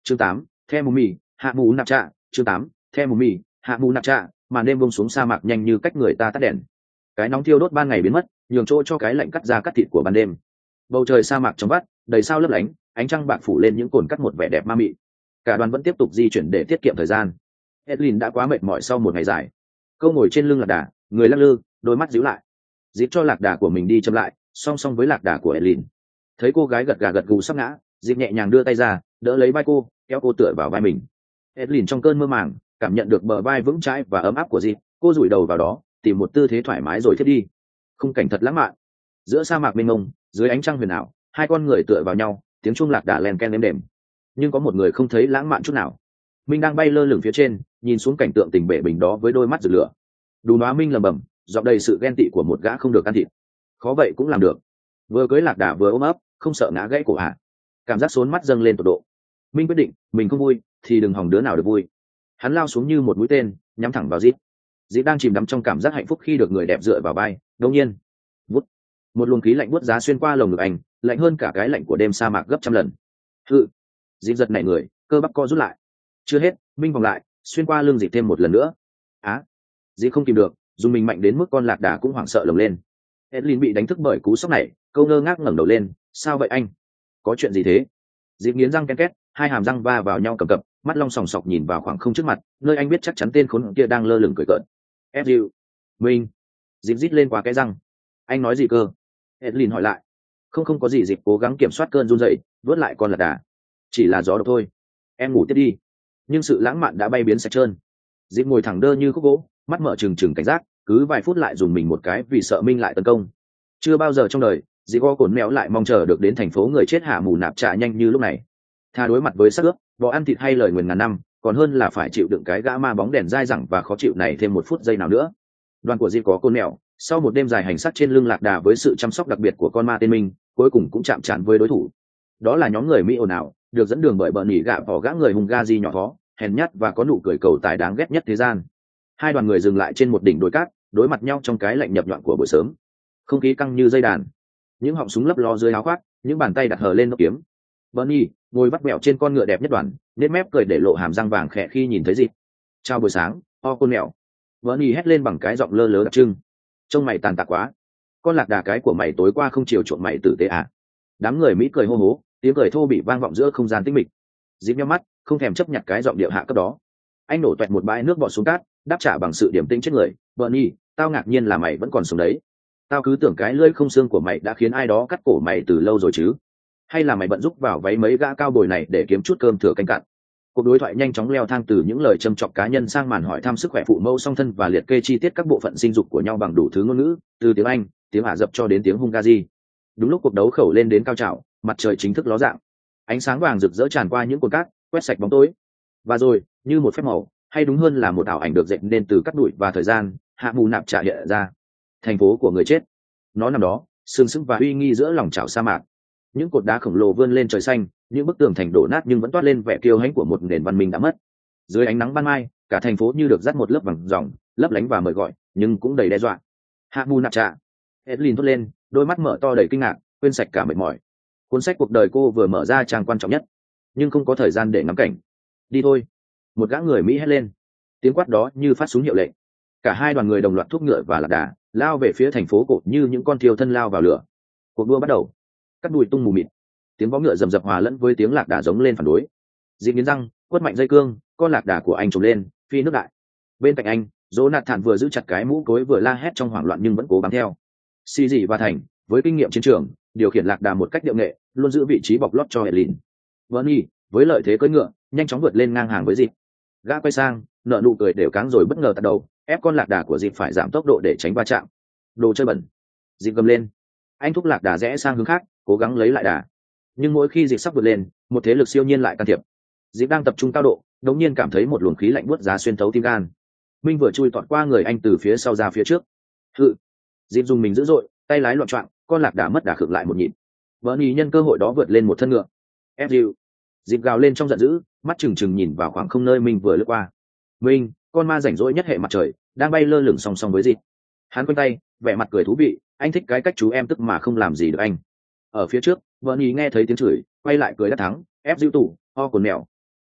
Chương 8, The Mummy, Hạ Mù Nạp Trạ. Chương 8, The Mummy, Hạ Mù Nạp Trạ. Màn đêm buông xuống sa mạc nhanh như cách người ta tắt đèn. Cái nóng thiêu đốt ban ngày biến mất, nhường chỗ cho cái lạnh cắt da cắt thịt của ban đêm. Bầu trời sa mạc trong vắt, đầy sao lấp lánh, ánh trăng bạc phủ lên những cồn cắt một vẻ đẹp ma mị. Cả đoàn vẫn tiếp tục di chuyển để tiết kiệm thời gian. Edlin đã quá mệt mỏi sau một ngày dài. Câu ngồi trên lưng lạc đà, người lắc lư, đôi mắt díu lại. Dịp cho lạc đà của mình đi chậm lại, song song với lạc đà của Edlin. Thấy cô gái gật gà gật gù sắp ngã, dịp nhẹ nhàng đưa tay ra, đỡ lấy vai cô, kéo cô tựa vào vai mình. Edlin trong cơn mơ màng, cảm nhận được bờ vai vững chãi và ấm áp của dịp, cô dụi đầu vào đó, tìm một tư thế thoải mái rồi thiết đi. Khung cảnh thật lãng mạn. Giữa sa mạc mênh mông, dưới ánh trăng huyền ảo, hai con người tựa vào nhau, tiếng chuông lạc đà len ken êm đềm. Nhưng có một người không thấy lãng mạn chút nào. Minh đang bay lơ lửng phía trên, nhìn xuống cảnh tượng tình bể bình đó với đôi mắt rực lửa. Đù nóa Minh lầm bầm, giọng đầy sự ghen tị của một gã không được ăn thịt. Khó vậy cũng làm được. Vừa cưới lạc đà vừa ôm ấp, không sợ ngã gãy cổ hả? Cảm giác xốn mắt dâng lên tột độ. Minh quyết định, mình không vui thì đừng hòng đứa nào được vui. Hắn lao xuống như một mũi tên, nhắm thẳng vào Dít. Dít đang chìm đắm trong cảm giác hạnh phúc khi được người đẹp dựa vào vai. Đột nhiên, vút, một luồng khí lạnh buốt giá xuyên qua lồng ngực anh, lạnh hơn cả cái lạnh của đêm sa mạc gấp trăm lần. Hự! Dít giật nảy người, cơ bắp co rút lại. Chưa hết, Minh vòng lại, xuyên qua lưng Dít thêm một lần nữa. Á! Dít không kìm được, dùng mình mạnh đến mức con lạc đà cũng hoảng sợ lồng lên. Edlin bị đánh thức bởi cú sốc này, câu ngơ ngác ngẩng đầu lên. Sao vậy anh? Có chuyện gì thế? Dít nghiến răng ken két, hai hàm răng va vào nhau cầm cập, mắt long sòng sọc nhìn vào khoảng không trước mặt, nơi anh biết chắc chắn tên khốn kia đang lơ lửng cười cợt. Edlin! Minh! Dít rít lên qua cái răng. Anh nói gì cơ? Edlin hỏi lại. Không có gì. Dít cố gắng kiểm soát cơn run rẩy, vớt lại con lạc đà. Chỉ là gió độc thôi. Em ngủ tiếp đi. Nhưng sự lãng mạn đã bay biến sạch trơn. Dít ngồi thẳng đơ như khúc gỗ, mắt mở trừng trừng cảnh giác, cứ vài phút lại dùng mình một cái vì sợ Minh lại tấn công. Chưa bao giờ trong đời dì go cồn mèo lại mong chờ được đến thành phố người chết Hạ Mù Nạp Trạ nhanh như lúc này. Thà đối mặt với xác ướp, bò ăn thịt hay lời nguyền ngàn năm, còn hơn là phải chịu đựng cái gã ma bóng đèn dai dẳng và khó chịu này thêm một phút giây nào nữa. Đoàn của dì có cồn mèo sau một đêm dài hành xác trên lưng lạc đà với sự chăm sóc đặc biệt của con ma tên Minh, cuối cùng cũng chạm trán với đối thủ. Đó là nhóm người Mỹ ồn ào, được dẫn đường bởi bờ nỉ gạ bỏ gã người hùng Gazi nhỏ thó, hèn nhát và có nụ cười cầu tài đáng ghét nhất thế gian. Hai đoàn người dừng lại trên một đỉnh đồi cát, đối mặt nhau trong cái lạnh nhập nhọn của buổi sớm. Không khí căng như dây đàn, những họng súng lấp ló dưới áo khoác, những bàn tay đặt hờ lên nóc kiếm. Bernie ngồi vắt mẹo trên con ngựa đẹp nhất đoàn, nết mép cười để lộ hàm răng vàng khẽ khi nhìn thấy dịp. Chào buổi sáng, con mèo. Bernie hét lên bằng cái giọng lơ lớ đặc trưng. Trông mày tàn tạ quá, con lạc đà cái của mày tối qua không chiều chuộng mày tử tế à? Đám người Mỹ cười hô hố, tiếng cười thô bị vang vọng giữa không gian tĩnh mịch. Dịp nhắm mắt, không thèm chấp nhận cái giọng điệu hạ cấp đó. Anh nổ toẹt một bãi nước bọt xuống cát, đáp trả bằng sự điềm tĩnh chết người. Bernie, tao ngạc nhiên là mày vẫn còn sống đấy. Tao cứ tưởng cái lưỡi không xương của mày đã khiến ai đó cắt cổ mày từ lâu rồi chứ. Hay là mày bận giúp vào váy mấy gã cao bồi này để kiếm chút cơm thừa canh cặn? Cuộc đối thoại nhanh chóng leo thang từ những lời châm chọc cá nhân sang màn hỏi thăm sức khỏe phụ mẫu song thân và liệt kê chi tiết các bộ phận sinh dục của nhau bằng đủ thứ ngôn ngữ, từ tiếng Anh, tiếng Ả Rập cho đến tiếng Hungary. Đúng lúc cuộc đấu khẩu lên đến cao trào, mặt trời chính thức ló dạng. Ánh sáng vàng rực rỡ tràn qua những cồn cát, quét sạch bóng tối. Và rồi, như một phép màu, hay đúng hơn là một ảo ảnh được dệt nên từ cát bụi và thời gian, Hạ Mù Nạp Trạ hiện ra. Thành phố của người chết. Nó nằm đó, sừng sững và uy nghi giữa lòng chảo sa mạc. Những cột đá khổng lồ vươn lên trời xanh, những bức tường thành đổ nát nhưng vẫn toát lên vẻ kiêu hãnh của một nền văn minh đã mất. Dưới ánh nắng ban mai, cả thành phố như được dắt một lớp vàng ròng, lấp lánh và mời gọi, nhưng cũng đầy đe dọa. Hạ Mù Nạp Trạ. Edlin thốt lên, đôi mắt mở to đầy kinh ngạc, quên sạch cả mệt mỏi. Cuốn sách cuộc đời cô vừa mở ra trang quan trọng nhất, nhưng không có thời gian để ngắm cảnh. Đi thôi. Một gã người Mỹ hét lên. Tiếng quát đó như phát súng hiệu lệnh. Cả hai đoàn người đồng loạt thúc ngựa và lạc đà, lao về phía thành phố cột như những con thiêu thân lao vào lửa. Cuộc đua bắt đầu. Cắt đùi tung mù mịt, tiếng vó ngựa rầm rập hòa lẫn với tiếng lạc đà giống lên phản đối. Dịp nghiến răng, quất mạnh dây cương, con lạc đà của anh trồm lên, phi nước đại. Bên cạnh anh, Jonathan vừa giữ chặt cái mũ cối vừa la hét trong hoảng loạn nhưng vẫn cố bám theo. Xì dị và Thành, với kinh nghiệm chiến trường, điều khiển lạc đà một cách điệu nghệ, luôn giữ vị trí bọc lót cho Edlin. Bernie, với lợi thế cưỡi ngựa, nhanh chóng vượt lên ngang hàng với Dịp. Gã quay sang, nở nụ cười đều cáng rồi bất ngờ tạt đầu, ép con lạc đà của Dịp phải giảm tốc độ để tránh va chạm. Đồ chơi bẩn. Dịp gầm lên. Anh thúc lạc đà rẽ sang hướng khác, cố gắng lấy lại đà. Nhưng mỗi khi Dịp sắp vượt lên, một thế lực siêu nhiên lại can thiệp. Dịp đang tập trung cao độ, đột nhiên cảm thấy một luồng khí lạnh buốt giá xuyên thấu tim gan. Minh vừa chui tọt qua người anh từ phía sau ra phía trước. Hự. Dịp dùng mình dữ dội, tay lái loạn choạng, con lạc đà mất đà khựng lại một nhịp. Bernie nhân cơ hội đó vượt lên một thân ngựa. Ép dịu. Dịp gào lên trong giận dữ, mắt trừng trừng nhìn vào khoảng không nơi Minh vừa lướt qua. Minh, con ma rảnh rỗi nhất hệ mặt trời, đang bay lơ lửng song song với Dịp. Hắn quanh tay, vẻ mặt cười thú vị, anh thích cái cách chú em tức mà không làm gì được anh. Ở phía trước, Bernie nghe thấy tiếng chửi, quay lại cười đắc thắng, ép dịu tủ, cồn mèo.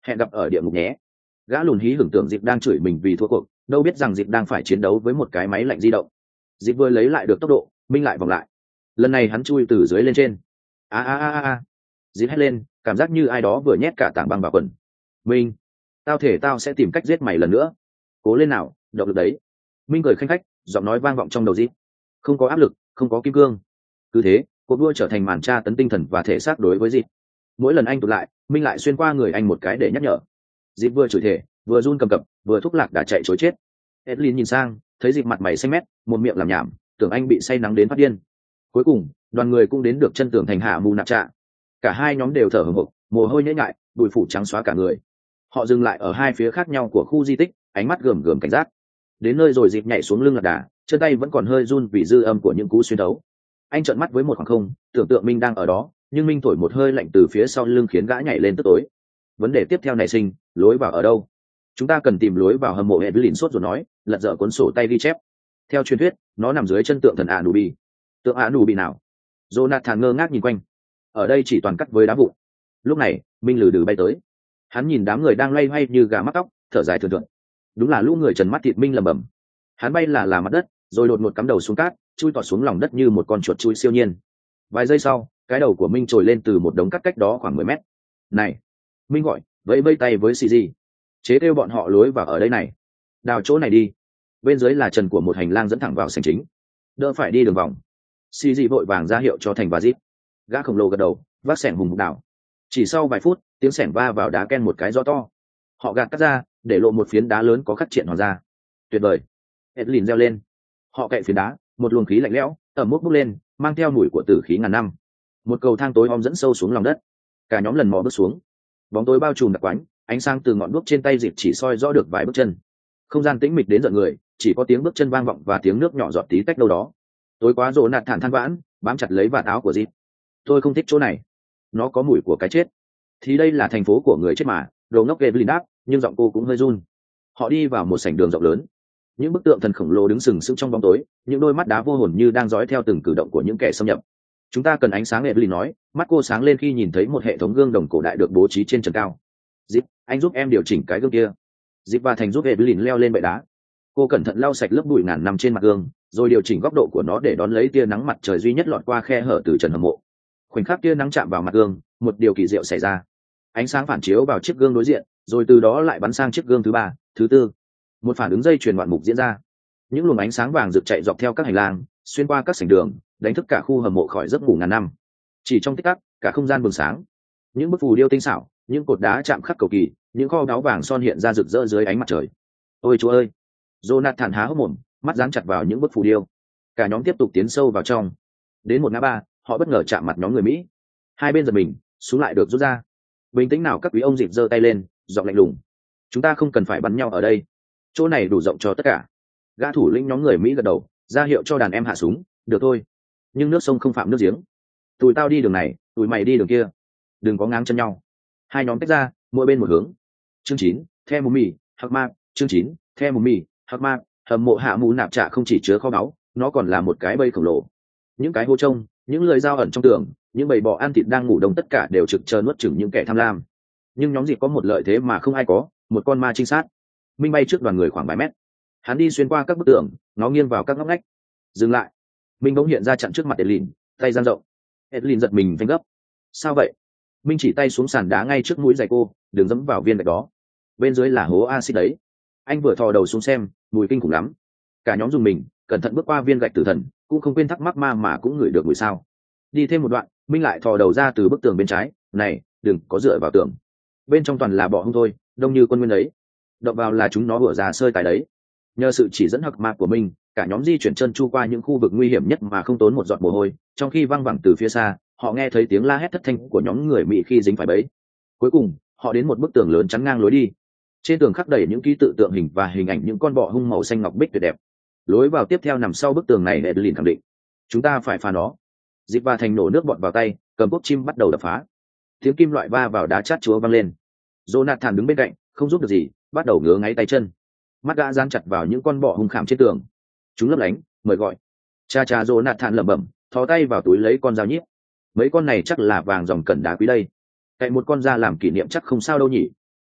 hẹn gặp ở địa ngục nhé. Gã lùn hí hưởng tưởng dịp đang chửi mình vì thua cuộc, đâu biết rằng dịp đang phải chiến đấu với một cái máy lạnh di động. Dịp vừa lấy lại được tốc độ, minh lại vòng lại. Lần này hắn chui từ dưới lên trên. A. Dịp hét lên, cảm giác như ai đó vừa nhét cả tảng băng vào quần. Minh, tao thể tao sẽ tìm cách giết mày lần nữa. Cố lên nào, động lực đấy. Minh cười khanh khách, giọng nói vang vọng trong đầu dịp. Không có áp lực, không có kim cương. Cứ thế, cuộc đua trở thành màn tra tấn tinh thần và thể xác đối với dịp. Mỗi lần anh tụt lại, Minh lại xuyên qua người anh một cái để nhắc nhở. Dịp vừa chửi thề, vừa run cầm cập, vừa thúc lạc đã chạy chối chết. Edlin nhìn sang, thấy dịp mặt mày xanh mét, một miệng làm nhảm, tưởng anh bị say nắng đến phát điên. Cuối cùng, đoàn người cũng đến được chân tường thành Hạ Mù Nạp Trạ. Cả hai nhóm đều thở hổn hộc, mồ hôi nhễ nhại, bụi phủ trắng xóa cả người. Họ dừng lại ở hai phía khác nhau của khu di tích, ánh mắt gườm gườm cảnh giác. Đến nơi rồi dịp nhảy xuống lưng lạc đà, chân tay vẫn còn hơi run vì dư âm của những cú xuyên đấu. Anh trợn mắt với một khoảng không, tưởng tượng Minh đang ở đó, nhưng Minh thổi một hơi lạnh từ phía sau lưng khiến gã nhảy lên tức tối. Vấn đề tiếp theo nảy sinh, lối vào ở đâu? Chúng ta cần tìm lối vào hầm mộ. Evelyn sốt rồi nói, lật dở cuốn sổ tay ghi chép. Theo truyền thuyết, nó nằm dưới chân tượng thần Anubi. Tượng Anubi nào? Jonathan ngơ ngác nhìn quanh. Ở đây chỉ toàn cắt với đá vụn. Lúc này, Minh lừ đừ bay tới. Hắn nhìn đám người đang loay hoay như gà mắc tóc, thở dài thường thường. Đúng là lũ người trần mắt thịt. Minh lẩm bẩm. Hắn bay là mặt đất, rồi đột ngột cắm đầu xuống cát, chui tọt xuống lòng đất như một con chuột chui siêu nhiên. Vài giây sau, cái đầu của Minh trồi lên từ một đống cát cách đó khoảng 10 mét. Này! Minh gọi, vẫy tay với CG. Chế kêu bọn họ lối vào ở đây này. Đào chỗ này đi. Bên dưới là trần của một hành lang dẫn thẳng vào sảnh chính. Đỡ phải đi đường vòng. CG vội vàng ra hiệu cho Thành và Zip. Gã khổng lồ gật đầu, vác xẻng hùng hục đào. Chỉ sau vài phút, tiếng xẻng va vào đá ken một cái rõ to. Họ gạt cắt ra, để lộ một phiến đá lớn có khắc triện hoàng ra. Tuyệt vời! Edlin reo lên. Họ cậy phiến đá, một luồng khí lạnh lẽo ẩm mốc bốc lên, mang theo mùi của tử khí ngàn năm. Một cầu thang tối om dẫn sâu xuống lòng đất. Cả nhóm lần mò bước xuống. Bóng tối bao trùm đặc quánh, ánh sáng từ ngọn đuốc trên tay dịp chỉ soi rõ được vài bước chân. Không gian tĩnh mịch đến giận người, chỉ có tiếng bước chân vang vọng và tiếng nước nhỏ giọt tí tách đâu đó. Tối quá rộ nạt thản than vãn, bám chặt lấy vạt áo của dịp. Tôi không thích chỗ này, nó có mùi của cái chết. Thì đây là thành phố của người chết mà, đồ ngốc Evelyn đáp, nhưng giọng cô cũng hơi run. Họ đi vào một sảnh đường rộng lớn. Những bức tượng thần khổng lồ đứng sừng sững trong bóng tối, những đôi mắt đá vô hồn như đang dõi theo từng cử động của những kẻ xâm nhập. Chúng ta cần ánh sáng. Evelyn nói, mắt cô sáng lên khi nhìn thấy một hệ thống gương đồng cổ đại được bố trí trên trần cao. Zip, anh giúp em điều chỉnh cái gương kia. Zip và Thành giúp Evelyn leo lên bệ đá. Cô cẩn thận lau sạch lớp bụi ngàn nằm trên mặt gương, rồi điều chỉnh góc độ của nó để đón lấy tia nắng mặt trời duy nhất lọt qua khe hở từ trần hầm mộ. Khoảnh khắc tia nắng chạm vào mặt gương, một điều kỳ diệu xảy ra. Ánh sáng phản chiếu vào chiếc gương đối diện, rồi từ đó lại bắn sang chiếc gương thứ ba, thứ tư. Một phản ứng dây chuyền ngoạn mục diễn ra. Những luồng ánh sáng vàng rực chạy dọc theo các hành lang, xuyên qua các sảnh đường, đánh thức cả khu hầm mộ khỏi giấc ngủ ngàn năm. Chỉ trong tích tắc, cả không gian bừng sáng. Những bức phù điêu tinh xảo, những cột đá chạm khắc cầu kỳ, những kho báu vàng son hiện ra rực rỡ dưới ánh mặt trời. Ôi chúa ơi! Jonathan há hốc mồm, mắt dán chặt vào những bức phù điêu. Cả nhóm tiếp tục tiến sâu vào trong. Đến một ngã ba, họ bất ngờ chạm mặt nhóm người Mỹ. Hai bên giật mình, súng lại được rút ra. Bình tĩnh nào, các quý ông dịp giơ tay lên, giọng lạnh lùng. Chúng ta không cần phải bắn nhau ở đây. Chỗ này đủ rộng cho tất cả. Gã thủ lĩnh nhóm người Mỹ gật đầu, ra hiệu cho đàn em hạ súng. Được thôi, nhưng nước sông không phạm nước giếng. Tụi tao đi đường này, tụi mày đi đường kia. Đừng có ngáng chân nhau. Hai nhóm tách ra, mỗi bên một hướng. Chương 9, The Mummy, Hắc Ma. Chương 9, The Mummy, Hắc Ma. Hầm mộ Hạ Mù Nạp Trạ không chỉ chứa kho báu, nó còn là một cái bẫy khổng lồ. Những cái hố trông, những lưỡi dao ẩn trong tường, những bầy bọ ăn thịt đang ngủ đông, tất cả đều trực chờ nuốt chửng những kẻ tham lam. Nhưng nhóm dịp có một lợi thế mà không ai có, một con ma trinh sát. Minh bay trước đoàn người khoảng vài mét. Hắn đi xuyên qua các bức tường, ngó nghiêng vào các ngóc ngách. Dừng lại. Minh bỗng hiện ra chặn trước mặt Edlin, tay dang rộng. Edlin giật mình phanh gấp. Sao vậy? Minh chỉ tay xuống sàn đá ngay trước mũi giày cô, đừng dẫm vào viên gạch đó. Bên dưới là hố axit đấy. Anh vừa thò đầu xuống xem, mùi kinh khủng lắm. Cả nhóm dùng mình, cẩn thận bước qua viên gạch tử thần, cũng không quên thắc mắc ma mà cũng ngửi được mùi sao. Đi thêm một đoạn, Minh lại thò đầu ra từ bức tường bên trái. Này, đừng có dựa vào tường. Bên trong toàn là bọ hung thôi, đông như quân nguyên ấy. Động vào là chúng nó vừa ra sơi tài đấy. Nhờ sự chỉ dẫn hặc mạc của mình, cả nhóm di chuyển chân chu qua những khu vực nguy hiểm nhất mà không tốn một giọt mồ hôi. Trong khi văng vẳng từ phía xa, họ nghe thấy tiếng la hét thất thanh của nhóm người Mỹ khi dính phải bẫy. Cuối cùng, họ đến một bức tường lớn chắn ngang lối đi. Trên tường khắc đầy những ký tự tượng hình và hình ảnh những con bọ hung màu xanh ngọc bích tuyệt đẹp. Lối vào tiếp theo nằm sau bức tường này. Evelyn khẳng định, chúng ta phải phá nó. Dịp và Thành nổ nước bọt vào tay, cầm cốt chim bắt đầu đập phá. Tiếng kim loại va vào đá chát chúa vang lên. Jonathan đứng bên cạnh, không giúp được gì, bắt đầu ngứa ngáy tay chân. Mắt gã dán chặt vào những con bọ hung khảm trên tường. Chúng lấp lánh, mời gọi. Cha Jonathan lẩm bẩm, thò tay vào túi lấy con dao nhíp. Mấy con này chắc là vàng dòng cẩn đá quý đây. Cậy một con ra làm kỷ niệm chắc không sao đâu nhỉ.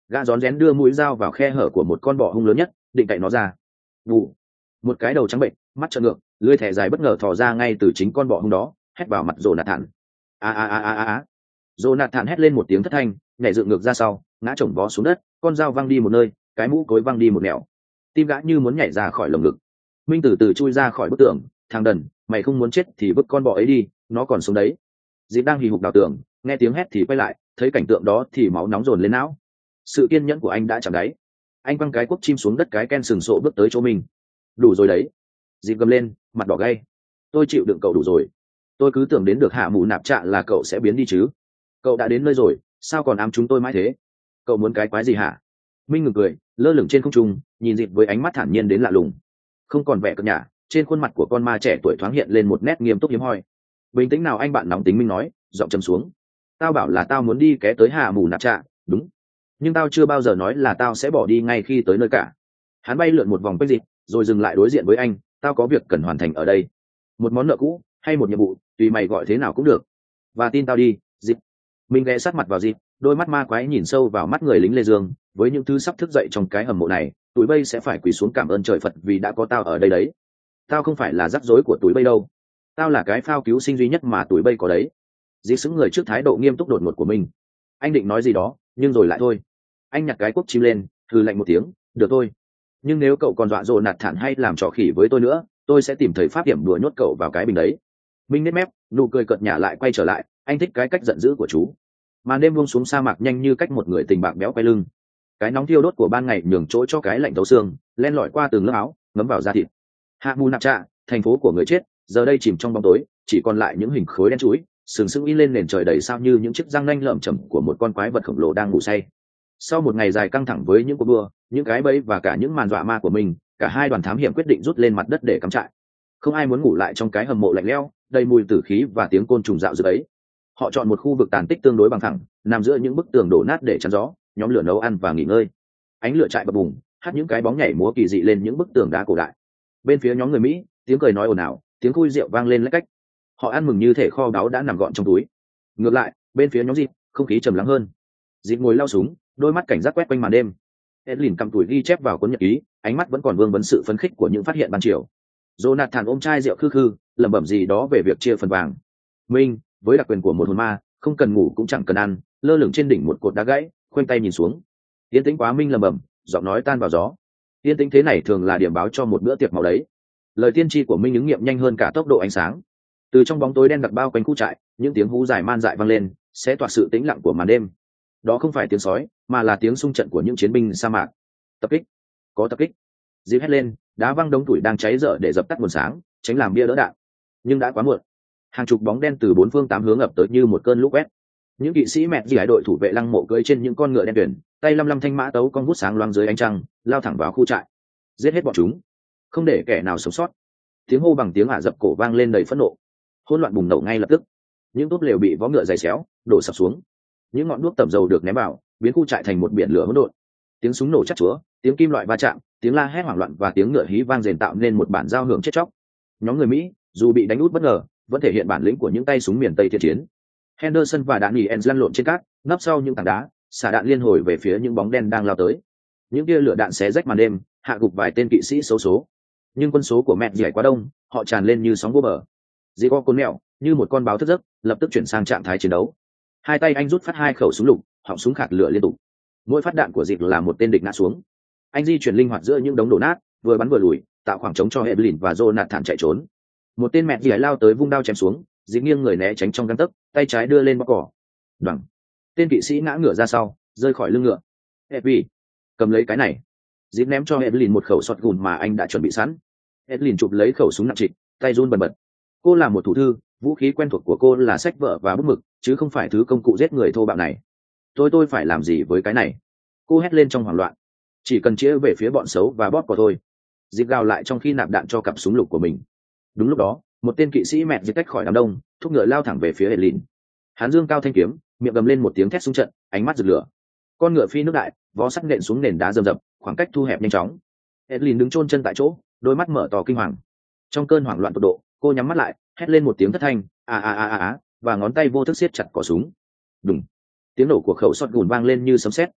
Gã rón rén đưa mũi dao vào khe hở của một con bọ hung lớn nhất, định cậy nó ra. Vụ, một cái đầu trắng bệnh, mắt trợn ngược, lưỡi thẻ dài bất ngờ thò ra ngay từ chính con bọ hung đó, hét vào mặt Jonathan. A a a a a. Jonathan hét lên một tiếng thất thanh, nhảy dựng ngược ra sau, ngã chồng vó xuống đất, con dao văng đi một nơi, cái mũ cối văng đi một nẻo. Tim gã như muốn nhảy ra khỏi lồng ngực. Minh từ từ chui ra khỏi bức tường, thằng đần, mày không muốn chết thì vứt con bọ ấy đi, nó còn sống đấy. Dịp đang hì hục đào tường, nghe tiếng hét thì quay lại, thấy cảnh tượng đó thì máu nóng dồn lên não. Sự kiên nhẫn của anh đã chạm đáy. Anh quăng cái cuốc chim xuống đất, cái ken sừng sộ bước tới chỗ mình. Đủ rồi đấy. Dịp gầm lên, mặt đỏ gay. Tôi chịu đựng cậu đủ rồi. Tôi cứ tưởng đến được Hạ Mù Nạp Trạ là cậu sẽ biến đi chứ. Cậu đã đến nơi rồi, sao còn ám chúng tôi mãi thế? Cậu muốn cái quái gì hả? Minh ngừng cười, lơ lửng trên không trung, nhìn Dịp với ánh mắt thản nhiên đến lạ lùng. Không còn vẻ cợt nhả, trên khuôn mặt của con ma trẻ tuổi thoáng hiện lên một nét nghiêm túc hiếm hoi. Bình tĩnh nào anh bạn nóng tính. Minh nói, giọng trầm xuống. Tao bảo là tao muốn đi ké tới Hạ Mù Nạp Trạ, đúng. Nhưng tao chưa bao giờ nói là tao sẽ bỏ đi ngay khi tới nơi cả. Hắn bay lượn một vòng quanh Dịp, rồi dừng lại đối diện với anh. Tao có việc cần hoàn thành ở đây. Một món nợ cũ, hay một nhiệm vụ, tùy mày gọi thế nào cũng được. Và tin tao đi, Dịp. Mình ghé sát mặt vào Dịp, đôi mắt ma quái nhìn sâu vào mắt người lính Lê Dương. Với những thứ sắp thức dậy trong cái hầm mộ này, tụi bay sẽ phải quỳ xuống cảm ơn trời Phật vì đã có tao ở đây đấy. Tao không phải là rắc rối của tụi bay đâu. Tao là cái phao cứu sinh duy nhất mà tụi bay có đấy. Dịp sững người trước thái độ nghiêm túc đột ngột của mình. Anh định nói gì đó, nhưng rồi lại thôi. Anh nhặt cái cuốc chim lên, hừ lạnh một tiếng, được thôi. Nhưng nếu cậu còn dọa dỗ nạt thản hay làm trò khỉ với tôi nữa, tôi sẽ tìm thấy pháp điểm đùa nhốt cậu vào cái bình đấy. Minh nếp mép, nụ cười cợt nhả lại quay trở lại. Anh thích cái cách giận dữ của chú. Màn đêm buông xuống sa mạc nhanh như cách một người tình bạc béo quay lưng. Cái nóng thiêu đốt của ban ngày nhường chỗ cho cái lạnh thấu xương, len lỏi qua từng lớp áo, ngấm vào da thịt. Hạ Mù Nạp Trạ, thành phố của người chết, giờ đây chìm trong bóng tối, chỉ còn lại những hình khối đen chúi, sừng sững in lên nền trời đầy sao như những chiếc răng nanh lởm chởm của một con quái vật khổng lồ đang ngủ say. Sau một ngày dài căng thẳng với những cuộc đua, những cái bẫy và cả những màn dọa ma của mình, cả hai đoàn thám hiểm quyết định rút lên mặt đất để cắm trại. Không ai muốn ngủ lại trong cái hầm mộ lạnh lẽo, đầy mùi tử khí và tiếng côn trùng dạo dực ấy. Họ chọn một khu vực tàn tích tương đối bằng phẳng, nằm giữa những bức tường đổ nát để chắn gió, nhóm lửa nấu ăn và nghỉ ngơi. Ánh lửa trại bập bùng, hắt những cái bóng nhảy múa kỳ dị lên những bức tường đá cổ đại. Bên phía nhóm người Mỹ, tiếng cười nói ồn ào, tiếng khui rượu vang lên lách cách. Họ ăn mừng như thể kho báu đã nằm gọn trong túi. Ngược lại, bên phía nhóm Dịp, không khí trầm lắng hơn. Dịp ngồi lau súng, đôi mắt cảnh giác quét quanh màn đêm. Edlin cầm tuổi ghi chép vào cuốn nhật ký, ánh mắt vẫn còn vương vấn sự phấn khích của những phát hiện ban chiều. Jonathan ôm chai rượu khư khư, lẩm bẩm gì đó về việc chia phần vàng. Minh, với đặc quyền của một hồn ma, không cần ngủ cũng chẳng cần ăn, lơ lửng trên đỉnh một cột đá gãy, khoanh tay nhìn xuống. Yên tĩnh quá. Minh lẩm bẩm, giọng nói tan vào gió. Yên tĩnh thế này thường là điểm báo cho một bữa tiệc màu đấy. Lời tiên tri của Minh ứng nghiệm nhanh hơn cả tốc độ ánh sáng. Từ trong bóng tối đen đặc bao quanh khu trại, những tiếng hú dài man dại vang lên, sẽ toạc sự tĩnh lặng của màn đêm. Đó không phải tiếng sói, mà là tiếng xung trận của những chiến binh sa mạc. Tập kích, có tập kích. Dịp hét lên, đá văng đống củi đang cháy dở để dập tắt nguồn sáng, tránh làm bia đỡ đạn. Nhưng đã quá muộn. Hàng chục bóng đen từ bốn phương tám hướng ập tới như một cơn lũ quét. Những kỵ sĩ mẹ dì đội thủ vệ lăng mộ cưỡi trên những con ngựa đen tuyển, tay lăm lăm thanh mã tấu con vút sáng loáng dưới ánh trăng, lao thẳng vào khu trại, giết hết bọn chúng, không để kẻ nào sống sót. Tiếng hô bằng tiếng Ả Rập cổ vang lên đầy phẫn nộ. Hỗn loạn bùng nổ ngay lập tức. Những túp lều bị vó ngựa giày xéo, đổ sập xuống. Những ngọn đuốc tẩm dầu được ném vào, biến khu trại thành một biển lửa hỗn độn. Tiếng súng nổ chát chúa, tiếng kim loại va chạm, tiếng la hét hoảng loạn và tiếng ngựa hí vang rền tạo nên một bản giao hưởng chết chóc. Nhóm người Mỹ, dù bị đánh út bất ngờ, vẫn thể hiện bản lĩnh của những tay súng miền Tây thiện chiến. Henderson và đạn nghỉ Enz lăn lộn trên cát, nấp sau những tảng đá, xả đạn liên hồi về phía những bóng đen đang lao tới. Những tia lửa đạn xé rách màn đêm, hạ gục vài tên kỵ sĩ xấu số. Nhưng quân số của mẹ dì quá đông, họ tràn lên như sóng vô bờ. Dì co côn mèo, như một con báo thức giấc, lập tức chuyển sang trạng thái chiến đấu. Hai tay anh rút phát hai khẩu súng lục, họng súng khạc lửa liên tục. Mỗi phát đạn của dịp là một tên địch ngã xuống. Anh di chuyển linh hoạt giữa những đống đổ nát, vừa bắn vừa lùi, tạo khoảng trống cho Evelyn và Jonathan chạy trốn. Một tên mẹ dì lao tới vung đao chém xuống, dịp nghiêng người né tránh trong gang tấc, tay trái đưa lên bóc cỏ. Đoằng, tên kỵ sĩ ngã ngửa ra sau, rơi khỏi lưng ngựa. Evi, cầm lấy cái này. Dịp ném cho Evelyn một khẩu shotgun mà anh đã chuẩn bị sẵn. Evelyn chụp lấy khẩu súng nặng trịch, tay run bần bật. Cô là một thủ thư, vũ khí quen thuộc của cô là sách vở và bút mực, chứ không phải thứ công cụ giết người thô bạo này. Tôi phải làm gì với cái này? Cô hét lên trong hoảng loạn. Chỉ cần chĩa về phía bọn xấu và bóp vào thôi. Dịp gào lại trong khi nạp đạn cho cặp súng lục của mình. Đúng lúc đó, một tên kỵ sĩ mẹ giật tách khỏi đám đông, thúc ngựa lao thẳng về phía Evelyn. Hắn dương cao thanh kiếm, miệng gầm lên một tiếng thét súng trận, ánh mắt rực lửa. Con ngựa phi nước đại, vó sắt nện xuống nền đá rầm rập, khoảng cách thu hẹp nhanh chóng. Evelyn đứng chôn chân tại chỗ, đôi mắt mở to kinh hoàng. Trong cơn hoảng loạn tột độ, cô nhắm mắt lại, hét lên một tiếng thất thanh, và ngón tay vô thức siết chặt cò súng. Đùng, tiếng nổ của khẩu shotgun vang lên như sấm sét,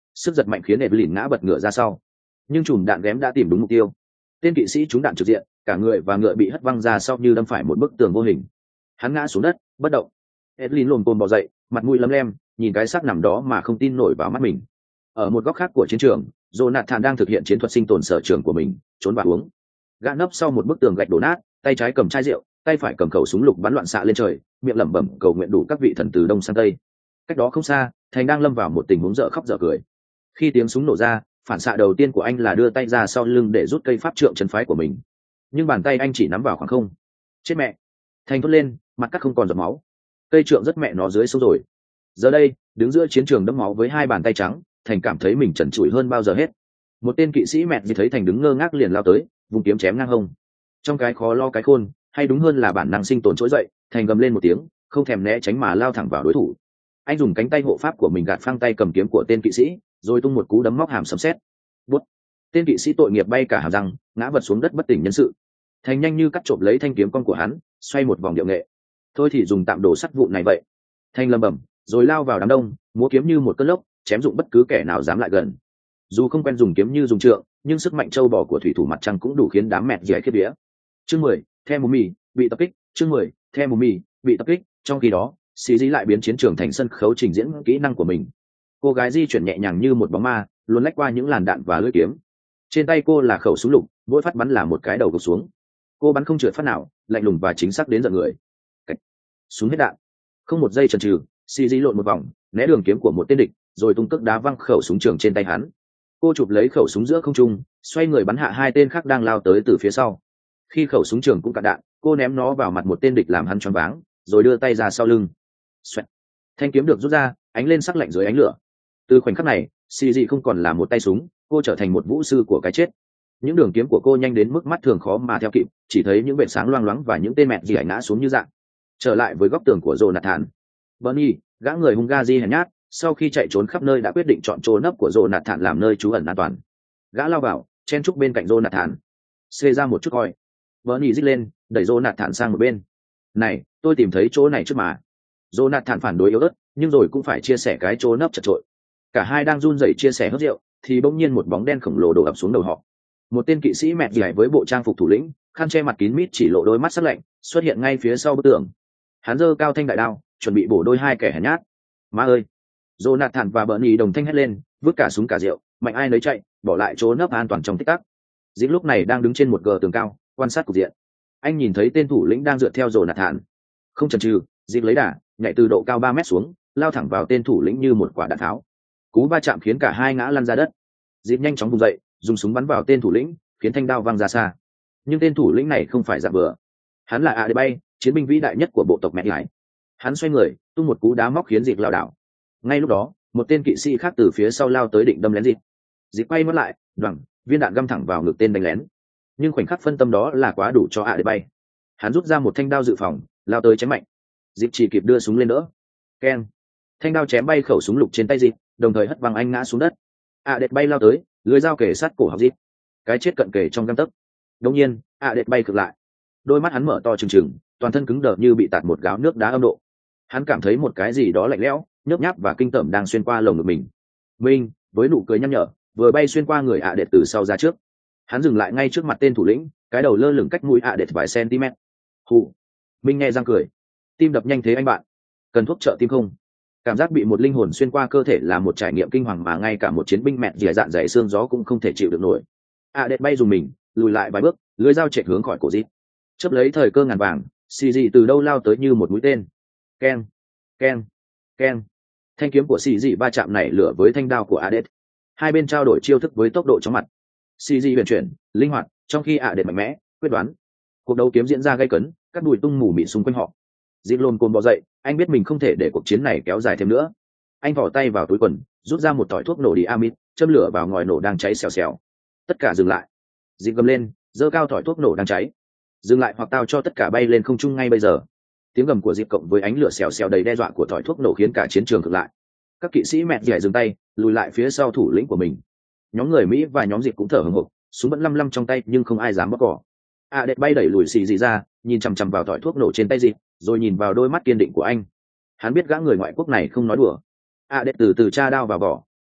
sức giật mạnh khiến Evelyn ngã bật ngựa ra sau, nhưng chùm đạn ghém đã tìm đúng mục tiêu. Tên kỵ sĩ trúng đạn trực diện, cả người và ngựa bị hất văng ra sau như đâm phải một bức tường vô hình. Hắn ngã xuống đất bất động. Evelyn lồm cồm bò dậy, mặt mũi lấm lem, nhìn cái xác nằm đó mà không tin nổi vào mắt mình. Ở một góc khác của chiến trường, Jonathan đang thực hiện chiến thuật sinh tồn sở trường của mình, trốn và uống. Gã nấp sau một bức tường gạch đổ nát, tay trái cầm chai rượu, tay phải cầm khẩu súng lục bắn loạn xạ lên trời, miệng lẩm bẩm cầu nguyện đủ các vị thần từ đông sang tây. Cách đó không xa, Thành đang lâm vào một tình huống dở khóc dở cười. Khi tiếng súng nổ ra, phản xạ đầu tiên của anh là đưa tay ra sau lưng để rút cây pháp trượng chân phái của mình, nhưng bàn tay anh chỉ nắm vào khoảng không. Chết mẹ! Thành thốt lên, mặt cắt không còn giọt máu. Cây trượng rất mẹ nó dưới sông rồi. Giờ đây, đứng giữa chiến trường đẫm máu với hai bàn tay trắng, Thành cảm thấy mình trần trụi hơn bao giờ hết. Một tên kỵ sĩ mẹ gì thấy Thành đứng ngơ ngác liền lao tới, vùng kiếm chém ngang hông. Trong cái khó lo cái khôn, hay đúng hơn là bản năng sinh tồn trỗi dậy, Thành gầm lên một tiếng, không thèm né tránh mà lao thẳng vào đối thủ. Anh dùng cánh tay hộ pháp của mình gạt phăng tay cầm kiếm của tên kỵ sĩ, rồi tung một cú đấm móc hàm sấm sét. Bút. Tên kỵ sĩ tội nghiệp bay cả hàm răng, ngã vật xuống đất bất tỉnh nhân sự. Thành nhanh như cắt trộm lấy thanh kiếm con của hắn, xoay một vòng điệu nghệ. Thôi thì dùng tạm đồ sắt vụn này vậy. Thành lầm bầm, rồi lao vào đám đông, múa kiếm như một cơn lốc, chém dụng bất cứ kẻ nào dám lại gần. Dù không quen dùng kiếm như dùng trượng, nhưng sức mạnh châu bò của thủy thủ mặt trăng cũng đủ khiến đám mẹt dẻ khiếp vía. Chương 10, The Mummy bị tập kích. Chương 10, The Mummy bị tập kích. Trong khi đó, xí dí lại biến chiến trường thành sân khấu trình diễn kỹ năng của mình. Cô gái di chuyển nhẹ nhàng như một bóng ma, luôn lách qua những làn đạn và lưỡi kiếm. Trên tay cô là khẩu súng lục, mỗi phát bắn là một cái đầu gục xuống. Cô bắn không trượt phát nào, lạnh lùng và chính xác đến giận người. Cách. Súng hết đạn, không một giây chần chừ, xì dí lộn một vòng, né đường kiếm của một tên địch, rồi tung cước đá văng khẩu súng trường trên tay hắn. Cô chụp lấy khẩu súng giữa không trung, xoay người bắn hạ hai tên khác đang lao tới từ phía sau. Khi khẩu súng trường cũng cạn đạn, cô ném nó vào mặt một tên địch làm hắn choáng váng, rồi đưa tay ra sau lưng. Xoẹt. Thanh kiếm được rút ra, ánh lên sắc lạnh dưới ánh lửa. Từ khoảnh khắc này, xì dị không còn là một tay súng, cô trở thành một vũ sư của cái chết. Những đường kiếm của cô nhanh đến mức mắt thường khó mà theo kịp, chỉ thấy những vệt sáng loang loáng và những tên mẹ gì ngã xuống như dạng. Trở lại với góc tường của Jonathan, Bernie, gã người Hungary hèn nhát, sau khi chạy trốn khắp nơi đã quyết định chọn chỗ nấp của Jonathan làm nơi trú ẩn an toàn. Gã lao vào, chen trúc bên cạnh Jonathan. Xê ra một chút coi. Bernie rít lên, đẩy Jonathan sang một bên. Này, tôi tìm thấy chỗ này trước mà. Jonathan phản đối yếu ớt, nhưng rồi cũng phải chia sẻ cái chỗ nấp chật chội. Cả hai đang run rẩy chia sẻ hớt rượu, thì bỗng nhiên một bóng đen khổng lồ đổ ập xuống đầu họ. Một tên kỵ sĩ mẹt dày với bộ trang phục thủ lĩnh, khăn che mặt kín mít chỉ lộ đôi mắt sắc lạnh, xuất hiện ngay phía sau bức tường. Hắn giơ cao thanh đại đao, chuẩn bị bổ đôi hai kẻ hèn nhát. Má ơi! Jonathan và Bernie đồng thanh hét lên, vứt cả súng cả rượu, mạnh ai nấy chạy, bỏ lại chỗ nấp an toàn trong tích tắc. Dĩnh lúc này đang đứng trên một gờ tường cao, quan sát cục diện. Anh nhìn thấy tên thủ lĩnh đang dựa theo Jonathan. Không chần chừ, Dĩnh lấy đà, nhảy từ độ cao 3 mét xuống, lao thẳng vào tên thủ lĩnh như một quả đạn tháo. Cú va chạm khiến cả hai ngã lăn ra đất. Dĩnh nhanh chóng vùng dậy, dùng súng bắn vào tên thủ lĩnh, khiến thanh đao văng ra xa. Nhưng tên thủ lĩnh này không phải dạng bừa. Hắn là Adebay, chiến binh vĩ đại nhất của bộ tộc mẹ lại. Hắn xoay người, tung một cú đá móc khiến Dĩnh lảo đảo. Ngay lúc đó, một tên kỵ sĩ khác từ phía sau lao tới định đâm lén Dĩnh. Dĩnh quay mất lại, đoằng, viên đạn găm thẳng vào ngực tên đánh lén. Nhưng khoảnh khắc phân tâm đó là quá đủ cho Adebay. Hắn rút ra một thanh đao dự phòng, lao tới chém mạnh. Dĩnh chỉ kịp đưa súng lên đỡ. Keng! Thanh đao chém bay khẩu súng lục trên tay Dĩnh, đồng thời hất văng anh ngã xuống đất. Adebay lao tới, lưỡi dao kề sát cổ học Dĩnh. Cái chết cận kề trong gang tấc. Đột nhiên, Adebay cực lại. Đôi mắt hắn mở to trừng trừng, toàn thân cứng đờ như bị tạt một gáo nước đá âm độ. Hắn cảm thấy một cái gì đó lạnh lẽo, nhớp nháp và kinh tởm đang xuyên qua lồng ngực mình. Minh, với nụ cười nhăm nhở, vừa bay xuyên qua người Adep từ sau ra trước. Hắn dừng lại ngay trước mặt tên thủ lĩnh, cái đầu lơ lửng cách mũi Adep vài cm. Hù! Minh nghe răng cười. Tim đập nhanh thế anh bạn. Cần thuốc trợ tim không? Cảm giác bị một linh hồn xuyên qua cơ thể là một trải nghiệm kinh hoàng mà ngay cả một chiến binh mẹ dẻ dạn dày xương gió cũng không thể chịu được nổi. Adep bay dùng mình, lùi lại vài bước, lưỡi dao chệch hướng khỏi cổ Dít. Chấp lấy thời cơ ngàn vàng, xì dị từ đâu lao tới như một mũi tên. Keng, keng, keng. Thanh kiếm của xì dị va chạm nảy lửa với thanh đao của Adep. Hai bên trao đổi chiêu thức với tốc độ chóng mặt. Xì dị huyền chuyển, linh hoạt, trong khi Adep mạnh mẽ, quyết đoán. Cuộc đấu kiếm diễn ra gay cấn, các đùi tung mù mịt xung quanh họ. Dít lôn cồn bò dậy, anh biết mình không thể để cuộc chiến này kéo dài thêm nữa. Anh vỏ tay vào túi quần, rút ra một tỏi thuốc nổ đi amid, châm lửa vào ngòi nổ đang cháy xèo xèo. Tất cả dừng lại. Dít gầm lên, giơ cao tỏi thuốc nổ đang cháy. Dừng lại hoặc tao cho tất cả bay lên không trung ngay bây giờ. Tiếng gầm của Dít cộng với ánh lửa xèo xèo đầy đe dọa của tỏi thuốc nổ khiến cả chiến trường cực lại. Các kỵ sĩ mẹ dẻ dừng tay, lùi lại phía sau thủ lĩnh của mình. Nhóm người Mỹ và nhóm Dít cũng thở hổn hộc, súng vẫn lăm lăm trong tay nhưng không ai dám bóc cỏ. Adep bay đẩy lùi xì dị ra, nhìn chằm chằm vào tỏi thuốc nổ trên tay Dít, rồi nhìn vào đôi mắt kiên định của anh. Hắn biết gã người ngoại quốc này không nói đùa. Adep từ từ tra đao vào vỏ,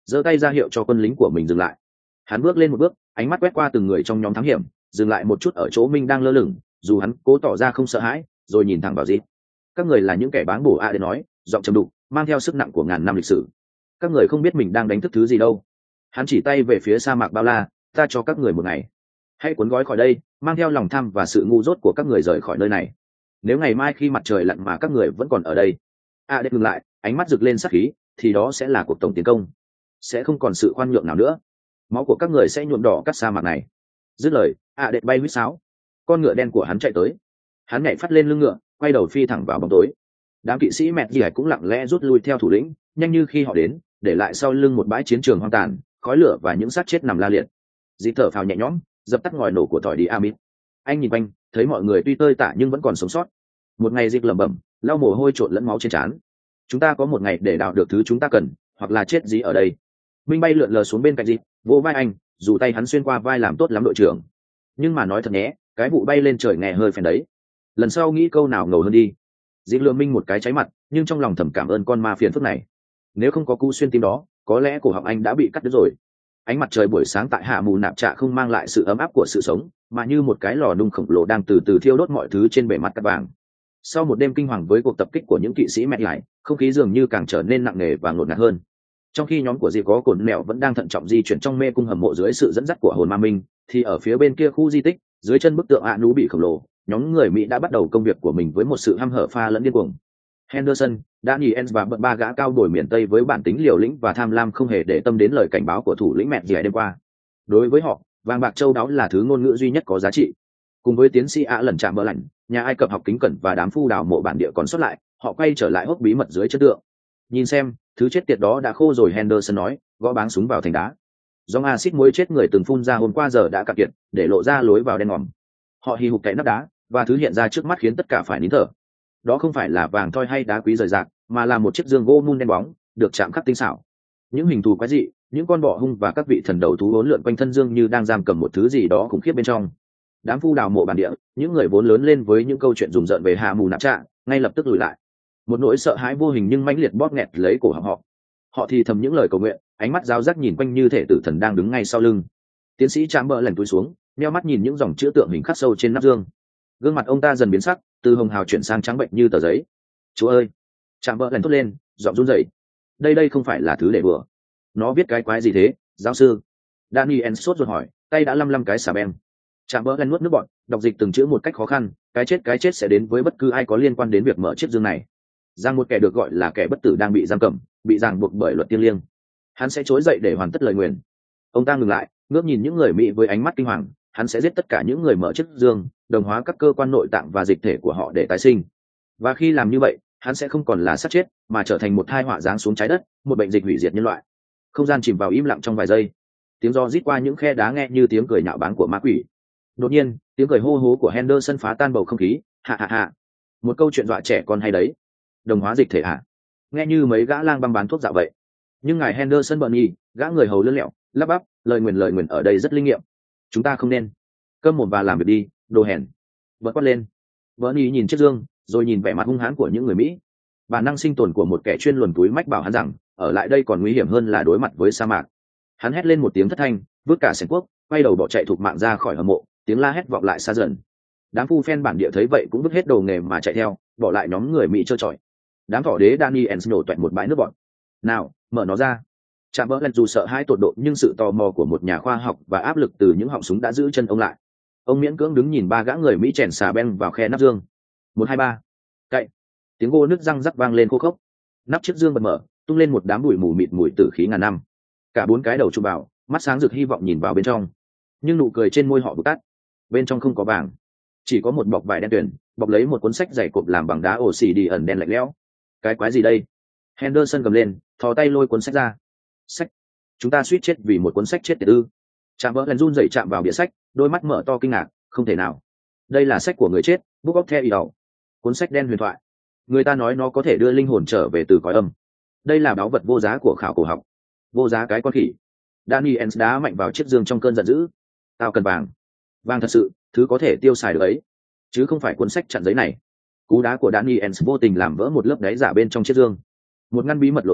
giơ tay ra hiệu cho quân lính của mình dừng lại. Hắn bước lên một bước, ánh mắt quét qua từng người trong nhóm thám hiểm, dừng lại một chút ở chỗ Minh đang lơ lửng, dù hắn cố tỏ ra không sợ hãi, rồi nhìn thẳng vào Dịp. Các người là những kẻ báng bổ để nói, giọng trầm đục, mang theo sức nặng của ngàn năm lịch sử. Các người không biết mình đang đánh thức thứ gì đâu. Hắn chỉ tay về phía sa mạc bao la, ta cho các người một ngày, hãy cuốn gói khỏi đây, mang theo lòng tham và sự ngu dốt của các người rời khỏi nơi này. Nếu ngày mai khi mặt trời lặn mà các người vẫn còn ở đây, để ngừng lại, ánh mắt rực lên sắc khí, thì đó sẽ là cuộc tổng tiến công, sẽ không còn sự khoan nhượng nào nữa. Máu của các người sẽ nhuộm đỏ các sa mạc này. Dứt lời, đệ bay huýt sáo, con ngựa đen của hắn chạy tới. Hắn nhảy phát lên lưng ngựa, quay đầu phi thẳng vào bóng tối. Đám kỵ sĩ mẹt gì cũng lặng lẽ rút lui theo thủ lĩnh, nhanh như khi họ đến, để lại sau lưng một bãi chiến trường hoang tàn, khói lửa và những xác chết nằm la liệt. Dịp thở phào nhẹ nhõm, dập tắt ngòi nổ của tỏi đi Amit. Anh nhìn quanh, thấy mọi người tuy tơi tả nhưng vẫn còn sống sót. Một ngày, Dịp lẩm bẩm, lau mồ hôi trộn lẫn máu trên trán. Chúng ta có một ngày để đào được thứ chúng ta cần, hoặc là chết gì ở đây. Minh bay lượn lờ xuống bên cạnh Dịp, vỗ vai anh, dù tay hắn xuyên qua vai làm tốt lắm đội trưởng. Nhưng mà nói thật nhé, cái vụ bay lên trời nghe hơi phèn đấy. Lần sau nghĩ câu nào ngầu hơn đi. Dịp lừa Minh một cái cháy mặt, nhưng trong lòng thầm cảm ơn con ma phiền phức này. Nếu không có cú xuyên tim đó, có lẽ cổ họng anh đã bị cắt đứt rồi. Ánh mặt trời buổi sáng tại Hạ Mù Nạp Trạ không mang lại sự ấm áp của sự sống, mà như một cái lò nung khổng lồ đang từ từ thiêu đốt mọi thứ trên bề mặt cát vàng. Sau một đêm kinh hoàng với cuộc tập kích của những kỵ sĩ mẹ lại, không khí dường như càng trở nên nặng nề và ngột ngạt hơn. Trong khi nhóm của Dịp có cồn mẹo vẫn đang thận trọng di chuyển trong mê cung hầm mộ dưới sự dẫn dắt của hồn ma minh, thì ở phía bên kia khu di tích, dưới chân bức tượng nú bị khổng lồ, nhóm người Mỹ đã bắt đầu công việc của mình với một sự hăm hở pha lẫn điên cuồng. Henderson, Daniels và ba gã cao đổi miền Tây với bản tính liều lĩnh và tham lam không hề để tâm đến lời cảnh báo của thủ lĩnh mẹ dì đêm qua. Đối với họ, vàng bạc châu đáo là thứ ngôn ngữ duy nhất có giá trị. Cùng với tiến sĩ lần chạm bờ lạnh, nhà Ai Cập học kính cẩn và đám phu đào mộ bản địa còn sót lại, họ quay trở lại hốc bí mật dưới chất tượng. Nhìn xem, thứ chết tiệt đó đã khô rồi, Henderson nói, gõ báng súng vào thành đá. Dòng axit muối chết người từng phun ra hôm qua giờ đã cạn kiệt, để lộ ra lối vào đen ngòm. Họ hì hục cậy nắp đá, và thứ hiện ra trước mắt khiến tất cả phải nín thở. Đó không phải là vàng thoi hay đá quý rời rạc, mà là một chiếc dương gỗ mun đen bóng, được chạm khắc tinh xảo. Những hình thù quái dị, những con bọ hung và các vị thần đầu thú uốn lượn quanh thân dương như đang giam cầm một thứ gì đó khủng khiếp bên trong. Đám phu đào mộ bản địa, những người vốn lớn lên với những câu chuyện rùng rợn về Hạ Mù Nạp Trạ, ngay lập tức lùi lại. Một nỗi sợ hãi vô hình nhưng mãnh liệt bóp nghẹt lấy cổ họng họ. Họ thì thầm những lời cầu nguyện, ánh mắt giáo giác nhìn quanh như thể tử thần đang đứng ngay sau lưng. Tiến sĩ chạm bờ lần túi xuống, nheo mắt nhìn những dòng chữ tượng hình khắc sâu trên nắp dương. Gương mặt ông ta dần biến sắc, từ hồng hào chuyển sang trắng bệnh như tờ giấy. Chúa ơi! Chạm bờ lần thốt lên, giọng run rẩy. Đây không phải là thứ để bừa. Nó viết cái quái gì thế, giáo sư? Daniel sốt ruột hỏi, tay đã lăm cái xà beng. Chạm bờ lần nuốt nước bọt, đọc dịch từng chữ một cách khó khăn. Cái chết sẽ đến với bất cứ ai có liên quan đến việc mở chiếc dương này. Rằng một kẻ được gọi là kẻ bất tử đang bị giam cầm, bị ràng buộc bởi luật thiêng liêng. Hắn sẽ trỗi dậy để hoàn tất lời nguyền. Ông ta ngừng lại, ngước nhìn những người Mỹ với ánh mắt kinh hoàng. Hắn sẽ giết tất cả những người mở chiếc dương, đồng hóa các cơ quan nội tạng và dịch thể của họ để tái sinh. Và khi làm như vậy, hắn sẽ không còn là xác chết, mà trở thành một tai họa giáng xuống trái đất, một bệnh dịch hủy diệt nhân loại. Không gian chìm vào im lặng trong vài giây. Tiếng gió rít qua những khe đá nghe như tiếng cười nhạo báng của ma quỷ. Đột nhiên, tiếng cười hô hố của Henderson phá tan bầu không khí. Hạ hạ hạ! Một câu chuyện dọa trẻ con hay đấy. Đồng hóa dịch thể ạ? Nghe như mấy gã lang băm bán thuốc dạo vậy. Nhưng ngài Henderson bận nhì, gã người hầu lươn lẹo, lắp bắp, lời nguyền ở đây rất linh nghiệm. Chúng ta không nên. Câm mồm và làm việc đi, đồ hèn. Bật quát lên. Bernie nhìn chiếc dương, rồi nhìn vẻ mặt hung hãn của những người Mỹ. Bản năng sinh tồn của một kẻ chuyên luồn túi mách bảo hắn rằng, ở lại đây còn nguy hiểm hơn là đối mặt với sa mạc. Hắn hét lên một tiếng thất thanh, vứt cả sẻng cuốc, quay đầu bỏ chạy thục mạng ra khỏi hầm mộ, tiếng la hét vọng lại xa dần. Đám phu phen bản địa thấy vậy cũng vứt hết đồ nghề mà chạy theo, bỏ lại nhóm người Mỹ trơ trọi. Đám thỏ đế Daniels nổ toẹt một bãi nước bọt. Nào, mở nó ra. Chạm bỡ lần dù sợ hãi tột độ nhưng sự tò mò của một nhà khoa học và áp lực từ những họng súng đã giữ chân ông lại. Ông miễn cưỡng đứng nhìn ba gã người Mỹ chèn xà beng vào khe nắp dương. 1, 2, 3. Cậy. Tiếng gỗ nứt răng rắc vang lên khô khốc. Nắp chiếc dương bật mở, tung lên một đám bụi mù mịt mùi tử khí ngàn năm. Cả 4 cái đầu chụp vào, mắt sáng rực hy vọng nhìn vào bên trong. Nhưng nụ cười trên môi họ vụt tắt. Bên trong không có vàng, chỉ có một bọc vải đen tuyền, bọc lấy một cuốn sách dày cộp làm bằng đá ổ xì đi ẩn đen lạnh lẽo. Cái quái gì đây? Henderson gầm lên, thò tay lôi cuốn sách ra. Sách? Chúng ta suýt chết vì một cuốn sách chết tiệt ư? Chạm vỡ lần run rẩy chạm vào bìa sách, đôi mắt mở to kinh ngạc. Không thể nào. Đây là sách của người chết, Book of the Dead. Cuốn sách đen huyền thoại. Người ta nói nó có thể đưa linh hồn trở về từ cõi âm. Đây là báu vật vô giá của khảo cổ học. Vô giá cái con khỉ. Daniels đá mạnh vào chiếc dương trong cơn giận dữ. Tao cần vàng. Vàng thật sự, thứ có thể tiêu xài được ấy, chứ không phải cuốn sách chặn giấy này. Cú đá của Daniels vô tình làm vỡ một lớp đáy giả bên trong chiếc dương. Một ngăn bí mật lộ ra,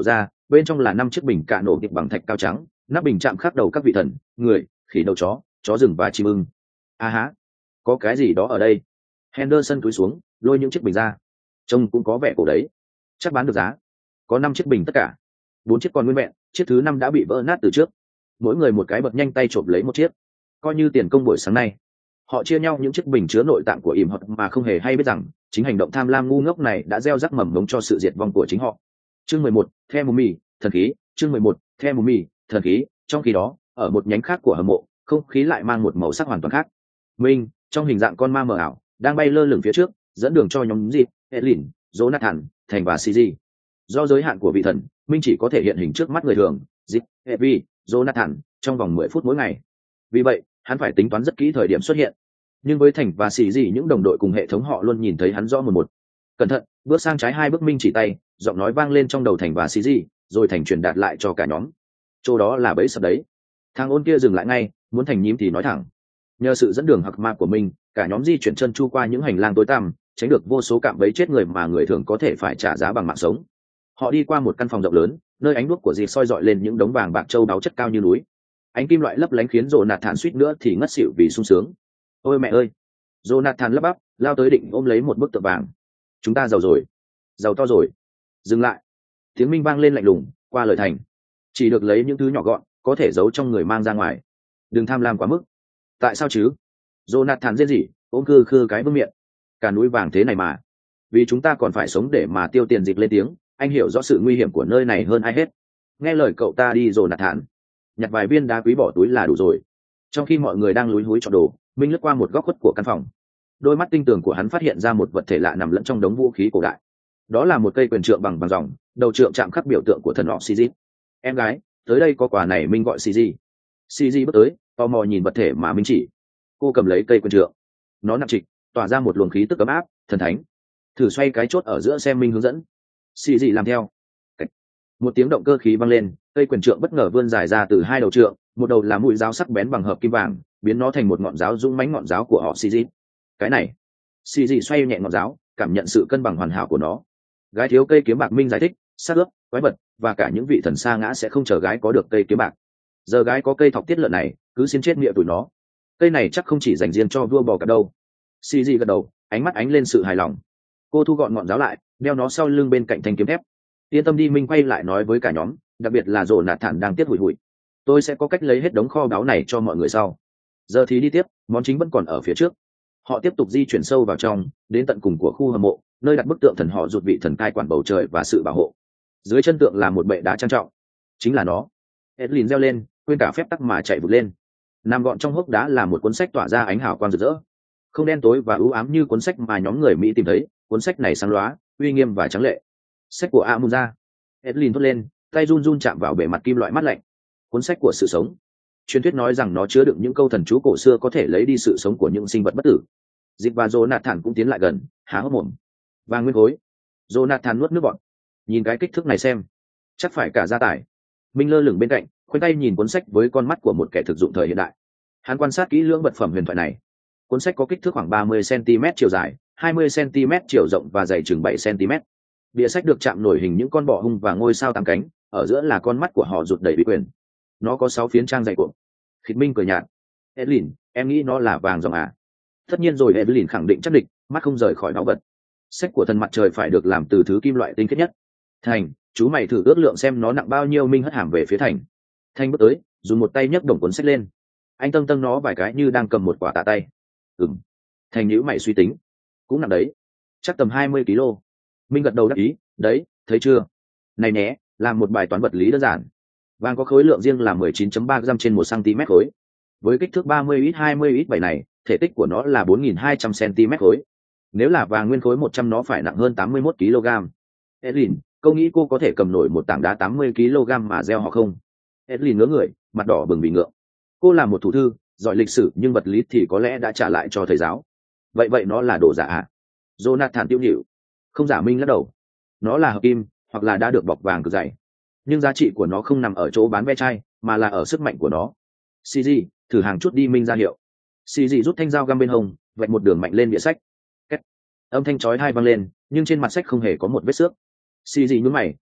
bên trong là 5 chiếc bình cạ nổ kịp bằng thạch cao trắng, nắp bình chạm khắc đầu các vị thần, người, khỉ đầu chó rừng và chim ưng. A há, có cái gì đó ở đây. Henderson cúi xuống lôi những chiếc bình ra, trông cũng có vẻ cổ đấy, chắc bán được giá. Có 5 chiếc bình tất cả, 4 chiếc còn nguyên vẹn, chiếc thứ 5 đã bị vỡ nát từ trước. Mỗi người một cái bật nhanh tay trộm lấy một chiếc, coi như tiền công buổi sáng nay. Họ chia nhau những chiếc bình chứa nội tạng của ỉm hoặc mà không hề hay biết rằng chính hành động tham lam ngu ngốc này đã gieo rắc mầm mống cho sự diệt vong của chính họ. Chương 11, The Mummy, thần khí. Chương 11, The Mummy, thần khí. Trong khi đó, ở một nhánh khác của hầm mộ, không khí lại mang một màu sắc hoàn toàn khác. Minh, trong hình dạng con ma mờ ảo, đang bay lơ lửng phía trước, dẫn đường cho nhóm Dịp, Edlin, Jonathan, Thành và CG. Do giới hạn của vị thần, Minh chỉ có thể hiện hình trước mắt người thường, Dịp, Evie, Jonathan, trong vòng 10 phút mỗi ngày. Vì vậy, hắn phải tính toán rất kỹ thời điểm xuất hiện. Nhưng với Thành và CG, những đồng đội cùng hệ thống họ luôn nhìn thấy hắn rõ một. Cẩn thận, bước sang trái 2 bước, Minh chỉ tay, giọng nói vang lên trong đầu Thành và CG, rồi Thành truyền đạt lại cho cả nhóm. Chỗ đó là bẫy sập đấy. Thằng ôn kia dừng lại ngay, muốn Thành nhím thì nói thẳng. Nhờ sự dẫn đường hoặc ma của mình, cả nhóm di chuyển chân chu qua những hành lang tối tăm, tránh được vô số cạm bẫy chết người mà người thường có thể phải trả giá bằng mạng sống. Họ đi qua một căn phòng rộng lớn, nơi ánh đuốc của dì soi dọi lên những đống vàng bạc châu báu chất cao như núi. Ánh kim loại lấp lánh khiến Jonathan suýt nữa thì ngất xỉu vì sung sướng. Ôi mẹ ơi! Jonathan lắp bắp, lao tới định ôm lấy một bức tượng vàng. Chúng ta giàu rồi, giàu to rồi. Dừng lại! Tiếng Minh vang lên lạnh lùng, qua lời Thành. Chỉ được lấy những thứ nhỏ gọn, có thể giấu trong người mang ra ngoài. Đừng tham lam quá mức. Tại sao chứ? Jonathan rên rỉ, ôm khư cái bưng miệng. Cả núi vàng thế này mà. Vì chúng ta còn phải sống để mà tiêu tiền. Dịch lên tiếng, anh hiểu rõ sự nguy hiểm của nơi này hơn ai hết. Nghe lời cậu ta đi Jonathan. Nhặt vài viên đá quý bỏ túi là đủ rồi. Trong khi mọi người đang lúi húi chọn đồ, Minh lướt qua một góc khuất của căn phòng. Đôi mắt tinh tường của hắn phát hiện ra một vật thể lạ nằm lẫn trong đống vũ khí cổ đại. Đó là một cây quyền trượng bằng ròng, đầu trượng chạm khắc biểu tượng của thần Oxygen. Em gái, tới đây có quà này. Minh gọi CG. CG bước tới, tò mò nhìn vật thể mà Minh chỉ. Cô cầm lấy cây quyền trượng. Nó nặng trịch, tỏa ra một luồng khí tức ấm áp, thần thánh. Thử xoay cái chốt ở giữa xem. Minh hướng dẫn. CG làm theo. Một tiếng động cơ khí vang lên, cây quyền trượng bất ngờ vươn dài ra từ 2 đầu trượng, một đầu là mũi giáo sắc bén bằng hợp kim vàng, biến nó thành một ngọn giáo dũng mãnh. Ngọn giáo của họ CG. Cái này. CG xoay nhẹ ngọn giáo, cảm nhận sự cân bằng hoàn hảo của nó. Gái thiếu cây kiếm bạc. Minh giải thích, sát ướp, quái vật và cả những vị thần sa ngã sẽ không chờ gái có được cây kiếm bạc. Giờ gái có cây thọc tiết lợn này, cứ xin chết miệng tụi nó. Cây này chắc không chỉ dành riêng cho vua bò cạp đâu. CG gật đầu, ánh mắt ánh lên sự hài lòng. Cô thu gọn ngọn giáo lại, đeo nó sau lưng bên cạnh thanh kiếm thép. Yên tâm đi. Minh quay lại nói với cả nhóm, đặc biệt là Jonathan đang tiếc hụi hụi. Tôi sẽ có cách lấy hết đống kho báu này cho mọi người sau. Giờ thì đi tiếp, món chính vẫn còn ở phía trước. Họ tiếp tục di chuyển sâu vào trong, đến tận cùng của khu hầm mộ, nơi đặt bức tượng thần họ rụt vị thần cai quản bầu trời và sự bảo hộ. Dưới chân tượng là một bệ đá trang trọng. Chính là nó. Edlin reo lên, quên cả phép tắc mà chạy vụt lên. Nằm gọn trong hốc đá là một cuốn sách tỏa ra ánh hào quang rực rỡ, không đen tối và u ám như cuốn sách mà nhóm người Mỹ tìm thấy. Cuốn sách này sáng lóa, uy nghiêm và trắng lệ. Sách của Amunra. Edlin thốt lên, tay run run chạm vào bề mặt kim loại mát lạnh. Cuốn sách của sự sống. Truyền thuyết nói rằng nó chứa đựng những câu thần chú cổ xưa có thể lấy đi sự sống của những sinh vật bất tử. Dịch và Jonathan cũng tiến lại gần, há hốc mồm. Vàng nguyên khối. Jonathan nuốt nước bọt. Nhìn cái kích thước này xem, chắc phải cả gia tài. Minh lơ lửng bên cạnh, khoanh tay nhìn cuốn sách với con mắt của một kẻ thực dụng thời hiện đại. Hắn quan sát kỹ lưỡng vật phẩm huyền thoại này. Cuốn sách có kích thước khoảng 30 cm chiều dài, 20 cm chiều rộng và dày chừng 7 cm. Bìa sách được chạm nổi hình những con bọ hung và ngôi sao 8 cánh, ở giữa là con mắt của họ rụt đầy bí quyền. Nó có 6 phiến trang dày cuộn. Khịt. Minh cười nhạt. Edlin, em nghĩ nó là vàng ròng à? Tất nhiên rồi. Edlin khẳng định chắc địch, mắt không rời khỏi báu vật. Sách của thần mặt trời phải được làm từ thứ kim loại tinh khiết nhất. Thành, chú mày thử ước lượng xem nó nặng bao nhiêu. Minh hất hàm về phía Thành. Thành bước tới, dùng một tay nhấc đồng cuốn sách lên. Anh tâng nó vài cái như đang cầm một quả tạ tay. Thành nhíu mày suy tính. Cũng nặng đấy, chắc tầm 20 kg. Minh gật đầu đáp ý. Đấy, thấy chưa? Này nhé, làm một bài toán vật lý đơn giản. Vàng có khối lượng riêng là 19.3 gram trên 1 cm khối. Với kích thước 30 x 20 x 7 này, thể tích của nó là 4.200 cm khối. Nếu là vàng nguyên khối 100 nó phải nặng hơn 81 kg. Edlin, câu nghĩ cô có thể cầm nổi một tảng đá 80 kg mà gieo họ không? Edlin ngớ người, mặt đỏ bừng vì ngượng. Cô là một thủ thư, giỏi lịch sử nhưng vật lý thì có lẽ đã trả lại cho thầy giáo. Vậy nó là đồ giả à? Jonathan tiêu nhịu. Không giả. Minh lắc đầu. Nó là hợp kim, hoặc là đã được bọc vàng cực dày. Nhưng giá trị của nó không nằm ở chỗ bán ve chai, mà là ở sức mạnh của nó. CG, thử hàng chút đi. Minh ra hiệu. CG rút thanh dao găm bên hông, vạch một đường mạnh lên bìa sách. Két. Âm thanh chói tai vang lên, nhưng trên mặt sách không hề có một vết xước. CG nhún mày,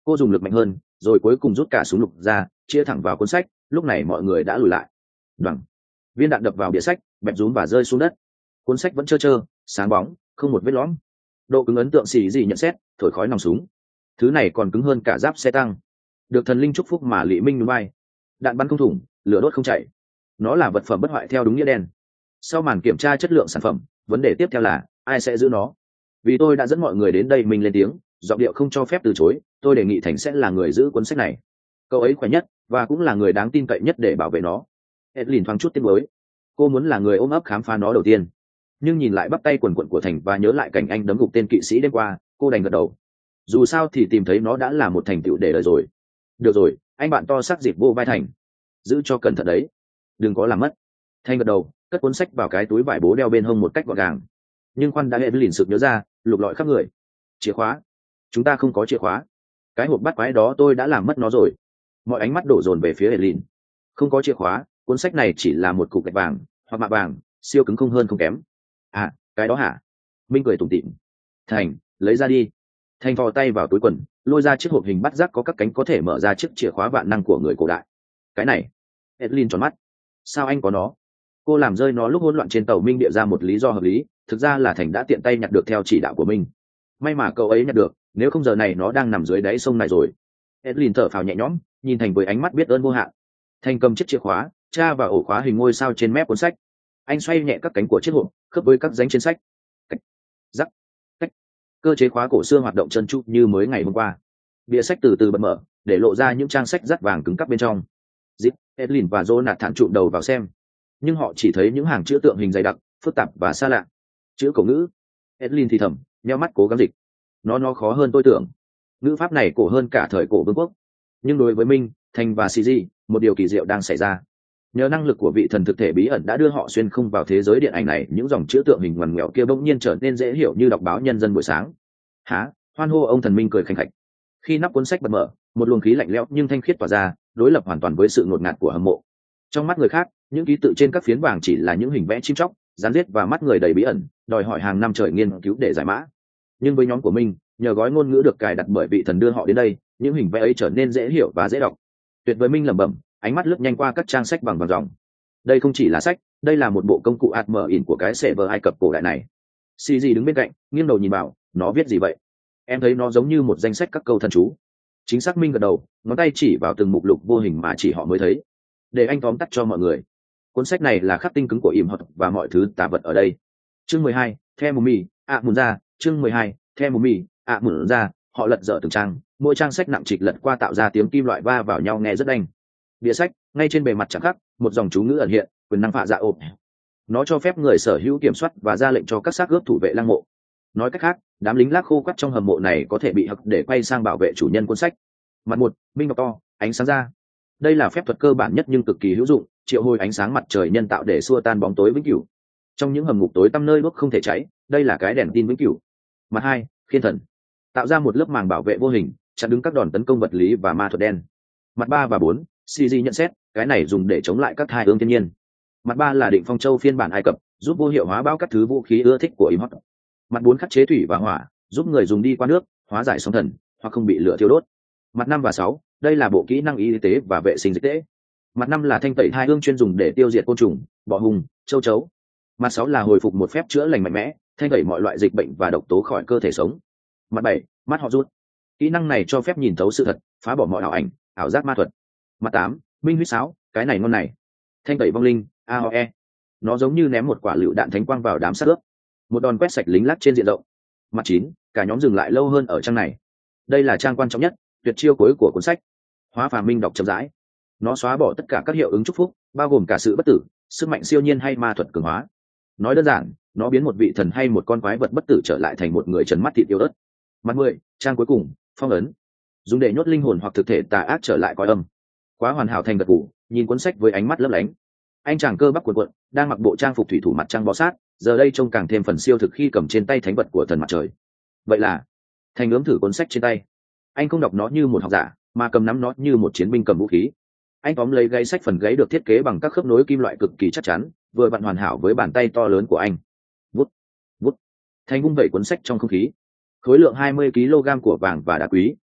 Cô dùng lực mạnh hơn, rồi cuối cùng rút cả súng lục ra, chia thẳng vào cuốn sách. Lúc này mọi người đã lùi lại. Đoằng, viên đạn đập vào bìa sách, bẹp rúm và rơi xuống đất. Cuốn sách vẫn trơ trơ, sáng bóng, không một vết lõm. Độ cứng ấn tượng xì gì nhận xét, thổi khói nòng súng. Thứ này còn cứng hơn cả giáp xe tăng. Được thần linh chúc phúc mà Lệ Minh núi bay. Đạn bắn không thủng, lửa đốt không chảy. Nó là vật phẩm bất hoại theo đúng nghĩa đen. Sau màn kiểm tra chất lượng sản phẩm, vấn đề tiếp theo là ai sẽ giữ nó. Vì tôi đã dẫn mọi người đến đây, mình lên tiếng, giọng điệu không cho phép từ chối. Tôi đề nghị Thành sẽ là người giữ cuốn sách này. Cậu ấy khỏe nhất và cũng là người đáng tin cậy nhất để bảo vệ nó. Edlin thoáng chút tiếc nuối. Cô muốn là người ôm ấp khám phá nó đầu tiên, nhưng nhìn lại bắp tay quần quận của Thành và nhớ lại cảnh anh đấm gục tên kỵ sĩ đêm qua, cô đành gật đầu. Dù sao thì tìm thấy nó đã là một thành tựu để đời rồi. Được rồi, anh bạn to xác dịp vô vai Thành. Giữ cho cẩn thận đấy, đừng có làm mất. Thành gật đầu, cất cuốn sách vào cái túi vải bố đeo bên hông một cách gọn gàng. Nhưng khoan đã, Evelyn sực nhớ ra, lục lọi khắp người. Chìa khóa. Chúng ta không có chìa khóa. Cái hộp bắt quái đó tôi đã làm mất nó rồi. Mọi ánh mắt đổ dồn về phía Evelyn. Không có chìa khóa, cuốn sách này chỉ là một cục gạch vàng hoặc mạ vàng, siêu cứng không hơn không kém. À, cái đó hả? Minh cười tủm tỉm. Thành, lấy ra đi. Thành thò tay vào túi quần, lôi ra chiếc hộp hình bắt giác có các cánh có thể mở ra chiếc chìa khóa vạn năng của người cổ đại. Cái này. Evelyn tròn mắt. Sao anh có nó? Cô làm rơi nó lúc hỗn loạn trên tàu Minh địa ra một lý do hợp lý, thực ra là Thành đã tiện tay nhặt được theo chỉ đạo của Minh. May mà cậu ấy nhặt được, nếu không giờ này nó đang nằm dưới đáy sông này rồi. Evelyn thở phào nhẹ nhõm, nhìn Thành với ánh mắt biết ơn vô hạn. Thành cầm chiếc chìa khóa, tra vào ổ khóa hình ngôi sao trên mép cuốn sách. Anh xoay nhẹ các cánh của chiếc hộp, khớp với các dánh trên sách. Cách, rắc, cách. Cơ chế khóa cổ xưa hoạt động trơn tru như mới ngày hôm qua. Bìa sách từ từ bật mở, để lộ ra những trang sách dắt vàng cứng cắp bên trong. Zip, Evelyn và Jonathan thản trụm đầu vào xem, nhưng họ chỉ thấy những hàng chữ tượng hình dày đặc, phức tạp và xa lạ. Chữ cổ ngữ. Evelyn thì thầm, nheo mắt cố gắng dịch. Nó khó hơn tôi tưởng. Ngữ pháp này cổ hơn cả thời cổ vương quốc. Nhưng đối với Minh, Thành và CG, một điều kỳ diệu đang xảy ra. Nhờ năng lực của vị thần thực thể bí ẩn đã đưa họ xuyên không vào thế giới điện ảnh này, những dòng chữ tượng hình ngoằn ngoèo kia bỗng nhiên trở nên dễ hiểu như đọc báo Nhân dân buổi sáng. Hả? Hoan hô, ông thần Minh cười khanh khách. Khi nắp cuốn sách bật mở, một luồng khí lạnh lẽo nhưng thanh khiết tỏa ra, đối lập hoàn toàn với sự ngột ngạt của hâm mộ. Trong mắt người khác, những ký tự trên các phiến vàng chỉ là những hình vẽ chim chóc, rán riết và mắt người đầy bí ẩn, đòi hỏi hàng năm trời nghiên cứu để giải mã. Nhưng với nhóm của Minh, nhờ gói ngôn ngữ được cài đặt bởi vị thần đưa họ đến đây, những hình vẽ ấy trở nên dễ hiểu và dễ đọc. Tuyệt vời, Minh lẩm bẩm, ánh mắt lướt nhanh qua các trang sách bằng vàng dòng. Đây không chỉ là sách, đây là một bộ công cụ ạt mở ỉn của cái server Ai Cập cổ đại này. CG đứng bên cạnh, nghiêng đầu nhìn vào, nó viết gì vậy? Em thấy nó giống như một danh sách các câu thần chú. Chính xác, Minh gật đầu, ngón tay chỉ vào từng mục lục vô hình mà chỉ họ mới thấy. Để anh tóm tắt cho mọi người. Cuốn sách này là khắc tinh cứng của im thuật và mọi thứ tà vật ở đây. Chương 12, The Mummy, Mun ra. Chương 12, The Mummy, Mun ra. Họ lật dở từng trang, mỗi trang sách nặng trịch lật qua tạo ra tiếng kim loại va vào nhau nghe rất đanh. Bìa sách, ngay trên bề mặt chẳng khắc, một dòng chú ngữ ẩn hiện, quyền năng phạ dạ ộp. Nó cho phép người sở hữu kiểm soát và ra lệnh cho các xác ướp thủ vệ lăng mộ. Nói cách khác, đám lính lác khô quắt trong hầm mộ này có thể bị hặc để quay sang bảo vệ chủ nhân cuốn sách. Mặt một, Minh đọc to, ánh sáng ra. Đây là phép thuật cơ bản nhất nhưng cực kỳ hữu dụng, triệu hồi ánh sáng mặt trời nhân tạo để xua tan bóng tối vĩnh cửu. Trong những hầm ngục tối tăm nơi đuốc không thể cháy, đây là cái đèn tin vĩnh cửu. Mặt hai, khiên thần, tạo ra một lớp màng bảo vệ vô hình, chặn đứng các đòn tấn công vật lý và ma thuật đen. Mặt ba và bốn, CG nhận xét, cái này dùng để chống lại các thai ương thiên nhiên. Mặt ba là định phong châu phiên bản Ai Cập, giúp vô hiệu hóa bao các thứ vũ khí ưa thích của Imhotep. Mặt bốn, khắc chế thủy và hỏa, giúp người dùng đi qua nước, hóa giải sóng thần, hoặc không bị lửa thiêu đốt. Mặt năm và sáu, đây là bộ kỹ năng y tế và vệ sinh dịch tễ. Mặt năm là thanh tẩy thai ương chuyên dùng để tiêu diệt côn trùng, bọ hùng, châu chấu. Mặt sáu là hồi phục một phép chữa lành mạnh mẽ, thanh tẩy mọi loại dịch bệnh và độc tố khỏi cơ thể sống. Mặt bảy, mắt họ rút. Kỹ năng này cho phép nhìn thấu sự thật, phá bỏ mọi ảo ảnh, ảo giác ma thuật. Mặt tám, minh huyết sáo, cái này ngon này. Thanh tẩy vong linh, AOE. Nó giống như ném một quả lựu đạn thánh quang vào đám sát ướp, một đòn quét sạch lính lác trên diện rộng. Mặt chín, cả nhóm dừng lại lâu hơn ở trang này. Đây là trang quan trọng nhất, tuyệt chiêu cuối của cuốn sách. Hóa phàm minh đọc chậm rãi. Nó xóa bỏ tất cả các hiệu ứng chúc phúc, bao gồm cả sự bất tử, sức mạnh siêu nhiên hay ma thuật cường hóa. Nói đơn giản, nó biến một vị thần hay một con quái vật bất tử trở lại thành một người trần mắt thịt yêu ớt. Mặt 10, trang cuối cùng, phong ấn, dùng để nhốt linh hồn hoặc thực thể tà ác trở lại cõi âm. Quá hoàn hảo. Thành gật gù, nhìn cuốn sách với ánh mắt lấp lánh. Anh chàng cơ bắp cuộn cuộn, đang mặc bộ trang phục thủy thủ mặt trăng bó sát, giờ đây trông càng thêm phần siêu thực khi cầm trên tay thánh vật của thần mặt trời. Vậy là, Thành ướm thử cuốn sách trên tay. Anh không đọc nó như một học giả, mà cầm nắm nó như một chiến binh cầm vũ khí. Anh tóm lấy gáy sách, phần gáy được thiết kế bằng các khớp nối kim loại cực kỳ chắc chắn, vừa vặn hoàn hảo với bàn tay to lớn của anh. Vút, vút. Thành vung vẩy cuốn sách trong không khí. Khối lượng 20 kg của vàng và đá quý,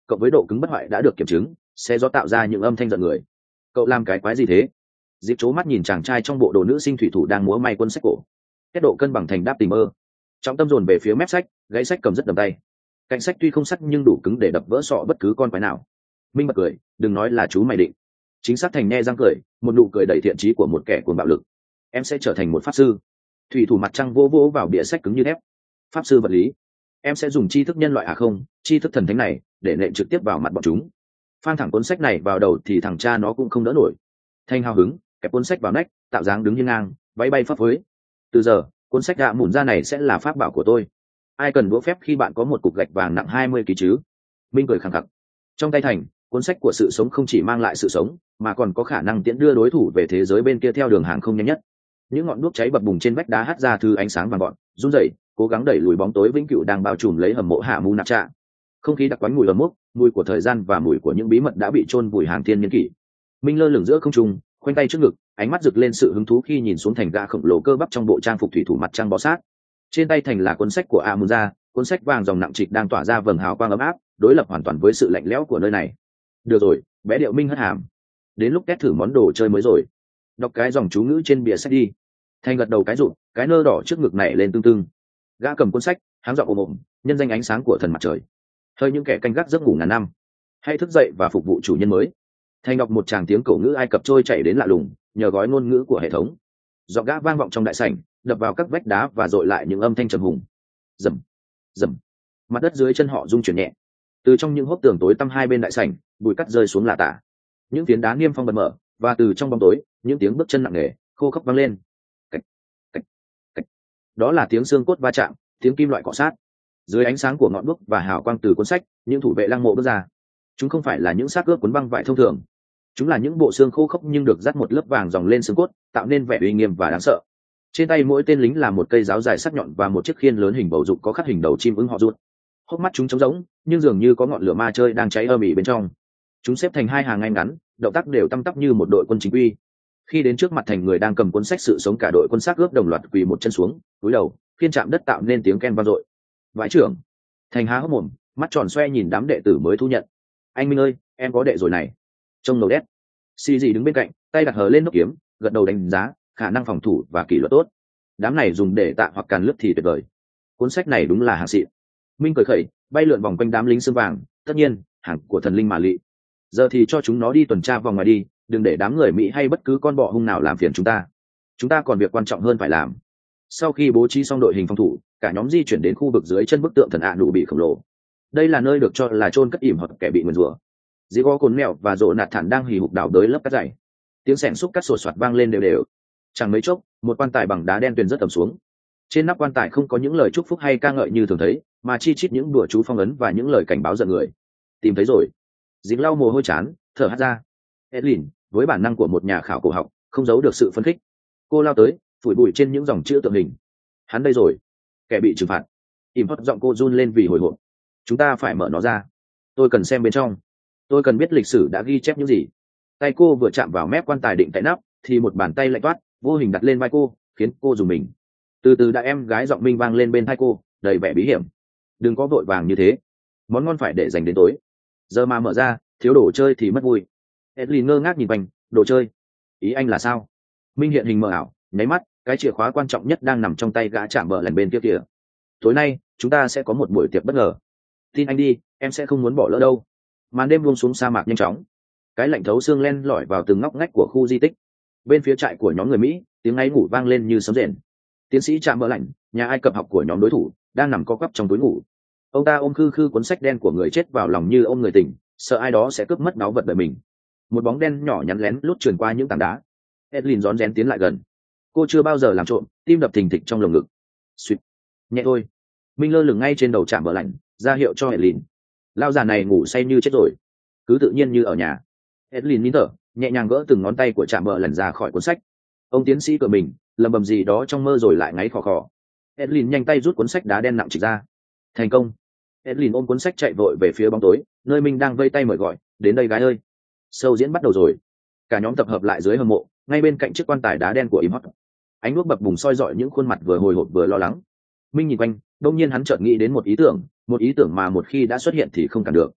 cộng với độ cứng bất hoại đã được kiểm chứng sẽ do tạo ra những âm thanh giận người. Cậu làm cái quái gì thế? Dịp trố mắt nhìn chàng trai trong bộ đồ nữ sinh thủy thủ đang múa may quân sách cổ. Kết độ cân bằng thành đáp tình mơ. Trọng tâm dồn về phía mép sách, gãy sách cầm rất đầm tay. Cạnh sách tuy không sắc nhưng đủ cứng để đập vỡ sọ bất cứ con quái nào. Minh bật cười, đừng nói là chú mày định. Chính xác thành nhe răng cười, một nụ cười đầy thiện chí của một kẻ cuồng bạo lực. Em sẽ trở thành một pháp sư. Thủy thủ mặt trăng vô vô vào bìa sách cứng như thép. Pháp sư vật lý. Em sẽ dùng tri thức nhân loại không, tri thức thần thánh này để nện trực tiếp vào mặt bọn chúng. Phan thẳng cuốn sách này vào đầu thì thằng cha nó cũng không đỡ nổi. Thanh hào hứng kẹp cuốn sách vào nách, tạo dáng đứng như ngang, váy bay phấp phới. Từ giờ cuốn sách gạ mủn ra này sẽ là pháp bảo của tôi. Ai cần đũa phép khi bạn có một cục gạch vàng nặng 20 kg chứ? Minh cười khẳng khặc. Trong tay Thành, cuốn sách của sự sống không chỉ mang lại sự sống mà còn có khả năng tiễn đưa đối thủ về thế giới bên kia theo đường hàng không nhanh nhất. Những ngọn đuốc cháy bập bùng trên vách đá hắt ra thứ ánh sáng vàng gọn, run rẩy, cố gắng đẩy lùi bóng tối vĩnh cửu đang bao trùm lấy hầm mộ Hạ Mu Nạp Trạ. Không khí đặc quánh mùi ấm mốc, mùi của thời gian và mùi của những bí mật đã bị chôn vùi hàng thiên niên kỷ. Minh lơ lửng giữa không trung, khoanh tay trước ngực, ánh mắt rực lên sự hứng thú khi nhìn xuống Thành gã khổng lồ cơ bắp trong bộ trang phục thủy thủ mặt trăng bó sát. Trên tay Thành là cuốn sách của Amunra, cuốn sách vàng dòng nặng trịch đang tỏa ra vầng hào quang ấm áp, đối lập hoàn toàn với sự lạnh lẽo của nơi này. Được rồi, bé điệu Minh hất hàm. Đến lúc test thử món đồ chơi mới rồi. Đọc cái dòng chú ngữ trên bìa sách đi. Thành gật đầu cái rụt, cái nơ đỏ trước ngực nảy lên tương tương. Gã cầm cuốn sách, háng giọng ồm ồm, nhân danh ánh sáng của thần mặt trời. Hơi những kẻ canh gác giấc ngủ ngàn năm, hãy thức dậy và phục vụ chủ nhân mới. Thành đọc một tràng tiếng cổ ngữ Ai Cập trôi chảy đến lạ lùng, nhờ gói ngôn ngữ của hệ thống. Giọng gã vang vọng trong đại sảnh, đập vào các vách đá và dội lại những âm thanh trầm hùng. Rầm, rầm. Mặt đất dưới chân họ rung chuyển nhẹ. Từ trong những hốc tường tối tăm hai bên đại sảnh, bụi cắt rơi xuống lả tả. Những phiến đá niêm phong bật mở, và từ trong bóng tối, những tiếng bước chân nặng nề, khô khốc vang lên. Cạch, cạch, cạch. Đó là tiếng xương cốt va chạm, tiếng kim loại cọ sát. Dưới ánh sáng của ngọn đuốc và hào quang từ cuốn sách, những thủ vệ lăng mộ bước ra. Chúng không phải là những xác ướp cuốn băng vải thông thường. Chúng là những bộ xương khô khốc nhưng được dắt một lớp vàng dòng lên xương cốt, tạo nên vẻ uy nghiêm và đáng sợ. Trên tay mỗi tên lính là một cây giáo dài sắc nhọn và một chiếc khiên lớn hình bầu dục có khắc hình đầu chim ưng họ rút. Hốc mắt chúng trống rỗng, nhưng dường như có ngọn lửa ma chơi đang cháy âm ỉ bên trong. Chúng xếp thành hai hàng ngay ngắn, động tác đều tăm tắp như một đội quân chính quy. Khi đến trước mặt Thành, người đang cầm cuốn sách sự sống, cả đội quân xác ướp đồng loạt quỳ một chân xuống, cúi đầu, khiên chạm đất tạo nên tiếng ken vang dội. Vãi trưởng. Thành há hốc mồm, mắt tròn xoe nhìn đám đệ tử mới thu nhận. Anh Minh ơi, em có đệ rồi này. Trông ngầu đét. Xì gì đứng bên cạnh, tay đặt hờ lên nút kiếm, gật đầu đánh giá khả năng phòng thủ và kỷ luật tốt. Đám này dùng để tạ hoặc càn lướt thì tuyệt vời. Cuốn sách này đúng là hàng xịn. Minh cười khẩy, bay lượn vòng quanh đám lính xương vàng, tất nhiên hàng của thần linh mà lị. Giờ thì cho chúng nó đi tuần tra vòng ngoài đi, đừng để đám người Mỹ hay bất cứ con bọ hung nào làm phiền chúng ta. Chúng ta còn việc quan trọng hơn phải làm. Sau khi bố trí xong đội hình phòng thủ, cả nhóm di chuyển đến khu vực dưới chân bức tượng thần ạ nụ bị khổng lồ. Đây là nơi được cho là chôn cất ỉm hoặc kẻ bị nguyền rủa. Dì có cồn mèo và rộ nạt thản đang hì hục đào đới lớp cát dày. Tiếng xẻng xúc cát sột soạt vang lên đều đều. Chẳng mấy chốc, một quan tài bằng đá đen tuyền rất tầm xuống. Trên nắp quan tài không có những lời chúc phúc hay ca ngợi như thường thấy, mà chi chít những đùa chú phong ấn và những lời cảnh báo giận người. Tìm thấy rồi. Dì lau mồ hôi chán, thở hắt ra. Edlin, với bản năng của một nhà khảo cổ học, không giấu được sự phấn khích. Cô lao tới, phủi bụi trên những dòng chữ tượng hình. Hắn đây rồi. Kẻ bị trừng phạt. Im hót giọng cô run lên vì hồi hộp. Chúng ta phải mở nó ra. Tôi cần xem bên trong. Tôi cần biết lịch sử đã ghi chép những gì. Tay cô vừa chạm vào mép quan tài định tại nắp, thì một bàn tay lạnh toát vô hình đặt lên vai cô, khiến cô rùng mình. Từ từ đã em gái giọng Minh vang lên bên tai cô, đầy vẻ bí hiểm. Đừng có vội vàng như thế. Món ngon phải để dành đến tối. Giờ mà mở ra, thiếu đồ chơi thì mất vui. Edlin ngơ ngác nhìn quanh. Đồ chơi? Ý anh là sao? Minh hiện hình mờ ảo, nháy mắt, cái chìa khóa quan trọng nhất đang nằm trong tay gã chạm bờ lần bên kia kìa. Tối nay chúng ta sẽ có một buổi tiệc bất ngờ. Tin anh đi, em sẽ không muốn bỏ lỡ đâu. Màn đêm buông xuống sa mạc nhanh chóng. Cái lạnh thấu xương len lỏi vào từng ngóc ngách của khu di tích. Bên phía trại của nhóm người Mỹ, tiếng ngáy ngủ vang lên như sấm rền. Tiến sĩ chạm bờ lạnh, nhà Ai Cập học của nhóm đối thủ, đang nằm co quắp trong túi ngủ. Ông ta ôm khư khư cuốn sách đen của người chết vào lòng như ôm người tỉnh, sợ ai đó sẽ cướp mất báu vật đời mình. Một bóng đen nhỏ nhắn lén lút trườn qua những tảng đá. Edlin rón rén tiến lại gần. Cô chưa bao giờ làm trộm, tim đập thình thịch trong lồng ngực. Suýt, nhẹ thôi. Minh lơ lửng ngay trên đầu chạm bờ lạnh, ra hiệu cho Edlin. Lao già này ngủ say như chết rồi, cứ tự nhiên như ở nhà. Edlin nín thở, nhẹ nhàng gỡ từng ngón tay của chạm bờ lần ra khỏi cuốn sách. Ông tiến sĩ của mình lầm bầm gì đó trong mơ rồi lại ngáy khò khò. Edlin nhanh tay rút cuốn sách đá đen nặng trịch ra. Thành công. Edlin ôm cuốn sách chạy vội về phía bóng tối, nơi Minh đang vây tay mời gọi. Đến đây gái ơi. Show diễn bắt đầu rồi. Cả nhóm tập hợp lại dưới hầm mộ, ngay bên cạnh chiếc quan tài đá đen của Imhot. Ánh đuốc bập bùng soi rọi những khuôn mặt vừa hồi hộp vừa lo lắng. Minh nhìn quanh, đông nhiên hắn chợt nghĩ đến một ý tưởng mà một khi đã xuất hiện thì không cản được.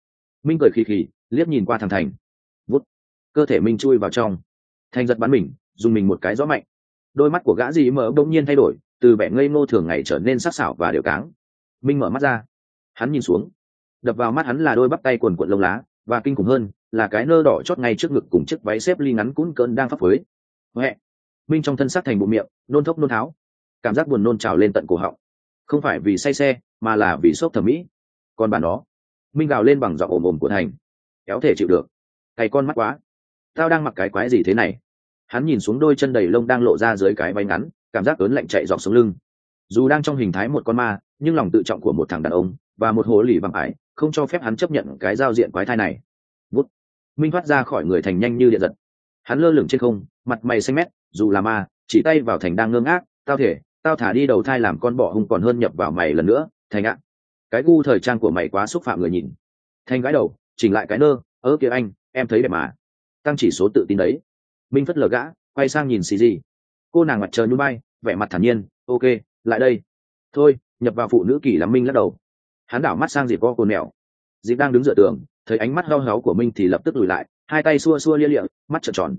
Minh cười khì khì liếc nhìn qua thằng Thành. Vút, cơ thể Minh chui vào trong. Thành giật bắn mình, dùng mình một cái rõ mạnh. Đôi mắt của gã gì mở bỗng nhiên thay đổi, từ vẻ ngây ngô thường ngày trở nên sắc sảo và đều cáng. Minh mở mắt ra, hắn nhìn xuống, đập vào mắt hắn là đôi bắp tay quần quận lông lá, và kinh khủng hơn là cái nơ đỏ chót ngay trước ngực cùng chiếc váy xếp ly ngắn cũn cỡn đang phấp phới. Huệ. Minh trong thân xác thành bụng miệng, nôn thốc nôn tháo, cảm giác buồn nôn trào lên tận cổ họng, không phải vì say xe mà là vì sốc thẩm mỹ. Còn bản đó, Minh gào lên bằng giọng ồm ồm của Thành, kéo thể chịu được, cày con mắt quá, tao đang mặc cái quái gì thế này. Hắn nhìn xuống đôi chân đầy lông đang lộ ra dưới cái váy ngắn, cảm giác ớn lạnh chạy dọc sống lưng. Dù đang trong hình thái một con ma, nhưng lòng tự trọng của một thằng đàn ông và một hồ lì bằng ải không cho phép hắn chấp nhận cái giao diện quái thai này. Vút, Minh thoát ra khỏi người Thành nhanh như điện giật. Hắn lơ lửng trên không, mặt mày xanh mét, dù là ma, chỉ tay vào Thành đang ngơ ngác. Tao thả đi đầu thai làm con bọ hung còn hơn nhập vào mày lần nữa, Thành ạ. Cái gu thời trang của mày quá xúc phạm người nhìn. Thành gãi đầu, chỉnh lại cái nơ. Kìa anh, em thấy đẹp mà. Tăng chỉ số tự tin đấy. Minh phất lờ gã, quay sang nhìn xì gì. Cô nàng mặt trời nhún bay, vẻ mặt thản nhiên. Ok, lại đây. Thôi, nhập vào phụ nữ kỳ lắm. Minh lắc đầu. Hắn đảo mắt sang dịp co cồn mèo. Dịp đang đứng dựa tường, thấy ánh mắt hao háo của Minh thì lập tức lùi lại, hai tay xua xua lia lịa, mắt trợn tròn.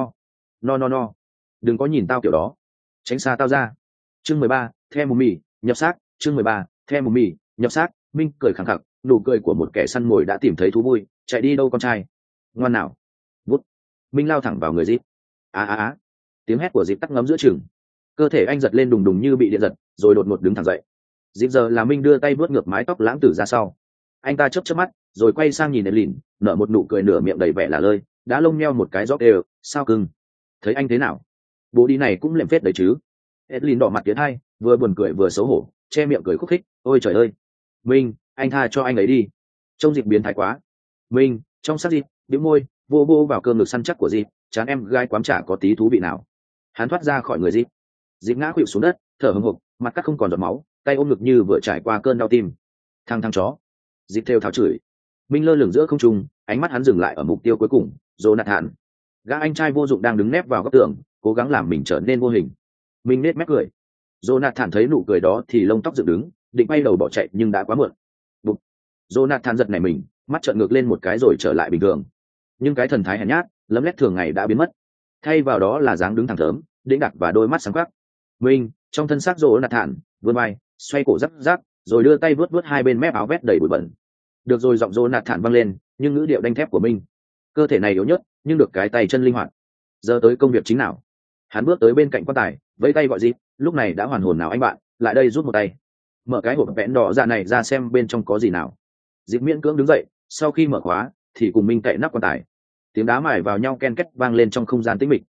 No, đừng có nhìn tao kiểu đó, tránh xa tao ra. Chương 13, theo mù mì nhập xác. Chương 13, theo mù mì nhập xác. Minh cười khẳng khặc, nụ cười của một kẻ săn mồi đã tìm thấy thú vui. Chạy đi đâu con trai, ngoan nào. Vút, Minh lao thẳng vào người Dịp. Á. Tiếng hét của Dịp tắc ngấm giữa chừng, cơ thể anh giật lên đùng đùng như bị điện giật, rồi đột ngột đứng thẳng dậy. Dịp giờ là Minh đưa tay vuốt ngược mái tóc lãng tử ra sau. Anh ta chớp mắt, rồi quay sang nhìn Edlin, nở một nụ cười nửa miệng đầy vẻ là lơi, đã lông meo một cái gió đều. Sao cưng, thấy anh thế nào? Bố đi này cũng lệm phết đấy chứ. Edlin đỏ mặt tiến hai, vừa buồn cười vừa xấu hổ, che miệng cười khúc khích. Ôi trời ơi, Minh, anh tha cho anh ấy đi, trông Dịp biến thái quá. Minh trong sắc Dịp bĩu môi, vô vào cơm ngực săn chắc của Dịp, chán em gai quám chả có tí thú vị nào. Hắn thoát ra khỏi người Dịp. Dịp ngã khuỵu xuống đất, thở hổn hộc, mặt cắt không còn giọt máu, tay ôm ngực như vừa trải qua cơn đau tim. Thằng chó. Dịp theo tháo chửi. Minh lơ lửng giữa không trung, ánh mắt hắn dừng lại ở mục tiêu cuối cùng, Jonathan. Gã anh trai vô dụng đang đứng nép vào góc tường, cố gắng làm mình trở nên vô hình. Minh nết mép cười. Jonathan thấy nụ cười đó thì lông tóc dựng đứng, định bay đầu bỏ chạy nhưng đã quá muộn. Bụp. Jonathan giật nảy mình, mắt trợn ngược lên một cái rồi trở lại bình thường. Nhưng cái thần thái hèn nhát, lấm lét thường ngày đã biến mất. Thay vào đó là dáng đứng thẳng thớm, đĩnh đạc và đôi mắt sáng quắc. Minh trong thân xác Jonathan vươn vai, xoay cổ rắc, rồi đưa tay vuốt hai bên mép áo vét đầy bụi bẩn. Được rồi, giọng Jonathan vang lên, nhưng ngữ điệu đanh thép của Minh. Cơ thể này yếu nhất, nhưng được cái tay chân linh hoạt. Giờ tới công việc chính nào. Hắn bước tới bên cạnh quan tài, vẫy tay gọi Dịp. Lúc này đã hoàn hồn nào anh bạn, lại đây giúp một tay. Mở cái hộp vẽn đỏ dạ này ra xem bên trong có gì nào. Dịp miễn cưỡng đứng dậy, sau khi mở khóa thì cùng Minh cậy nắp quan tài. Tiếng đá mài vào nhau ken két vang lên trong không gian tĩnh mịch.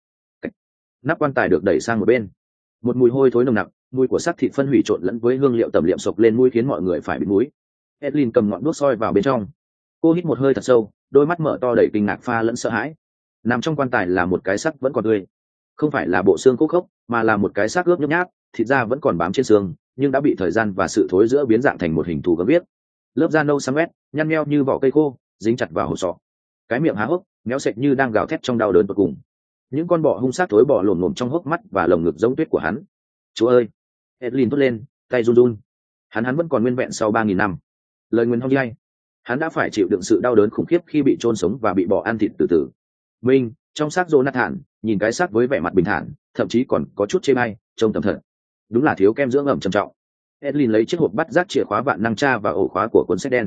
Nắp quan tài được đẩy sang một bên. Một mùi hôi thối nồng nặc, mùi của xác thịt phân hủy trộn lẫn với hương liệu tẩm liệm sộc lên mũi khiến mọi người phải bịt mũi. Edlin cầm ngọn đuốc soi vào bên trong. Cô hít một hơi thật sâu, đôi mắt mở to đầy kinh ngạc pha lẫn sợ hãi. Nằm trong quan tài là một cái xác vẫn còn tươi, không phải là bộ xương khô khốc, mà là một cái xác ướp nhấp nháp, thịt da vẫn còn bám trên xương, nhưng đã bị thời gian và sự thối rữa biến dạng thành một hình thù gớm viết. Lớp da nâu xám quét, nhăn nheo như vỏ cây khô, dính chặt vào hộp sọ. Cái miệng há hốc, méo sệt như đang gào thét trong đau đớn tột cùng. Những con bọ hung sát thối bò lổm lổm trong hốc mắt và lồng ngực giống tuyết của hắn. Chúa ơi! Edlin thốt lên, tay run run. Hắn vẫn còn nguyên vẹn sau 3.000 năm. Lời nguyền hong dai. Hắn đã phải chịu đựng sự đau đớn khủng khiếp khi bị chôn sống và bị bọ ăn thịt từ từ. Minh trong xác Jonathan nhìn cái xác với vẻ mặt bình thản, thậm chí còn có chút chê bai, trông tầm thật. Đúng là thiếu kem dưỡng ẩm trầm trọng. Edlin lấy chiếc hộp bắt rác chìa khóa vạn năng tra và ổ khóa của cuốn sách đen.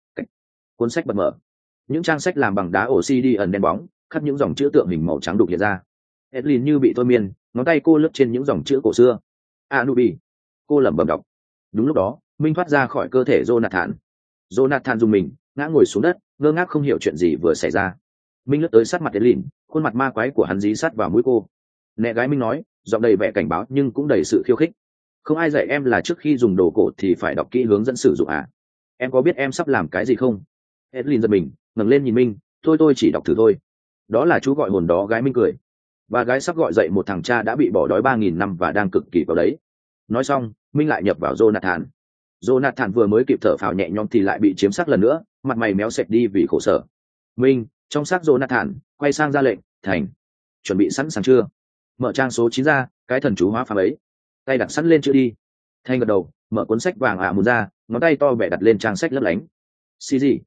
Cuốn sách bật mở. Những trang sách làm bằng đá OCD ẩn đen bóng, khắc những dòng chữ tượng hình màu trắng đục hiện ra. Edlin như bị thôi miên, ngón tay cô lướt trên những dòng chữ cổ xưa. Anubi. Cô lẩm bẩm đọc. Đúng lúc đó, Minh thoát ra khỏi cơ thể Jonathan. Jonathan dùng mình, ngã ngồi xuống đất, ngơ ngác không hiểu chuyện gì vừa xảy ra. Minh lướt tới sát mặt Edlin, khuôn mặt ma quái của hắn dí sát vào mũi cô. Nẹ gái Minh nói, giọng đầy vẻ cảnh báo nhưng cũng đầy sự khiêu khích. Không ai dạy em là trước khi dùng đồ cổ thì phải đọc kỹ hướng dẫn sử dụng à? Em có biết em sắp làm cái gì không? Edlin giật mình, ngẩng lên nhìn Minh. Tôi chỉ đọc thử thôi. Đó là chú gọi hồn đó. Gái Minh cười. Và gái sắp gọi dậy một thằng cha đã bị bỏ đói 3.000 năm và đang cực kỳ vào đấy. Nói xong, Minh lại nhập vào Jonathan. Jonathan vừa mới kịp thở phào nhẹ nhõm thì lại bị chiếm xác lần nữa, mặt mày méo sệt đi vì khổ sở. Minh trong xác Jonathan quay sang ra lệnh, Thành, chuẩn bị sẵn sàng chưa? Mở trang số 9 ra, cái thần chú hóa phàm ấy. Tay đặt sẵn lên chưa đi. Thành gật đầu, mở cuốn sách vàng mùn ra, ngón tay to vẻ đặt lên trang sách lấp lánh. Xì gì?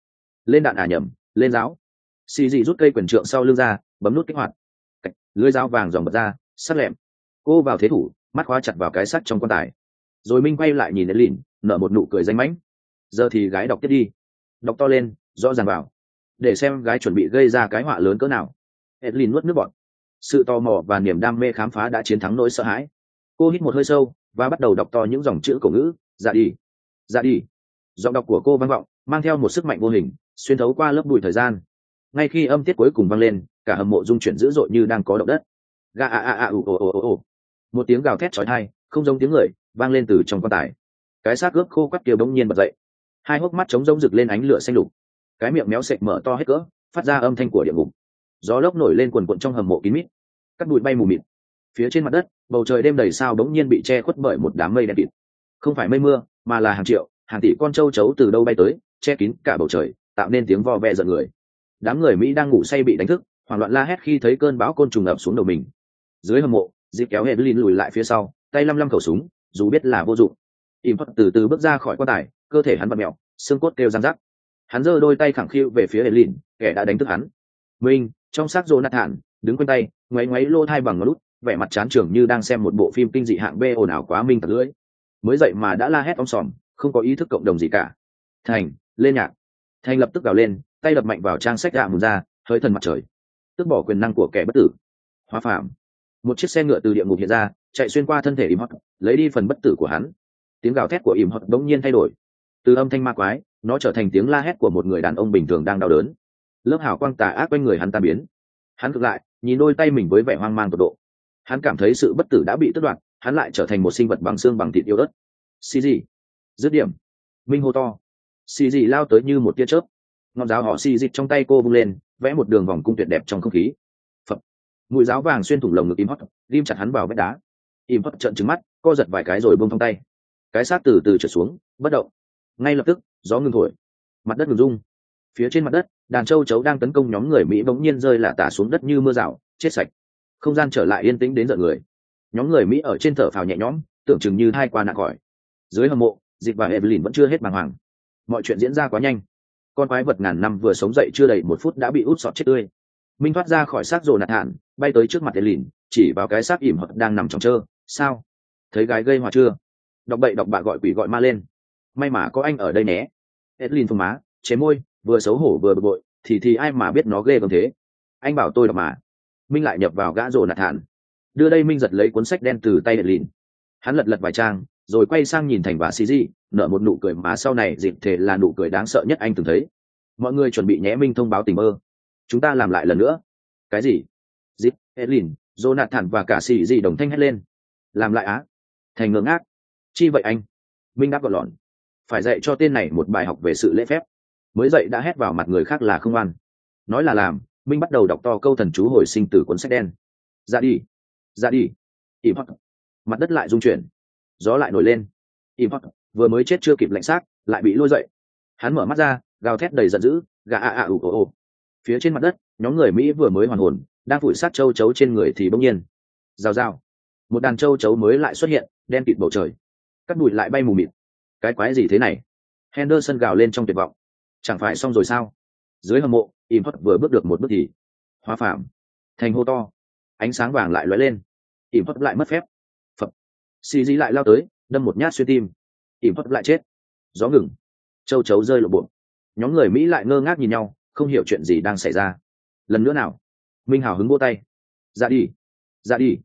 lên đạn nhầm, lên giáo. Xì dị rút cây quyền trượng sau lưng ra, bấm nút kích hoạt. Lưỡi dao vàng dòng bật ra, sắc lẹm. Cô vào thế thủ, mắt khóa chặt vào cái sắt trong quan tài. Rồi Minh quay lại nhìn Edlin, nở một nụ cười danh mãnh. Giờ thì gái đọc tiếp đi. Đọc to lên, rõ ràng vào. Để xem gái chuẩn bị gây ra cái họa lớn cỡ nào. Edlin nuốt nước bọt. Sự tò mò và niềm đam mê khám phá đã chiến thắng nỗi sợ hãi. Cô hít một hơi sâu và bắt đầu đọc to những dòng chữ cổ ngữ. Dạ đi, dạ đi. Giọng đọc của cô vang vọng, mang theo một sức mạnh vô hình, xuyên thấu qua lớp bụi thời gian. Ngay khi âm tiết cuối cùng vang lên, cả hầm mộ rung chuyển dữ dội như đang có động đất. Ga a a a u o o o. Một tiếng gào thét chói tai, không giống tiếng người, vang lên từ trong quan tài. Cái xác ướp khô quắt kia bỗng nhiên bật dậy, hai hốc mắt trống rỗng rực lên ánh lửa xanh lục, cái miệng méo sệt mở to hết cỡ, phát ra âm thanh của địa ngục. Gió lốc nổi lên cuồn cuộn trong hầm mộ kín mít, cát bụi bay mù mịt. Phía trên mặt đất, bầu trời đêm đầy sao bỗng nhiên bị che khuất bởi một đám mây đen kịt. Không phải mây mưa, mà là hàng triệu, hàng tỷ con châu chấu từ đâu bay tới, che kín cả bầu trời, tạo nên tiếng vo ve giận người. Đám người Mỹ đang ngủ say bị đánh thức, hoảng loạn la hét khi thấy cơn bão côn trùng ập xuống đầu mình. Dưới hầm mộ, Dịp kéo Evelyn lùi lại phía sau, tay lăm khẩu súng, dù biết là vô dụng. Im Phật từ từ bước ra khỏi quan tài, cơ thể hắn vặn mèo, xương cốt kêu răng rắc. Hắn giơ đôi tay khẳng khiu về phía Evelyn, kẻ đã đánh thức hắn. Minh, trong xác Jonathan, đứng quanh tay, ngoáy ngoáy lô thai bằng ngón út, vẻ mặt chán trường như đang xem một bộ phim kinh dị hạng B ồn ào quá minh thật lưỡi. Mới dậy mà đã la hét om sòm, không có ý thức cộng đồng gì cả. Thành, lên nhạc. Thành lập tức gào lên, tay đập mạnh vào trang sách gạ mùn ra, hơi thần mặt trời. Tước bỏ quyền năng của kẻ bất tử. Hóa phàm. Một chiếc xe ngựa từ địa ngục hiện ra, chạy xuyên qua thân thể Im Hot, lấy đi phần bất tử của hắn. Tiếng gào thét của Im Hot đống nhiên thay đổi. Từ âm thanh ma quái, nó trở thành tiếng la hét của một người đàn ông bình thường đang đau đớn. Lớp hào quang tà ác quanh người hắn tan biến. Hắn ngược lại, nhìn đôi tay mình với vẻ hoang mang tột độ. Hắn cảm thấy sự bất tử đã bị tước đoạt, hắn lại trở thành một sinh vật bằng xương bằng thịt yếu ớt. Xì gì? Dứt điểm. Minh hô to. Xì gì lao tới như một tia chớp. Ngọn giáo họ xì dịch trong tay cô vung lên, vẽ một đường vòng cung tuyệt đẹp trong không khí. Phập. Mũi giáo vàng xuyên thủng lồng ngực Im Hot, ghim chặt hắn vào vách đá. Im Hot trợn trừng mắt, co giật vài cái rồi buông thong tay. Cái xác từ từ trượt xuống, bất động. Ngay lập tức, gió ngừng thổi, mặt đất ngừng rung. Phía trên mặt đất, đàn châu chấu đang tấn công nhóm người Mỹ bỗng nhiên rơi lả tả xuống đất như mưa rào, chết sạch. Không gian trở lại yên tĩnh đến giận người. Nhóm người Mỹ ở trên thở phào nhẹ nhõm, tưởng chừng như thai qua nạn khỏi. Dưới hầm mộ, Dịch và Evelyn vẫn chưa hết bàng hoàng. Mọi chuyện diễn ra quá nhanh. Con quái vật ngàn năm vừa sống dậy chưa đầy 1 phút đã bị út sọt chết tươi. Minh thoát ra khỏi xác rồ nạt hạn, bay tới trước mặt Evelyn, chỉ vào cái xác ỉm đang nằm trong trơ. Sao? Thấy gái gây hòa chưa? Đọc bậy đọc bạ gọi quỷ gọi ma lên. May mà có anh ở đây nhé. Evelyn phồng má, chế môi, vừa xấu hổ vừa bực bội, thì ai mà biết nó ghê comme thế. Anh bảo tôi đọc mà. Minh lại nhập vào gã rồ nạt hạn. Đưa đây Minh giật lấy cuốn sách đen từ tay Evelyn. Hắn lật vài trang, rồi quay sang nhìn Thành và Cz, nở một nụ cười mà sau này Dịp thể là nụ cười đáng sợ nhất anh từng thấy. Mọi người chuẩn bị nhé. Minh thông báo tình mơ. Chúng ta làm lại lần nữa. Cái gì? Dịp, Evelyn, Jonathan và cả Cz đồng thanh hét lên. Làm lại á? Thành ngơ ngác. Chi vậy anh? Minh đáp gọn lọn. Phải dạy cho tên này một bài học về sự lễ phép. Mới dậy đã hét vào mặt người khác là không ăn. Nói là làm, Minh bắt đầu đọc to câu thần chú hồi sinh từ cuốn sách đen. Ra đi, ra đi. Im Hot. Mặt đất lại rung chuyển, gió lại nổi lên. Im Hot vừa mới chết chưa kịp lạnh xác, lại bị lôi dậy. Hắn mở mắt ra, gào thét đầy giận dữ, gà a a ủ ồ ồ. Phía trên mặt đất, nhóm người Mỹ vừa mới hoàn hồn, đang phủi sát châu chấu trên người thì bỗng nhiên, rào rào, một đàn châu chấu mới lại xuất hiện, đen kịt bầu trời, cát bụi lại bay mù mịt. Cái quái gì thế này? Henderson gào lên trong tuyệt vọng. Chẳng phải xong rồi sao? Dưới hầm mộ, Im Hot vừa bước được một bước thì hóa phàm. Thành hô to, ánh sáng vàng lại lóe lên. Im Hot lại mất phép. Phập. Xì dí lại lao tới, đâm một nhát xuyên tim. Im Hot lại chết. Gió ngừng, châu chấu rơi lộ bộ. Nhóm người Mỹ lại ngơ ngác nhìn nhau, không hiểu chuyện gì đang xảy ra. Lần nữa nào? Minh hào hứng vỗ tay. Ra đi, ra đi.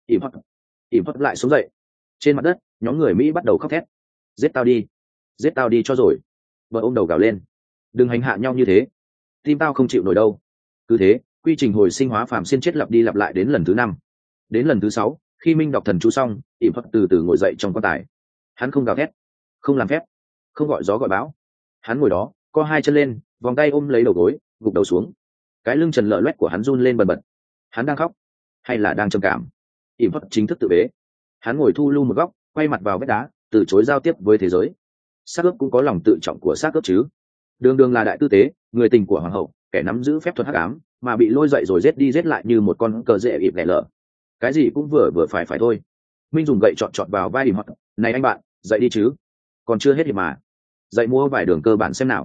Im Hot lại sống dậy. Trên mặt đất, nhóm người Mỹ bắt đầu khóc thét. Giết tao đi cho rồi. Vợ ôm đầu gào lên. Đừng hành hạ nhau như thế, tim tao không chịu nổi đâu. Cứ thế, quy trình hồi sinh hóa phàm xiên chết lặp đi lặp lại đến lần thứ 5. Đến lần thứ 6, khi Minh đọc thần chú xong, Im Hot từ từ ngồi dậy trong quan tài. Hắn không gào thét, không làm phép, không gọi gió gọi bão. Hắn ngồi đó, co hai chân lên, vòng tay ôm lấy đầu gối, gục đầu xuống. Cái lưng trần lợ loét của hắn run lên bần bật. Hắn đang khóc hay là đang trầm cảm? Im Hot chính thức tự bế. Hắn ngồi thu lu một góc, quay mặt vào vách đá, từ chối giao tiếp với thế giới. Xác ướp cũng có lòng tự trọng của xác ướp chứ. Đường là đại tư tế, người tình của hoàng hậu, kẻ nắm giữ phép thuật hắc ám, mà bị lôi dậy rồi giết đi giết lại như một con cờ dễ ịp lẻ lở. Cái gì cũng vừa phải thôi. Minh dùng gậy chọt vào vai Im Hot. Này anh bạn, dậy đi chứ, còn chưa hết hiệp mà. Dậy mua vài đường cơ bản xem nào.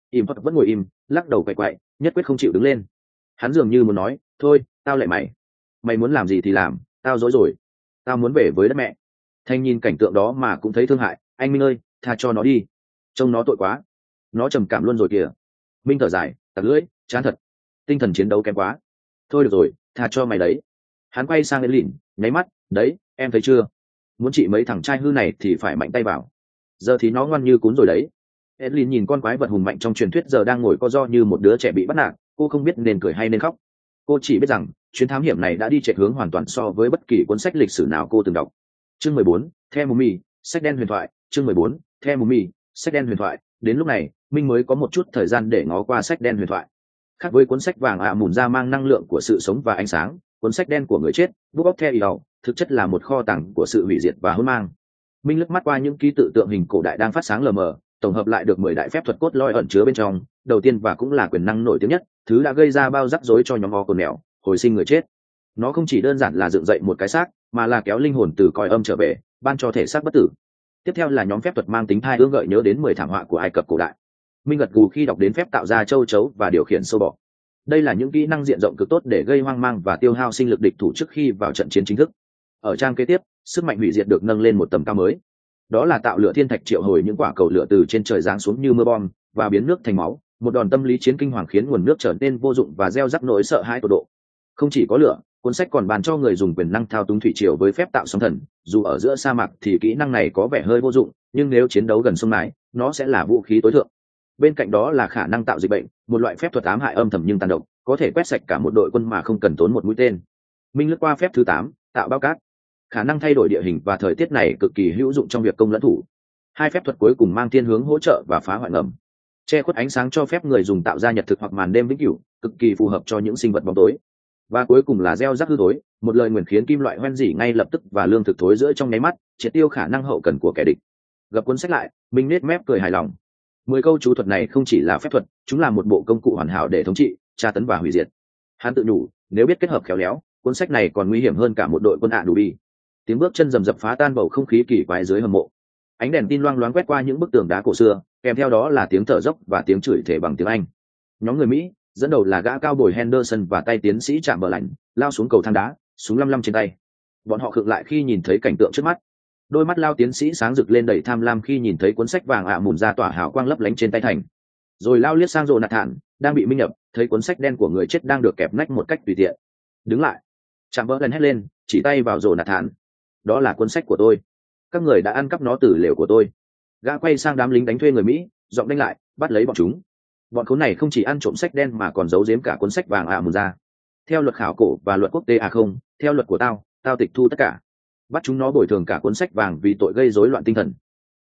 im phật vẫn ngồi im, lắc đầu quậy quậy, nhất quyết không chịu đứng lên. Hắn dường như muốn nói, thôi tao lệ mày, mày muốn làm gì thì làm, tao dối rồi, tao muốn về với đất mẹ. Thanh nhìn cảnh tượng đó mà cũng thấy thương hại. Anh Minh ơi, tha cho nó đi, trông nó tội quá, nó trầm cảm luôn rồi kìa. Minh thở dài, tặc lưỡi, chán thật, tinh thần chiến đấu kém quá. Thôi được rồi, tha cho mày đấy. Hắn quay sang Edlin, nháy mắt, đấy em thấy chưa, muốn trị mấy thằng trai hư này thì phải mạnh tay vào, giờ thì nó ngoan như cún rồi đấy. Edlin nhìn con quái vật hùng mạnh trong truyền thuyết giờ đang ngồi co ro như một đứa trẻ bị bắt nạt. Cô không biết nên cười hay nên khóc. Cô chỉ biết rằng chuyến thám hiểm này đã đi chệch hướng hoàn toàn so với bất kỳ cuốn sách lịch sử nào cô từng đọc. Chương 14, The Mummy, sách đen huyền thoại. Chương 14, The Mummy, sách đen huyền thoại. Đến lúc này Minh mới có một chút thời gian để ngó qua sách đen huyền thoại. Khác với cuốn sách vàng mùn ra mang năng lượng của sự sống và ánh sáng, cuốn sách đen của người chết, Book of the Dead, thực chất là một kho tàng của sự hủy diệt và hỗn mang. Minh lướt mắt qua những ký tự tượng hình cổ đại đang phát sáng lờ mờ, tổng hợp lại được 10 đại phép thuật cốt lõi ẩn chứa bên trong. Đầu tiên và cũng là quyền năng nổi tiếng nhất, thứ đã gây ra bao rắc rối cho nhóm cồn mèo, hồi sinh người chết. Nó không chỉ đơn giản là dựng dậy một cái xác, mà là kéo linh hồn từ cõi âm trở về, ban cho thể xác bất tử. Tiếp theo là nhóm phép thuật mang tính thai ương gợi nhớ đến 10 thảm họa của Ai Cập cổ đại. Minh gật gù khi đọc đến phép tạo ra châu chấu và điều khiển sâu bọ. Đây là những kỹ năng diện rộng cực tốt để gây hoang mang và tiêu hao sinh lực địch thủ trước khi vào trận chiến chính thức. Ở trang kế tiếp, sức mạnh hủy diệt được nâng lên một tầm cao mới. Đó là tạo lửa thiên thạch triệu hồi những quả cầu lửa từ trên trời giáng xuống như mưa bom và biến nước thành máu, một đòn tâm lý chiến kinh hoàng khiến nguồn nước trở nên vô dụng và gieo rắc nỗi sợ hãi tột độ. Không chỉ có lửa, cuốn sách còn bàn cho người dùng quyền năng thao túng thủy triều với phép tạo sóng thần. Dù ở giữa sa mạc thì kỹ năng này có vẻ hơi vô dụng, nhưng nếu chiến đấu gần sông mái, nó sẽ là vũ khí tối thượng. Bên cạnh đó là khả năng tạo dịch bệnh, một loại phép thuật ám hại âm thầm nhưng tàn độc, có thể quét sạch cả một đội quân mà không cần tốn một mũi tên. Minh lướt qua phép thứ 8, tạo bao cát. Khả năng thay đổi địa hình và thời tiết này cực kỳ hữu dụng trong việc công lẫn thủ. Hai phép thuật cuối cùng mang thiên hướng hỗ trợ và phá hoại ngầm. Che khuất ánh sáng cho phép người dùng tạo ra nhật thực hoặc màn đêm vĩnh cửu, cực kỳ phù hợp cho những sinh vật bóng tối. Và cuối cùng là gieo rắc hư thối, một lời nguyền khiến kim loại hoen dỉ ngay lập tức và lương thực thối rữa trong nháy mắt, triệt tiêu khả năng hậu cần của kẻ địch. Gập cuốn sách lại, Minh nết mép cười hài lòng. 10 câu chú thuật này không chỉ là phép thuật, chúng là một bộ công cụ hoàn hảo để thống trị, tra tấn và hủy diệt. Hắn tự nhủ, nếu biết kết hợp khéo léo, cuốn sách này còn nguy hiểm hơn cả một đội quân Anubi. Tiếng bước chân rầm rập phá tan bầu không khí kỳ quái dưới hầm mộ. Ánh đèn tin loang loáng quét qua những bức tường đá cổ xưa, kèm theo đó là tiếng thở dốc và tiếng chửi thề bằng tiếng Anh. Nhóm người Mỹ, dẫn đầu là gã cao bồi Henderson và tay tiến sĩ chạm bờ lạnh, lao xuống cầu thang đá, súng lăm lăm trên tay. Bọn họ khựng lại khi nhìn thấy cảnh tượng trước mắt. Đôi mắt lao tiến sĩ sáng rực lên đầy tham lam khi nhìn thấy cuốn sách vàng mùn ra tỏa hào quang lấp lánh trên tay thành. Rồi lao liếc sang Jonathan, đang bị minh nhập, thấy cuốn sách đen của người chết đang được kẹp nách một cách tùy tiện. Đứng lại! Chạm bờ lần hét lên, chỉ tay vào Jonathan. Đó là cuốn sách của tôi. Các người đã ăn cắp nó từ lều của tôi. Gã quay sang đám lính đánh thuê người Mỹ, giọng đánh lại, bắt lấy bọn chúng. Bọn khốn này không chỉ ăn trộm sách đen mà còn giấu giếm cả cuốn sách vàng mùn ra. Theo luật khảo cổ và luật quốc tế không, theo luật của tao tịch thu tất cả. Bắt chúng nó bồi thường cả cuốn sách vàng vì tội gây rối loạn tinh thần.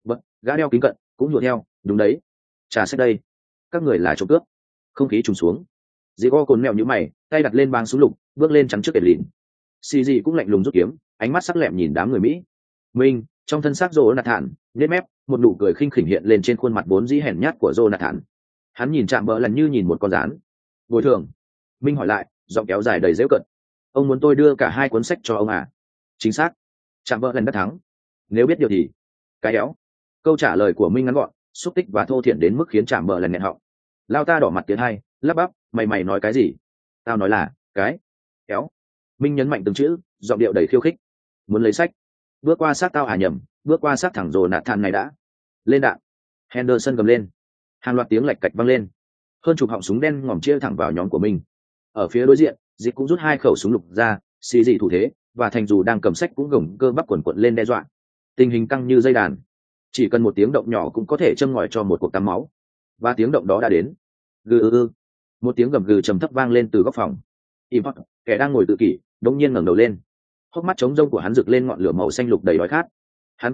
Gã đeo kính cận cũng nhụa theo, đúng đấy. Trả sách đây. Các người là trộm cướp. Không khí trùng xuống. Dì go cồn mèo như mày, tay đặt lên băng súng lục, bước lên chắn trước kẻ lìn. Xì gì cũng lạnh lùng rút kiếm, ánh mắt sắc lẹm nhìn đám người Mỹ. Minh, trong thân xác Jonathan, nhếch mép, một nụ cười khinh khỉnh hiện lên trên khuôn mặt vốn dĩ hèn nhát của Jonathan. Hắn nhìn chạm bờ lần như nhìn một con rán. Bồi thường. Minh hỏi lại, giọng kéo dài đầy giễu cợt. Ông muốn tôi đưa cả hai cuốn sách cho ông à? Chính xác. Chạm bờ lần đắc thắng. Nếu biết điều thì cái éo. Câu trả lời của Minh ngắn gọn, xúc tích và thô thiển đến mức khiến chạm bờ lần nghẹn họng. Lao ta đỏ mặt tiến hai, lắp bắp, mày nói cái gì? Tao nói là cái éo. Minh nhấn mạnh từng chữ, giọng điệu đầy khiêu khích. Muốn lấy sách? Bước qua xác tao nhầm, bước qua xác thẳng rồi nạt than này đã. Lên đạn. Henderson gầm lên. Hàng loạt tiếng lạch cạch vang lên. Hơn chục họng súng đen ngòm chia thẳng vào nhóm của mình. Ở phía đối diện, Dịch cũng rút hai khẩu súng lục ra, xì dị thủ thế, và Thành dù đang cầm sách cũng gồng cơ bắp quần quận lên đe dọa. Tình hình căng như dây đàn. Chỉ cần một tiếng động nhỏ cũng có thể châm ngòi cho một cuộc tắm máu. Và tiếng động đó đã đến. Gừ. Một tiếng gầm gừ trầm thấp vang lên từ góc phòng. Import, kẻ đang ngồi tự kỷ, đống nhiên ngẩng đầu lên. Hốc mắt trống rông của hắn rực lên ngọn lửa màu xanh lục đầy đói khát. Hắn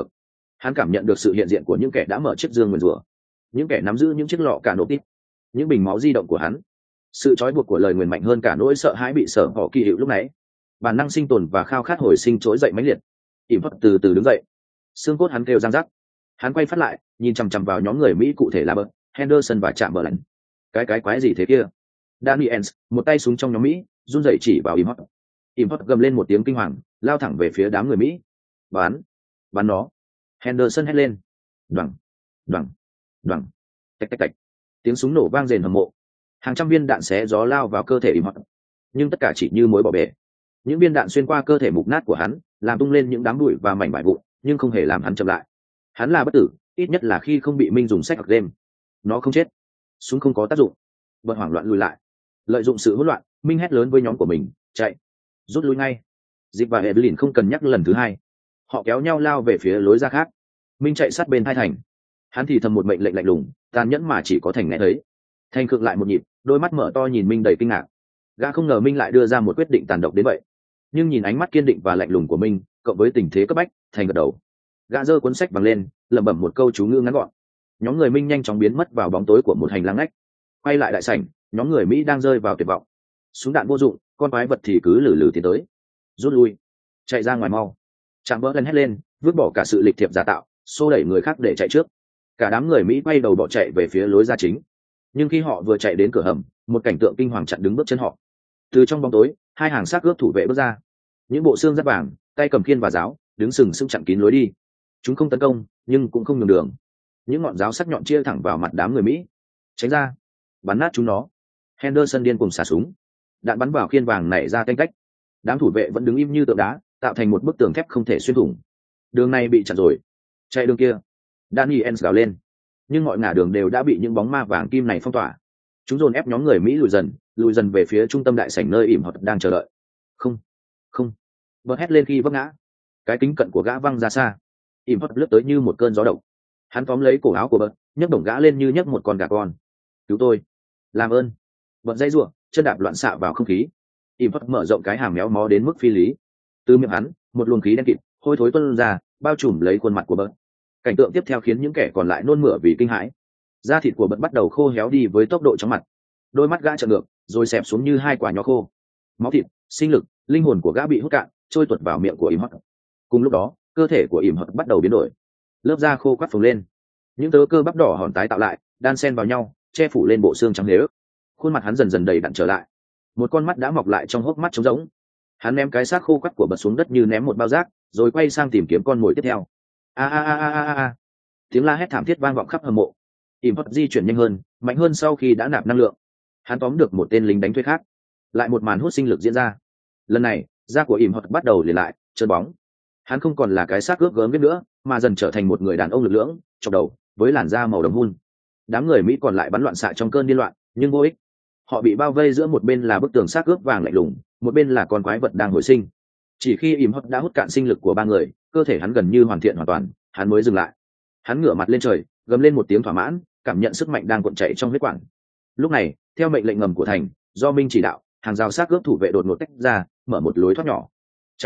cảm nhận được sự hiện diện của những kẻ đã mở chiếc dương nguyền rủa, những kẻ nắm giữ những chiếc lọ cả nổ tít, những bình máu di động của hắn. Sự trói buộc của lời nguyền mạnh hơn cả nỗi sợ hãi bị sở họ kỳ hiệu lúc nãy. Bản năng sinh tồn và khao khát hồi sinh trỗi dậy mãnh liệt. Import từ từ đứng dậy, xương cốt hắn kêu răng rắc. Hắn quay phát lại, nhìn chằm chằm vào nhóm người Mỹ cụ thể là Bert, Henderson và chạm bờ lạnh. Cái quái gì thế kia? Daniels, một tay súng trong nhóm Mỹ, run rẩy chỉ vào Import. Import gầm lên một tiếng kinh hoàng, lao thẳng về phía đám người Mỹ. Bắn nó! Henderson hét lên. Đoằng. Tạch. Tiếng súng nổ vang rền hầm mộ, hàng trăm viên đạn xé gió lao vào cơ thể im hot, nhưng tất cả chỉ như mối bỏ bể. Những viên đạn xuyên qua cơ thể mục nát của hắn, làm tung lên những đám bụi và mảnh vải vụn, nhưng không hề làm hắn chậm lại. Hắn là bất tử, ít nhất là khi không bị Minh dùng sách hoặc game. Nó không chết, súng không có tác dụng. Bật hoảng loạn lùi lại, lợi dụng sự hỗn loạn, Minh hét lớn với nhóm của mình, chạy, rút lui ngay. Dịp và Evelyn không cần nhắc lần thứ hai, họ kéo nhau lao về phía lối ra khác. Minh chạy sát bên hai Thành, hắn thì thầm một mệnh lệnh lạnh lùng, tàn nhẫn mà chỉ có Thành nghe thấy. Thành khựng lại một nhịp, đôi mắt mở to nhìn Minh đầy kinh ngạc. Gã không ngờ Minh lại đưa ra một quyết định tàn độc đến vậy, nhưng nhìn ánh mắt kiên định và lạnh lùng của Minh cộng với tình thế cấp bách, Thành gật đầu. Gã giơ cuốn sách bằng lên, lẩm bẩm một câu chú ngữ ngắn gọn. Nhóm người Minh nhanh chóng biến mất vào bóng tối của một hành lang ngách. Quay lại đại sảnh, nhóm người Mỹ đang rơi vào tuyệt vọng. Súng đạn vô dụng, con quái vật thì cứ lử lử tiến tới. Rút lui, chạy ra ngoài mau. Chạm vỡ lần hét lên, vứt bỏ cả sự lịch thiệp giả tạo, xô đẩy người khác để chạy trước. Cả đám người Mỹ quay đầu bỏ chạy về phía lối ra chính. Nhưng khi họ vừa chạy đến cửa hầm, một cảnh tượng kinh hoàng chặn đứng bước chân họ. Từ trong bóng tối, hai hàng xác ướp thủ vệ bước ra. Những bộ xương giáp vàng, tay cầm khiên và giáo, đứng sừng sững chặn kín lối đi. Chúng không tấn công, nhưng cũng không nhường đường. Những ngọn giáo sắc nhọn chia thẳng vào mặt đám người Mỹ. Tránh ra, bắn nát chúng nó. Henderson điên cùng xả súng. Đạn bắn vào khiên vàng nảy ra tanh tách. Đám thủ vệ vẫn đứng im như tượng đá, tạo thành một bức tường thép không thể xuyên thủng. Đường này bị chặn rồi. Chạy đường kia. Daniels gào lên. Nhưng mọi ngả đường đều đã bị những bóng ma vàng kim này phong tỏa. Chúng dồn ép nhóm người Mỹ lùi dần về phía trung tâm đại sảnh nơi ỉm họ đang chờ đợi. Không, không. Bật hét lên khi vấp ngã. Cái kính cận của gã văng ra xa. Ỉm họ lướt tới như một cơn gió độc. Hắn tóm lấy cổ áo của Bật, nhấc bổng gã lên như nhấc một con gà con. Cứu tôi, làm ơn. Bật dây rủa, chân đạp loạn xạ vào không khí. Ỉm họ mở rộng cái hàm méo mó đến mức phi lý. Từ miệng hắn, một luồng khí đen kịt, hôi thối tuôn ra, bao trùm lấy khuôn mặt của Bật. Cảnh tượng tiếp theo khiến những kẻ còn lại nôn mửa vì kinh hãi. Da thịt của Bật bắt đầu khô héo đi với tốc độ chóng mặt. Đôi mắt gã trợn ngược, rồi xẹp xuống như hai quả nho khô. Máu thịt, sinh lực, linh hồn của gã bị hút cạn, trôi tuột vào miệng của Im Hot. Cùng lúc đó, cơ thể của Im Hot bắt đầu biến đổi. Lớp da khô quắt phồng lên, những tớ cơ bắp đỏ hòn tái tạo lại, đan xen vào nhau, che phủ lên bộ xương trắng lếu. Khuôn mặt hắn dần dần đầy đặn trở lại, một con mắt đã mọc lại trong hốc mắt trống rỗng. Hắn ném cái xác khô quắt của Bật xuống đất như ném một bao rác, rồi quay sang tìm kiếm con mồi tiếp theo. A a a a a a! Tiếng la hét thảm thiết vang vọng khắp hầm mộ. Im Hot di chuyển nhanh hơn, mạnh hơn sau khi đã nạp năng lượng. Hắn tóm được một tên lính đánh thuê khác. Lại một màn hút sinh lực diễn ra. Lần này, da của Im Hot bắt đầu liền lại trơn bóng. Hắn không còn là cái xác ướp gớm biết nữa, mà dần trở thành một người đàn ông lực lưỡng, chọc đầu, với làn da màu đồng hun. Đám người Mỹ còn lại bắn loạn xạ trong cơn điên loạn, nhưng vô ích. Họ bị bao vây giữa một bên là bức tường xác ướp vàng lạnh lùng, một bên là con quái vật đang hồi sinh. Chỉ khi Im Hot đã hút cạn sinh lực của ba người, cơ thể hắn gần như hoàn thiện hoàn toàn, hắn mới dừng lại. Hắn ngửa mặt lên trời, gầm lên một tiếng thỏa mãn, cảm nhận sức mạnh đang cuộn chảy trong huyết quản. Lúc này, theo mệnh lệnh ngầm của Thành, do Minh chỉ đạo, hàng rào xác ướp thủ vệ đột ngột tách ra, mở một lối thoát nhỏ.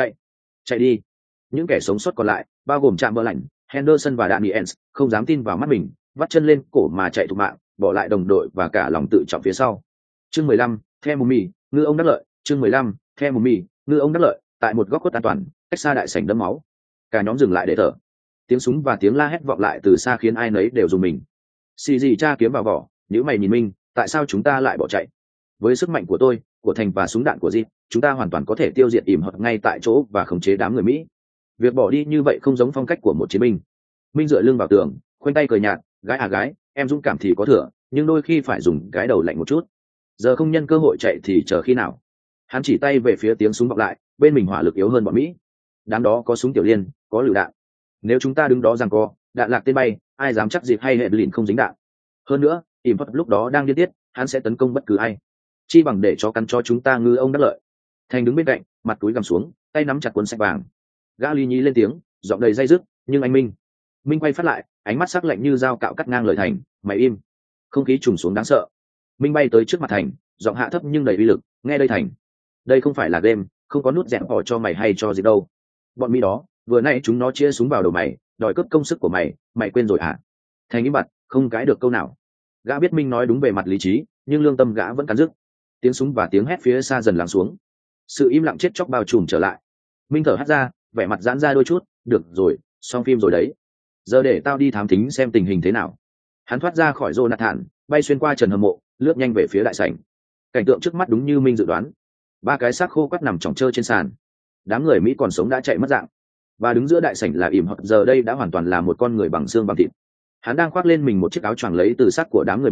Chạy đi! Những kẻ sống sót còn lại, bao gồm Trạm Bờ Lạnh, Henderson và Daniels, không dám tin vào mắt mình, vắt chân lên cổ mà chạy thục mạng, bỏ lại đồng đội và cả lòng tự trọng phía sau. Chương 15, The Mummy, ngư ông đắc lợi. Chương 15, The Mummy, ngư ông đắc lợi. Tại một góc khuất an toàn, cách xa đại sảnh đẫm máu, cả nhóm dừng lại để thở. Tiếng súng và tiếng la hét vọng lại từ xa khiến ai nấy đều rùng mình. Xì gì tra kiếm vào vỏ, nhíu mày nhìn Minh, tại sao chúng ta lại bỏ chạy? Với sức mạnh của tôi, của Thành và súng đạn của Di, chúng ta hoàn toàn có thể tiêu diệt Im Hot ngay tại chỗ và khống chế đám người Mỹ. Việc bỏ đi như vậy không giống phong cách của một chiến binh. Minh dựa lưng vào tường, khoanh tay cười nhạt, gái à gái, em dũng cảm thì có thừa, nhưng đôi khi phải dùng cái đầu lạnh một chút. Giờ không nhân cơ hội chạy thì chờ khi nào? Hắn chỉ tay về phía tiếng súng vọng lại, bên mình hỏa lực yếu hơn bọn Mỹ. Đám đó có súng tiểu liên, có lựu đạn. Nếu chúng ta đứng đó giằng co, đạn lạc tên bay, ai dám chắc dịp hay hệ lìn không dính đạn. Hơn nữa, Im Hot lúc đó đang điên tiết, hắn sẽ tấn công bất cứ ai. Chi bằng để cho cắn cho chúng ta ngư ông đắc lợi. Thành đứng bên cạnh, mặt túi gằm xuống, tay nắm chặt cuốn sách vàng. Gã lý nhí lên tiếng, giọng đầy day dứt, nhưng anh Minh quay phát lại, ánh mắt sắc lạnh như dao cạo cắt ngang lời Thành, mày im. Không khí trùng xuống đáng sợ. Minh bay tới trước mặt Thành, giọng hạ thấp nhưng đầy uy lực, nghe đây Thành, đây không phải là game, không có nút dẹp bỏ cho mày hay cho gì đâu. Bọn Mỹ đó, vừa nãy chúng nó chia súng vào đầu mày, đòi cướp công sức của mày, mày quên rồi à? Thành im bặt, không cãi được câu nào. Gã biết Minh nói đúng về mặt lý trí, nhưng lương tâm gã vẫn cắn rứt. Tiếng súng và tiếng hét phía xa dần lắng xuống. Sự im lặng chết chóc bao trùm trở lại. Minh thở hắt ra, vẻ mặt giãn ra đôi chút. Được rồi, xong phim rồi đấy. Giờ để tao đi thám thính xem tình hình thế nào. Hắn thoát ra khỏi Jonathan, bay xuyên qua trần hầm mộ, lướt nhanh về phía đại sảnh. Cảnh tượng trước mắt đúng như Minh dự đoán. Ba cái xác khô quắt nằm chỏng trơ trên sàn. Đám người Mỹ còn sống đã chạy mất dạng. Và đứng giữa đại sảnh là Im Hot, giờ đây đã hoàn toàn là một con người bằng xương bằng thịt. Hắn đang khoác lên mình một chiếc áo choàng lấy từ xác của đám người Mỹ,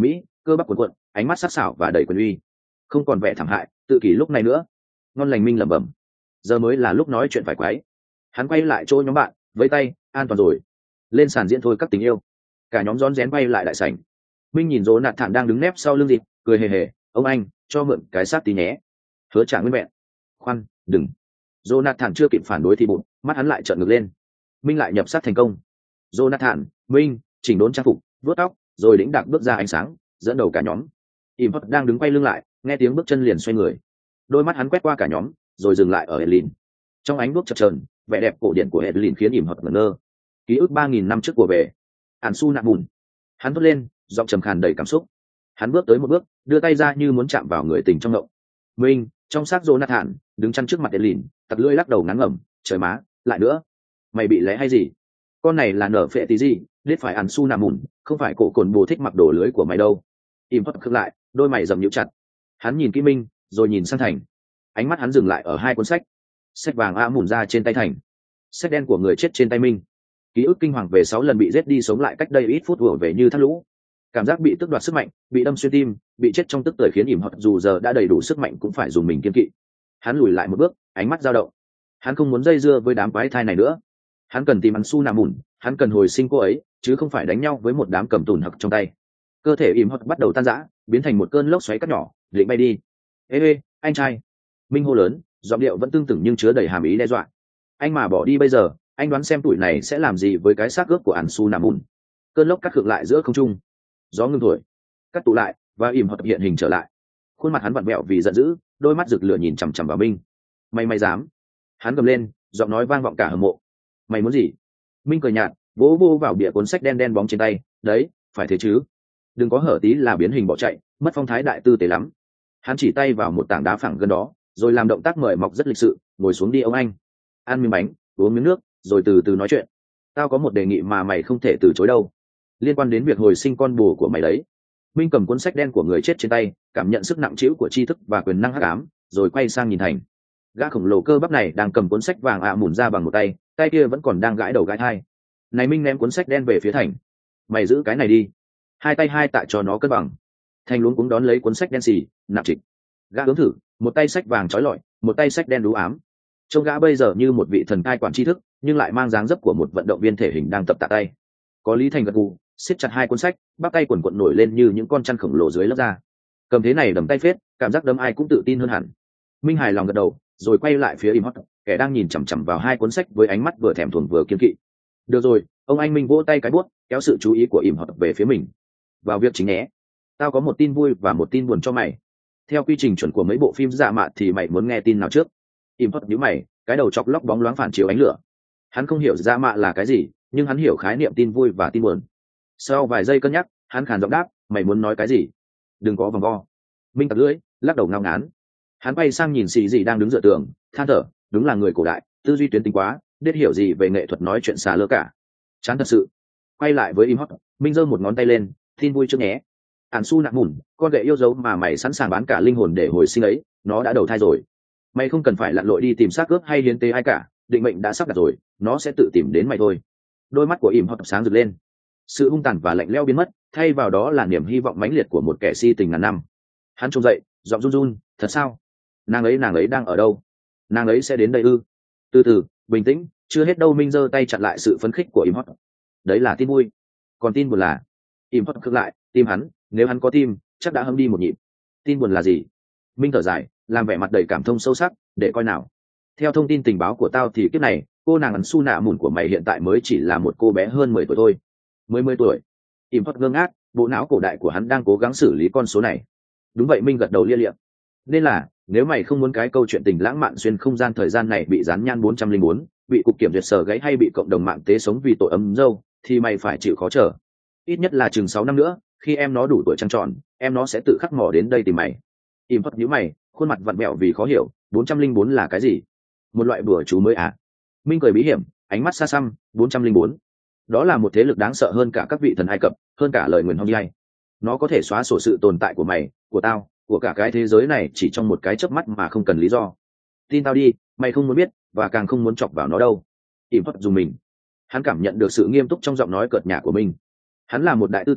cơ bắp cuộn cuộn, ánh mắt sắc sảo và đầy quyền uy, không còn vẻ thảm hại tự kỷ lúc này nữa. Ngon lành Minh lẩm bẩm, giờ mới là lúc nói chuyện phải quái. Hắn quay lại chỗ nhóm bạn với tay, an toàn rồi, lên sàn diễn thôi các tình yêu. Cả nhóm rón rén bay lại đại sảnh. Minh nhìn Dỗ Nạt Thản đang đứng nép sau lưng dịp, cười hề hề, ông anh cho mượn cái xác tí nhé. Hứa trả nguyên vẹn. Khoan, đừng. Dỗ Nạt Thản chưa kịp phản đối thì bụt mắt hắn lại trợn ngược lên. Minh lại nhập sát thành công. Dỗ Nạt Thản, Minh chỉnh đốn trang phục, vuốt tóc, rồi đĩnh đạc bước ra ánh sáng, dẫn đầu cả nhóm. Im Hot đang đứng quay lưng lại, nghe tiếng bước chân liền xoay người. Đôi mắt hắn quét qua cả nhóm, rồi dừng lại ở Edlin. Trong ánh đuốc chập chờn, vẻ đẹp cổ điển của Edlin khiến Im Hot ngẩn ngơ. Ký ức 3000 năm trước của về. Ản Su Nạ Bùn. Hắn thốt lên, giọng trầm khàn đầy cảm xúc. Hắn bước tới một bước, đưa tay ra như muốn chạm vào người tình trong ngộng. Minh trong xác Jonathan đứng chắn trước mặt Edlin, tặc lưỡi lắc đầu ngán ngẩm, trời má, lại nữa, mày bị lé hay gì? Con này là nở phệ tí gì, biết phải Ản Su Nạ Bùn, không phải cổ cồn bồ thích mặc đồ lưới của mày đâu. Im Hot khựng lại, đôi mày rậm nhíu chặt. Hắn nhìn kỹ Minh, rồi nhìn sang Thành. Ánh mắt hắn dừng lại ở hai cuốn sách. Sách vàng mùn ra trên tay Thành, sách đen của người chết trên tay Minh. Ký ức kinh hoàng về 6 lần bị giết đi sống lại cách đây ít phút ùa về như thác lũ. Cảm giác bị tước đoạt sức mạnh, bị đâm xuyên tim, bị chết trong tức tưởi khiến Im Hot dù giờ đã đầy đủ sức mạnh cũng phải dùng mình kiên kỵ. Hắn lùi lại một bước, ánh mắt dao động. Hắn không muốn dây dưa với đám quái thai này nữa. Hắn cần tìm Ản Su Nạ Mùn, hắn cần hồi sinh cô ấy, chứ không phải đánh nhau với một đám cầm tùn hặc trong tay. Cơ thể Im Hot bắt đầu tan rã, biến thành một cơn lốc xoáy cắt nhỏ, định bay đi. Ê, anh trai! Minh hô lớn, giọng điệu vẫn tương tự nhưng chứa đầy hàm ý đe dọa. Anh mà bỏ đi bây giờ, anh đoán xem tuổi này sẽ làm gì với cái xác ướp của Ản Su Nạ Mùn. Cơn lốc cắt khựng lại giữa không trung, gió ngưng thổi, cắt tụ lại và Im Hot hiện hình trở lại. Khuôn mặt hắn vặn vẹo vì giận dữ, đôi mắt rực lửa nhìn chằm chằm vào Minh. Mày dám! Hắn gầm lên, giọng nói vang vọng cả hầm mộ. Mày muốn gì? Minh cười nhạt, vỗ vô vào bìa cuốn sách đen đen bóng trên tay. Đấy, phải thế chứ? Đừng có hở tí là biến hình bỏ chạy, mất phong thái đại tư tế lắm. Hắn chỉ tay vào một tảng đá phẳng gần đó, rồi làm động tác mời mọc rất lịch sự. Ngồi xuống đi ông anh. Ăn miếng bánh, uống miếng nước, rồi từ từ nói chuyện. Tao có một đề nghị mà mày không thể từ chối đâu, liên quan đến việc hồi sinh con bồ của mày đấy. Minh cầm cuốn sách đen của người chết trên tay, cảm nhận sức nặng trĩu của tri thức và quyền năng hắc ám, rồi quay sang nhìn Thành. Gã khổng lồ cơ bắp này đang cầm cuốn sách vàng mùn ra bằng một tay, tay kia vẫn còn đang gãi đầu gãi thai. Này Minh ném cuốn sách đen về phía Thành. Mày giữ cái này đi, hai tay hai tạ cho nó cân bằng. Thành luống cuống đón lấy cuốn sách đen xì, nặng trịch. Gã hướng thử, một tay sách vàng trói lọi, một tay sách đen đú ám. Trông gã bây giờ như một vị thần cai quản tri thức, nhưng lại mang dáng dấp của một vận động viên thể hình đang tập tạ tay. Có Lý Thành gật gù, siết chặt hai cuốn sách, bắp tay quần quận nổi lên như những con chăn khổng lồ dưới lớp da. Cầm thế này đầm tay phết, cảm giác đấm ai cũng tự tin hơn hẳn. Minh hài lòng gật đầu, rồi quay lại phía Im Hot, kẻ đang nhìn chằm chằm vào hai cuốn sách với ánh mắt vừa thèm thuồng vừa kiên kỵ. Được rồi, ông anh Minh vỗ tay cái buốt, kéo sự chú ý của Im Hot về phía mình. Vào việc chính nhé. Tao có một tin vui và một tin buồn cho mày. Theo quy trình chuẩn của mấy bộ phim dạ mạ thì mày muốn nghe tin nào trước? Im Hot nhíu mày, cái đầu chọc lóc bóng loáng phản chiếu ánh lửa. Hắn không hiểu dạ mạ là cái gì, nhưng hắn hiểu khái niệm tin vui và tin buồn. Sau vài giây cân nhắc, hắn khàn giọng đáp, mày muốn nói cái gì? Đừng có vòng vo. Minh tặc lưỡi, lắc đầu ngao ngán. Hắn bay sang nhìn xì gì đang đứng dựa tường, than thở, đúng là người cổ đại, tư duy tuyến tính quá, biết hiểu gì về nghệ thuật nói chuyện xà lơ cả. Chán thật sự. Quay lại với Im Hot, Minh giơ một ngón tay lên, tin vui trước nhé. Ản Su Nạ Mùn, con gậy yêu dấu mà mày sẵn sàng bán cả linh hồn để hồi sinh ấy, nó đã đầu thai rồi. Mày không cần phải lặn lội đi tìm xác cướp hay hiến tế ai cả, định mệnh đã sắp đặt rồi, nó sẽ tự tìm đến mày thôi. Đôi mắt của Im Hot sáng rực lên. Sự hung tàn và lạnh lẽo biến mất, thay vào đó là niềm hy vọng mãnh liệt của một kẻ si tình ngàn năm. Hắn trông dậy, giọng run run, thật sao? Nàng ấy đang ở đâu? Nàng ấy sẽ đến đây ư? Từ từ, bình tĩnh, chưa hết đâu. Minh giơ tay chặn lại sự phấn khích của Im Hot. Đấy là tin vui, còn tin buồn là... Im Hot khựng lại, tim hắn, nếu hắn có tim, chắc đã hâm đi một nhịp. Tin buồn là gì? Minh thở dài, làm vẻ mặt đầy cảm thông sâu sắc, để coi nào. Theo thông tin tình báo của tao thì kiếp này, cô nàng Ản Su Nạ Mùn của mày hiện tại mới chỉ là một cô bé hơn 10 tuổi thôi. 10 tuổi. Im Hot ngơ ngác, bộ não cổ đại của hắn đang cố gắng xử lý con số này. Đúng vậy, Minh gật đầu lia lịa. Nên là, nếu mày không muốn cái câu chuyện tình lãng mạn xuyên không gian thời gian này bị dán nhan 404, bị cục kiểm duyệt sở gáy hay bị cộng đồng mạng tế sống vì tội ấm dâu, thì mày phải chịu khó chờ. Ít nhất là chừng 6 năm nữa, khi em nó đủ tuổi trăng tròn, em nó sẽ tự khắc mò đến đây tìm mày. Im Hot nhíu mày, khuôn mặt vặn vẹo vì khó hiểu, 404 là cái gì? Một loại bùa chú mới à? Minh cười bí hiểm, ánh mắt xa xăm, 404. Đó là một thế lực đáng sợ hơn cả các vị thần Ai Cập, hơn cả lời nguyền Hong Giai. Nó có thể xóa sổ sự tồn tại của mày, của tao, của cả cái thế giới này chỉ trong một cái chớp mắt mà không cần lý do. Tin tao đi, mày không muốn biết, và càng không muốn chọc vào nó đâu. Im Hot dùng mình. Hắn cảm nhận được sự nghiêm túc trong giọng nói cợt nhả của mình. Hắn là một đại tư tế,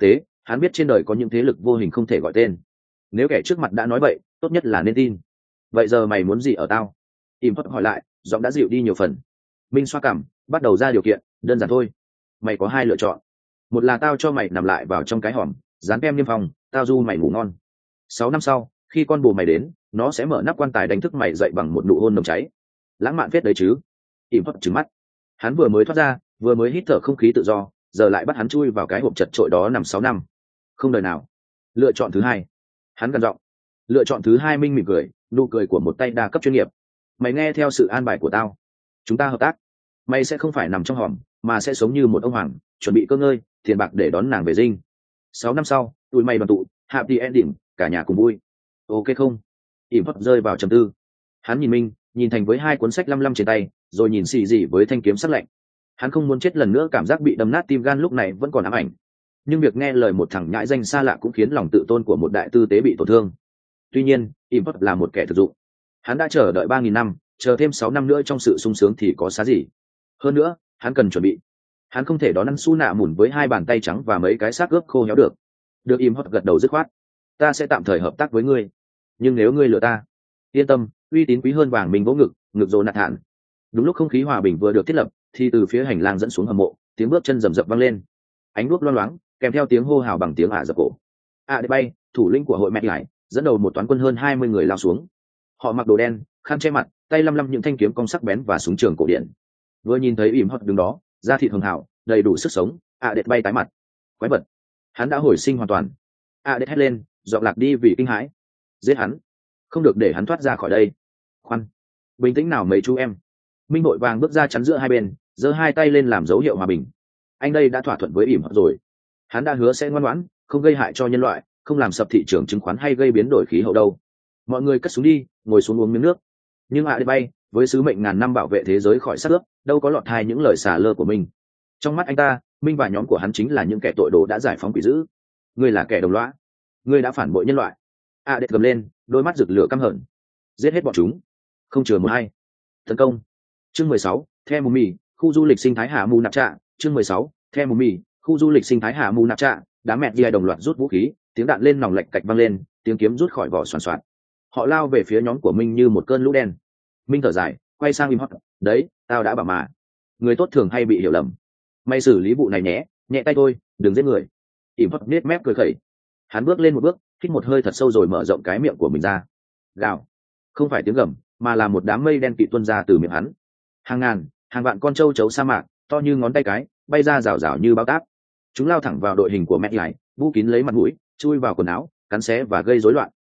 Hắn biết trên đời có những thế lực vô hình không thể gọi tên, nếu kẻ trước mặt đã nói vậy tốt nhất là nên tin. Vậy giờ mày muốn gì ở tao? Im Hot hỏi lại, giọng đã dịu đi nhiều phần. Minh xoa cằm, bắt đầu ra điều kiện, đơn giản thôi. Mày có hai lựa chọn. Một là tao cho mày nằm lại vào trong cái hòm dán kem niêm phong, tao du mày ngủ ngon. 6 năm sau khi con bồ mày đến, nó sẽ mở nắp quan tài đánh thức mày dậy bằng một nụ hôn nồng cháy. Lãng mạn phết đấy chứ. Im Hot trừng mắt. Hắn vừa mới thoát ra, vừa mới hít thở không khí tự do, giờ lại bắt hắn chui vào cái hộp chật chội đó nằm 6 năm. Không đời nào. Lựa chọn thứ hai. Hắn gằn giọng. Lựa chọn thứ hai. Minh mỉm cười, nụ cười của một tay đa cấp chuyên nghiệp. Mày nghe theo sự an bài của tao, chúng ta hợp tác. Mày sẽ không phải nằm trong hòm, mà sẽ sống như một ông hoàng, chuẩn bị cơ ngơi tiền bạc để đón nàng về dinh. 6 năm sau tụi mày đoàn tụ, happy ending, cả nhà cùng vui. Ok không? Ỉm Hot rơi vào trầm tư. Hắn nhìn Minh, nhìn Thành với hai cuốn sách lăm trên tay, rồi nhìn xì gì với thanh kiếm sắc lạnh. Hắn không muốn chết lần nữa, cảm giác bị đâm nát tim gan lúc này vẫn còn ám ảnh. Nhưng việc nghe lời một thằng nhãi danh xa lạ cũng khiến lòng tự tôn của một đại tư tế bị tổn thương. Tuy nhiên Ỉm Hot là một kẻ thực dụng. Hắn đã chờ đợi 3.000 năm, chờ thêm 6 năm nữa trong sự sung sướng thì có xá gì. Hơn nữa hắn cần chuẩn bị. Hắn không thể đón ăn su nạ mùn với hai bàn tay trắng và mấy cái xác ướp khô héo được. Được. Im Hot gật đầu dứt khoát. Ta sẽ tạm thời hợp tác với ngươi, nhưng nếu ngươi lừa ta, yên tâm, uy tín quý hơn vàng mình vỗ ngực. Jonathan. Đúng lúc không khí hòa bình vừa được thiết lập thì từ phía hành lang dẫn xuống hầm mộ, tiếng bước chân rầm rập vang lên, ánh đuốc loang loáng kèm theo tiếng hô hào bằng tiếng ả dập cổ. Để bay, thủ lĩnh của hội mẹ lại dẫn đầu một toán quân hơn 20 người lao xuống. Họ mặc đồ đen, khăn che mặt, tay lăm những thanh kiếm cong sắc bén và súng trường cổ điển. Vừa nhìn thấy Im Hot đứng đó, da thịt hường hào, đầy đủ sức sống, Đệ bay tái mặt. Quái vật, hắn đã hồi sinh hoàn toàn. Đệ hét lên, giọng lạc đi vì kinh hãi. Giết hắn, không được để hắn thoát ra khỏi đây. Khoan, bình tĩnh nào mấy chú em. Minh vội vàng bước ra chắn giữa hai bên, giơ hai tay lên làm dấu hiệu hòa bình. Anh đây đã thỏa thuận với Im Hot rồi. Hắn đã hứa sẽ ngoan ngoãn, không gây hại cho nhân loại, không làm sập thị trường chứng khoán hay gây biến đổi khí hậu đâu. Mọi người cất súng đi, ngồi xuống uống miếng nước. Nhưng Đệ bay, với sứ mệnh ngàn năm bảo vệ thế giới khỏi sát ướp, đâu có lọt thai những lời xả lơ của mình. Trong mắt anh ta, Minh và nhóm của hắn chính là những kẻ tội đồ đã giải phóng quỷ dữ. Ngươi là kẻ đồng lõa, ngươi đã phản bội nhân loại. Đệ gầm lên, đôi mắt rực lửa căm hận. Giết hết bọn chúng, không chừa một ai. Tấn công. Chương 16, The Mummy, khu du lịch sinh thái Hạ Mù Nạp Trạ. Chương 16, The Mummy, khu du lịch sinh thái Hạ Mù Nạp Trạ. Đám mẹ ghi đồng loạt rút vũ khí, tiếng đạn lên nòng lạch cạch vang lên, tiếng kiếm rút khỏi vỏ xoàn xoạt. Họ lao về phía nhóm của Minh như một cơn lũ đen. Minh thở dài, quay sang Im Hot. Đấy, tao đã bảo mà, người tốt thường hay bị hiểu lầm. Mày xử lý vụ này nhé, nhẹ tay thôi, đừng giết người. Im Hot nết mép cười khẩy. Hắn bước lên một bước, hít một hơi thật sâu rồi mở rộng cái miệng của mình ra. Gào, không phải tiếng gầm, mà là một đám mây đen kịt tuôn ra từ miệng hắn. Hàng ngàn, hàng vạn con trâu chấu sa mạc, to như ngón tay cái, bay ra rào rào như bao táp. Chúng lao thẳng vào đội hình của mẹ lại, bu kín lấy mặt mũi, chui vào quần áo, cắn xé và gây rối loạn.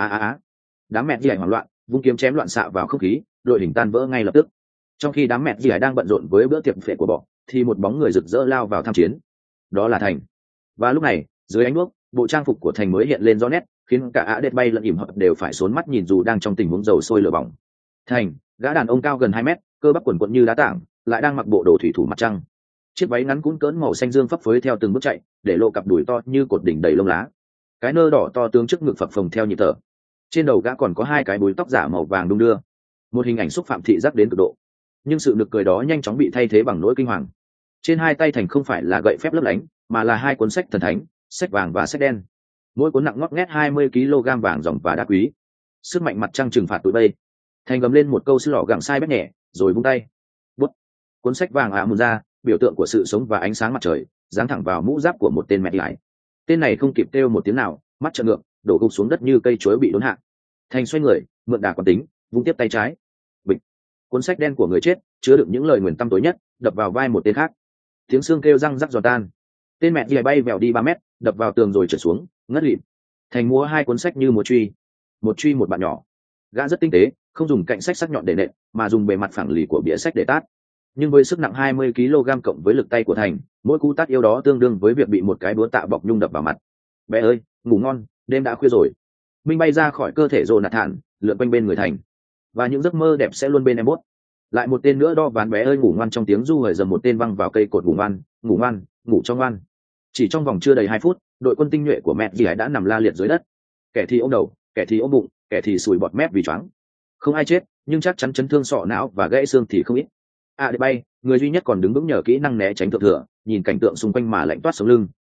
Đám mẹ lại hoảng loạn, vung kiếm chém loạn xạ vào không khí, đội hình tan vỡ ngay lập tức. Trong khi đám mẹ lại đang bận rộn với bữa tiệc phệ của bọ, thì một bóng người rực rỡ lao vào tham chiến. Đó là Thành. Và lúc này, dưới ánh đuốc, bộ trang phục của Thành mới hiện lên rõ nét, khiến cả Đệ bay lẫn Im Hot đều phải xốn mắt nhìn dù đang trong tình huống dầu sôi lửa bỏng. Thành, gã đàn ông cao gần 2 mét, cơ bắp quần quận như đá tảng, lại đang mặc bộ đồ thủy thủ mặt trăng. Chiếc váy ngắn cũn cỡn màu xanh dương phấp phới theo từng bước chạy, để lộ cặp đùi to như cột đỉnh đầy lông lá. Cái nơ đỏ to tướng trước ngực phập phồng theo nhịp thở. Trên đầu gã còn có hai cái búi tóc giả màu vàng đung đưa, một hình ảnh xúc phạm thị giác đến cực độ. Nhưng sự nực cười đó nhanh chóng bị thay thế bằng nỗi kinh hoàng. Trên hai tay Thành không phải là gậy phép lấp lánh, mà là hai cuốn sách thần thánh, sách vàng và sách đen. Mỗi cuốn nặng ngót nghét 20 kg vàng ròng và đá quý. Sức mạnh mặt trăng trừng phạt tụi bay. Thành gầm lên một câu sư lọ gặng sai bét nhẹ, rồi vung tay. Bút. Cuốn sách vàng mùn ra, biểu tượng của sự sống và ánh sáng mặt trời, giáng thẳng vào mũ giáp của một tên mẹ lại. Tên này không kịp kêu một tiếng nào, mắt trợn ngược, đổ gục xuống đất như cây chuối bị đốn hạ. Thành xoay người, mượn đà quán tính, vung tiếp tay trái. Bịch. Cuốn sách đen của người chết chứa đựng những lời nguyền tăm tối nhất, đập vào vai một tên khác. Tiếng xương kêu răng rắc giòn tan. Tên mẹ ghi bay vèo đi 3 mét, đập vào tường rồi trượt xuống, ngất lịm. Thành múa hai cuốn sách như một truy một bạn nhỏ. Gã rất tinh tế, không dùng cạnh sách sắc nhọn để nện, mà dùng bề mặt phẳng lì của bìa sách để tát. Nhưng với sức nặng 20 kg cộng với lực tay của Thành, mỗi cú tát yêu đó tương đương với việc bị một cái búa tạ bọc nhung đập vào mặt. Bé ơi, ngủ ngon, đêm đã khuya rồi. Minh bay ra khỏi cơ thể Jonathan, lượn quanh bên người Thành. Và những giấc mơ đẹp sẽ luôn bên em bốt. Lại một tên nữa đo ván bé ơi ngủ ngoan trong tiếng du hời dầm một tên văng vào cây cột ngủ ngoan, ngủ cho ngoan. Chỉ trong vòng chưa đầy 2 phút, đội quân tinh nhuệ của mẹ dì đã nằm la liệt dưới đất. Kẻ thì ôm đầu, kẻ thì ôm bụng, kẻ thì sùi bọt mép vì choáng. Không ai chết, nhưng chắc chắn chấn thương sọ não và gãy xương thì không ít. Đệ bay, người duy nhất còn đứng vững nhờ kỹ năng né tránh thượng thừa, nhìn cảnh tượng xung quanh mà lạnh toát sống lưng.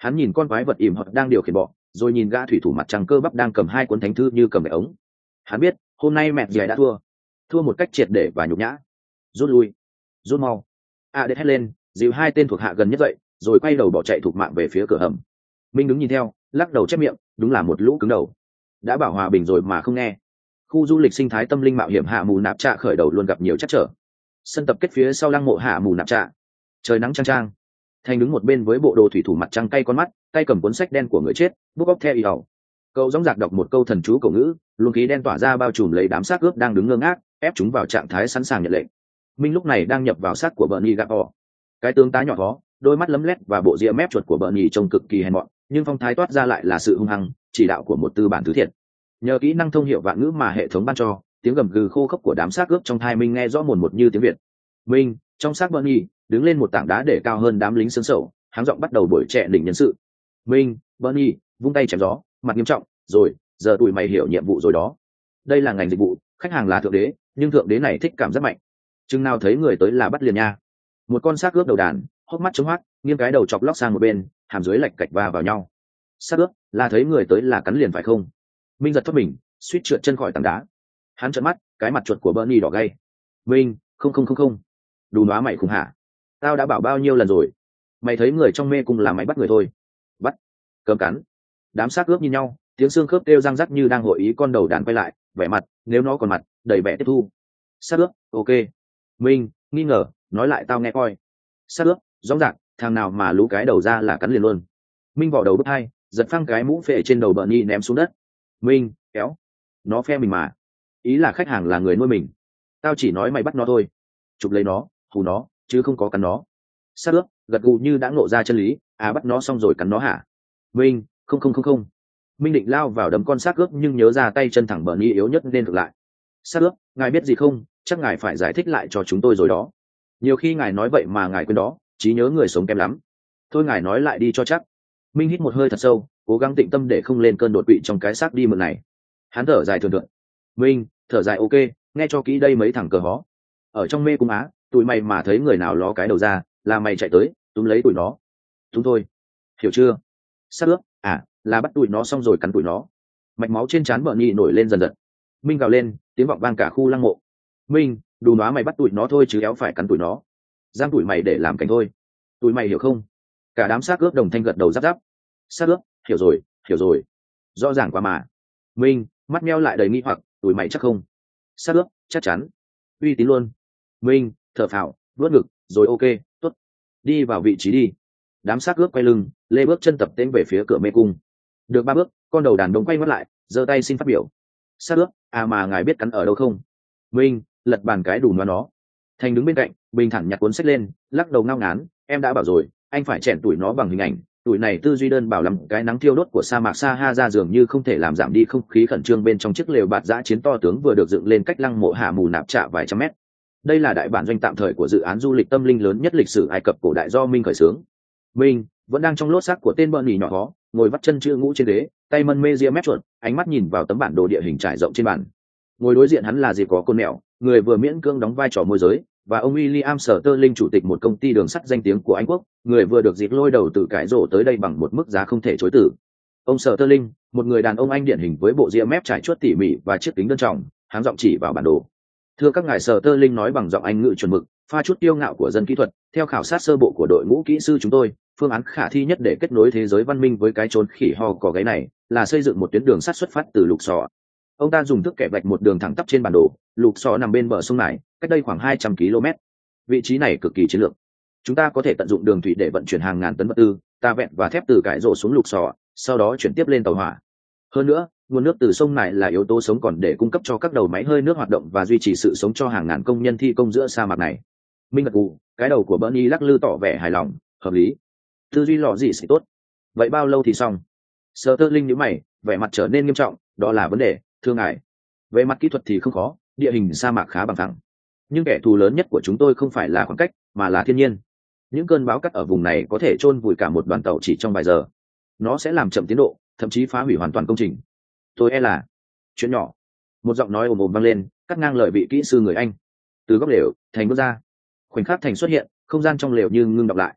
Hắn nhìn con quái vật ỉm hợt đang điều khiển bọ, rồi nhìn gã thủy thủ mặt trăng cơ bắp đang cầm hai cuốn thánh thư như cầm bẻ ống. Hắn biết hôm nay mẹ dì đã thua một cách triệt để và nhục nhã. Rút lui, rút mau. Đệ hét lên, dìu hai tên thuộc hạ gần nhất dậy, rồi quay đầu bỏ chạy thục mạng về phía cửa hầm. Minh đứng nhìn theo, lắc đầu chép miệng, đúng là một lũ cứng đầu. Đã bảo hòa bình rồi mà không nghe. Khu du lịch sinh thái tâm linh mạo hiểm Hạ Mù Nạp Trạ khởi đầu luôn gặp nhiều trắc trở. Sân tập kết phía sau lăng mộ Hạ Mù Nạp Trạ. Trời nắng chang chang. Thành đứng một bên với bộ đồ thủy thủ mặt trăng cay con mắt, tay cầm cuốn sách đen của người chết, bút bóc theo y ẩu. Cậu dõng dạc đọc một câu thần chú cổ ngữ, luồng khí đen tỏa ra bao trùm lấy đám xác ướp đang đứng ngơ ngác, ép chúng vào trạng thái sẵn sàng nhận lệnh. Minh lúc này đang nhập vào xác của Bernie Gapor. Cái tướng tá nhỏ thó, đôi mắt lấm lét và bộ ria mép chuột của Bernie trông cực kỳ hèn mọn, nhưng phong thái toát ra lại là sự hung hăng, chỉ đạo của một tư bản thứ thiệt. Nhờ kỹ năng thông hiệu vạn ngữ mà hệ thống ban cho, tiếng gầm gừ khô khốc của đám xác ướp trong thai Minh nghe rõ mồn một như tiếng Việt. Minh, trong xác Bernie, đứng lên một tảng đá để cao hơn đám lính sướng sầu, háng giọng bắt đầu buổi trẻ đỉnh nhân sự. Minh, Bernie, vung tay chém gió, mặt nghiêm trọng, rồi, giờ tụi mày hiểu nhiệm vụ rồi đó. Đây là ngành dịch vụ, khách hàng là thượng đế, nhưng thượng đế này thích cảm giác mạnh. Chừng nào thấy người tới là bắt liền nha. Một con xác ướp đầu đàn, hốc mắt chống hoác, nghiêng cái đầu chọc lóc sang một bên, hàm dưới lạch cạch va vào nhau. Xác ướp là thấy người tới là cắn liền phải không? Minh giật thoát mình, suýt trượt chân khỏi tảng đá. Hắn trợn mắt, cái mặt chuột của Bernie đỏ gay. Minh, không, đù nóa mày khùng hả? Tao đã bảo bao nhiêu lần rồi, mày thấy người trong mê cung là mày bắt người thôi. Bắt, cấm cắn. Đám xác ướp nhìn nhau, tiếng xương khớp kêu răng rắc như đang hội ý. Con đầu đàn quay lại, vẻ mặt, nếu nó còn mặt, đầy vẻ tiếp thu. Xác ướp, ok. Minh, nghi ngờ, nói lại tao nghe coi. Xác ướp, rõ ràng, thằng nào mà lú cái đầu ra là cắn liền luôn. Minh vỏ đầu bước hai, giật phăng cái mũ phệ trên đầu Bernie ném xuống đất. Minh, kéo. Nó phe mình mà. Ý là khách hàng là người nuôi mình. Tao chỉ nói mày bắt nó thôi. Chụp lấy nó, hù nó, chứ không có cắn nó. Xác ướp, gật gù như đã ngộ ra chân lý. Bắt nó xong rồi cắn nó hả? Minh, không. Minh định lao vào đấm con xác ướp nhưng nhớ ra tay chân thẳng Bernie yếu nhất nên ngược lại. Xác ướp, ngài biết gì không? Chắc ngài phải giải thích lại cho chúng tôi rồi đó. Nhiều khi ngài nói vậy mà ngài quên đó, trí nhớ người sống kém lắm. Thôi ngài nói lại đi cho chắc. Minh hít một hơi thật sâu, cố gắng tĩnh tâm để không lên cơn đột quỵ trong cái xác đi mượn này. Hắn thở dài thường thượn. Minh, thở dài ok, nghe cho kỹ đây mấy thằng cờ hó. Ở trong mê cung Á, tụi mày mà thấy người nào ló cái đầu ra, là mày chạy tới, túm lấy tụi nó. Chúng tôi. Hiểu chưa? Xác ướp, là bắt tụi nó xong rồi cắn tụi nó. Mạch máu trên trán Bernie nổi lên dần dần. Minh gào lên, tiếng vọng vang cả khu lăng mộ. Minh, đù nóa mày bắt tụi nó thôi chứ éo phải cắn tụi nó. Giam tụi mày để làm cảnh thôi. Tụi mày hiểu không? Cả đám xác ướp đồng thanh gật đầu giáp giáp. Xác ướp, hiểu rồi. Rõ ràng quá mà. Minh, mắt meo lại đầy nghi hoặc, tụi mày chắc không? Xác ướp, chắc chắn. Uy tín luôn. Minh, thở phào, vuốt ngực, rồi ok, tốt. Đi vào vị trí đi. Đám xác ướp quay lưng, lê bước chân tập tên về phía cửa mê cung. Được 3 bước, con đầu đàn đông quay ngoắt lại, giơ tay xin phát biểu. Xác ướp, mà ngài biết cắn ở đâu không? Minh, lật bàn cái đùn nó. Thành đứng bên cạnh, bình thản nhặt cuốn sách lên, lắc đầu ngao ngán. Em đã bảo rồi, anh phải chèn tụi nó bằng hình ảnh. Tụi này tư duy đơn bảo lắm, cái nắng thiêu đốt của sa mạc Sahara dường như không thể làm giảm đi không khí khẩn trương bên trong chiếc lều bạt giã chiến to tướng vừa được dựng lên cách lăng mộ Hạ Mù Nạp Trạ vài trăm mét. Đây là đại bản doanh tạm thời của dự án du lịch tâm linh lớn nhất lịch sử Ai Cập cổ đại do Minh khởi xướng. Minh vẫn đang trong lốt xác của tên Bernie nhỏ đó, ngồi vắt chân chữ ngũ trên ghế, tay mân mê ria mép chuột, ánh mắt nhìn vào tấm bản đồ địa hình trải rộng trên bàn. Ngồi đối diện hắn là dịp có côn mèo, người vừa miễn cưỡng đóng vai trò môi giới, và ông William Sterling, chủ tịch một công ty đường sắt danh tiếng của Anh Quốc, người vừa được dịp lôi đầu từ cái rổ tới đây bằng một mức giá không thể chối từ. Ông Sterling, một người đàn ông Anh điển hình với bộ ria mép trải chuốt tỉ mỉ và chiếc kính đơn trọng, háng giọng chỉ vào bản đồ. Thưa các ngài, Sterling nói bằng giọng Anh ngữ chuẩn mực, pha chút kiêu ngạo của dân kỹ thuật. Theo khảo sát sơ bộ của đội ngũ kỹ sư chúng tôi, phương án khả thi nhất để kết nối thế giới văn minh với cái chốn khỉ ho cò gáy này là xây dựng một tuyến đường sắt xuất phát từ Lục Sò. Ông ta dùng thước kẻ vạch một đường thẳng tắp trên bản đồ. Lục Sò nằm bên bờ sông này, cách đây khoảng 200 km. Vị trí này cực kỳ chiến lược. Chúng ta có thể tận dụng đường thủy để vận chuyển hàng ngàn tấn vật tư, ta vẹn và thép từ cái rổ xuống Lục Sò, sau đó chuyển tiếp lên tàu hỏa. Hơn nữa, nguồn nước từ sông này là yếu tố sống còn để cung cấp cho các đầu máy hơi nước hoạt động và duy trì sự sống cho hàng ngàn công nhân thi công giữa sa mạc này. Minh gật gù, cái đầu của Bernie lắc lư tỏ vẻ hài lòng, hợp lý. Tư duy lò gì sẽ tốt. Vậy bao lâu thì xong? Sterling nhíu mày, vẻ mặt trở nên nghiêm trọng. Đó là vấn đề, thưa ngài. Về mặt kỹ thuật thì không khó, địa hình sa mạc khá bằng phẳng. Nhưng kẻ thù lớn nhất của chúng tôi không phải là khoảng cách, mà là thiên nhiên. Những cơn bão cắt ở vùng này có thể chôn vùi cả một đoàn tàu chỉ trong vài giờ. Nó sẽ làm chậm tiến độ, thậm chí phá hủy hoàn toàn công trình. Tôi e là chuyện nhỏ. Một giọng nói ồm ồm vang lên, cắt ngang lời vị kỹ sư người Anh. Từ góc lều, Thành bước ra. Khoảnh khắc Thành xuất hiện, không gian trong lều như ngưng đọng lại.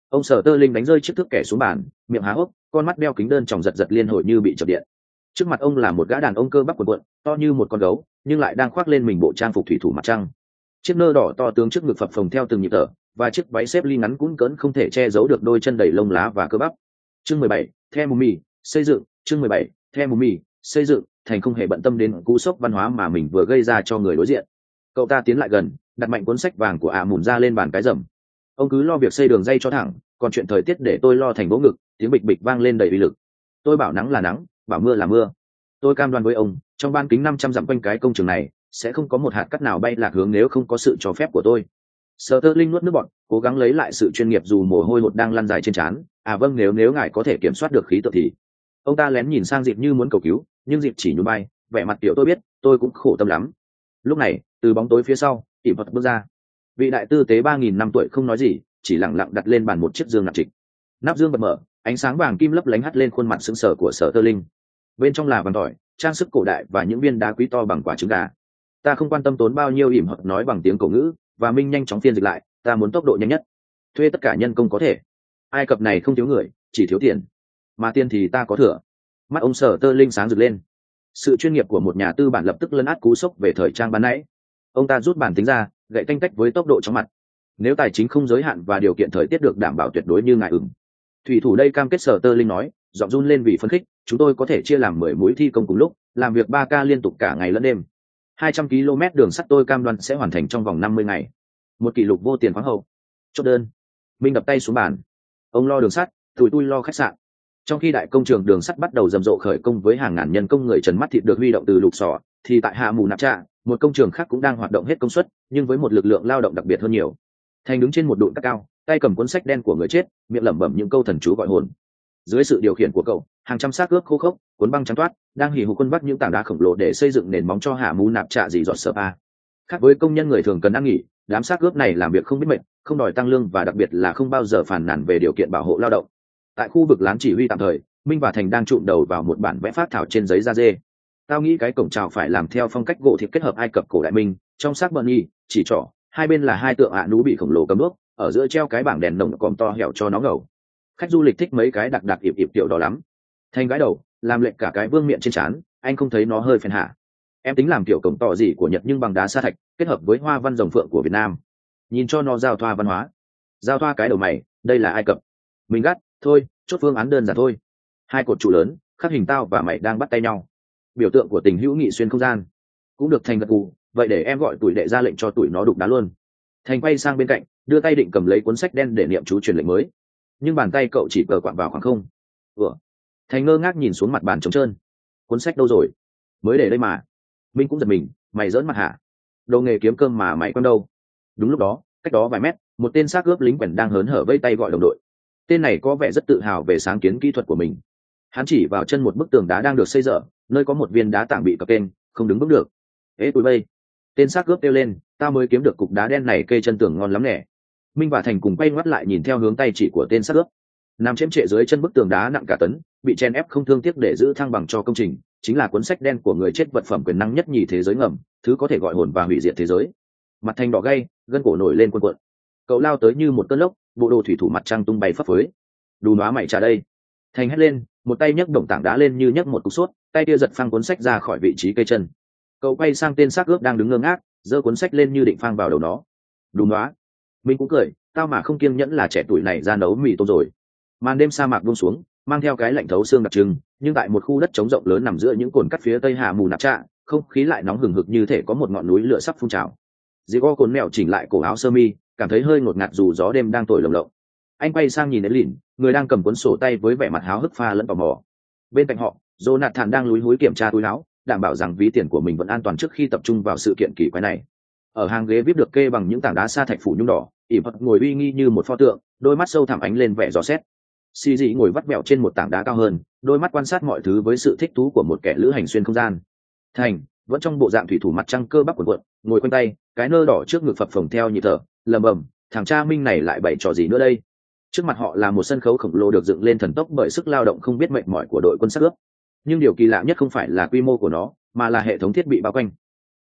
Ông Sở Tơ Linh đánh rơi chiếc thước kẻ xuống bàn, miệng há hốc, con mắt đeo kính đơn tròng giật giật liên hồi như bị chập điện. Trước mặt ông là một gã đàn ông cơ bắp quần quận, to như một con gấu, nhưng lại đang khoác lên mình bộ trang phục thủy thủ mặt trăng. Chiếc nơ đỏ to tướng trước ngực phập phồng theo từng nhịp thở, và chiếc váy xếp ly ngắn cũn cỡn không thể che giấu được đôi chân đầy lông lá và cơ bắp. Chương 17, The Mummy, xây dựng. Chương 17, The Mummy, xây dựng. Thành không hề bận tâm đến cú sốc văn hóa mà mình vừa gây ra cho người đối diện. Cậu ta tiến lại gần, đặt mạnh cuốn sách vàng của mùn ra lên bàn cái rầm. Ông cứ lo việc xây đường dây cho thẳng, còn chuyện thời tiết để tôi lo thành vỗ ngực. Tiếng bịch bịch vang lên đầy uy lực. Tôi bảo nắng là nắng, bảo mưa là mưa. Tôi cam đoan với ông, trong ban kính 500 dặm quanh cái công trường này sẽ không có một hạt cát nào bay lạc hướng nếu không có sự cho phép của tôi. Sterling nuốt nước bọt, cố gắng lấy lại sự chuyên nghiệp dù mồ hôi hột đang lăn dài trên trán. Vâng, nếu ngài có thể kiểm soát được khí tượng thì. Ông ta lén nhìn sang Dịp như muốn cầu cứu, nhưng Dịp chỉ nhún vai, vẻ mặt tiểu tôi biết, tôi cũng khổ tâm lắm. Lúc này, từ bóng tối phía sau, ỉm vật bước ra. Vị đại tư tế 3000 năm tuổi không nói gì, chỉ lặng lặng đặt lên bàn một chiếc dương nặng trịch. Nắp dương bật mở, ánh sáng vàng kim lấp lánh hắt lên khuôn mặt sững sờ của Sterling. Bên trong là vàng tỏi, trang sức cổ đại và những viên đá quý to bằng quả trứng gà. Ta không quan tâm tốn bao nhiêu, ỉm hợp nói bằng tiếng cổ ngữ, và Minh nhanh chóng phiên dịch lại. Ta muốn tốc độ nhanh nhất, thuê tất cả nhân công có thể. Ai Cập này không thiếu người, chỉ thiếu tiền, mà tiền thì ta có thừa. Mắt ông Sở Tơ Linh sáng rực lên. Sự chuyên nghiệp của một nhà tư bản lập tức lấn át cú sốc về thời trang ban nãy. Ông ta rút bản tính ra, gậy tanh tách với tốc độ chóng mặt. Nếu tài chính không giới hạn và điều kiện thời tiết được đảm bảo tuyệt đối như ngài thủy thủ đây cam kết. Sở Tơ Linh nói, giọng run lên vì phấn khích. Chúng tôi có thể chia làm 10 mũi thi công cùng lúc, làm việc 3 ca liên tục cả ngày lẫn đêm. 200 km đường sắt tôi cam đoan sẽ hoàn thành trong vòng 50 ngày. Một kỷ lục vô tiền khoáng hậu. Chốt đơn. Minh đập tay xuống bàn. Ông lo đường sắt, tụi tôi lo khách sạn. Trong khi đại công trường đường sắt bắt đầu rầm rộ khởi công với hàng ngàn nhân công người trần mắt thịt được huy động từ lục sò, thì tại Hạ Mù Nạp Trạ, một công trường khác cũng đang hoạt động hết công suất, nhưng với một lực lượng lao động đặc biệt hơn nhiều. Thành đứng trên một đụn cát cao, tay cầm cuốn sách đen của người chết, miệng lẩm bẩm những câu thần chú gọi hồn. Dưới sự điều khiển của cậu, hàng trăm xác ướp khô khốc, cuốn băng trắng toát, đang hì hục quân vác những tảng đá khổng lồ để xây dựng nền móng cho Hạ Mù Nạp Trạ dì dọt sờ pa. Khác với công nhân người thường cần ăn nghỉ, đám xác ướp này làm việc không biết mệt, không đòi tăng lương và đặc biệt là không bao giờ phàn nàn về điều kiện bảo hộ lao động. Tại khu vực lán chỉ huy tạm thời, Minh và Thành đang trụm đầu vào một bản vẽ phác thảo trên giấy da dê. Tao nghĩ cái cổng chào phải làm theo phong cách gỗ thịt kết hợp Ai Cập cổ đại Minh, trong xác bợn nhi, chỉ trỏ, hai bên là hai tượng nú bị khổng lồ cầm nước, ở giữa treo cái bảng đèn nồng còm to hẻo cho nó ngầu. Khách du lịch thích mấy cái đặc đặc ịp ịp tiểu đó lắm. Thành gái đầu, làm lệnh cả cái vương miện trên trán, anh không thấy nó hơi phèn hả? Em tính làm kiểu cổng tỏ gì của Nhật nhưng bằng đá sa thạch, kết hợp với hoa văn rồng phượng của Việt Nam. Nhìn cho nó giao thoa văn hóa. Giao thoa cái đầu mày, đây là Ai Cập. Mình gắt, thôi, chốt phương án đơn giản thôi. Hai cột trụ lớn, khắc hình tao và mày đang bắt tay nhau. Biểu tượng của tình hữu nghị xuyên không gian. Cũng được Thành gật gù, vậy để em gọi tuổi đệ ra lệnh cho tụi nó đục đá luôn. Thành quay sang bên cạnh, đưa tay định cầm lấy cuốn sách đen để niệm chú truyền lệnh mới. Nhưng bàn tay cậu chỉ cờ quạng vào khoảng không. Thành ngơ ngác nhìn xuống mặt bàn trống trơn. Cuốn sách đâu rồi? Mới để đây mà. Minh cũng giật mình, mày giỡn mặt hả? Đồ nghề kiếm cơm mà mày quăng đâu? Đúng lúc đó, cách đó vài mét, một tên xác ướp lính quèn đang hớn hở vây tay gọi đồng đội. Tên này có vẻ rất tự hào về sáng kiến kỹ thuật của mình. Hắn chỉ vào chân một bức tường đá đang được xây dở, nơi có một viên đá tảng bị cập kênh, không đứng vững được. Ê tụi bay! Tên xác ướp kêu lên, tao mới kiếm được cục đá đen này kê chân tường ngon lắm nè. Minh và Thành cùng quay ngoắt lại nhìn theo hướng tay chỉ của tên xác ướp. Nằm chễm trệ dưới chân bức tường đá nặng cả tấn, bị chen ép không thương tiếc để giữ thăng bằng cho công trình, chính là cuốn sách đen của người chết, vật phẩm quyền năng nhất nhì thế giới ngầm, thứ có thể gọi hồn và hủy diệt thế giới. Mặt Thành đỏ gay, gân cổ nổi lên cuộn cuộn. Cậu lao tới như một cơn lốc, bộ đồ thủy thủ mặt trăng tung bay phấp phới. Đù nóa mày trả đây! Thành hét lên, một tay nhấc đồng tảng đá lên như nhấc một cục sốt, tay kia giật phăng cuốn sách ra khỏi vị trí cây chân. Cậu quay sang tên xác ướp đang đứng ngơ ngác, giơ cuốn sách lên như định phang vào đầu nó. Đù nóa! Mình cũng cười, tao mà không kiêng nhẫn là trẻ tuổi này ra nấu mì tôm rồi. Màn đêm sa mạc buông xuống, mang theo cái lạnh thấu xương đặc trưng, nhưng tại một khu đất trống rộng lớn nằm giữa những cồn cắt phía tây Hạ Mù Nạp Trạ, không khí lại nóng hừng hực như thể có một ngọn núi lửa sắp phun trào. Diego cồn mèo chỉnh lại cổ áo sơ mi, cảm thấy hơi ngột ngạt dù gió đêm đang thổi lồng lộng. Anh quay sang nhìn Elin, người đang cầm cuốn sổ tay với vẻ mặt háo hức pha lẫn tò mò. Bên cạnh họ, Jonathan đang lúi húi kiểm tra túi áo, đảm bảo rằng ví tiền của mình vẫn an toàn trước khi tập trung vào sự kiện kỳ quái này. Ở hàng ghế VIP được kê bằng những tảng đá sa thạch phủ nhung đỏ, ỉ vật ngồi uy nghi như một pho tượng, đôi mắt sâu thẳm ánh lên vẻ dò xét. Xì dị ngồi vắt vẹo trên một tảng đá cao hơn, đôi mắt quan sát mọi thứ với sự thích thú của một kẻ lữ hành xuyên không gian. Thành vẫn trong bộ dạng thủy thủ mặt trăng cơ bắp cuộn cuộn, ngồi quanh tay, cái nơ đỏ trước ngực phập phồng theo nhịp thở, lầm bầm, thằng cha Minh này lại bày trò gì nữa đây? Trước mặt họ là một sân khấu khổng lồ được dựng lên thần tốc bởi sức lao động không biết mệt mỏi của đội quân xác ướp. Nhưng điều kỳ lạ nhất không phải là quy mô của nó, mà là hệ thống thiết bị bao quanh.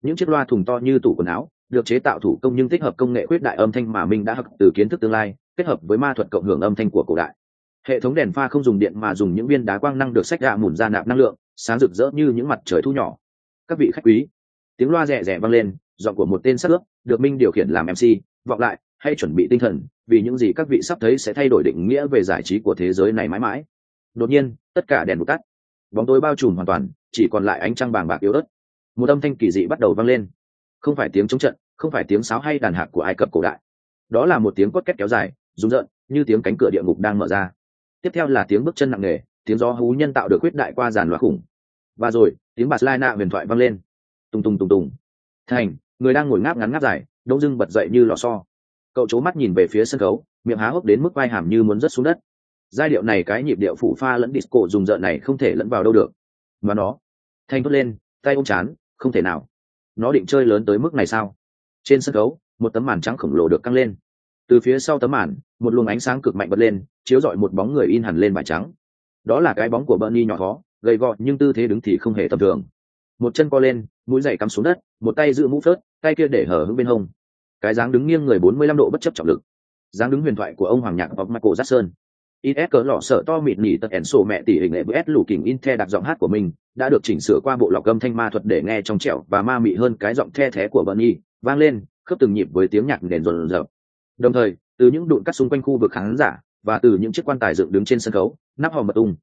những chiếc loa thùng to như tủ quần áo được chế tạo thủ công nhưng tích hợp công nghệ khuyết đại âm thanh mà Minh đã học từ kiến thức tương lai, kết hợp với ma thuật cộng hưởng âm thanh của cổ đại. Hệ thống đèn pha không dùng điện mà dùng những viên đá quang năng được sách ra mùn ra nạp năng lượng, sáng rực rỡ như những mặt trời thu nhỏ. Các vị khách quý, tiếng loa rẻ rẻ vang lên, giọng của một tên sát ướp được Minh điều khiển làm MC, vọng lại, hãy chuẩn bị tinh thần, vì những gì các vị sắp thấy sẽ thay đổi định nghĩa về giải trí của thế giới này mãi mãi. Đột nhiên, tất cả đèn vụt tắt, bóng tối bao trùm hoàn toàn, chỉ còn lại ánh trăng bàng bạc yếu ớt. Một âm thanh kỳ dị bắt đầu vang lên, không phải tiếng chống trận, không phải tiếng sáo hay đàn hạc của Ai Cập cổ đại, đó là một tiếng cốt két kéo dài, rung rợn, như tiếng cánh cửa địa ngục đang mở ra. Tiếp theo là tiếng bước chân nặng nề, tiếng gió hú nhân tạo được khuyết đại qua dàn loa khủng. Và rồi, tiếng bạt lai nạ huyền thoại vang lên. Tùng tùng tùng tùng. Thành, người đang ngồi ngáp ngắn ngáp dài, đông dưng bật dậy như lò xo. Cậu chố mắt nhìn về phía sân khấu, miệng há hốc đến mức vai hàm như muốn rớt xuống đất. Giai điệu này, cái nhịp điệu phủ pha lẫn disco rùng rợn này không thể lẫn vào đâu được. Mà nó, Thanh thốt lên, tay ôm chán, không thể nào. Nó định chơi lớn tới mức này sao? Trên sân khấu, một tấm màn trắng khổng lồ được căng lên. Từ phía sau tấm màn, một luồng ánh sáng cực mạnh bật lên, chiếu rọi một bóng người in hẳn lên vải trắng. Đó là cái bóng của Bernie nhỏ thó, gầy gò nhưng tư thế đứng thì không hề tầm thường. Một chân co lên, mũi giày cắm xuống đất, một tay giữ mũ phớt, tay kia để hở hững bên hông. Cái dáng đứng nghiêng người 45 độ bất chấp trọng lực. Dáng đứng huyền thoại của ông hoàng nhạc Bob Michael Jackson. IS cỡ lọ sợ to mịt nỉ tật ẻn sổ mẹ tỷ hình lệ với S lù kình in the đặc giọng hát của mình đã được chỉnh sửa qua bộ lọc âm thanh ma thuật để nghe trong trẻo và ma mị hơn cái giọng the thé của Bernie, vang lên khớp từng nhịp với tiếng nhạc nền rồn rợp. Đồng thời, từ những đụn cắt xung quanh khu vực khán giả và từ những chiếc quan tài dựng đứng trên sân khấu, nắp hòm bật tung.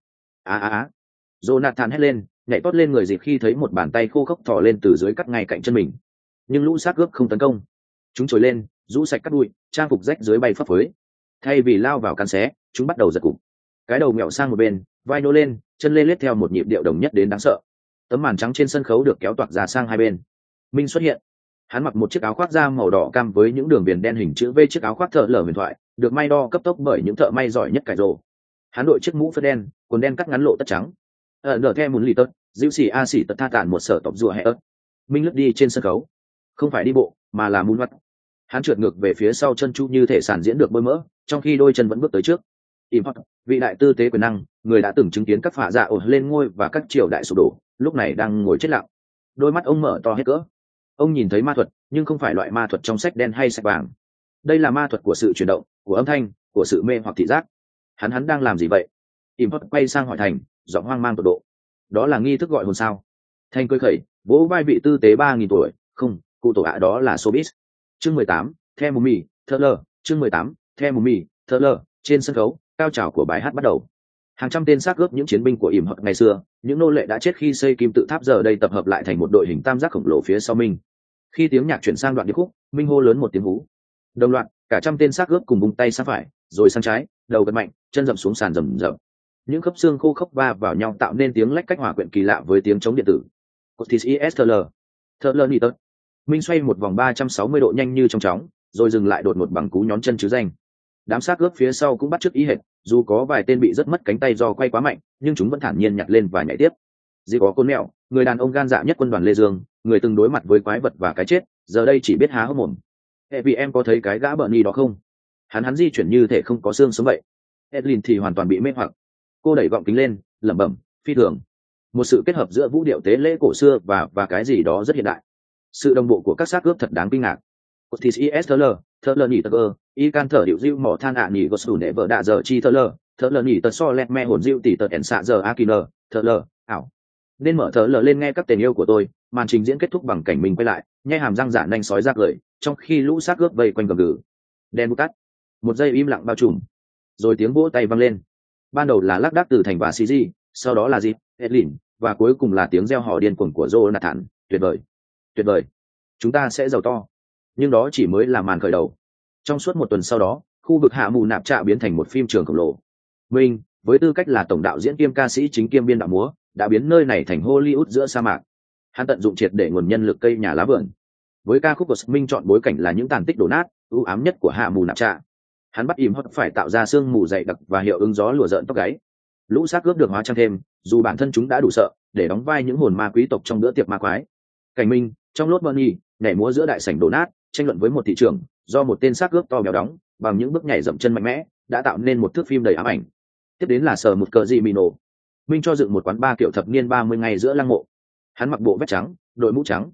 Jonathan hét lên, nhảy tót lên người dịp khi thấy một bàn tay khô khốc thò lên từ dưới cắt ngay cạnh chân mình. Nhưng lũ xác ướp không tấn công, chúng trồi lên, rũ sạch cắt bụi, trang phục rách dưới bay phấp phới. Thay vì lao vào cắn xé, chúng bắt đầu giật cục. Cái đầu mèo sang một bên, vai nô lên, chân lê lết theo một nhịp điệu đồng nhất đến đáng sợ. Tấm màn trắng trên sân khấu được kéo toạc ra sang hai bên. Minh xuất hiện. Hắn mặc một chiếc áo khoác da màu đỏ cam với những đường viền đen hình chữ V, chiếc áo khoác thợ lở huyền thoại, được may đo cấp tốc bởi những thợ may giỏi nhất cải rồ. Hắn đội chiếc mũ phớt đen, quần đen cắt ngắn lộ tất trắng. Nở theo muốn lì tật, dịu xì a xì tật tha tản một sở tộc rùa hẹ ớt. Minh lướt đi trên sân khấu, không phải đi bộ, mà là moonwalk. Hắn trượt ngược về phía sau chân chu như thể sàn diễn được bơi mỡ, trong khi đôi chân vẫn bước tới trước. Imhot, vị đại tư tế quyền năng, người đã từng chứng kiến các phả dạ ổn lên ngôi và các triều đại sụp đổ, lúc này đang ngồi chết lặng. Đôi mắt ông mở to hết cỡ. Ông nhìn thấy ma thuật, nhưng không phải loại ma thuật trong sách đen hay sách vàng. Đây là ma thuật của sự chuyển động, của âm thanh, của sự mê hoặc thị giác. Hắn đang làm gì vậy? Imhot quay sang hỏi Thành, giọng hoang mang tột độ. Đó là nghi thức gọi hồn sao? Thành cười khẩy, vỗ vai vị tư tế 3.000 tuổi. Không, cụ tổ ạ, đó là showbiz. Chương 18, The Mummy, Thriller. Chương 18, The Mummy, Thriller. Trên sân khấu, cao trào của bài hát bắt đầu. Hàng trăm tên xác ướp những chiến binh của ỉm hợp ngày xưa, những nô lệ đã chết khi xây kim tự tháp giờ đây tập hợp lại thành một đội hình tam giác khổng lồ phía sau Minh. Khi tiếng nhạc chuyển sang đoạn điệp khúc, Minh hô lớn một tiếng hú. Đồng loạt, cả trăm tên xác ướp cùng bung tay sang phải, rồi sang trái, đầu gật mạnh, chân dậm xuống sàn rầm rầm. Những khớp xương khô khốc va vào nhau tạo nên tiếng lách cách hòa quyện kỳ lạ với tiếng trống điện tử. Cotis Thriller. Thriller Nitot. Minh xoay một vòng 360 độ nhanh như trong chóng, rồi dừng lại đột ngột bằng cú nhón chân chứ danh. Đám xác ướp phía sau cũng bắt chước ý hệt, dù có vài tên bị rớt mất cánh tay do quay quá mạnh, nhưng chúng vẫn thản nhiên nhặt lên và nhảy tiếp. Dì có Côn Mẹo, người đàn ông gan dạ nhất quân đoàn Lê Dương, người từng đối mặt với quái vật và cái chết, giờ đây chỉ biết há hốc mồm. Vì em có thấy cái gã Bernie đó không? Hắn di chuyển như thể không có xương sống vậy. Edlin thì hoàn toàn bị mê hoặc. Cô đẩy gọng kính lên, lẩm bẩm, phi thường. Một sự kết hợp giữa vũ điệu tế lễ cổ xưa và cái gì đó rất hiện đại. Sự đồng bộ của các xác ướp thật đáng kinh ngạc. Otis Thurler nhỉ tờ y can thở điệu diêu mỏ than ạ nhỉ gos đủ nệ vợ đạ giờ chi Thurler nhỉ tờ so lẹt me hồn diêu tỷ tờ ẻn xạ giờ akiner, Thurler, ảo. Nên mở Thurler lên nghe các tình yêu của tôi, màn trình diễn kết thúc bằng cảnh mình quay lại, nhe hàm răng giả nanh sói rác lời, trong khi lũ xác ướp vây quanh gầm gừ. Đen bút tắt. Một giây im lặng bao trùm. Rồi tiếng vỗ tay vang lên. Ban đầu là lác đác từ Thành và CG, sau đó là Dịp, Edlin, và cuối cùng là tiếng reo hò điên cuồng của Jonathan. Tuyệt vời, tuyệt vời. Chúng ta sẽ giàu to. Nhưng đó chỉ mới là màn khởi đầu. Trong suốt một tuần sau đó, khu vực Hạ Mù Nạp Trạ biến thành một phim trường khổng lồ. Minh, với tư cách là tổng đạo diễn kiêm ca sĩ chính kiêm biên đạo múa, đã biến nơi này thành Hollywood giữa sa mạc. Hắn tận dụng triệt để nguồn nhân lực cây nhà lá vườn. Với ca khúc của Minh chọn bối cảnh là những tàn tích đổ nát, u ám nhất của Hạ Mù Nạp Trạ. Hắn bắt im hót phải tạo ra sương mù dày đặc và hiệu ứng gió lùa rợn tóc gáy. Lũ xác ướp được hóa trang thêm, dù bản thân chúng đã đủ sợ để đóng vai những hồn ma quý tộc trong bữa tiệc ma quái. Cảnh Minh trong lốt Bernie nhảy múa giữa đại sảnh đổ nát, tranh luận với một thị trường do một tên xác ướp to béo đóng bằng những bước nhảy dậm chân mạnh mẽ đã tạo nên một thước phim đầy ám ảnh. Tiếp đến là sờ một cờ gì mino. Minh cho dựng một quán bar kiểu thập niên 30 ngay giữa lăng mộ. Hắn mặc bộ vest trắng, đội mũ trắng,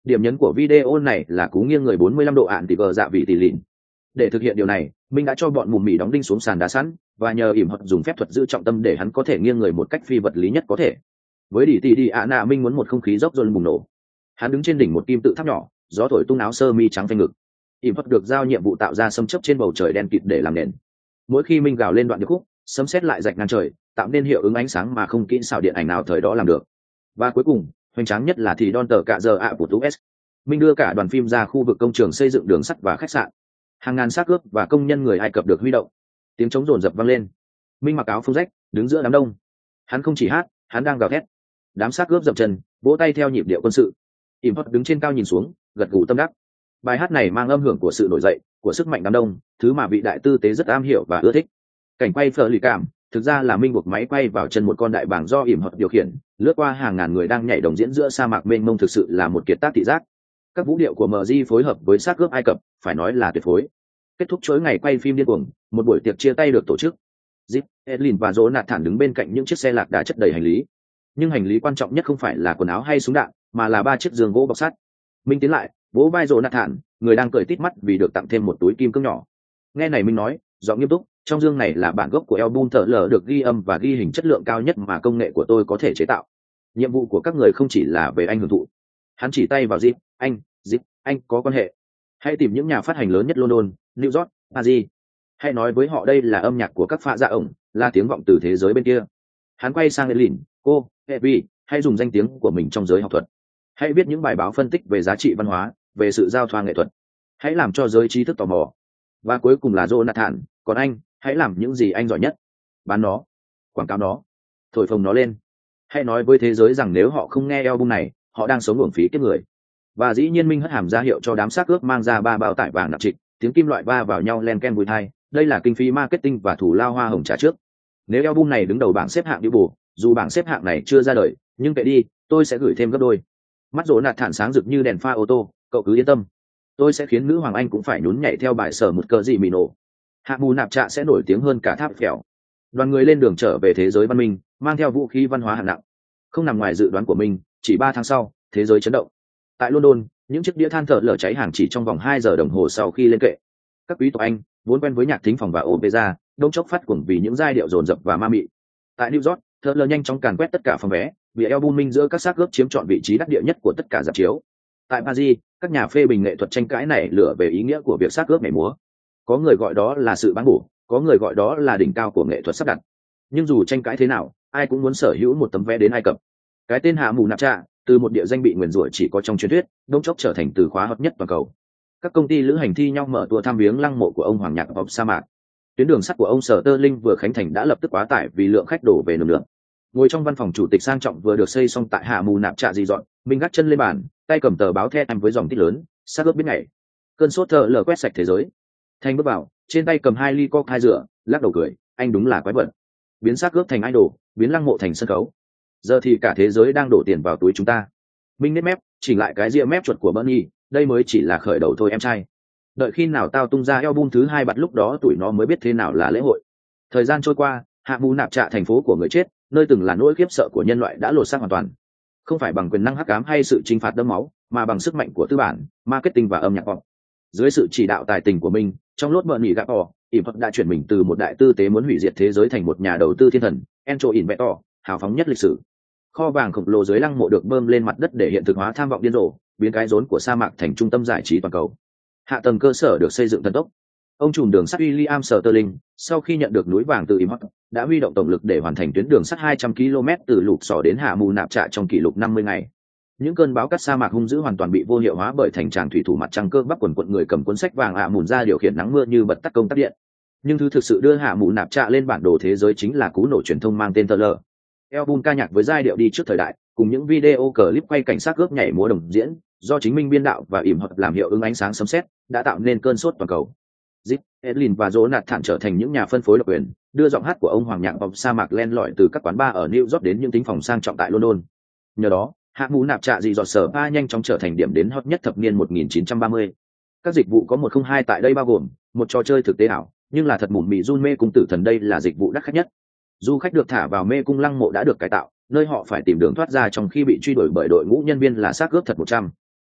Điểm nhấn của video này là cú nghiêng người 45 độ ạn tỷ vờ dạ vị tỷ lìn. Để thực hiện điều này, Minh đã cho bọn mùm mì đóng đinh xuống sàn đá sẵn và nhờ ỉm hợp dùng phép thuật giữ trọng tâm để hắn có thể nghiêng người một cách phi vật lý nhất có thể. Với đỉ tỉ đi ạ nạ, Minh muốn một không khí dốc dồn bùng nổ. Hắn đứng trên đỉnh một kim tự tháp nhỏ, gió thổi tung áo sơ mi trắng phanh ngực. ỉm hợp được giao nhiệm vụ tạo ra sấm chớp trên bầu trời đen kịt để làm nền. Mỗi khi Minh gào lên đoạn điệp khúc, sấm sét lại rạch ngang trời, tạo nên hiệu ứng ánh sáng mà không kỹ xảo điện ảnh nào thời đó làm được. Và cuối cùng, hoành tráng nhất là thì Don tờ cả giờ ạ của US. Minh đưa cả đoàn phim ra khu vực công trường xây dựng đường sắt và khách sạn. Hàng ngàn xác ướp và công nhân người Ai Cập được huy động. Tiếng trống rồn rập vang lên. Minh mặc áo phông rách, đứng giữa đám đông. Hắn không chỉ hát, hắn đang gào thét. Đám xác ướp dậm chân, vỗ tay theo nhịp điệu quân sự. Ỉm Hot đứng trên cao nhìn xuống, gật gù tâm đắc. Bài hát này mang âm hưởng của sự nổi dậy, của sức mạnh đám đông, thứ mà vị đại tư tế rất am hiểu và ưa thích. Cảnh quay phở lì cảm, thực ra là Minh buộc máy quay vào chân một con đại bàng do ỉm Hot điều khiển, lướt qua hàng ngàn người đang nhảy đồng diễn giữa sa mạc mênh mông, thực sự là một kiệt tác thị giác. Các vũ điệu của MG phối hợp với xác ướp Ai Cập, phải nói là tuyệt phối. Kết thúc chuỗi ngày quay phim điên cuồng, một buổi tiệc chia tay được tổ chức. Zip, Edlin và Jonathan đứng bên cạnh những chiếc xe lạc đà chất đầy hành lý. Nhưng hành lý quan trọng nhất không phải là quần áo hay súng đạn, mà là 3 chiếc giường gỗ bọc sắt. Minh tiến lại, vỗ vai Jonathan, người đang cười tít mắt vì được tặng thêm một túi kim cương nhỏ. Nghe này Minh nói, giọng nghiêm túc, trong dương này là bản gốc của album thợ lờ được ghi âm và ghi hình chất lượng cao nhất mà công nghệ của tôi có thể chế tạo. Nhiệm vụ của các người không chỉ là về anh hưởng thụ. Hắn chỉ tay vào Zip, anh có quan hệ. Hãy tìm những nhà phát hành lớn nhất London, New York, Paris. Hãy nói với họ đây là âm nhạc của các pha dạ ổng, là tiếng vọng từ thế giới bên kia. Hắn quay sang Elin, cô, Evie, hãy dùng danh tiếng của mình trong giới học thuật. Hãy viết những bài báo phân tích về giá trị văn hóa, về sự giao thoa nghệ thuật. Hãy làm cho giới trí thức tò mò. Và cuối cùng là Jonathan, còn anh, hãy làm những gì anh giỏi nhất. Bán nó, quảng cáo nó, thổi phồng nó lên. Hãy nói với thế giới rằng nếu họ không nghe album này, họ đang sống uổng phí kiếp người. Và dĩ nhiên Minh hất hàm ra hiệu cho đám xác ướp mang ra 3 bao tải vàng nặng trịch, tiếng kim loại va vào nhau len ken vui thai. Đây là kinh phí marketing và thủ lao hoa hồng trả trước. Nếu album này đứng đầu bảng xếp hạng Billboard, dù bảng xếp hạng này chưa ra đời, nhưng kệ đi, tôi sẽ gửi thêm gấp đôi. Mắt rỗ nạt thản sáng rực như đèn pha ô tô, cậu cứ yên tâm. Tôi sẽ khiến nữ hoàng Anh cũng phải nhún nhảy theo bài sở một cờ gì mì nổ. Hạ mù nạp trạ sẽ nổi tiếng hơn cả tháp phèo. Đoàn người lên đường trở về thế giới văn minh, mang theo vũ khí văn hóa hạng nặng. Không nằm ngoài dự đoán của mình, chỉ 3 tháng sau, thế giới chấn động. Tại London, những chiếc đĩa than thở lở cháy hàng chỉ trong vòng 2 giờ đồng hồ sau khi lên kệ. Các quý tộc Anh, vốn quen với nhạc thính phòng và opera, đông chốc phát cuồng vì những giai điệu dồn dập và ma mị. Tại New York, thợ lờ nhanh chóng càn quét tất cả phòng vé, vì album Minh giữa các xác ướp chiếm trọn vị trí đắc địa nhất của tất cả rạp chiếu. Tại Paris, các nhà phê bình nghệ thuật tranh cãi nảy lửa về ý nghĩa của việc xác ướp nhảy múa. Có người gọi đó là sự bán bổ, có người gọi đó là đỉnh cao của nghệ thuật sắp đặt. Nhưng dù tranh cãi thế nào, ai cũng muốn sở hữu một tấm vé đến Ai Cập. Cái tên Hạ Mù Nạp Trạ, từ một địa danh bị nguyền rủa chỉ có trong truyền thuyết, đông chốc trở thành từ khóa hot nhất toàn cầu. Các công ty lữ hành thi nhau mở tour thăm viếng lăng mộ của ông hoàng nhạc Bob sa mạc. Tuyến đường sắt của ông Sở Tơ Linh vừa khánh thành đã lập tức quá tải vì lượng khách đổ về nườm nượp. Ngồi trong văn phòng chủ tịch sang trọng vừa được xây xong tại Hạ Mù Nạp Trạ dị dọn, Minh gác chân lên bàn, tay cầm tờ báo The Times với dòng tích lớn, xác ướp biết ngày. Cơn sốt thợ lở quét sạch thế giới. Thanh bước vào, trên tay cầm 2 ly coke hai rửa, lắc đầu cười, anh đúng là quái vật. Biến xác ướp thành idol, biến lăng mộ thành sân khấu. Giờ thì cả thế giới đang đổ tiền vào túi chúng ta. Minh nếp mép, chỉnh lại cái ria mép chuột của Bernie, đây mới chỉ là khởi đầu thôi em trai. Đợi khi nào tao tung ra album thứ 2 bật lúc đó tụi nó mới biết thế nào là lễ hội. Thời gian trôi qua, Hạ Mù Nạp Trạ, thành phố của người chết, nơi từng là nỗi khiếp sợ của nhân loại đã lột xác hoàn toàn. Không phải bằng quyền năng hắc ám hay sự chinh phạt đẫm máu, mà bằng sức mạnh của tư bản, marketing và âm nhạc pop. Dưới sự chỉ đạo tài tình của mình, trong lốt bờ nỉ gạp ỏ, ỉm đã chuyển mình từ một đại tư tế muốn hủy diệt thế giới thành một nhà đầu tư thiên thần, Encho Investor, hào phóng nhất lịch sử. Kho vàng khổng lồ dưới lăng mộ được bơm lên mặt đất để hiện thực hóa tham vọng điên rồ, biến cái rốn của sa mạc thành trung tâm giải trí toàn cầu. Hạ tầng cơ sở được xây dựng thần tốc. Ông trùm đường sắt William Sterling, sau khi nhận được núi vàng từ Imhot, đã huy động tổng lực để hoàn thành tuyến đường sắt 200 km từ Lục Sỏ đến Hạ Mù Nạp Trạ trong kỷ lục 50 ngày. Những cơn bão cắt sa mạc hung dữ hoàn toàn bị vô hiệu hóa bởi thành tràng thủy thủ mặt trăng cơ bắp quần quận người cầm cuốn sách vàng Hạ Mùn ra điều khiển nắng mưa như bật tắt công tắc điện. Nhưng thứ thực sự đưa Hạ Mù Nạp Trạ lên bản đồ thế giới chính là cú nổ truyền thông mang tên Thriller. Album ca nhạc với giai điệu đi trước thời đại, cùng những video clip quay cảnh sát cướp nhảy múa đồng diễn, do chính Minh biên đạo và ỉm hợp làm hiệu ứng ánh sáng sấm sét, đã tạo nên cơn sốt toàn cầu. Zip, Edlin và Jonathan trở thành những nhà phân phối độc quyền, đưa giọng hát của ông hoàng nhạc Bob sa mạc len lỏi từ các quán bar ở New York đến những thính phòng sang trọng tại London. Nhờ đó, Hạ Mù Nạp Trạ dị dọt sở ba nhanh chóng trở thành điểm đến hot nhất thập niên 1930. Các dịch vụ có 102 tại đây bao gồm một trò chơi thực tế ảo, nhưng là thật mủm mị run mê cung tử thần, đây là dịch vụ đắt khách nhất. Du khách được thả vào mê cung lăng mộ đã được cải tạo, nơi họ phải tìm đường thoát ra trong khi bị truy đuổi bởi đội ngũ nhân viên là xác ướp thật 100.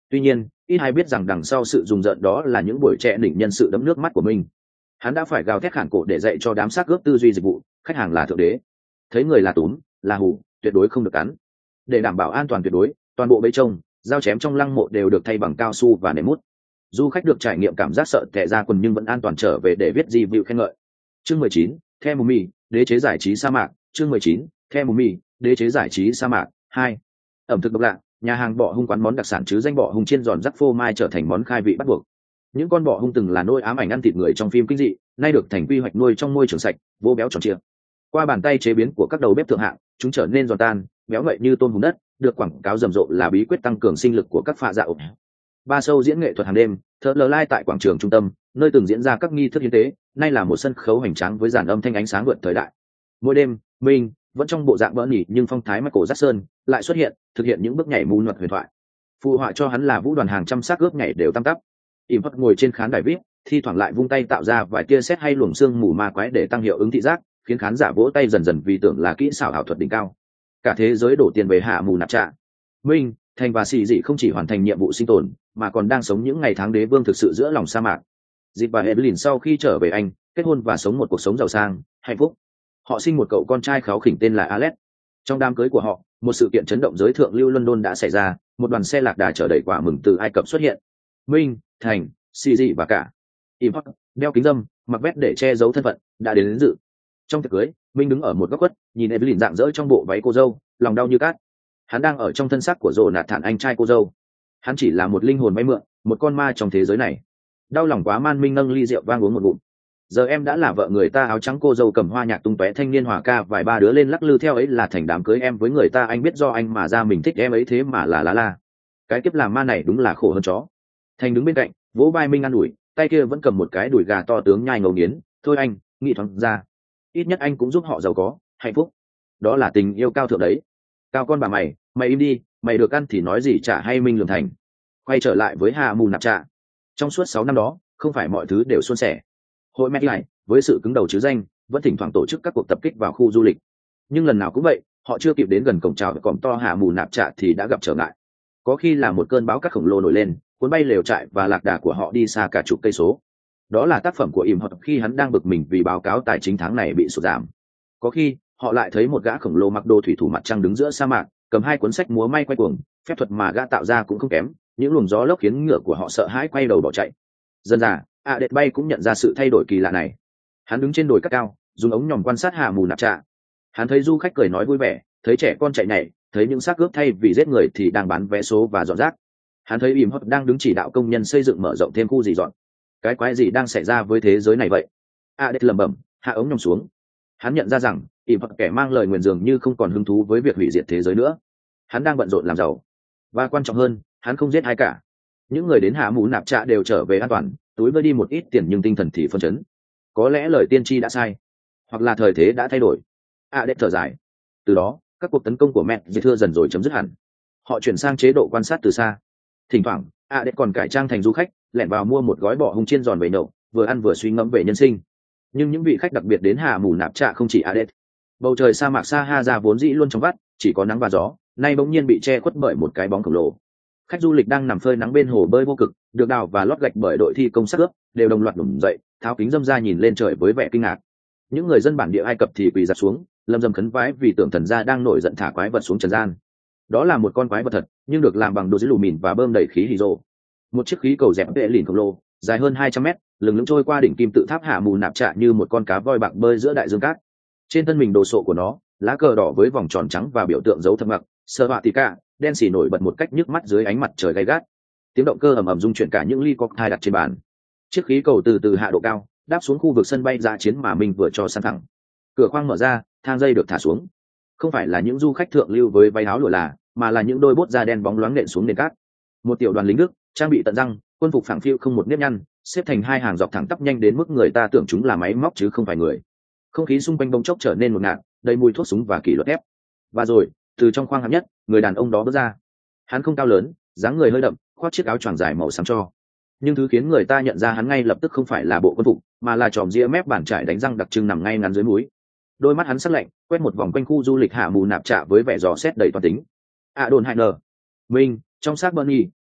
Tuy nhiên ít ai biết rằng đằng sau sự rùng rợn đó là những buổi trẻ đỉnh nhân sự đẫm nước mắt của mình. Hắn đã phải gào thét khản cổ để dạy cho đám xác ướp tư duy dịch vụ khách hàng là thượng đế, thấy người là túm là hủ, tuyệt đối không được cắn. Để đảm bảo an toàn tuyệt đối, toàn bộ bẫy trông dao chém trong lăng mộ đều được thay bằng cao su và nệm mút. Du khách được trải nghiệm cảm giác sợ tè ra quần nhưng vẫn an toàn trở về để viết review khen ngợi. Chương 19, The Mummy, đế chế giải trí sa mạc. Chương 19, The Mummy, đế chế giải trí sa mạc 2. Ẩm thực độc lạ, nhà hàng bọ hung quán món đặc sản chứ danh bọ hung chiên giòn rắc phô mai trở thành món khai vị bắt buộc. Những con bọ hung từng là nỗi ám ảnh ăn thịt người trong phim kinh dị, nay được thành quy hoạch nuôi trong môi trường sạch, vô béo tròn trịa. Qua bàn tay chế biến của các đầu bếp thượng hạng, chúng trở nên giòn tan, béo ngậy như tôm hùm đất, được quảng cáo rầm rộ là bí quyết tăng cường sinh lực của các phạ dạo. Ba show diễn nghệ thuật hàng đêm, thợ lờ lai tại quảng trường trung tâm, nơi từng diễn ra các nghi thức hiến tế, nay là một sân khấu hoành tráng với dàn âm thanh ánh sáng vượt thời đại. Mỗi đêm, Minh vẫn trong bộ dạng bỡ nhỉ nhưng phong thái Michael Jackson lại xuất hiện, thực hiện những bước nhảy mù nhọt huyền thoại. Phụ họa cho hắn là vũ đoàn hàng trăm xác ướp nhảy đều tăm tắp. Im Hot ngồi trên khán đài VIP, thi thoảng lại vung tay tạo ra vài tia sét hay luồng xương mù ma quái để tăng hiệu ứng thị giác, khiến khán giả vỗ tay dần dần vì tưởng là kỹ xảo ảo thuật đỉnh cao. Cả thế giới đổ tiền về hạ mù nạp trạ. Minh, Thành và Sĩ Dị không chỉ hoàn thành nhiệm vụ sinh tồn, mà còn đang sống những ngày tháng đế vương thực sự giữa lòng sa mạc. Dịp và Evelyn sau khi trở về Anh, kết hôn và sống một cuộc sống giàu sang, hạnh phúc. Họ sinh một cậu con trai kháu khỉnh tên là Alex. Trong đám cưới của họ, một sự kiện chấn động giới thượng lưu London đã xảy ra, một đoàn xe lạc đà chở đầy quả mừng từ Ai Cập xuất hiện. Minh, Thành, Sĩ Dị và cả Im Hot đeo kính râm, mặc vest để che giấu thân phận, đã đến dự. Trong tiệc cưới, Minh đứng ở một góc khuất, nhìn Evelyn rạng rỡ trong bộ váy cô dâu, lòng đau như cát. Hắn đang ở trong thân xác của Jonathan anh trai cô dâu. Hắn chỉ là một linh hồn vay mượn, một con ma trong thế giới này. Đau lòng quá man Minh nâng ly rượu vang uống một ngụm. Giờ em đã là vợ người ta, áo trắng cô dâu cầm hoa nhạc tung tóe, thanh niên hòa ca vài ba đứa lên lắc lư theo ấy là thành đám cưới em với người ta. Anh biết do anh mà ra mình thích em ấy thế mà là lá la. Cái kiếp làm ma này đúng là khổ hơn chó. Thành đứng bên cạnh, vỗ vai Minh an ủi, tay kia vẫn cầm một cái đùi gà to tướng nhai ngấu nghiến. Thôi anh, nghĩ thoáng ra. Ít nhất anh cũng giúp họ giàu có, hạnh phúc. Đó là tình yêu cao thượng đấy. Cao con bà mày im đi, mày được ăn thì nói gì chả hay. Minh lường Thành quay trở lại với hạ mù nạp trạ. Trong suốt 6 năm đó, không phải mọi thứ đều suôn sẻ. Hội Met lại với sự cứng đầu chứ danh vẫn thỉnh thoảng tổ chức các cuộc tập kích vào khu du lịch, nhưng lần nào cũng vậy, họ chưa kịp đến gần cổng chào cổng to hạ mù nạp trạ thì đã gặp trở ngại. Có khi là một cơn bão cát khổng lồ nổi lên, cuốn bay lều trại và lạc đà của họ đi xa cả chục cây số. Đó là tác phẩm của Im Hot khi hắn đang bực mình vì báo cáo tài chính tháng này bị sụt giảm. Có khi họ lại thấy một gã khổng lồ mặc đồ thủy thủ mặt trăng đứng giữa sa mạc, cầm hai cuốn sách múa may quay cuồng, phép thuật mà gã tạo ra cũng không kém, những luồng gió lốc khiến ngựa của họ sợ hãi quay đầu bỏ chạy. Dần dà, Đệt bay cũng nhận ra sự thay đổi kỳ lạ này. Hắn đứng trên đồi cát cao, dùng ống nhòm quan sát hạ mù nạp trạ. Hắn thấy du khách cười nói vui vẻ, thấy trẻ con chạy nhảy, thấy những xác ướp thay vì giết người thì đang bán vé số và dọn rác. Hắn thấy Im Hot đang đứng chỉ đạo công nhân xây dựng mở rộng thêm khu dì dọn. Cái quái gì đang xảy ra với thế giới này vậy? Đệt lẩm bẩm, hạ ống nhòm xuống. Hắn nhận ra rằng Im Hot kẻ mang lời nguyền dường như không còn hứng thú với việc hủy diệt thế giới nữa. Hắn đang bận rộn làm giàu, và quan trọng hơn, hắn không giết ai cả. Những người đến hạ mù nạp trạ đều trở về an toàn, túi vơi đi một ít tiền nhưng tinh thần thì phân chấn. Có lẽ lời tiên tri đã sai, hoặc là thời thế đã thay đổi. Đệt thở dài. Từ đó, các cuộc tấn công của mẹ dì thưa dần rồi chấm dứt hẳn. Họ chuyển sang chế độ quan sát từ xa. Thỉnh thoảng, Đệt còn cải trang thành du khách, lẻn vào mua một gói bò hung chiên giòn về nhậu, vừa ăn vừa suy ngẫm về nhân sinh. Nhưng những vị khách đặc biệt đến hạ mù nạp trạ không chỉ Đệt. Bầu trời sa mạc Sahara vốn dĩ luôn trong vắt, chỉ có nắng và gió, nay bỗng nhiên bị che khuất bởi một cái bóng khổng lồ. Khách du lịch đang nằm phơi nắng bên hồ bơi vô cực, được đào và lót gạch bởi đội thi công xác ướp, đều đồng loạt nhổm dậy, tháo kính râm ra nhìn lên trời với vẻ kinh ngạc. Những người dân bản địa Ai Cập thì quỳ rạp xuống, lâm dâm khấn vái vì tưởng thần gia đang nổi giận thả quái vật xuống trần gian. Đó là một con quái vật thật, nhưng được làm bằng đồ dưới lù mìn và bơm đầy khí hydro. Một chiếc khí cầu dẹp vệ lìn khổng lồ, dài hơn 200 mét, lừng lững trôi qua đỉnh kim tự tháp hạ mù nạp trạ như một con cá voi bạc bơi giữa đại dương cát. Trên thân mình đồ sộ của nó, lá cờ đỏ với vòng tròn trắng và biểu tượng dấu thâm ngặc, sơ họa tì cả, đen xì nổi bật một cách nhức mắt dưới ánh mặt trời gay gắt. Tiếng động cơ ầm ầm rung chuyển cả những ly cocktail đặt trên bàn. Chiếc khí cầu từ từ hạ độ cao, đáp xuống khu vực sân bay dã chiến mà mình vừa cho săn thẳng. Cửa khoang mở ra, thang dây được thả xuống. Không phải là những du khách thượng lưu với váy áo lụa là, mà là những đôi bốt da đen bóng loáng nện xuống nền cát. Một tiểu đoàn lính Đức, trang bị tận răng, quân phục phẳng phiu không một nếp nhăn, xếp thành hai hàng dọc thẳng tắp nhanh đến mức người ta tưởng chúng là máy móc chứ không phải người. Không khí xung quanh bỗng chốc trở nên ngột ngạt, đầy mùi thuốc súng và kỷ luật thép. Và rồi, từ trong khoang hạng nhất, người đàn ông đó bước ra. Hắn không cao lớn, dáng người hơi đậm, khoác chiếc áo choàng dài màu xám cho. Nhưng thứ khiến người ta nhận ra hắn ngay lập tức không phải là bộ quân phục, mà là chòm ria mép bàn trải đánh răng đặc trưng nằm ngay ngắn dưới mũi. Đôi mắt hắn sắc lạnh, quét một vòng quanh khu du lịch hạ mù nạp trạ với vẻ dò xét đầy toan tính. Đồn Hải Nờ, Minh, trong xác Bernie,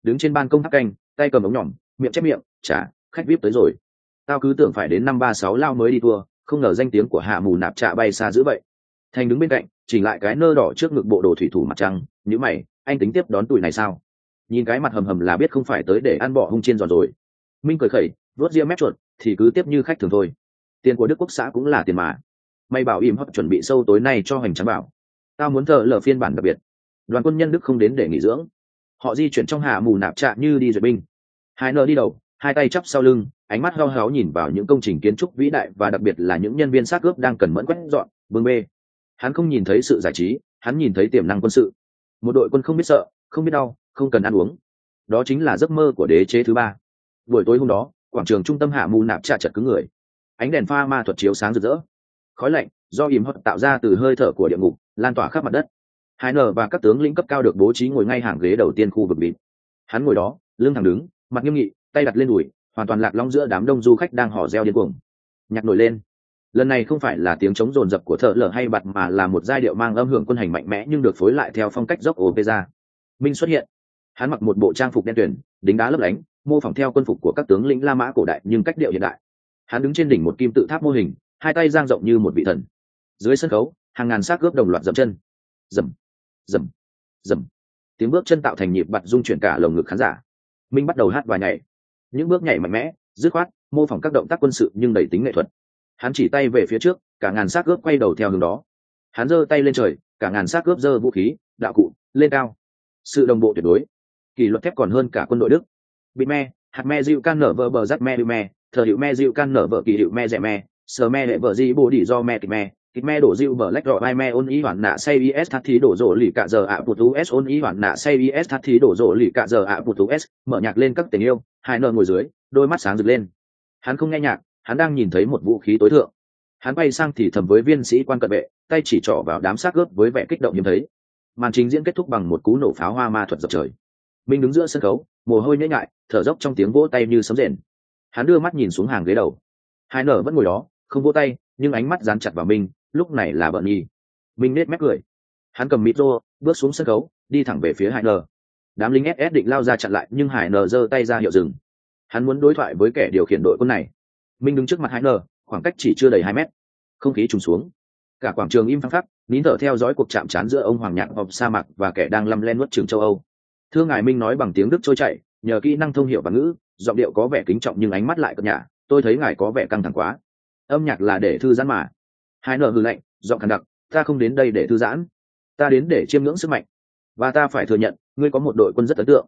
đứng trên ban công tháp canh, tay cầm ống nhỏm, miệng chép miệng, chả khách vip tới rồi. Tao cứ tưởng phải đến 536 lao mới đi tour, không ngờ danh tiếng của Hạ Mù Nạp Trạ bay xa dữ vậy. Thành đứng bên cạnh, chỉnh lại cái nơ đỏ trước ngực bộ đồ thủy thủ mặt trăng, nhíu mày, anh tính tiếp đón tụi này sao? Nhìn cái mặt hầm hầm là biết không phải tới để ăn bọ hung chiên giòn rồi. Minh cười khẩy, vuốt ria mép chuột, thì cứ tiếp như khách thường thôi. Tiền của Đức Quốc xã cũng là tiền mà. Mày bảo im hấp chuẩn bị sâu tối nay cho hoành tráng bảo. Tao muốn thợ lờ phiên bản đặc biệt. Đoàn quân nhân Đức không đến để nghỉ dưỡng. Họ di chuyển trong Hạ Mù Nạp Trạ như đi duyệt binh. Hai nơ đi đầu, hai tay chắp sau lưng, ánh mắt heo héo nhìn vào những công trình kiến trúc vĩ đại và đặc biệt là những nhân viên xác ướp đang cần mẫn quét dọn, bưng bê. Hắn không nhìn thấy sự giải trí, hắn nhìn thấy tiềm năng quân sự. Một đội quân không biết sợ, không biết đau, không cần ăn uống. Đó chính là giấc mơ của đế chế thứ ba. Buổi tối hôm đó, quảng trường trung tâm Hạ Mù Nạp Trạ chật cứng người. Ánh đèn pha ma thuật chiếu sáng rực rỡ. Khói lạnh do im hấp tạo ra từ hơi thở của địa ngục lan tỏa khắp mặt đất. Hai nở và các tướng lĩnh cấp cao được bố trí ngồi ngay hàng ghế đầu tiên khu vực bịt. Hắn ngồi đó, lưng thẳng đứng, mặt nghiêm nghị, tay đặt lên đùi, hoàn toàn lạc lõng giữa đám đông du khách đang hò reo điên cuồng. Nhạc nổi lên. Lần này không phải là tiếng trống rồn rập của thợ lở hay bạt mà là một giai điệu mang âm hưởng quân hành mạnh mẽ nhưng được phối lại theo phong cách rock opera. Minh xuất hiện. Hắn mặc một bộ trang phục đen tuyền, đính đá lấp lánh, mô phỏng theo quân phục của các tướng lĩnh La Mã cổ đại nhưng cách điệu hiện đại. Hắn đứng trên đỉnh một kim tự tháp mô hình, hai tay dang rộng như một vị thần. Dưới sân khấu, hàng ngàn xác gớp đồng loạt dậm chân. Dậm, dậm, dậm. Tiếng bước chân tạo thành nhịp bật rung chuyển cả lồng ngực khán giả. Minh bắt đầu hát và nhảy. Những bước nhảy mạnh mẽ, dứt khoát, mô phỏng các động tác quân sự nhưng đầy tính nghệ thuật. Hắn chỉ tay về phía trước, cả ngàn xác gớp quay đầu theo hướng đó. Hắn giơ tay lên trời, cả ngàn xác gớp giơ vũ khí, đạo cụ lên cao. Sự đồng bộ tuyệt đối, kỷ luật thép còn hơn cả quân đội Đức. Bịt me, hạt me dịu can nở vỡ bờ rắc me me, thờ hiệu me dịu can nở vỡ kỳ hiệu me rẻ me, sờ me lệ vợ gì bồ đỉ do me kịch me đổ dịu bờ lách rồi ai me ôn ý hoàn nạ say is thắt thí đổ rộ lì cả giờ ạ bụt tú s ôn ý hoàn nạ say is thắt thí đổ rộ lì cả giờ ạ bụt tú s. Mở nhạc lên các tình yêu, hai nợ ngồi dưới, đôi mắt sáng rực lên. Hắn không nghe nhạc, hắn đang nhìn thấy một vũ khí tối thượng. Hắn bay sang thì thầm với viên sĩ quan cận vệ, tay chỉ trỏ vào đám xác ướp với vẻ kích động hiếm thấy. Màn trình diễn kết thúc bằng một cú nổ pháo hoa ma thuật dập trời. Minh đứng giữa sân khấu, mồ hôi nhễ nhại, thở dốc trong tiếng vỗ tay như sấm rền. Hắn đưa mắt nhìn xuống hàng ghế đầu. Hai nở vẫn ngồi đó, không vỗ tay, nhưng ánh mắt dán chặt vào Minh. Lúc này là bận nhi. Minh nết mép cười. Hắn cầm micro, bước xuống sân khấu, đi thẳng về phía Hải Nở. Đám lính SS định lao ra chặn lại, nhưng Hải Nở giơ tay ra hiệu dừng. Hắn muốn đối thoại với kẻ điều khiển đội quân này. Minh đứng trước mặt Hải Nở, khoảng cách chỉ chưa đầy 2 mét. Không khí trùng xuống. Cả quảng trường im phăng phắc, nín thở theo dõi cuộc chạm trán giữa ông hoàng nhạc họp sa mạc và kẻ đang lăm le nuốt chửng châu Âu. Thưa ngài, Minh nói bằng tiếng Đức trôi chảy, nhờ kỹ năng thông hiểu và ngữ, giọng điệu có vẻ kính trọng nhưng ánh mắt lại cợt nhả. Tôi thấy ngài có vẻ căng thẳng quá. Âm nhạc là để thư giãn mà. Hải Nở hừ lạnh, giọng khàn đặc, ta không đến đây để thư giãn, ta đến để chiêm ngưỡng sức mạnh, và ta phải thừa nhận ngươi có một đội quân rất ấn tượng.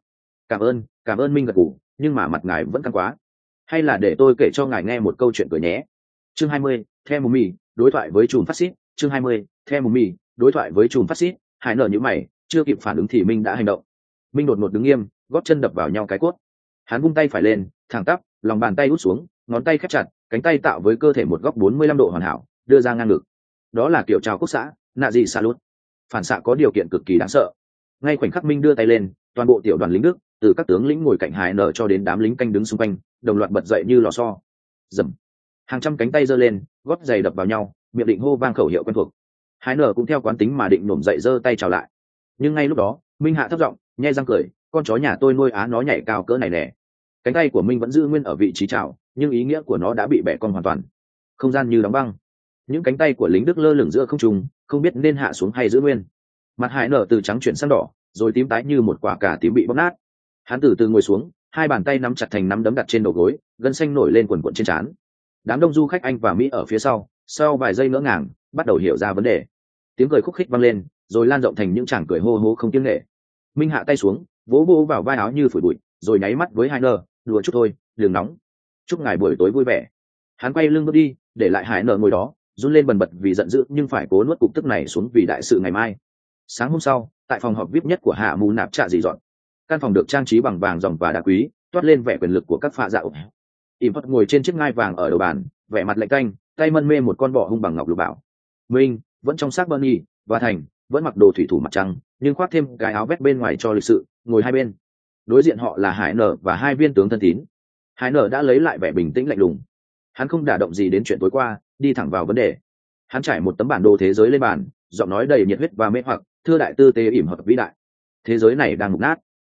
Cảm ơn Minh gật gù, nhưng mà mặt ngài vẫn căng quá. Hay là để tôi kể cho ngài nghe một câu chuyện cười nhé. Chương 20, The Mummy, đối thoại với chùm phát xít. Chương 20, The Mummy, đối thoại với chùm phát xít. Hải Nở nhíu mày, chưa kịp phản ứng thì Minh đã hành động. Minh đột ngột đứng nghiêm, gót chân đập vào nhau cái cốt. Hắn vung tay phải lên, thẳng tắp, lòng bàn tay út xuống, ngón tay khép chặt, cánh tay tạo với cơ thể một góc 45 độ hoàn hảo, đưa ra ngang ngực. Đó là kiểu chào quốc xã, nạ gì salut. Phản xạ có điều kiện cực kỳ đáng sợ. Ngay khoảnh khắc Minh đưa tay lên, toàn bộ tiểu đoàn lính Đức, từ các tướng lĩnh ngồi cạnh Hải Nở cho đến đám lính canh đứng xung quanh, đồng loạt bật dậy như lò xo. Dầm. Hàng trăm cánh tay giơ lên, gót giày đập vào nhau, miệng định hô vang khẩu hiệu quen thuộc. Hải Nở cũng theo quán tính mà định nổm dậy giơ tay chào lại. Nhưng ngay lúc đó, Minh hạ thấp giọng, nhe răng cười, con chó nhà tôi nuôi á nó nhảy cao cỡ này nè. Cánh tay của Minh vẫn giữ nguyên ở vị trí chào, nhưng ý nghĩa của nó đã bị bẻ cong hoàn toàn. Không gian như đóng băng. Những cánh tay của lính Đức lơ lửng giữa không trung, không biết nên hạ xuống hay giữ nguyên. Mặt Hải Nở từ trắng chuyển sang đỏ, rồi tím tái như một quả cà tím bị bóp nát. Hắn từ từ ngồi xuống, hai bàn tay nắm chặt thành nắm đấm đặt trên đầu gối, gân xanh nổi lên quần quần trên trán. Đám đông du khách Anh và Mỹ ở phía sau vài giây ngỡ ngàng, bắt đầu hiểu ra vấn đề. Tiếng cười khúc khích vang lên, rồi lan rộng thành những tràng cười hô hô không tiếng nể. Minh hạ tay xuống, vỗ vỗ vào vai áo như phủi bụi, rồi nháy mắt với Hải Nở, đùa chút thôi, đừng nóng. Chúc ngài buổi tối vui vẻ. Hắn quay lưng bước đi, để lại Hải Nở ngồi đó, run lên bần bật vì giận dữ nhưng phải cố nuốt cục tức này xuống vì đại sự ngày mai. Sáng hôm sau, tại phòng họp VIP nhất của Hạ Mù Nạp Trạ dị dọn, căn phòng được trang trí bằng vàng ròng và đá quý, toát lên vẻ quyền lực của các pha dạo. Im Phật ngồi trên chiếc ngai vàng ở đầu bàn, vẻ mặt lạnh tanh, tay mân mê một con bọ hung bằng ngọc lục bảo. Minh vẫn trong xác Bernie và Thành vẫn mặc đồ thủy thủ mặt trăng, nhưng khoác thêm cái áo vest bên ngoài cho lịch sự, ngồi hai bên. Đối diện họ là Hải Nở và hai viên tướng thân tín. Hải Nở đã lấy lại vẻ bình tĩnh lạnh lùng. Hắn không đả động gì đến chuyện tối qua, đi thẳng vào vấn đề. Hắn trải một tấm bản đồ thế giới lên bàn, giọng nói đầy nhiệt huyết và mê hoặc, thưa đại tư tế ỉm hợp vĩ đại. Thế giới này đang mục nát.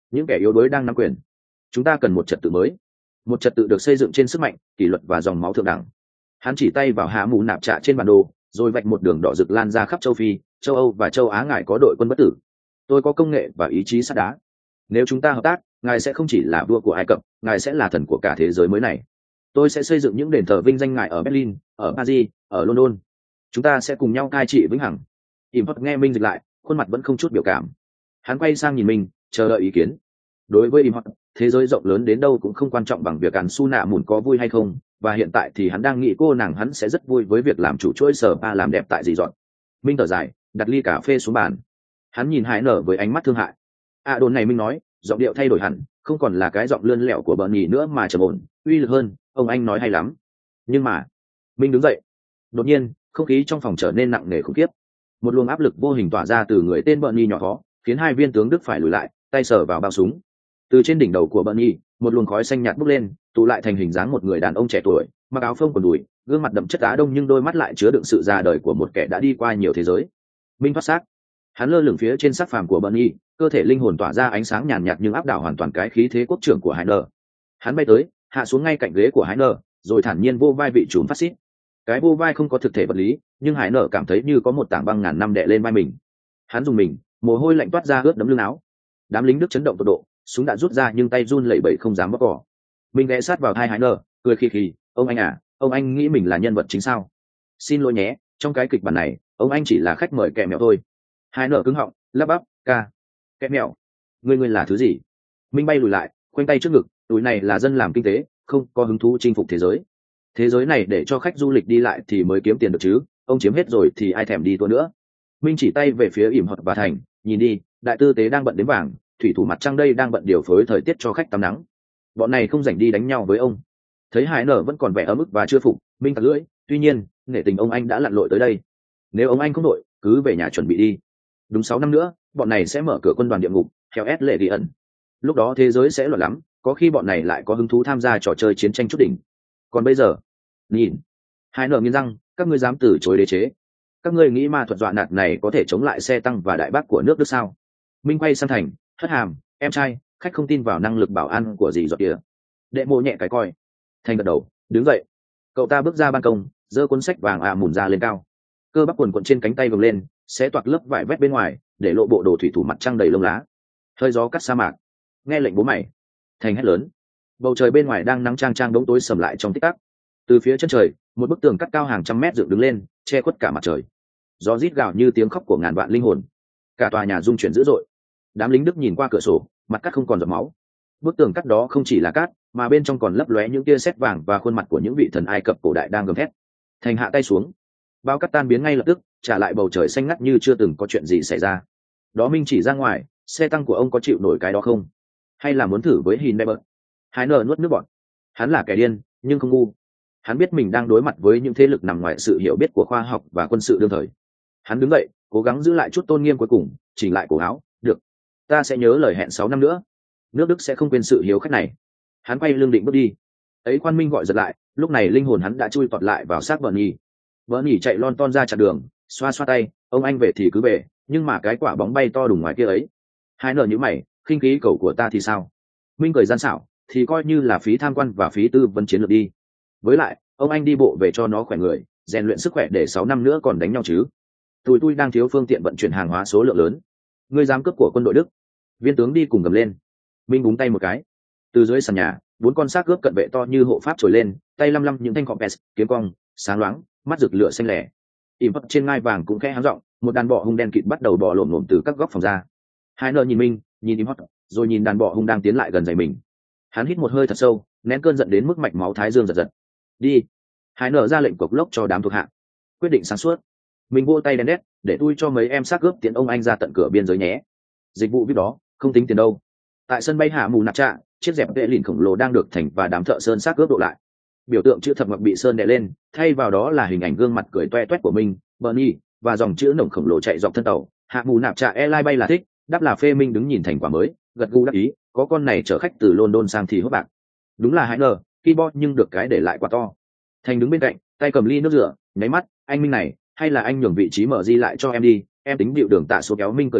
những kẻ yếu đuối đang nắm quyền. Chúng ta cần một trật tự mới, một trật tự được xây dựng trên sức mạnh, kỷ luật và dòng máu thượng đẳng. Hắn chỉ tay vào Hạ Mù Nạp Trạ trên bản đồ, rồi vạch một đường đỏ rực lan ra khắp châu Phi, châu Âu và châu Á. Ngài có đội quân bất tử, tôi có công nghệ và ý chí sắt đá. Nếu chúng ta hợp tác, ngài sẽ không chỉ là vua của Ai Cập, ngài sẽ là thần của cả thế giới mới này. Tôi sẽ xây dựng những đền thờ vinh danh ngài ở Berlin, ở Paris, ở London. Chúng ta sẽ cùng nhau cai trị vĩnh hằng. Im Hot nghe Minh dịch lại, khuôn mặt vẫn không chút biểu cảm. Hắn quay sang nhìn mình, chờ đợi ý kiến. Đối với Im Hot, thế giới rộng lớn đến đâu cũng không quan trọng bằng việc Càn Su Nạ Mùn có vui hay không, và hiện tại thì hắn đang nghĩ cô nàng hắn sẽ rất vui với việc làm chủ chuỗi sở ba làm đẹp tại dị dọn. Minh thở dài, đặt ly cà phê xuống bàn. Hắn nhìn Hải Nở với ánh mắt thương hại. Đồn này Minh nói, giọng điệu thay đổi hẳn, không còn là cái giọng lươn lẹo của bợn nhì nữa mà trầm ổn, uy lực hơn. Ông anh nói hay lắm. Nhưng mà, Minh đứng dậy. Đột nhiên, không khí trong phòng trở nên nặng nề khủng khiếp. Một luồng áp lực vô hình tỏa ra từ người tên bợn nhì nhỏ thó, khiến hai viên tướng Đức phải lùi lại, tay sờ vào bao súng. Từ trên đỉnh đầu của bợn nhì, một luồng khói xanh nhạt bốc lên, tụ lại thành hình dáng một người đàn ông trẻ tuổi, mặc áo phông quần đùi, gương mặt đậm chất Á Đông nhưng đôi mắt lại chứa đựng sự già đời của một kẻ đã đi qua nhiều thế giới. Minh thoát xác. Hắn lơ lửng phía trên xác phàm của bợn nhì, cơ thể linh hồn tỏa ra ánh sáng nhàn nhạt nhưng áp đảo hoàn toàn cái khí thế quốc trưởng của Hải Nở. Hắn bay tới, hạ xuống ngay cạnh ghế của Hải Nở, rồi thản nhiên vô vai vị trùm phát xít. Cái vô vai không có thực thể vật lý, nhưng Hải Nở cảm thấy như có một tảng băng ngàn năm đè lên vai mình. Hắn dùng mình, mồ hôi lạnh toát ra ướt đẫm lưng áo. Đám lính Đức chấn động tột độ, súng đã rút ra nhưng tay run lẩy bẩy không dám bóp cò. Mình ghé sát vào tai Hải Nở, cười khì khì, ông anh à, ông anh nghĩ mình là nhân vật chính sao? Xin lỗi nhé, trong cái kịch bản này, ông anh chỉ là khách mời kẹ mèo thôi. Hải Nở cứng họng, lắp bắp, ca, kẹ mèo, ngươi là thứ gì? Minh bay lùi lại, khoanh tay trước ngực, túi này là dân làm kinh tế, không có hứng thú chinh phục thế giới. Thế giới này để cho khách du lịch đi lại thì mới kiếm tiền được chứ, ông chiếm hết rồi thì ai thèm đi tour nữa. Minh chỉ tay về phía Ỉm Hợp và Thành, nhìn đi, đại tư tế đang bận đếm vàng, thủy thủ mặt trăng đây đang bận điều phối thời tiết cho khách tắm nắng. Bọn này không rảnh đi đánh nhau với ông. Thấy Hải Nở vẫn còn vẻ ấm ức và chưa phục, Minh thật lưỡi, tuy nhiên nể tình ông anh đã lặn lội tới đây, nếu ông anh không đội, cứ về nhà chuẩn bị đi. Đúng 6 năm nữa, bọn này sẽ mở cửa quân đoàn địa ngục theo S lệ đi ẩn. Lúc đó thế giới sẽ loạn lắm, có khi bọn này lại có hứng thú tham gia trò chơi chiến tranh chút đỉnh. Còn bây giờ, nhìn. Hải Nở nghiến răng, các ngươi dám từ chối đế chế? Các ngươi nghĩ ma thuật dọa nạt này có thể chống lại xe tăng và đại bác của nước Đức sao? Minh quay sang Thành, hất hàm, em trai, khách không tin vào năng lực bảo an của dì dọt kìa. Đệ mộ nhẹ cái coi. Thành gật đầu, đứng dậy. Cậu ta bước ra ban công, giơ cuốn sách vàng mùn ra lên cao. Cơ bắp quần quần trên cánh tay vồng lên, xé toạc lớp vải vét bên ngoài, để lộ bộ đồ thủy thủ mặt trăng đầy lông lá. Hơi gió cắt sa mạc. Nghe lệnh bố mày. Thành hét lớn. Bầu trời bên ngoài đang nắng trang trang đống tối sầm lại trong tích tắc. Từ phía chân trời, một bức tường cắt cao hàng trăm mét dựng đứng lên, che khuất cả mặt trời. Gió rít gào như tiếng khóc của ngàn vạn linh hồn. Cả tòa nhà rung chuyển dữ dội. Đám lính Đức nhìn qua cửa sổ, mặt cắt không còn giọt máu. Bức tường cắt đó không chỉ là cát, mà bên trong còn lấp lóe những tia sét vàng và khuôn mặt của những vị thần Ai Cập cổ đại đang gầm thét. Thành hạ tay xuống, bao cát tan biến ngay lập tức, trả lại bầu trời xanh ngắt như chưa từng có chuyện gì xảy ra. Đó Minh chỉ ra ngoài, xe tăng của ông có chịu nổi cái đó không? Hay là muốn thử với Hindenburg? Hải Nở nuốt nước bọt. Hắn là kẻ điên, nhưng không ngu. Hắn biết mình đang đối mặt với những thế lực nằm ngoài sự hiểu biết của khoa học và quân sự đương thời. Hắn đứng dậy, cố gắng giữ lại chút tôn nghiêm cuối cùng, chỉnh lại cổ áo. Được, ta sẽ nhớ lời hẹn 6 năm nữa. Nước Đức sẽ không quên sự hiếu khách này. Hắn quay lưng định bước đi. Ấy Quan Minh gọi giật lại, lúc này linh hồn hắn đã chui tọt lại vào xác Bợn Nhì. Bợn Nhì chạy lon ton ra chặn đường, xoa xoa tay, ông anh về thì cứ về, nhưng mà cái quả bóng bay to đùng ngoài kia ấy. Hai nợ như mày, khinh khí cầu của ta thì sao? Minh cười gian xảo, thì coi như là phí tham quan và phí tư vấn chiến lược đi. Với lại, ông anh đi bộ về cho nó khỏe người, rèn luyện sức khỏe để 6 năm nữa còn đánh nhau chứ. Tụi tôi đang thiếu phương tiện vận chuyển hàng hóa số lượng lớn. Ngươi dám cướp của quân đội Đức? Viên tướng đi cùng gầm lên. Minh búng tay một cái. Từ dưới sàn nhà, 4 con xác cướp cận vệ to như hộ pháp trồi lên, tay lăm lăm những thanh cọp pes, kiếm cong, sáng loáng, mắt rực lửa xanh lẻ. Ỉm Phật trên ngai vàng cũng khẽ háng giọng, một đàn bọ hung đen kịt bắt đầu bò lổm lổm từ các góc phòng ra. Hai nợ nhìn Minh, nhìn Ỉm Phật, rồi nhìn đàn bọ hung đang tiến lại gần giày mình. Hắn hít một hơi thật sâu, nén cơn giận đến mức mạch máu thái dương giật giật. Đi. Hai nợ ra lệnh cộc lốc cho đám thuộc hạ. Quyết định sáng suốt. Mình vỗ tay đen đét, để tôi cho mấy em xác cướp tiễn ông anh ra tận cửa biên giới nhé. Dịch vụ VIP đó, không tính tiền đâu. Tại sân bay Hạ Mù Nạp Trạ, chiếc dẹp vệ lìn khổng lồ đang được Thành và đám thợ sơn xác cướp độ lại. Biểu tượng chữ thập ngọc bị sơn đè lên, thay vào đó là hình ảnh gương mặt cười toe toét của mình, Bernie, và dòng chữ nồng khổng lồ chạy dọc thân tàu. Hạ Mù Nạp Trạ Airlines bay là thích, đáp là phê. Minh đứng nhìn thành quả mới, gật gù đáp ý, có con này chở khách từ London sang thì hốt bạc. Đúng là hãy ngờ, keyboard nhưng được cái để lại quả to. Thành đứng bên cạnh, tay cầm ly nước rửa, nháy mắt, anh Minh này, hay là anh nhường vị trí mở di lại cho em đi, em tính điệu đường tạ số kéo. Minh cười khẩy,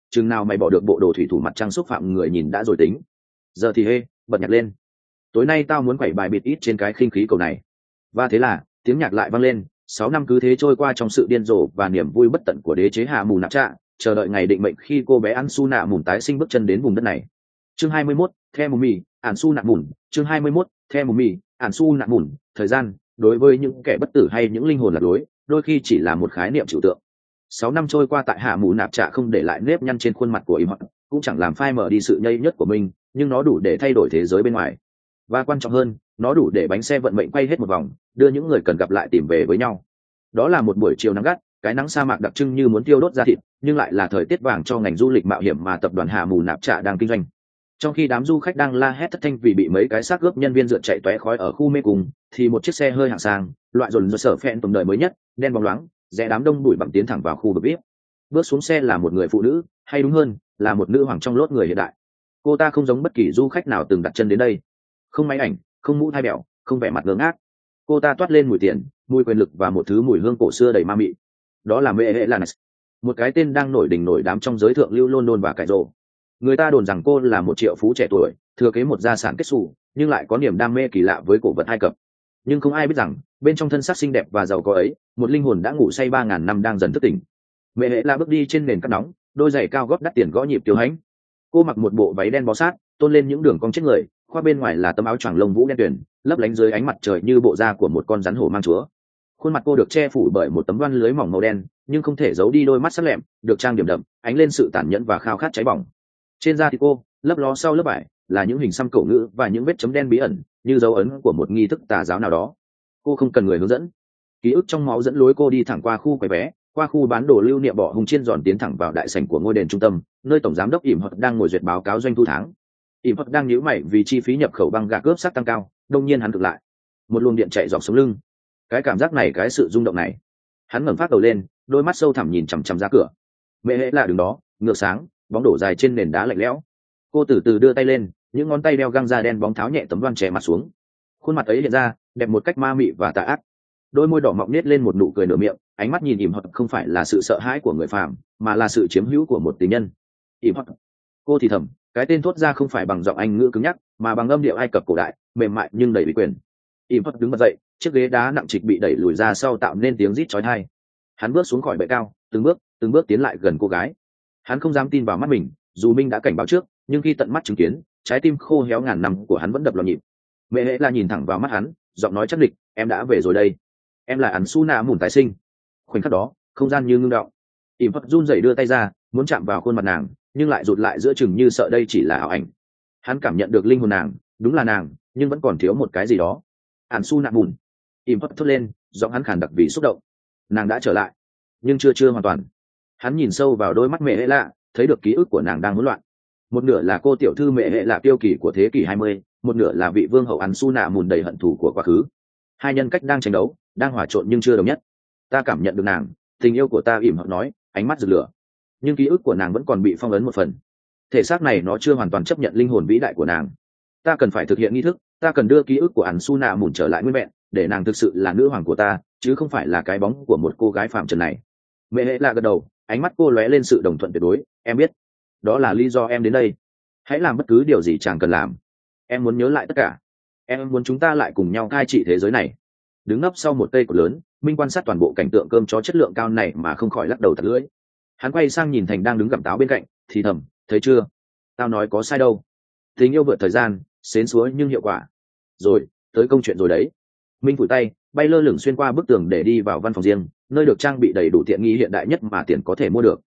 chừng nào mày bỏ được bộ đồ thủy thủ mặt trăng xúc phạm người nhìn đã rồi tính. Giờ thì hê, bật nhạc lên. Tối nay tao muốn quẩy bài bịt ít trên cái khinh khí cầu này. Và thế là tiếng nhạc lại vang lên. 6 năm cứ thế trôi qua trong sự điên rồ và niềm vui bất tận của đế chế Hạ Mù Nạp Trạ, chờ đợi ngày định mệnh khi cô bé An Su Nạ Mùn tái sinh bước chân đến vùng đất này. Chương 21, The Mummy, An Su Nạ Mùn. Chương 21, The Mummy, An Su Nạ Mùn. Thời gian đối với những kẻ bất tử hay những linh hồn lạc lối, đôi khi chỉ là một khái niệm trừu tượng. 6 năm trôi qua tại Hạ Mù Nạp Trạ không để lại nếp nhăn trên khuôn mặt của Im Hận, cũng chẳng làm phai mờ đi sự nhây nhớt của mình, nhưng nó đủ để thay đổi thế giới bên ngoài. Và quan trọng hơn, nó đủ để bánh xe vận mệnh quay hết một vòng, đưa những người cần gặp lại tìm về với nhau. Đó là một buổi chiều nắng gắt, cái nắng sa mạc đặc trưng như muốn tiêu đốt da thịt, nhưng lại là thời tiết vàng cho ngành du lịch mạo hiểm mà tập đoàn Hạ Mù Nạp Trạ đang kinh doanh. Trong khi đám du khách đang la hét thất thanh vì bị mấy cái xác ướp nhân viên rượt chạy tóe khói ở khu mê cung, thì một chiếc xe hơi hạng sang, loại dồn dồn sở phẹn tầm đời mới nhất, đen bóng loáng, rẽ đám đông bụi bặm tiến thẳng vào khu vực VIP. Bước xuống xe là một người phụ nữ, hay đúng hơn, là một nữ hoàng trong lốt người hiện đại. Cô ta không giống bất kỳ du khách nào từng đặt chân đến đây. Không máy ảnh, không mũ thai bẹo, không vẻ mặt ngớ ngác. Cô ta toát lên mùi tiền, mùi quyền lực và một thứ mùi hương cổ xưa đầy ma mị. Đó là Mẹ Hệ Lannis, một cái tên đang nổi đình nổi đám trong giới thượng lưu London và cải rộ. Người ta đồn rằng cô là một triệu phú trẻ tuổi, thừa kế một gia sản kết xù, nhưng lại có niềm đam mê kỳ lạ với cổ vật Ai Cập. Nhưng không ai biết rằng, bên trong thân xác xinh đẹp và giàu có ấy, một linh hồn đã ngủ say 3.000 năm đang dần thức tỉnh. Mẹ Hệ La bước đi trên nền cát nóng, đôi giày cao gót đắt tiền gõ nhịp tiêu hãnh. Cô mặc một bộ váy đen bó sát, tôn lên những đường cong chết người, khoác bên ngoài là tấm áo choàng lông vũ đen tuyền, lấp lánh dưới ánh mặt trời như bộ da của một con rắn hổ mang chúa. Khuôn mặt cô được che phủ bởi một tấm vân lưới mỏng màu đen, nhưng không thể giấu đi đôi mắt sắc lẹm, được trang điểm đậm, ánh lên sự tàn nhẫn và khao khát cháy bỏng. Trên da thì cô, lấp ló sau lớp vải, là những hình xăm cổ ngữ và những vết chấm đen bí ẩn, như dấu ấn của một nghi thức tà giáo nào đó. Cô không cần người hướng dẫn, ký ức trong máu dẫn lối cô đi thẳng qua khu quầy vé, qua khu bán đồ lưu niệm bỏ hùng chiên giòn tiến thẳng vào đại sảnh của ngôi đền trung tâm, nơi tổng giám đốc Ỉm Hật đang ngồi duyệt báo cáo doanh thu tháng. Ỉm Hật đang nhíu mày vì chi phí nhập khẩu băng gạc cướp sắc tăng cao, đột nhiên hắn cực lại. Một luồng điện chạy dọc sống lưng. Cái cảm giác này, cái sự rung động này. Hắn ngẩng phát đầu lên, đôi mắt sâu thẳm nhìn chằm chằm ra cửa. Mẹ Hệ là đứng đó, ngược sáng, bóng đổ dài trên nền đá lạnh lẽo. Cô từ từ đưa tay lên, những ngón tay đeo găng da đen bóng tháo nhẹ tấm đoan che mặt xuống. Khuôn mặt ấy hiện ra, đẹp một cách ma mị và tà ác. Đôi môi đỏ mọng nết lên một nụ cười nửa miệng, ánh mắt nhìn Ỉm Hật không phải là sự sợ hãi của người phàm, mà là sự chiếm hữu của một tình nhân. Ỉm Hật, cô thì thầm, cái tên thốt ra không phải bằng giọng Anh ngữ cứng nhắc, mà bằng âm điệu Ai Cập cổ đại, mềm mại nhưng đầy bí quyền. Ỉm Hật đứng bật dậy, chiếc ghế đá nặng trịch bị đẩy lùi ra sau tạo nên tiếng rít chói tai. Hắn bước xuống khỏi bệ cao, từng bước tiến lại gần cô gái. Hắn không dám tin vào mắt mình, dù Minh đã cảnh báo trước, nhưng khi tận mắt chứng kiến, trái tim khô héo ngàn năm của hắn vẫn đập loạn nhịp. Mẹ Hệ là nhìn thẳng vào mắt hắn, giọng nói chắc địch, em đã về rồi đây. Em là An Su Nạ Mùn tái sinh. Khoảnh khắc đó, không gian như ngưng đọng. Ỉm Hật run rẩy đưa tay ra, muốn chạm vào khuôn mặt nàng, nhưng lại rụt lại giữa chừng như sợ đây chỉ là ảo ảnh. Hắn cảm nhận được linh hồn nàng, đúng là nàng, nhưng vẫn còn thiếu một cái gì đó. An Su Nạ Mùn. Ỉm Hật thốt lên, giọng hắn khàn đặc vì xúc động. Nàng đã trở lại, nhưng chưa hoàn toàn. Hắn nhìn sâu vào đôi mắt Mẹ Hệ lạ, thấy được ký ức của nàng đang hỗn loạn. Một nửa là cô tiểu thư Mẹ Hệ lạ tiêu kỳ của thế kỷ 20, một nửa là vị vương hậu An Su Nạ Mùn đầy hận thù của quá khứ. Hai nhân cách đang tranh đấu, đang hòa trộn nhưng chưa đồng nhất. Ta cảm nhận được nàng, tình yêu của ta, Ỉm Hật nói, ánh mắt rực lửa. Nhưng ký ức của nàng vẫn còn bị phong ấn một phần. Thể xác này nó chưa hoàn toàn chấp nhận linh hồn vĩ đại của nàng. Ta cần phải thực hiện nghi thức, ta cần đưa ký ức của An Su Nạ Mùn trở lại nguyên vẹn, để nàng thực sự là nữ hoàng của ta, chứ không phải là cái bóng của một cô gái phàm trần này. Mẹ Hệ lạ gật đầu, ánh mắt cô lóe lên sự đồng thuận tuyệt đối. Em biết, đó là lý do em đến đây. Hãy làm bất cứ điều gì chàng cần làm. Em muốn nhớ lại tất cả. Em muốn chúng ta lại cùng nhau cai trị thế giới này. Đứng nấp sau một cây cột lớn, Minh quan sát toàn bộ cảnh tượng cơm chó chất lượng cao này mà không khỏi lắc đầu thật lưỡi. Hắn quay sang nhìn Thành đang đứng gặm táo bên cạnh, thì thầm, thấy chưa? Tao nói có sai đâu. Tình yêu vượt thời gian, xến xúa nhưng hiệu quả. Rồi, tới công chuyện rồi đấy. Minh phủi tay, bay lơ lửng xuyên qua bức tường để đi vào văn phòng riêng, nơi được trang bị đầy đủ tiện nghi hiện đại nhất mà tiền có thể mua được.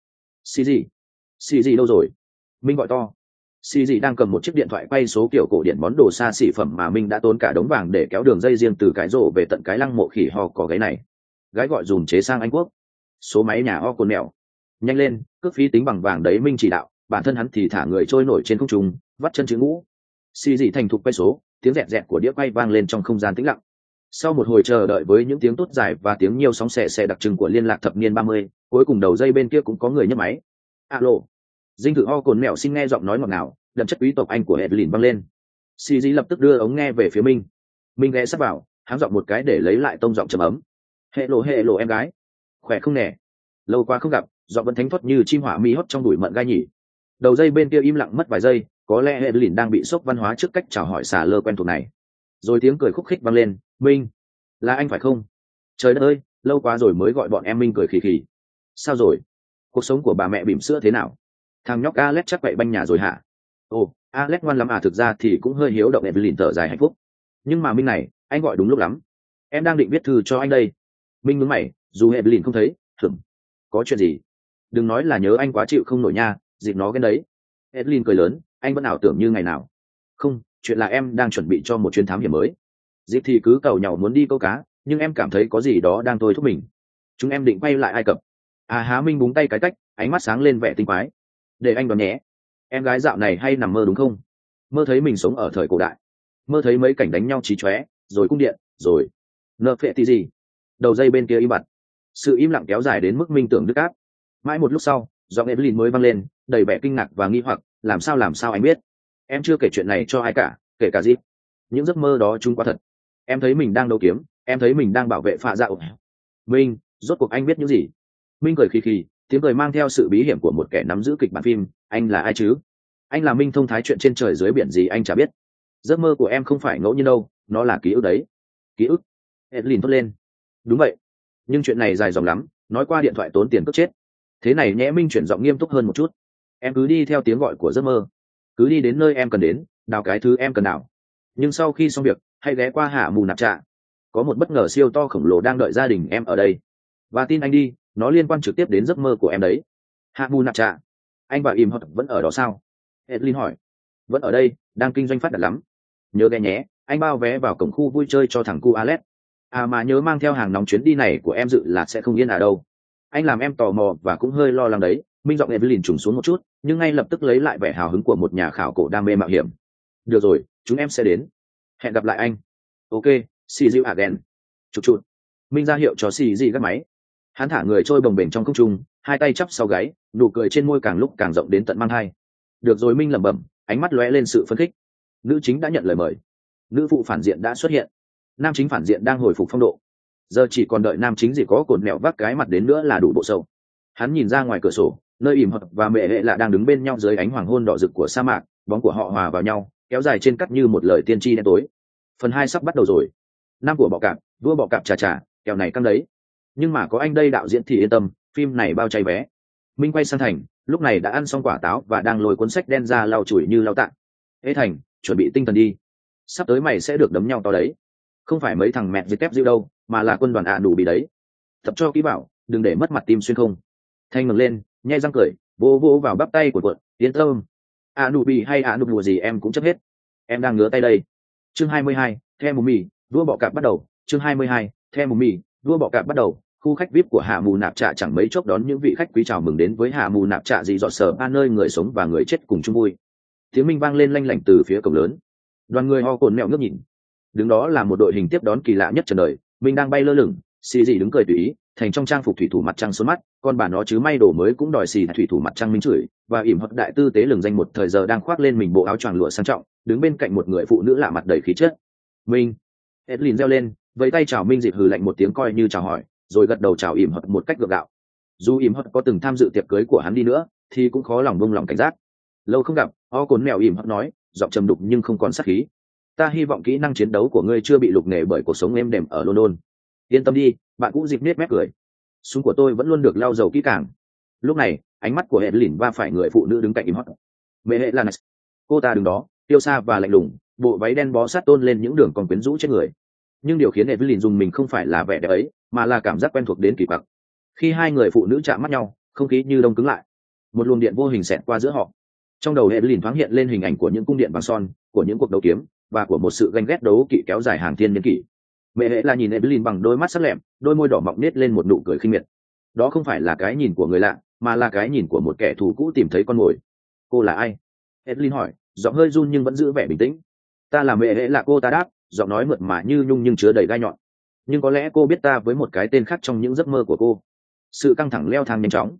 Xì gì đâu rồi? Minh gọi to. Xì gì đang cầm một chiếc điện thoại quay số kiểu cổ điển món đồ xa xỉ phẩm mà Minh đã tốn cả đống vàng để kéo đường dây riêng từ cái rổ về tận cái lăng mộ khỉ ho có gáy này. Gái gọi dùm chế sang Anh Quốc. Số máy nhà ho cồn mèo. Nhanh lên, cước phí tính bằng vàng đấy Minh chỉ đạo, bản thân hắn thì thả người trôi nổi trên không trung, vắt chân chữ ngũ. Xì gì thành thục quay số, tiếng rẹt rẹt của đĩa quay vang lên trong không gian tĩnh lặng. Sau một hồi chờ đợi với những tiếng tốt dài và tiếng nhiều sóng xè đặc trưng của liên lạc thập niên 30, cuối cùng đầu dây bên kia cũng có người nhấc máy. Alo. Dinh thự ho cồn mèo xin nghe giọng nói ngọt ngào, đậm chất quý tộc Anh của Evelyn vang lên. Xì lập tức đưa ống nghe về phía Minh. Minh ghé sát vào, háng giọng một cái để lấy lại tông giọng trầm ấm. Hello em gái. Khỏe không nè? Lâu quá không gặp, giọng vẫn thánh thoát như chim hỏa mi hót trong đùi mận gai nhỉ. Đầu dây bên kia im lặng mất vài giây, có lẽ Evelyn đang bị sốc văn hóa trước cách chào hỏi xà lơ quen thuộc này. Rồi tiếng cười khúc khích vang lên, Minh, là anh phải không? Trời đất ơi, lâu quá rồi mới gọi bọn em Minh cười khì khì. Sao rồi? Cuộc sống của bà mẹ bỉm sữa thế nào? Thằng nhóc Alex chắc vậy banh nhà rồi hả? Ồ, Alex ngoan lắm à, thực ra thì cũng hơi hiếu động. Evelyn thở dài hạnh phúc. Nhưng mà Minh này, anh gọi đúng lúc lắm. Em đang định viết thư cho anh đây. Minh nhướng mày, dù Evelyn không thấy, thử. Có chuyện gì? Đừng nói là nhớ anh quá chịu không nổi nha, dịp nó cái đấy. Evelyn cười lớn, anh vẫn ảo tưởng như ngày nào. Không, chuyện là em đang chuẩn bị cho một chuyến thám hiểm mới. Dịp thì cứ cầu nhau muốn đi câu cá, nhưng em cảm thấy có gì đó đang thôi thúc mình. Chúng em định quay lại Ai Cập. À há, Minh búng tay cái tách, ánh mắt sáng lên vẻ tinh quái. Để anh đoán nhé, em gái dạo này hay nằm mơ đúng không? Mơ thấy mình sống ở thời cổ đại, mơ thấy mấy cảnh đánh nhau chí chóe, rồi cung điện, rồi nợ phệ tí gì. Đầu dây bên kia im bặt, sự im lặng kéo dài đến mức Minh tưởng đứt áp. Mãi một lúc sau, giọng Evelyn mới vang lên, đầy vẻ kinh ngạc và nghi hoặc. Làm sao anh biết? Em chưa kể chuyện này cho ai cả, kể cả Dịp. Những giấc mơ đó chúng quá thật. Em thấy mình đang đấu kiếm, em thấy mình đang bảo vệ phạ dạo. Minh, rốt cuộc anh biết những gì? Minh cười khì khì, tiếng cười mang theo sự bí hiểm của một kẻ nắm giữ kịch bản phim. Anh là ai chứ? Anh là Minh thông thái chuyện trên trời dưới biển gì anh chả biết. Giấc mơ của em không phải ngẫu nhiên đâu, nó là ký ức đấy. Ký ức? Evelyn thốt lên. Đúng vậy, nhưng chuyện này dài dòng lắm, nói qua điện thoại tốn tiền cất chết. Thế này nhẽ, Minh chuyển giọng nghiêm túc hơn một chút. Em cứ đi theo tiếng gọi của giấc mơ, cứ đi đến nơi em cần đến, đào cái thứ em cần đào. Nhưng sau khi xong việc, hãy ghé qua Hạ Mù Nạp Trạ. Có một bất ngờ siêu to khổng lồ đang đợi gia đình em ở đây. Và tin anh đi, nó liên quan trực tiếp đến giấc mơ của em đấy. Hạ Mù Nạp Trạ? Anh và Im Hot vẫn ở đó sao? Evelyn hỏi. Vẫn ở đây, đang kinh doanh phát đạt lắm. Nhớ ghé nhé, anh bao vé vào cổng khu vui chơi cho thằng cu Alex. À mà nhớ mang theo hàng nóng, chuyến đi này của em dự là sẽ không yên à đâu. Anh làm em tò mò và cũng hơi lo lắng đấy. Minh giọng Evelyn trùng xuống một chút, nhưng ngay lập tức lấy lại vẻ hào hứng của một nhà khảo cổ đam mê mạo hiểm. Được rồi, chúng em sẽ đến. Hẹn gặp lại anh. Ok, see you again. Chụp chụp. Minh ra hiệu cho xì gắt máy. Hắn thả người trôi bồng bềnh trong không trung, hai tay chắp sau gáy, nụ cười trên môi càng lúc càng rộng đến tận mang hai. Được rồi, Minh lẩm bẩm, ánh mắt lóe lên sự phấn khích. Nữ chính đã nhận lời mời, nữ phụ phản diện đã xuất hiện, nam chính phản diện đang hồi phục phong độ. Giờ chỉ còn đợi nam chính gì có cột mẹo vác cái mặt đến nữa là đủ bộ sâu. Hắn nhìn ra ngoài cửa sổ, nơi Ìm Hật và Mẹ Hệ Lạ đang đứng bên nhau dưới ánh hoàng hôn đỏ rực của sa mạc, bóng của họ hòa vào nhau, kéo dài trên cắt như một lời tiên tri đen tối. Phần 2 sắp bắt đầu rồi. Năm của bọ cạp, vua bọ cạp chà, kèo này căng đấy. Nhưng mà có anh đây đạo diễn thì yên tâm, phim này bao cháy vé. Minh quay sang Thành, lúc này đã ăn xong quả táo và đang lôi cuốn sách đen ra lau chùi như lau tạng. Ê Thành, chuẩn bị tinh thần đi. Sắp tới mày sẽ được đấm nhau to đấy. Không phải mấy thằng mẹ dịch tép diêu đâu, mà là quân đoàn ạ đủ bị đấy. Tập cho kỹ bảo, đừng để mất mặt tim xuyên không. Thanh ngẩng lên, nhai răng cười, vỗ vỗ vào bắp tay của cuộn, yên tâm. ạ đủ bị hay ạ đủ đùa gì em cũng chấp hết. Em đang ngứa tay đây. Chương 22, The Mummy, đua bọ cạp bắt đầu. Chương 22, The Mummy, đua bọ cạp bắt đầu. Khu khách VIP của Hạ Mù Nạp Trạ chẳng mấy chốc đón những vị khách quý chào mừng đến với Hạ Mù Nạp Trạ gì dọn sở ba, nơi người sống và người chết cùng chung vui. Tiếng Minh vang lên lanh lảnh từ phía cổng lớn. Đoàn người ho cồn mẹo ngước nhìn. Đứng đó là một đội hình tiếp đón kỳ lạ nhất trần đời. Minh đang bay lơ lửng, xì gì đứng cười tùy ý, Thành trong trang phục thủy thủ mặt trăng xuống mắt, con bà nó chứ may đồ mới cũng đòi xì thủy thủ mặt trăng Minh chửi, và ỉm hợp đại tư tế lừng danh một thời giờ đang khoác lên mình bộ áo choàng lụa sang trọng, đứng bên cạnh một người phụ nữ lạ mặt đầy khí chất. Minh. Edlin reo lên, với tay chào Minh, dịp hừ lạnh một tiếng coi như chào hỏi, rồi gật đầu chào ỉm hợp một cách gượng gạo. Dù ỉm hợp có từng tham dự tiệc cưới của hắn đi nữa, thì cũng khó lòng buông lòng cảnh giác. Lâu không gặp, o cồn mèo ỉm hợp nói, giọng trầm đục nhưng không còn sát khí. Ta hy vọng kỹ năng chiến đấu của ngươi chưa bị lục nề bởi cuộc sống êm đềm ở London. Yên tâm đi, bạn cũ dịp nết mép cười. Súng của tôi vẫn luôn được lau dầu kỹ càng. Lúc này, ánh mắt của Evelyn va phải người phụ nữ đứng cạnh im hót. Mẹ hệ là cô ta đứng đó, tiêu xa và lạnh lùng, bộ váy đen bó sát tôn lên những đường còn quyến rũ trên người. Nhưng điều khiến Evelyn dùng mình không phải là vẻ đẹp ấy, mà là cảm giác quen thuộc đến kỳ quặc. Khi hai người phụ nữ chạm mắt nhau, không khí như đông cứng lại. Một luồng điện vô hình xẹt qua giữa họ. Trong đầu Evelyn thoáng hiện lên hình ảnh của những cung điện vàng son, của những cuộc đấu kiếm, và của một sự ganh ghét đấu kỵ kéo dài hàng thiên niên kỷ. Mẹ hệ là nhìn Evelyn bằng đôi mắt sắc lẹm, đôi môi đỏ mọng nết lên một nụ cười khinh miệt. Đó không phải là cái nhìn của người lạ, mà là cái nhìn của một kẻ thù cũ tìm thấy con mồi. Cô là ai? Evelyn hỏi, giọng hơi run nhưng vẫn giữ vẻ bình tĩnh. Ta là mẹ hệ là, cô ta đáp, giọng nói mượt mà như nhung nhưng chứa đầy gai nhọn. Nhưng có lẽ cô biết ta với một cái tên khác trong những giấc mơ của cô. Sự căng thẳng leo thang nhanh chóng.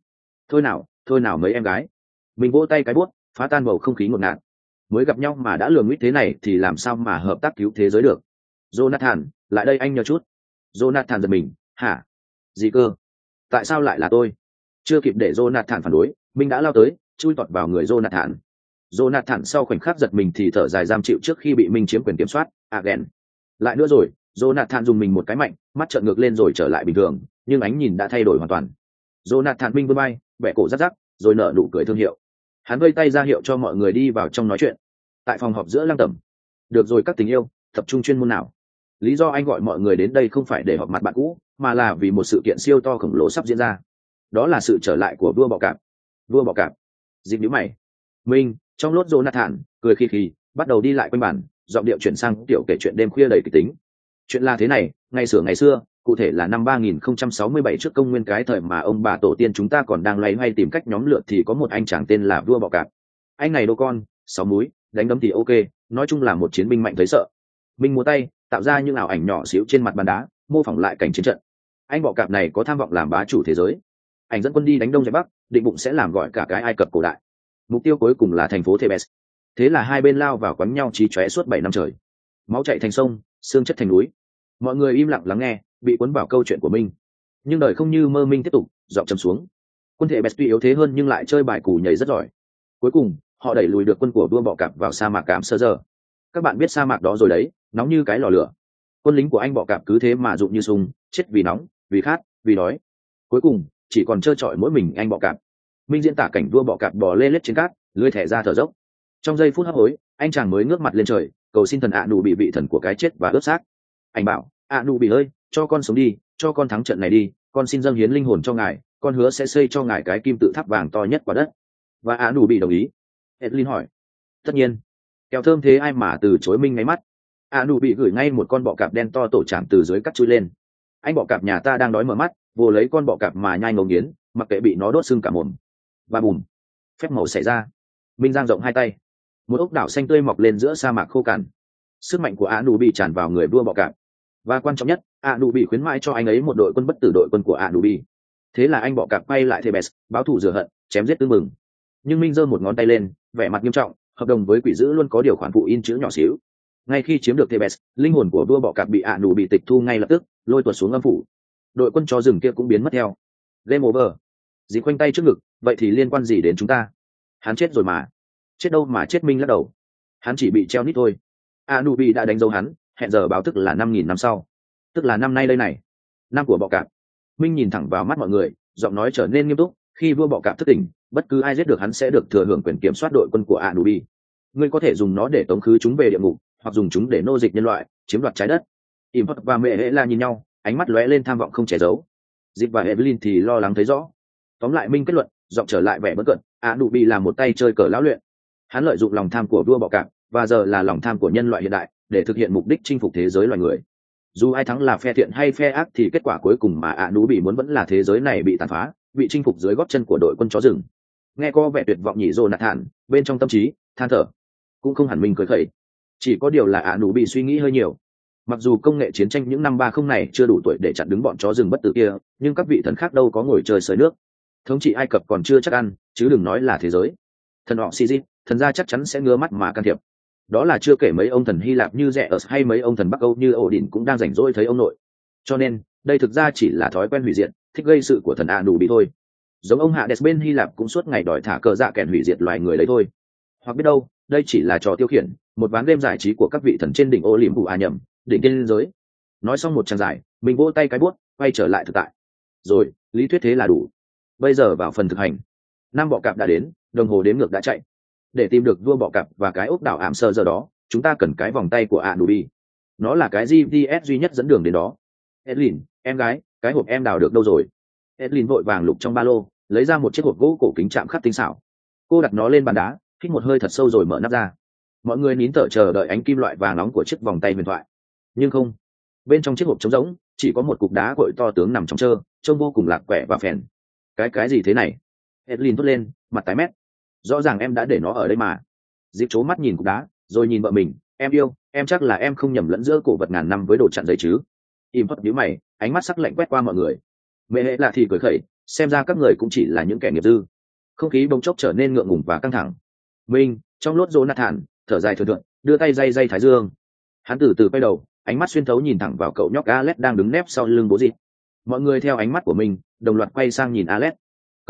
Thôi nào mấy em gái. Mình vỗ tay cái buốt, phá tan bầu không khí ngột ngạt. Mới gặp nhau mà đã lường nguyết thế này thì làm sao mà hợp tác cứu thế giới được. Jonathan, lại đây anh nhờ chút. Jonathan giật mình, hả? Gì cơ? Tại sao lại là tôi? Chưa kịp để Jonathan phản đối, Minh đã lao tới, chui tọt vào người Jonathan. Jonathan sau khoảnh khắc giật mình thì thở dài giam chịu trước khi bị Minh chiếm quyền kiểm soát. Again. Lại nữa rồi, Jonathan dùng mình một cái mạnh, mắt trợn ngược lên rồi trở lại bình thường, nhưng ánh nhìn đã thay đổi hoàn toàn. Jonathan Minh vươn vai, bẻ cổ rắc rắc, rồi nở nụ cười thương hiệu. Hắn vây tay ra hiệu cho mọi người đi vào trong nói chuyện. Tại phòng họp giữa lăng tẩm. Được rồi các tình yêu, tập trung chuyên môn nào. Lý do anh gọi mọi người đến đây không phải để họp mặt bạn cũ, mà là vì một sự kiện siêu to khổng lồ sắp diễn ra. Đó là sự trở lại của vua bọ cạp. Vua bọ cạp. Dịp nhíu mày. Minh, trong lốt Jonathan, cười khì khì, bắt đầu đi lại quanh bàn, giọng điệu chuyển sang tiểu kể chuyện đêm khuya đầy kịch tính. Chuyện là thế này, ngày xưa, cụ thể là năm 3067 trước công nguyên, cái thời mà ông bà tổ tiên chúng ta còn đang loay hoay tìm cách nhóm lượt, thì có một anh chàng tên là vua bọ cạp. Anh này đô con, 6 múi, đánh đấm thì ok, nói chung là một chiến binh mạnh thấy sợ. Minh múa tay, tạo ra những ảo ảnh nhỏ xíu trên mặt bàn đá, mô phỏng lại cảnh chiến trận. Anh bọ cạp này có tham vọng làm bá chủ thế giới. Anh dẫn quân đi đánh đông giải bắc, định bụng sẽ làm gọi cả cái Ai Cập cổ đại. Mục tiêu cuối cùng là thành phố Thebes. Thế là hai bên lao vào quánh nhau chí chóe suốt 7 năm trời. Máu chảy thành sông, xương chất thành núi. Mọi người im lặng lắng nghe, bị cuốn vào câu chuyện của Minh. Nhưng đời không như mơ. Minh tiếp tục, giọng trầm xuống. Quân Thebes tuy yếu thế hơn nhưng lại chơi bài cù nhảy rất giỏi. Cuối cùng, họ đẩy lùi được quân của vua bọ cạp vào sa mạc Cam Sơ Giờ. Các bạn biết sa mạc đó rồi đấy, nóng như cái lò lửa. Quân lính của anh bọ cạp cứ thế mà rụng như sung, chết vì nóng, vì khát, vì đói. Cuối cùng, chỉ còn trơ trọi mỗi mình anh bọ cạp. Minh diễn tả cảnh vua bọ cạp bò lê lết trên cát, lưỡi thẻ ra thở dốc. Trong giây phút hấp hối, anh chàng mới ngước mặt lên trời, cầu xin thần nụ bị vị thần của cái chết và ướp xác. Anh bảo, nụ bị ơi, cho con sống đi, cho con thắng trận này đi, con xin dâng hiến linh hồn cho ngài, con hứa sẽ xây cho ngài cái kim tự tháp vàng to nhất quả đất. Và nụ bị đồng ý. Edlin hỏi, tất nhiên. Kẹo thơm thế ai mà từ chối Minh ngáy mắt. Nụ bị gửi ngay một con bọ cạp đen to tổ chạm từ dưới cắt chui lên. Anh bọ cạp nhà ta đang đói mở mắt, vô lấy con bọ cạp mà nhai ngấu nghiến, mặc kệ bị nó đốt sưng cả mồm. Và bùm, phép màu xảy ra. Minh giang rộng hai tay, một ốc đảo xanh tươi mọc lên giữa sa mạc khô cằn. Sức mạnh của nụ bị tràn vào người vua bọ cạp. Và quan trọng nhất, nụ bị khuyến mãi cho anh ấy một đội quân bất tử, đội quân của nụ bị. Thế là anh bọ cạp quay lại Thebes, báo thù rửa hận, chém giết tương mừng. Nhưng Minh giơ một ngón tay lên, vẻ mặt nghiêm trọng, hợp đồng với quỷ dữ luôn có điều khoản phụ in chữ nhỏ xíu. Ngay khi chiếm được Thebes, linh hồn của vua bọ cạp bị nụ bị tịch thu ngay lập tức, lôi tuột xuống âm phủ. Đội quân chó rừng kia cũng biến mất theo. Game over. Dì khoanh tay trước ngực, vậy thì liên quan gì đến chúng ta? Hắn chết rồi mà. Chết đâu mà chết. Minh lắc đầu. Hắn chỉ bị treo nít thôi. Anubi đã đánh dấu hắn, hẹn giờ báo thức là 5.000 năm sau. Tức là năm nay đây này. Năm của bọ cạp. Minh nhìn thẳng vào mắt mọi người, giọng nói trở nên nghiêm túc. Khi vua bọ cạp thức tỉnh, bất cứ ai giết được hắn sẽ được thừa hưởng quyền kiểm soát đội quân của Anubi. Ngươi có thể dùng nó để tống khứ chúng về địa ngục, hoặc dùng chúng để nô dịch nhân loại, chiếm đoạt trái đất. Import và mẹ hệ la nhìn nhau, ánh mắt lóe lên tham vọng không che giấu. Dịp và Evelyn thì lo lắng thấy rõ. Tóm lại Minh kết luận, giọng trở lại vẻ bất cận. Anubi là một tay chơi cờ lão luyện. Hắn lợi dụng lòng tham của vua bọ cạp, và giờ là lòng tham của nhân loại hiện đại, để thực hiện mục đích chinh phục thế giới loài người. Dù ai thắng là phe thiện hay phe ác thì kết quả cuối cùng mà Anubi muốn vẫn là thế giới này bị tàn phá, bị chinh phục dưới gót chân của đội quân chó rừng. Nghe có vẻ tuyệt vọng nhỉ Jonathan, bên trong tâm trí than thở. Cũng không hẳn Minh cười khẩy. Chỉ có điều là Anubi suy nghĩ hơi nhiều. Mặc dù công nghệ chiến tranh những năm 30 này chưa đủ tuổi để chặn đứng bọn chó rừng bất tử kia, nhưng các vị thần khác đâu có ngồi chơi sưởi nước. Thống trị Ai Cập còn chưa chắc ăn, chứ đừng nói là thế giới. Thần họ Sisyphus, thần gia chắc chắn sẽ ngứa mắt mà can thiệp. Đó là chưa kể mấy ông thần Hy Lạp như Zeus hay mấy ông thần Bắc Âu như Odin cũng đang rảnh rỗi thấy ông nội. Cho nên, đây thực ra chỉ là thói quen hủy diệt, thích gây sự của thần Anubi thôi. Giống ông Hades bên Hy Lạp cũng suốt ngày đòi thả cờ dạ kèn hủy diệt loài người đấy thôi. Hoặc biết đâu, đây chỉ là trò tiêu khiển, một ván game giải trí của các vị thần trên đỉnh Olympus nhầm, đỉnh tiên giới. Nói xong một tràng giải, mình vỗ tay cái buốt, quay trở lại thực tại. Rồi, lý thuyết thế là đủ. Bây giờ vào phần thực hành. Năm bọ cạp đã đến, đồng hồ đếm ngược đã chạy. Để tìm được vua bọ cạp và cái ốc đảo ảm sơ giờ đó, chúng ta cần cái vòng tay của Anubi. Nó là cái GPS duy nhất dẫn đường đến đó. Edlin, em gái, cái hộp em đào được đâu rồi? Edlin vội vàng lục trong ba lô, lấy ra một chiếc hộp gỗ cổ kính chạm khắc tinh xảo. Cô đặt nó lên bàn đá, hít một hơi thật sâu rồi mở nắp ra. Mọi người nín thở chờ đợi ánh kim loại vàng nóng của chiếc vòng tay huyền thoại. Nhưng không, bên trong chiếc hộp trống rỗng chỉ có một cục đá cội to tướng nằm trong trơ, trông vô cùng lạc quẻ và phèn. Cái gì thế này? Edlin thốt lên, mặt tái mét. Rõ ràng em đã để nó ở đây mà. Dịp trố mắt nhìn cục đá, rồi nhìn vợ mình. Em yêu, em chắc là em không nhầm lẫn giữa cổ vật ngàn năm với đồ chặn giấy chứ? Im phất nhíu mày, ánh mắt sắc lạnh quét qua mọi người. Mẹ hệ là thì cười khẩy, xem ra các người cũng chỉ là những kẻ nghiệp dư. Không khí bỗng chốc trở nên ngượng ngùng và căng thẳng. Minh, trong lốt Jonathan, thở dài thườn thượt, đưa tay day thái dương. Hắn từ từ quay đầu, ánh mắt xuyên thấu nhìn thẳng vào cậu nhóc Alex đang đứng nép sau lưng bố dịp. Mọi người theo ánh mắt của mình, đồng loạt quay sang nhìn Alex.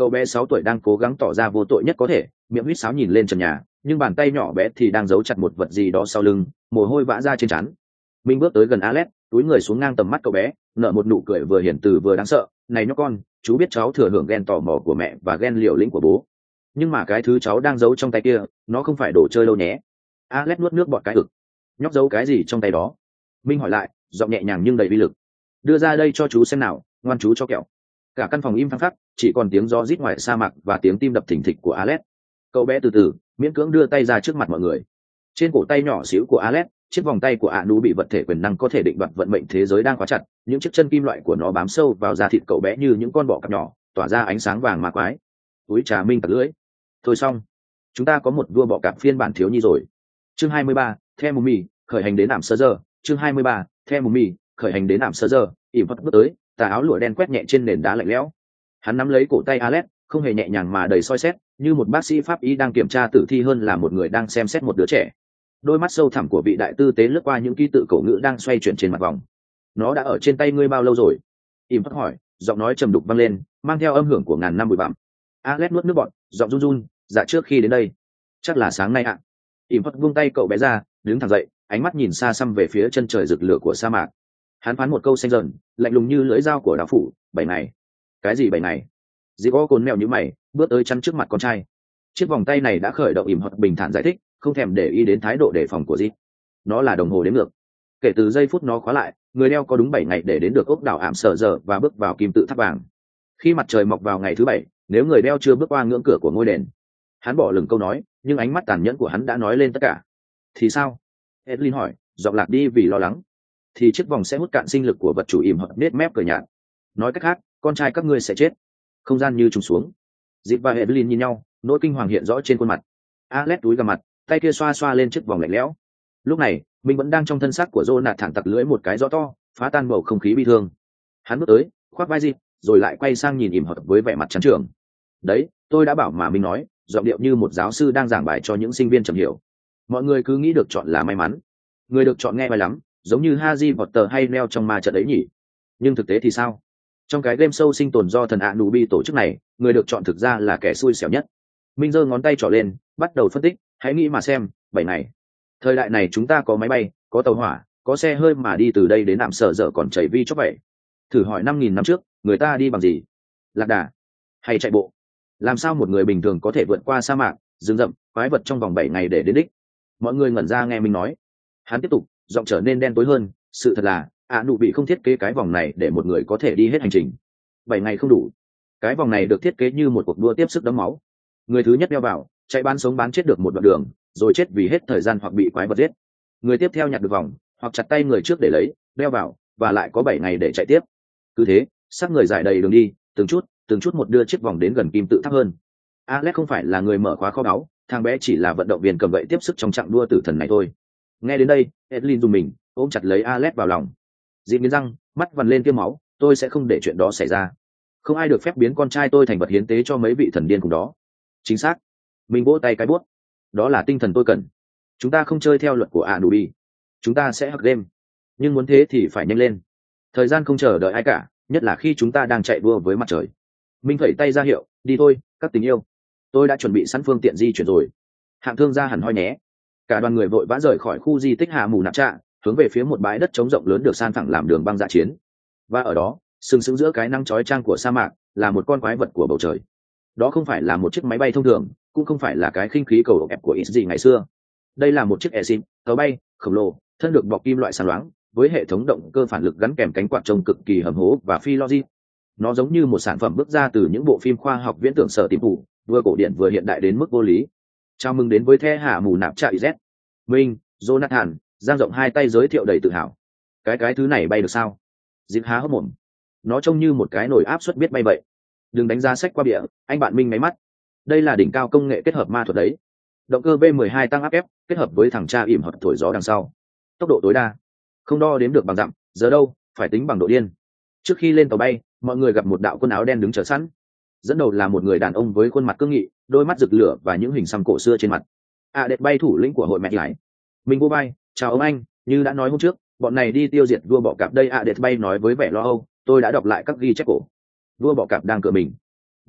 Cậu bé 6 tuổi đang cố gắng tỏ ra vô tội nhất có thể, miệng huýt sáo nhìn lên trần nhà, nhưng bàn tay nhỏ bé thì đang giấu chặt một vật gì đó sau lưng, mồ hôi vã ra trên trán. Minh bước tới gần Alex, túi người xuống ngang tầm mắt cậu bé, nở một nụ cười vừa hiền từ vừa đáng sợ. Này nhóc con, chú biết cháu thừa hưởng ghen tò mò của mẹ và ghen liều lĩnh của bố, nhưng mà cái thứ cháu đang giấu trong tay kia, nó không phải đồ chơi đâu nhé. Alex nuốt nước bọt cái ực. Nhóc giấu cái gì trong tay đó? Minh hỏi lại, giọng nhẹ nhàng nhưng đầy uy lực. Đưa ra đây cho chú xem nào, ngoan chú cho kẹo. Cả căn phòng im phăng phắc, chỉ còn tiếng gió rít ngoài sa mạc và tiếng tim đập thình thịch của Alex. Cậu bé từ từ miễn cưỡng đưa tay ra trước mặt mọi người. Trên cổ tay nhỏ xíu của Alex, chiếc vòng tay của Anu bị vật thể quyền năng có thể định đoạt vận mệnh thế giới đang khóa chặt, những chiếc chân kim loại của nó bám sâu vào da thịt cậu bé như những con bọ cạp nhỏ, tỏa ra ánh sáng vàng ma quái. Túi trà Minh tặc lưỡi. Thôi xong, chúng ta có một vua bọ cạp phiên bản thiếu nhi rồi. Chương 23, The Mummy, khởi hành đến ảm sơ giờ. Chương 23, The Mummy, khởi hành đến ảm sơ giờ. Ỉm Phật bước tới, tà áo lụa đen quét nhẹ trên nền đá lạnh lẽo. Hắn nắm lấy cổ tay Alex, không hề nhẹ nhàng mà đầy soi xét, như một bác sĩ pháp y đang kiểm tra tử thi hơn là một người đang xem xét một đứa trẻ. Đôi mắt sâu thẳm của vị đại tư tế lướt qua những ký tự cổ ngữ đang xoay chuyển trên mặt vòng. Nó đã ở trên tay ngươi bao lâu rồi? Ỉm Phật hỏi, giọng nói trầm đục vang lên, mang theo âm hưởng của ngàn năm bụi bặm. Alex nuốt nước bọt, giọng run run, dạ trước khi đến đây, chắc là sáng nay ạ. Ỉm Phật buông tay cậu bé ra, đứng thẳng dậy, ánh mắt nhìn xa xăm về phía chân trời rực lửa của sa mạc. Hắn phán một câu xanh dần, lạnh lùng như lưỡi dao của đạo phủ. 7 ngày. Cái gì 7 ngày? Dì có cồn mèo như mày, bước tới chắn trước mặt con trai. Chiếc vòng tay này đã khởi động. Ỉm Phật bình thản giải thích, không thèm để ý đến thái độ đề phòng của dì. Nó là đồng hồ đếm ngược. Kể từ giây phút nó khóa lại, người đeo có đúng 7 ngày để đến được ốc đảo ảm sở giờ và bước vào kim tự tháp vàng. Khi mặt trời mọc vào ngày thứ 7, nếu người đeo chưa bước qua ngưỡng cửa của ngôi đền. Hắn bỏ lửng câu nói, nhưng ánh mắt tàn nhẫn của hắn đã nói lên tất cả. Thì sao? Edlin hỏi, giọng lạc đi vì lo lắng. Thì chiếc vòng sẽ hút cạn sinh lực của vật chủ. Ỉm Hợp nết mép cười nhạt. Nói cách khác, con trai các ngươi sẽ chết. Không gian như trùng xuống. Dịp và Edlin nhìn nhau, nỗi kinh hoàng hiện rõ trên khuôn mặt. Alex túi gằm mặt, tay kia xoa xoa lên chiếc vòng lạnh lẽo. Lúc này, mình vẫn đang trong thân xác của Jonathan thẳng tặc lưỡi một cái rõ to, phá tan bầu không khí bi thương. Hắn bước tới, khoác vai Dịp, rồi lại quay sang nhìn Ỉm Hợp với vẻ mặt chán trường. Đấy, tôi đã bảo mà mình nói, giọng điệu như một giáo sư đang giảng bài cho những sinh viên chậm hiểu. Mọi người cứ nghĩ được chọn là may mắn. Người được chọn nghe may lắm, giống như Harry Potter hay Neo trong ma trận ấy nhỉ. Nhưng thực tế thì sao? Trong cái game show sinh tồn do thần Anubi tổ chức này, người được chọn thực ra là kẻ xui xẻo nhất. Minh giơ ngón tay trỏ lên, bắt đầu phân tích, hãy nghĩ mà xem, 7 ngày. Thời đại này chúng ta có máy bay, có tàu hỏa, có xe hơi mà đi từ đây đến ảm sở dở còn chảy vi chóc vậy. Thử hỏi 5.000 năm trước, người ta đi bằng gì? Lạc đà hay chạy bộ? Làm sao một người bình thường có thể vượt qua sa mạc, rừng rậm, quái vật trong vòng 7 ngày để đến đích? Mọi người ngẩn ra nghe mình nói. Hắn tiếp tục, giọng trở nên đen tối hơn, sự thật là Anubi không thiết kế cái vòng này để một người có thể đi hết hành trình. 7 ngày không đủ. Cái vòng này được thiết kế như một cuộc đua tiếp sức đẫm máu. Người thứ nhất đeo vào, chạy bán sống bán chết được một đoạn đường, rồi chết vì hết thời gian hoặc bị quái vật giết. Người tiếp theo nhặt được vòng, hoặc chặt tay người trước để lấy, đeo vào, và lại có 7 ngày để chạy tiếp. Cứ thế, xác người giải đầy đường đi, từng chút một đưa chiếc vòng đến gần kim tự tháp hơn. Alex không phải là người mở khóa kho báu, thằng bé chỉ là vận động viên cầm gậy tiếp sức trong chặng đua tử thần này thôi. Nghe đến đây, Edlin dùng mình, ôm chặt lấy Alex vào lòng. Dịp nghiến răng, mắt vằn lên tiêm máu, tôi sẽ không để chuyện đó xảy ra. Không ai được phép biến con trai tôi thành vật hiến tế cho mấy vị thần điên cùng đó. Chính xác. Mình vỗ tay cái buốt. Đó là tinh thần tôi cần. Chúng ta không chơi theo luật của Anubi. Chúng ta sẽ hack game. Nhưng muốn thế thì phải nhanh lên. Thời gian không chờ đợi ai cả, nhất là khi chúng ta đang chạy đua với mặt trời. Minh phẩy tay ra hiệu, đi thôi, các tình yêu. Tôi đã chuẩn bị sẵn phương tiện di chuyển rồi. Hạng thương gia hẳn hoi nhé. Cả đoàn người vội vã rời khỏi khu di tích Hạ Mù Nạp Trạ, hướng về phía một bãi đất trống rộng lớn được san phẳng làm đường băng dạ chiến. Và ở đó, sừng sững giữa cái nắng chói chang của sa mạc, là một con quái vật của bầu trời. Đó không phải là một chiếc máy bay thông thường, cũng không phải là cái khinh khí cầu ẹp của XG ngày xưa. Đây là một chiếc Exim, tàu bay khổng lồ, thân được bọc kim loại sáng loáng, với hệ thống động cơ phản lực gắn kèm cánh quạt trông cực kỳ hầm hố và phi logic. Nó giống như một sản phẩm bước ra từ những bộ phim khoa học viễn tưởng sở tìm phủ, vừa cổ điển vừa hiện đại đến mức vô lý. Chào mừng đến với The Hạ Mù Nạp Trạ Z. Minh, Jonathan, giang rộng hai tay giới thiệu đầy tự hào. Cái thứ này bay được sao? Dịp há hốc mồm. Nó trông như một cái nồi áp suất biết bay vậy. Đừng đánh giá sách qua bìa, anh bạn Minh máy mắt. Đây là đỉnh cao công nghệ kết hợp ma thuật đấy. Động cơ B12 tăng áp ép, kết hợp với thằng cha ỉm hợp thổi gió đằng sau. Tốc độ tối đa. Không đo đếm được bằng dặm, giờ đâu, phải tính bằng độ điên. Trước khi lên tàu bay, mọi người gặp một đạo quần áo đen đứng chờ sẵn. Dẫn đầu là một người đàn ông với khuôn mặt cương nghị, đôi mắt rực lửa và những hình xăm cổ xưa trên mặt. Đệt bay thủ lĩnh của hội mẹ lại. Mình vô bay, chào ông anh, như đã nói hôm trước, bọn này đi tiêu diệt vua bọ cạp đây. Đệt bay nói với vẻ lo âu, tôi đã đọc lại các ghi chép cổ. Vua bọ cạp đang cựa mình.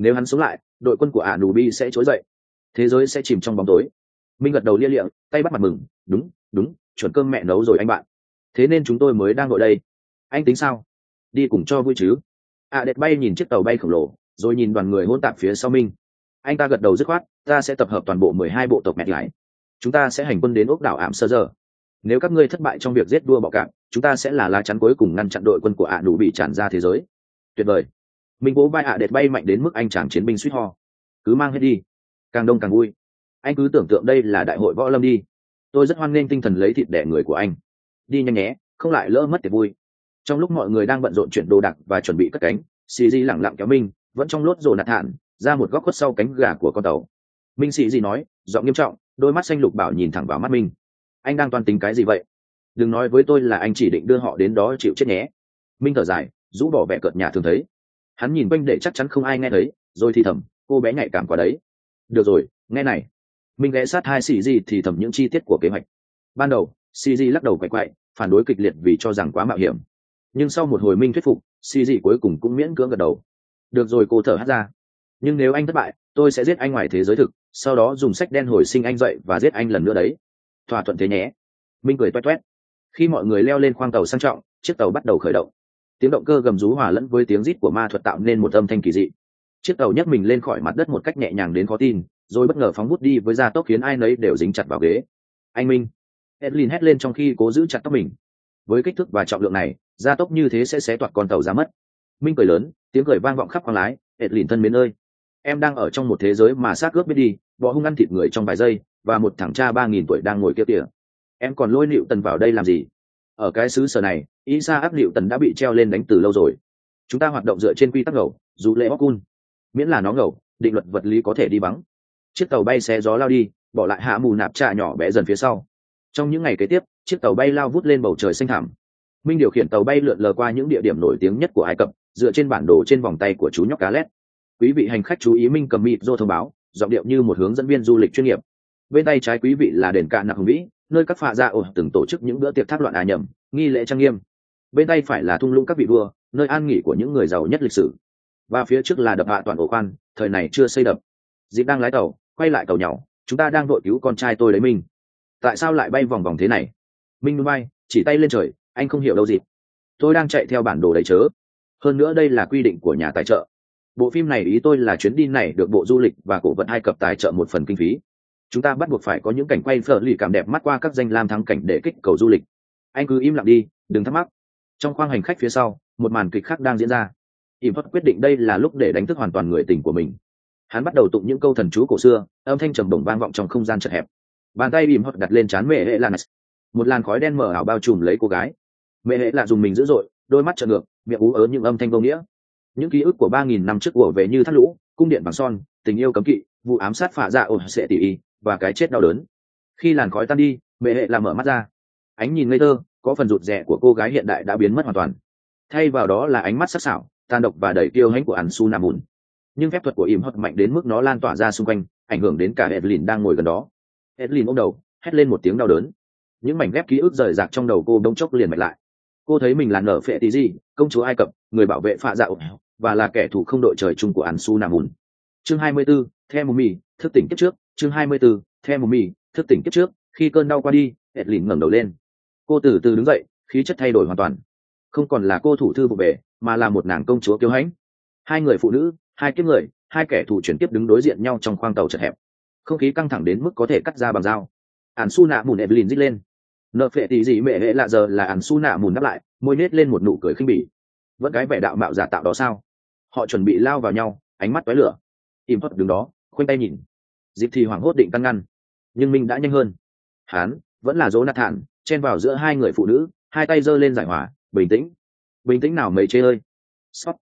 Nếu hắn sống lại, đội quân của ả nù bi sẽ trỗi dậy, thế giới sẽ chìm trong bóng tối. Minh gật đầu lia lịa, tay bắt mặt mừng. Đúng đúng, chuẩn cơm mẹ nấu rồi anh bạn. Thế nên chúng tôi mới đang ngồi đây. Anh tính sao? Đi cùng cho vui chứ? Đẹp bay nhìn chiếc tàu bay khổng lồ, rồi nhìn đoàn người hỗn tạp phía sau Minh. Anh ta gật đầu dứt khoát. Ta sẽ tập hợp toàn bộ 12 bộ tộc mẹt lại. Chúng ta sẽ hành quân đến ốc đảo ảm sơ giờ. Nếu các ngươi thất bại trong việc giết đua bọ cạp, chúng ta sẽ là lá chắn cuối cùng ngăn chặn đội quân của ả nụ bị tràn ra thế giới. Tuyệt vời. Minh vỗ vai đẹp bay mạnh đến mức anh chàng chiến binh suýt ho. Cứ mang hết đi, càng đông càng vui. Anh cứ tưởng tượng đây là đại hội võ lâm đi. Tôi rất hoan nghênh tinh thần lấy thịt đẻ người của anh. Đi nhanh nhé, không lại lỡ mất tiệc vui. Trong lúc mọi người đang bận rộn chuyển đồ đạc và chuẩn bị cất cánh, CG lẳng lặng kéo Minh vẫn trong lốt rồ nạt thản ra một góc khuất sau cánh gà của con tàu. Minh CG nói, giọng nghiêm trọng, đôi mắt xanh lục bảo nhìn thẳng vào mắt Minh. Anh đang toan tính cái gì vậy? Đừng nói với tôi là anh chỉ định đưa họ đến đó chịu chết nhé. Minh thở dài, rũ bỏ vẻ cợt nhả thường thấy. Hắn nhìn quanh để chắc chắn không ai nghe thấy, rồi thì thầm, cô bé nhạy cảm quá đấy. Được rồi, nghe này. Minh ghé sát hai CG thì thầm những chi tiết của kế hoạch. Ban đầu, CG lắc đầu quậy quậy, phản đối kịch liệt vì cho rằng quá mạo hiểm. Nhưng sau một hồi Minh thuyết phục, CG cuối cùng cũng miễn cưỡng gật đầu. Được rồi, cô thở hắt ra. Nhưng nếu anh thất bại, tôi sẽ giết anh ngoài thế giới thực, sau đó dùng sách đen hồi sinh anh dậy và giết anh lần nữa đấy. Thỏa thuận thế nhé. Minh cười toét toét. Khi mọi người leo lên khoang tàu sang trọng, chiếc tàu bắt đầu khởi động. Tiếng động cơ gầm rú hòa lẫn với tiếng rít của ma thuật tạo nên một âm thanh kỳ dị. Chiếc tàu nhấc mình lên khỏi mặt đất một cách nhẹ nhàng đến khó tin, rồi bất ngờ phóng bút đi với gia tốc khiến ai nấy đều dính chặt vào ghế. Anh Minh! Edlin hét lên trong khi cố giữ chặt tóc mình. Với kích thước và trọng lượng này, gia tốc như thế sẽ xé toạc con tàu ra mất. Minh cười lớn, tiếng cười vang vọng khắp khoang lái. Edlin thân mến ơi, em đang ở trong một thế giới mà xác ướp biết đi, bọ hung ăn thịt người trong vài giây, và một thằng cha 3000 tuổi đang ngồi kia kìa. Em còn lôi Newton vào đây làm gì? Ở cái xứ sở này, Isaac Newton đã bị treo lên đánh từ lâu rồi. Chúng ta hoạt động dựa trên quy tắc ngầu, dù lệ Hawkun. Miễn là nó ngầu, định luật vật lý có thể đi vắng. Chiếc tàu bay xé gió lao đi, bỏ lại hạ mù nạp trà nhỏ bé dần phía sau. Trong những ngày kế tiếp, chiếc tàu bay lao vút lên bầu trời xanh thẳm. Minh điều khiển tàu bay lượn lờ qua những địa điểm nổi tiếng nhất của Ai Cập, dựa trên bản đồ trên vòng tay của chú nhóc cá lét. Quý vị hành khách chú ý, Minh cầm mịt rô thông báo, giọng điệu như một hướng dẫn viên du lịch chuyên nghiệp. Bên tay trái quý vị là đền cạn nặc hùng vĩ, nơi các phạ gia từng tổ chức những bữa tiệc thác loạn nhầm, nghi lễ trang nghiêm. Bên tay phải là thung lũng các vị vua, nơi an nghỉ của những người giàu nhất lịch sử. Và phía trước là đập hạ toàn ổ khoan, thời này chưa xây đập. Dịp đang lái tàu, quay lại tàu nhỏ, chúng ta đang đội cứu con trai tôi đấy Minh. Tại sao lại bay vòng vòng thế này? Minh núi bay, chỉ tay lên trời, anh không hiểu đâu Dịp. Tôi đang chạy theo bản đồ đấy chớ. Hơn nữa đây là quy định của nhà tài trợ. Bộ phim này ý tôi là chuyến đi này được Bộ Du lịch và Cổ vận Ai Cập tài trợ một phần kinh phí. Chúng ta bắt buộc phải có những cảnh quay phở lì cảm đẹp mắt qua các danh lam thắng cảnh để kích cầu du lịch. Anh cứ im lặng đi, đừng thắc mắc. Trong khoang hành khách phía sau, một màn kịch khác đang diễn ra. Im Hot quyết định đây là lúc để đánh thức hoàn toàn người tình của mình. Hắn bắt đầu tụng những câu thần chú cổ xưa, âm thanh trầm bổng vang vọng trong không gian chật hẹp. Bàn tay Im Hot đặt lên trán mẹ hệ là một làn khói đen mờ ảo bao trùm lấy cô gái. Mẹ hệ là dùng mình dữ dội, đôi mắt trợn ngược, miệng ú ớ những âm thanh vô nghĩa. Những ký ức của 3000 năm trước ùa về như thác lũ, cung điện bằng son, tình yêu cấm kỵ, vụ ám sát phạ dạ sẽ tỉ y và cái chết đau đớn. Khi làn khói tan đi, mẹ hệ là mở mắt ra. Ánh nhìn ngây thơ, có phần rụt rè của cô gái hiện đại đã biến mất hoàn toàn. Thay vào đó là ánh mắt sắc sảo, tàn độc và đầy kiêu hãnh của Ansu Namun. Nhưng phép thuật của Im Hot mạnh đến mức nó lan tỏa ra xung quanh, ảnh hưởng đến cả Evelyn đang ngồi gần đó. Evelyn ôm đầu, hét lên một tiếng đau đớn. Những mảnh ghép ký ức rời rạc trong đầu cô đống chốc liền mạch lại. Cô thấy mình là nở phệ tí gì, công chúa Ai Cập, người bảo vệ phạ dạo, và là kẻ thù không đội trời chung của Ansu Namun. Chương 24, The Mummy, thức tỉnh kiếp trước. Chương 24, The Mummy, thức tỉnh kiếp trước. Khi cơn đau qua đi, Evelyn ngẩng đầu lên. Cô từ từ đứng dậy, khí chất thay đổi hoàn toàn. Không còn là cô thủ thư vụ bề, mà là một nàng công chúa kiêu hãnh. Hai người phụ nữ, hai kiếp người, hai kẻ thù chuyển kiếp đứng đối diện nhau trong khoang tàu chật hẹp. Không khí căng thẳng đến mức có thể cắt ra bằng dao. Ansu Namun Evelyn rít lên. Nợ phệ tí gì mẹ hệ lạ giờ là Ansu Namun đáp lại, môi nết lên một nụ cười khinh bỉ. Vẫn cái vẻ đạo mạo giả tạo đó sao? Họ chuẩn bị lao vào nhau, ánh mắt tóe lửa. Im Hot đứng đó, khoanh tay nhìn. Dịp thì hoảng hốt định căn ngăn, nhưng Minh đã nhanh hơn. Hắn vẫn là Jonathan, chen vào giữa hai người phụ nữ, hai tay giơ lên giải hỏa. Bình tĩnh, bình tĩnh nào mấy chê ơi. Sót.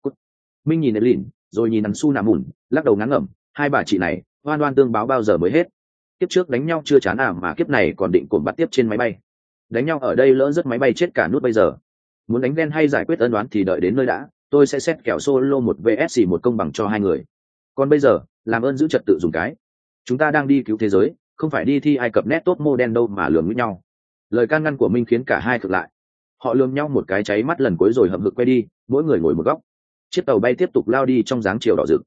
Minh nhìn Evelyn, rồi nhìn Ansu Namun, lắc đầu ngán ngẩm. Hai bà chị này, oan oan tương báo bao giờ mới hết? Kiếp trước đánh nhau chưa chán à mà kiếp này còn định cồn bắt tiếp trên máy bay. Đánh nhau ở đây lỡ rớt máy bay chết cả nút bây giờ. Muốn đánh ghen hay giải quyết ân đoán thì đợi đến nơi đã, tôi sẽ xét kèo solo một vs một công bằng cho hai người. Còn bây giờ, làm ơn giữ trật tự dùng cái. Chúng ta đang đi cứu thế giới, không phải đi thi Ai Cập net top model đâu mà lườm với nhau. Lời can ngăn của Minh khiến cả hai cực lại. Họ lườm nhau một cái cháy mắt lần cuối rồi hậm hực quay đi, mỗi người ngồi một góc. Chiếc tàu bay tiếp tục lao đi trong dáng chiều đỏ rực.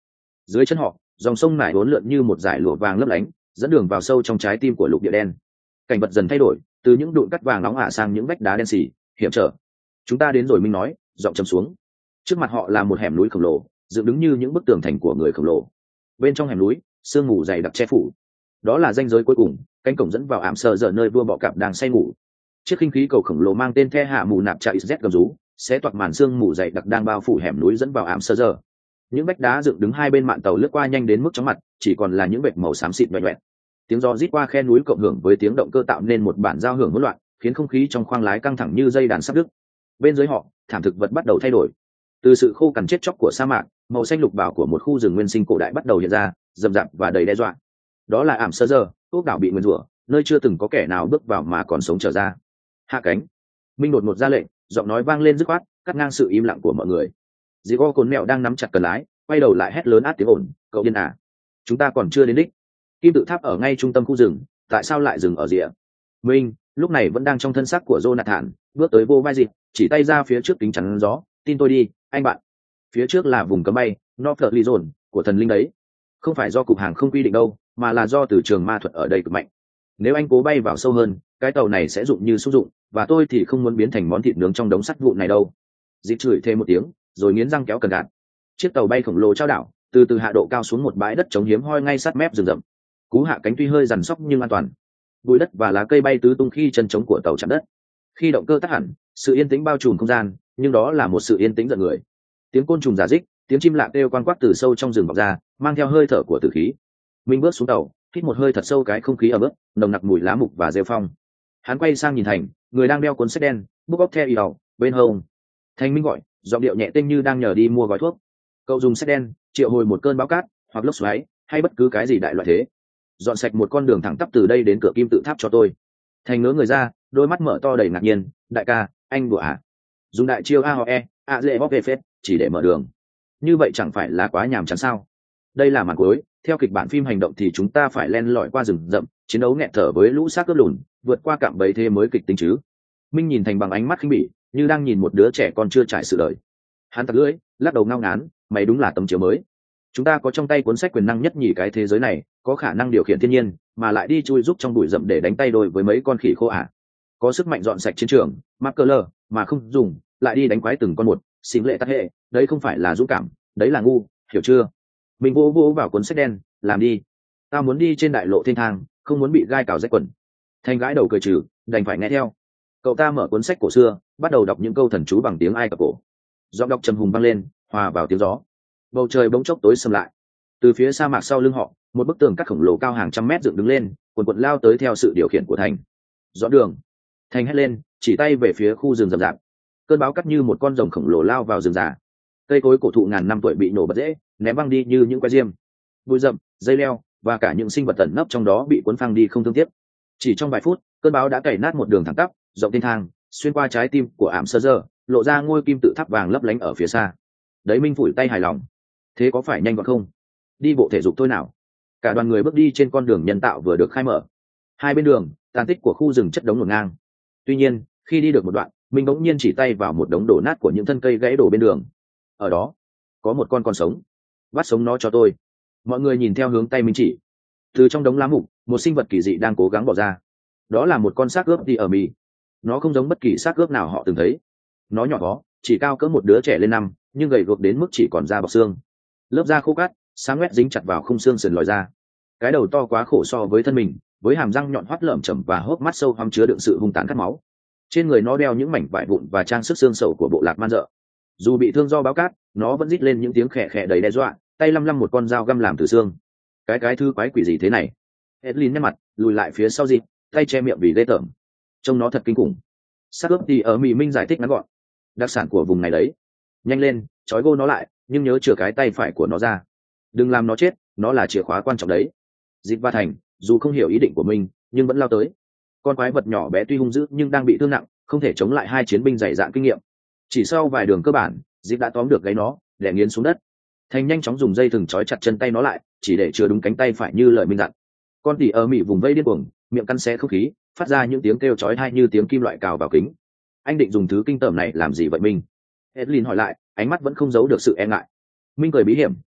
Dưới chân họ, dòng sông nải uốn lượn như một dải lụa vàng lấp lánh, dẫn đường vào sâu trong trái tim của lục địa đen. Cảnh vật dần thay đổi, từ những đụn cắt vàng nóng ả sang những vách đá đen xì hiểm trở. Chúng ta đến rồi, Minh nói, giọng trầm xuống. Trước mặt họ là một hẻm núi khổng lồ, dựng đứng như những bức tường thành của người khổng lồ. Bên trong hẻm núi, sương mù dày đặc che phủ. Đó là ranh giới cuối cùng, cánh cổng dẫn vào ảm sờ giờ nơi vua bọ cạp đang say ngủ. Chiếc khinh khí cầu khổng lồ mang tên The Hạ Mù Nạp Trạ Z gầm rú, xé toạc màn sương mù dày đặc đang bao phủ hẻm núi dẫn vào ảm sờ giờ. Những vách đá dựng đứng hai bên mạn tàu lướt qua nhanh đến mức chóng mặt, chỉ còn là những vệt màu xám xịt loẹt loẹt. Tiếng gió rít qua khe núi cộng hưởng với tiếng động cơ tạo nên một bản giao hưởng hỗn loạn, khiến không khí trong khoang lái căng thẳng như dây đàn sắp đứt. Bên dưới họ, thảm thực vật bắt đầu thay đổi. Từ sự khô cằn chết chóc của sa mạc, màu xanh lục bảo của một khu rừng nguyên sinh cổ đại bắt đầu hiện ra, rậm rạp và đầy đe dọa. Đó là ảm sơ giờ, ốc đảo bị nguyền rủa, nơi chưa từng có kẻ nào bước vào mà còn sống trở ra. Hạ cánh. Minh đột ngột ra lệnh, giọng nói vang lên dứt khoát, cắt ngang sự im lặng của mọi người. Dì go cồn mẹo đang nắm chặt cần lái, quay đầu lại hét lớn át tiếng ồn, cậu điên à? Chúng ta còn chưa đến đích. Kim tự tháp ở ngay trung tâm khu rừng, tại sao lại dừng ở rìa? Minh lúc này vẫn đang trong thân xác của Jonathan, bước tới vô vai dịp, chỉ tay ra phía trước kính chắn gió, tin tôi đi, anh bạn. Phía trước là vùng cấm bay, Norfolk Zone của thần linh đấy. Không phải do cục hàng không quy định đâu, mà là do từ trường ma thuật ở đây cực mạnh. Nếu anh cố bay vào sâu hơn, cái tàu này sẽ dụng như xúc dụng, và tôi thì không muốn biến thành món thịt nướng trong đống sắt vụn này đâu. Dịp chửi thêm một tiếng, rồi nghiến răng kéo cần gạt. Chiếc tàu bay khổng lồ trao đảo, từ hạ độ cao xuống một bãi đất trống hiếm hoi ngay sát mép rừng rậm. Cú hạ cánh tuy hơi dằn sóc nhưng an toàn. Bụi đất và lá cây bay tứ tung khi chân trống của tàu chạm đất. Khi động cơ tắt hẳn, sự yên tĩnh bao trùm không gian, nhưng đó là một sự yên tĩnh giận người. Tiếng côn trùng rả rích, tiếng chim lạ kêu quang quắc từ sâu trong rừng vọng ra, mang theo hơi thở của tử khí. Minh bước xuống tàu, hít một hơi thật sâu cái không khí ẩm ướt, nồng nặc mùi lá mục và rêu phong. Hắn quay sang nhìn Thành, người đang đeo cuốn sách đen, book of the eo bên hông. Thành Minh gọi, giọng điệu nhẹ tênh như đang nhờ đi mua gói thuốc. Cậu dùng sách đen triệu hồi một cơn bão cát hoặc lốc xoáy hay bất cứ cái gì đại loại thế, dọn sạch một con đường thẳng tắp từ đây đến cửa kim tự tháp cho tôi. Thành ngớ người ra, đôi mắt mở to đầy ngạc nhiên. Đại ca, anh đùa à? Dùng đại chiêu aoe a dễ bóp về phết chỉ để mở đường, như vậy chẳng phải là quá nhàm chán sao? Đây là màn cuối, theo kịch bản phim hành động thì chúng ta phải len lỏi qua rừng rậm, chiến đấu nghẹt thở với lũ xác cướp lùn, vượt qua cạm bẫy thế mới kịch tính chứ. Minh nhìn Thành bằng ánh mắt khinh bỉ, như đang nhìn một đứa trẻ con chưa trải sự đời. Hắn tặc lưỡi, lắc đầu ngao ngán, mày đúng là tấm chiếu mới. Chúng ta có trong tay cuốn sách quyền năng nhất nhì cái thế giới này, có khả năng điều khiển thiên nhiên, mà lại đi chui giúp trong bụi rậm để đánh tay đôi với mấy con khỉ khô ả. Có sức mạnh dọn sạch chiến trường, mắc cơ lơ, mà không dùng, lại đi đánh quái từng con một, xính lệ tắc hệ, đấy không phải là dũng cảm, đấy là ngu, hiểu chưa? Mình vỗ vỗ vào cuốn sách đen, làm đi. Tao muốn đi trên đại lộ thiên thang, không muốn bị gai cào rách quần. Thanh gái đầu cười trừ, đành phải nghe theo. Cậu ta mở cuốn sách cổ xưa, bắt đầu đọc những câu thần chú bằng tiếng Ai Cập cổ. Giọng đọc trầm hùng vang lên, hòa vào tiếng gió. Bầu trời bỗng chốc tối sầm lại. Từ phía sa mạc sau lưng họ, một bức tường cắt khổng lồ cao hàng trăm mét dựng đứng lên, quần quần lao tới theo sự điều khiển của Thành. Rõ đường. Thành hét lên, chỉ tay về phía khu rừng rậm rạp. Cơn bão cắt như một con rồng khổng lồ lao vào rừng già. Cây cối cổ thụ ngàn năm tuổi bị nổ bật rễ, ném văng đi như những que diêm. Bụi rậm, dây leo và cả những sinh vật tẩn nấp trong đó bị cuốn phăng đi không thương tiếc. Chỉ trong vài phút, cơn bão đã cày nát một đường thẳng tắp, rộng thiên thang, xuyên qua trái tim của ảm sơ dơ, lộ ra ngôi kim tự tháp vàng lấp lánh ở phía xa. Đấy, Minh phủi tay hài lòng. Thế có phải nhanh gọn không? Đi bộ thể dục thôi nào. Cả đoàn người bước đi trên con đường nhân tạo vừa được khai mở. Hai bên đường, tàn tích của khu rừng chất đống ngổn ngang. Tuy nhiên, khi đi được một đoạn, Minh bỗng nhiên chỉ tay vào một đống đổ nát của những thân cây gãy đổ bên đường. Ở đó, có một con còn sống. Bắt sống nó cho tôi. Mọi người nhìn theo hướng tay Minh chỉ. Từ trong đống lá mục, một sinh vật kỳ dị đang cố gắng bỏ ra. Đó là một con xác ướp đi ở mì. Nó không giống bất kỳ xác ướp nào họ từng thấy. Nó nhỏ đó, chỉ cao cỡ một đứa trẻ lên năm, nhưng gầy guộc đến mức chỉ còn da bọc xương. Lớp da khô cát, sáng quét dính chặt vào khung xương sườn lòi ra. Cái đầu to quá khổ so với thân mình, với hàm răng nhọn hoắt lởm chởm và hốc mắt sâu hoăm chứa đựng sự hung tàn cắt máu. Trên người nó đeo những mảnh vải vụn và trang sức xương sầu của bộ lạc man dợ. Dù bị thương do báo cát, nó vẫn rít lên những tiếng khè khè đầy đe dọa, tay lăm lăm một con dao găm làm từ xương. Cái thứ quái quỷ gì thế này? Edlin nhăn mặt, lùi lại phía sau dịp, tay che miệng vì ghê tởm. Trông nó thật kinh khủng. Xác ướp thì ở Mỹ Minh giải thích ngắn gọn. Đặc sản của vùng này đấy. Nhanh lên, trói gô nó lại, nhưng nhớ chừa cái tay phải của nó ra. Đừng làm nó chết, nó là chìa khóa quan trọng đấy. Dịp và Thành, dù không hiểu ý định của mình, nhưng vẫn lao tới. Con quái vật nhỏ bé tuy hung dữ nhưng đang bị thương nặng, không thể chống lại hai chiến binh dày dạn kinh nghiệm. Chỉ sau vài đường cơ bản, Dịp đã tóm được gáy nó, đè nghiến xuống đất. Thành nhanh chóng dùng dây thừng trói chặt chân tay nó lại, chỉ để chừa đúng cánh tay phải như lời Minh dặn. Con tỉ ở Mỹ vùng vây điên cuồng, miệng cắn xé không khí, phát ra những tiếng kêu chói tai như tiếng kim loại cào vào kính. Anh định dùng thứ kinh tởm này làm gì vậy Minh? Edlin hỏi lại, ánh mắt vẫn không giấu được sự e ngại. Minh cười bí hiểm,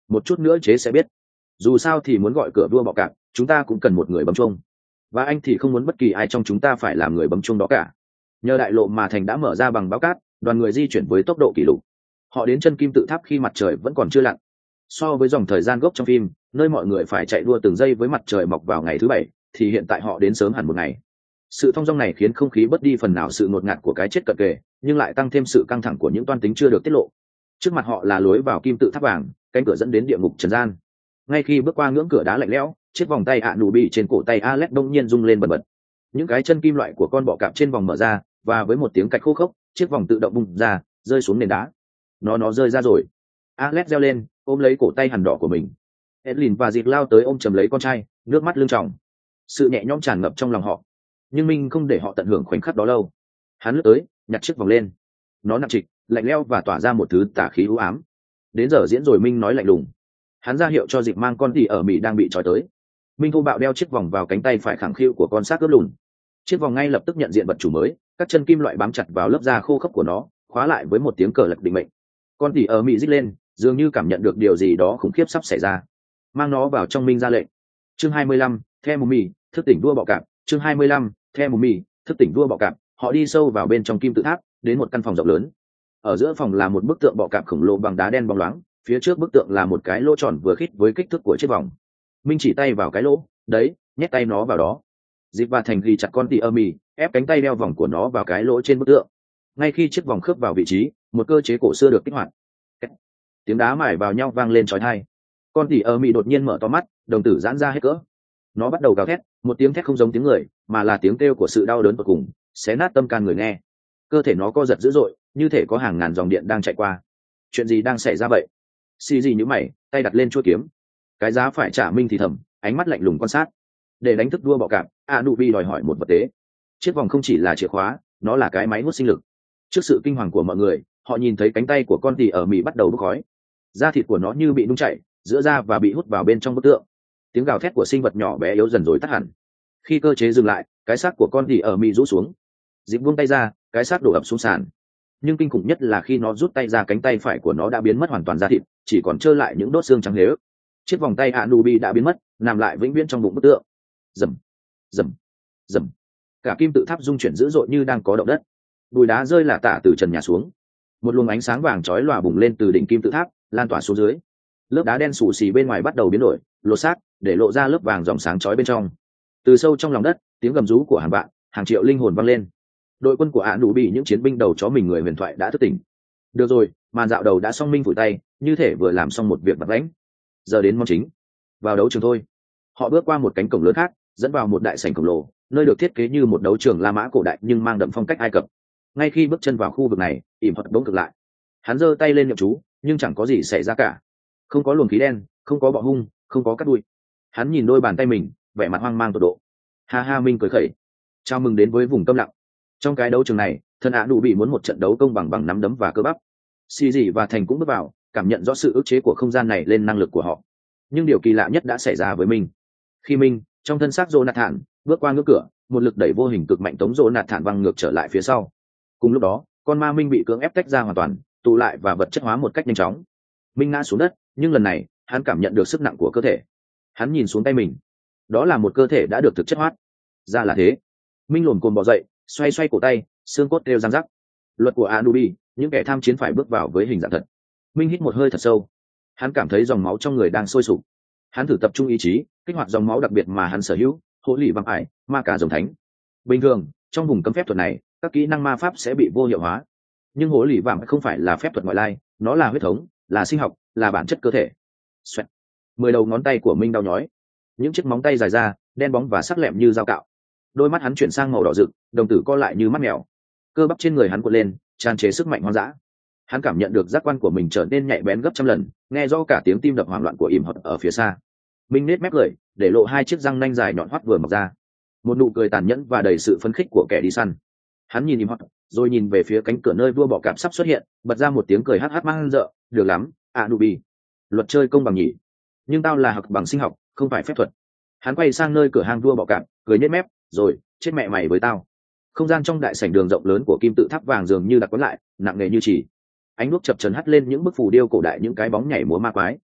Một chút nữa chế sẽ biết. Dù sao thì muốn gọi cửa vua bọ cạp, chúng ta cũng cần một người bấm chuông, và anh thì không muốn bất kỳ ai trong chúng ta phải làm người bấm chuông đó cả. Nhờ đại lộ mà thành đã mở ra bằng báo cát, đoàn người di chuyển với tốc độ kỷ lục. Họ đến chân kim tự tháp khi mặt trời vẫn còn chưa lặn. So với dòng thời gian gốc trong phim, nơi mọi người phải chạy đua từng giây với mặt trời mọc vào ngày thứ bảy, thì hiện tại họ đến sớm hẳn một ngày. Sự thong dong này khiến không khí bớt đi phần nào sự ngột ngạt của cái chết cận kề, nhưng lại tăng thêm sự căng thẳng của những toan tính chưa được tiết lộ. Trước mặt họ là lối vào kim tự tháp vàng, cánh cửa dẫn đến địa ngục trần gian. Ngay khi bước qua ngưỡng cửa đá lạnh lẽo, chiếc vòng tay ạ nụ bị trên cổ tay Alex đông nhiên rung lên bần bật. Những cái chân kim loại của con bọ cạp trên vòng mở ra, và với một tiếng cạch khô khốc, chiếc vòng tự động bung ra, rơi xuống nền đá. Nó rơi ra rồi. Alex reo lên, ôm lấy cổ tay hằn đỏ của mình. Edlin và Dịp lao tới ôm chầm lấy con trai, nước mắt lưng tròng. Sự nhẹ nhõm tràn ngập trong lòng họ. Nhưng Minh không để họ tận hưởng khoảnh khắc đó lâu. Hắn lướt tới, nhặt chiếc vòng lên. Nó nặng trịch, lạnh lẽo và tỏa ra một thứ tà khí u ám. Đến giờ diễn rồi, Minh nói lạnh lùng. Hắn ra hiệu cho Dịp mang con tỉ ở Mỹ đang bị trói tới. Minh thô bạo đeo chiếc vòng vào cánh tay phải khẳng khiu của con xác ướp lùn. Chiếc vòng ngay lập tức nhận diện vật chủ mới, các chân kim loại bám chặt vào lớp da khô khốc của nó, khóa lại với một tiếng cờ lật định mệnh. Con tỉ ở Mỹ rít lên, dường như cảm nhận được điều gì đó khủng khiếp sắp xảy ra. Mang nó vào trong, Minh ra lệnh. Chương 25, The Mummy, thức tỉnh vua bọ cạp. Chương 25, The Mummy, thức tỉnh vua bọ cạp. Họ đi sâu vào bên trong kim tự tháp, đến một căn phòng rộng lớn. Ở giữa phòng là một bức tượng bọ cạp khổng lồ bằng đá đen bóng loáng, phía trước bức tượng là một cái lỗ tròn vừa khít với kích thước của chiếc vòng. Minh chỉ tay vào cái lỗ, đấy, nhét tay nó vào đó. Dịp và Thành ghi chặt con tỉ ơ mì, ép cánh tay đeo vòng của nó vào cái lỗ trên bức tượng. Ngay khi chiếc vòng khớp vào vị trí, một cơ chế cổ xưa được kích hoạt. Tiếng đá mải vào nhau vang lên chói tai. Con tỉ ơ mì đột nhiên mở to mắt, đồng tử giãn ra hết cỡ. Nó bắt đầu gào thét, một tiếng thét không giống tiếng người, mà là tiếng kêu của sự đau đớn tột cùng, xé nát tâm can người nghe. Cơ thể nó co giật dữ dội, như thể có hàng ngàn dòng điện đang chạy qua. Chuyện gì đang xảy ra vậy? Xì gì nhíu mày, tay đặt lên chuôi kiếm. Cái giá phải trả, Minh thì thầm, ánh mắt lạnh lùng quan sát. Để đánh thức vua bọ cạp, Anubi đòi hỏi một vật tế. Chiếc vòng không chỉ là chìa khóa, nó là cái máy hút sinh lực. Trước sự kinh hoàng của mọi người, họ nhìn thấy cánh tay của con tỉ ở Mỹ bắt đầu bốc khói. Da thịt của nó như bị nung chảy, giữa da và bị hút vào bên trong bức tượng. Tiếng gào thét của sinh vật nhỏ bé yếu dần rồi tắt hẳn. Khi cơ chế dừng lại, cái xác của con tỉ ở Mỹ rũ xuống. Dịp buông tay ra, cái xác đổ ập xuống sàn. Nhưng kinh khủng nhất là khi nó rút tay ra, cánh tay phải của nó đã biến mất hoàn toàn da thịt, chỉ còn trơ lại những đốt xương trắng lếu. Chiếc vòng tay Anubi đã biến mất, nằm lại vĩnh viễn trong bụng bức tượng. Rầm, rầm, rầm. Cả kim tự tháp rung chuyển dữ dội như đang có động đất. Bùi đá rơi lả tả từ trần nhà xuống. Một luồng ánh sáng vàng chói lòa bùng lên từ đỉnh kim tự tháp, lan tỏa xuống dưới. Lớp đá đen xù xì bên ngoài bắt đầu biến đổi, lột xác, để lộ ra lớp vàng ròng sáng chói bên trong. Từ sâu trong lòng đất, tiếng gầm rú của hàng vạn, hàng triệu linh hồn vang lên. Đội quân của Ả Nụ bị những chiến binh đầu chó mình người huyền thoại đã thức tỉnh. Được rồi, màn dạo đầu đã xong. Minh phủi tay, như thể vừa làm xong một việc vặt vãnh. Giờ đến món chính, vào đấu trường thôi. Họ bước qua một cánh cổng lớn khác, dẫn vào một đại sảnh khổng lồ, nơi được thiết kế như một đấu trường La Mã cổ đại nhưng mang đậm phong cách Ai Cập. Ngay khi bước chân vào khu vực này, ỉm thuật bỗng cực lại. Hắn giơ tay lên niệm chú, nhưng chẳng có gì xảy ra cả. Không có luồng khí đen, không có bọ hung, không có cát bụi. Hắn nhìn đôi bàn tay mình, vẻ mặt hoang mang tột độ. Ha ha, Minh cười khẩy. Chào mừng đến với vùng câm lặng. Trong cái đấu trường này, thân Ả Nụ bị muốn một trận đấu công bằng nắm đấm và cơ bắp. Xì dị và Thành cũng bước vào, cảm nhận rõ sự ức chế của không gian này lên năng lực của họ. Nhưng điều kỳ lạ nhất đã xảy ra với Minh. Khi Minh, trong thân xác Jonathan, bước qua ngưỡng cửa, một lực đẩy vô hình cực mạnh tống Jonathan văng ngược trở lại phía sau. Cùng lúc đó, con ma Minh bị cưỡng ép tách ra hoàn toàn, tụ lại và vật chất hóa một cách nhanh chóng. Minh ngã xuống đất, nhưng lần này, hắn cảm nhận được sức nặng của cơ thể. Hắn nhìn xuống tay mình. Đó là một cơ thể đã được thực chất hóa. Ra là thế. Minh lồm cồm bò dậy, xoay xoay cổ tay, xương cốt đều răng rắc. Luật của Anubi, những kẻ tham chiến phải bước vào với hình dạng thật. Minh hít một hơi thật sâu. Hắn cảm thấy dòng máu trong người đang sôi sục. Hắn thử tập trung ý chí, kích hoạt dòng máu đặc biệt mà hắn sở hữu, hỗ lì vàng ải, ma cả rồng thánh. Bình thường, trong vùng cấm phép thuật này, các kỹ năng ma pháp sẽ bị vô hiệu hóa. Nhưng hỗ lì vàng không phải là phép thuật ngoại lai, nó là huyết thống, là sinh học, là bản chất cơ thể. Xoẹt. 10 đầu ngón tay của Minh đau nhói. Những chiếc móng tay dài ra, đen bóng và sắc lẹm như dao cạo. Đôi mắt hắn chuyển sang màu đỏ rực, đồng tử co lại như mắt mèo. Cơ bắp trên người hắn cuộn lên, tràn trề sức mạnh hoang dã. Hắn cảm nhận được giác quan của mình trở nên nhạy bén gấp trăm lần, nghe rõ cả tiếng tim đập hoảng loạn của ỉm thuật ở phía xa. Minh nết mép cười, để lộ hai chiếc răng nanh dài nhọn hoắt vừa mọc ra. Một nụ cười tàn nhẫn và đầy sự phấn khích của kẻ đi săn. Hắn nhìn ỉm thuật, rồi nhìn về phía cánh cửa nơi vua bọ cạp sắp xuất hiện, bật ra một tiếng cười hắt mang rợ. Được lắm, Anubi. Luật chơi công bằng nhỉ? Nhưng tao là học bằng sinh học, không phải phép thuật. Hắn quay sang nơi cửa hang vua bọ cạp, cười nhếch mép, rồi chết mẹ mày với tao. Không gian trong đại sảnh đường rộng lớn của kim tự tháp vàng dường như đặc quấn lại, nặng nề như chỉ. Ánh đuốc chập chờn hắt lên những bức phù điêu cổ đại, những cái bóng nhảy múa ma quái.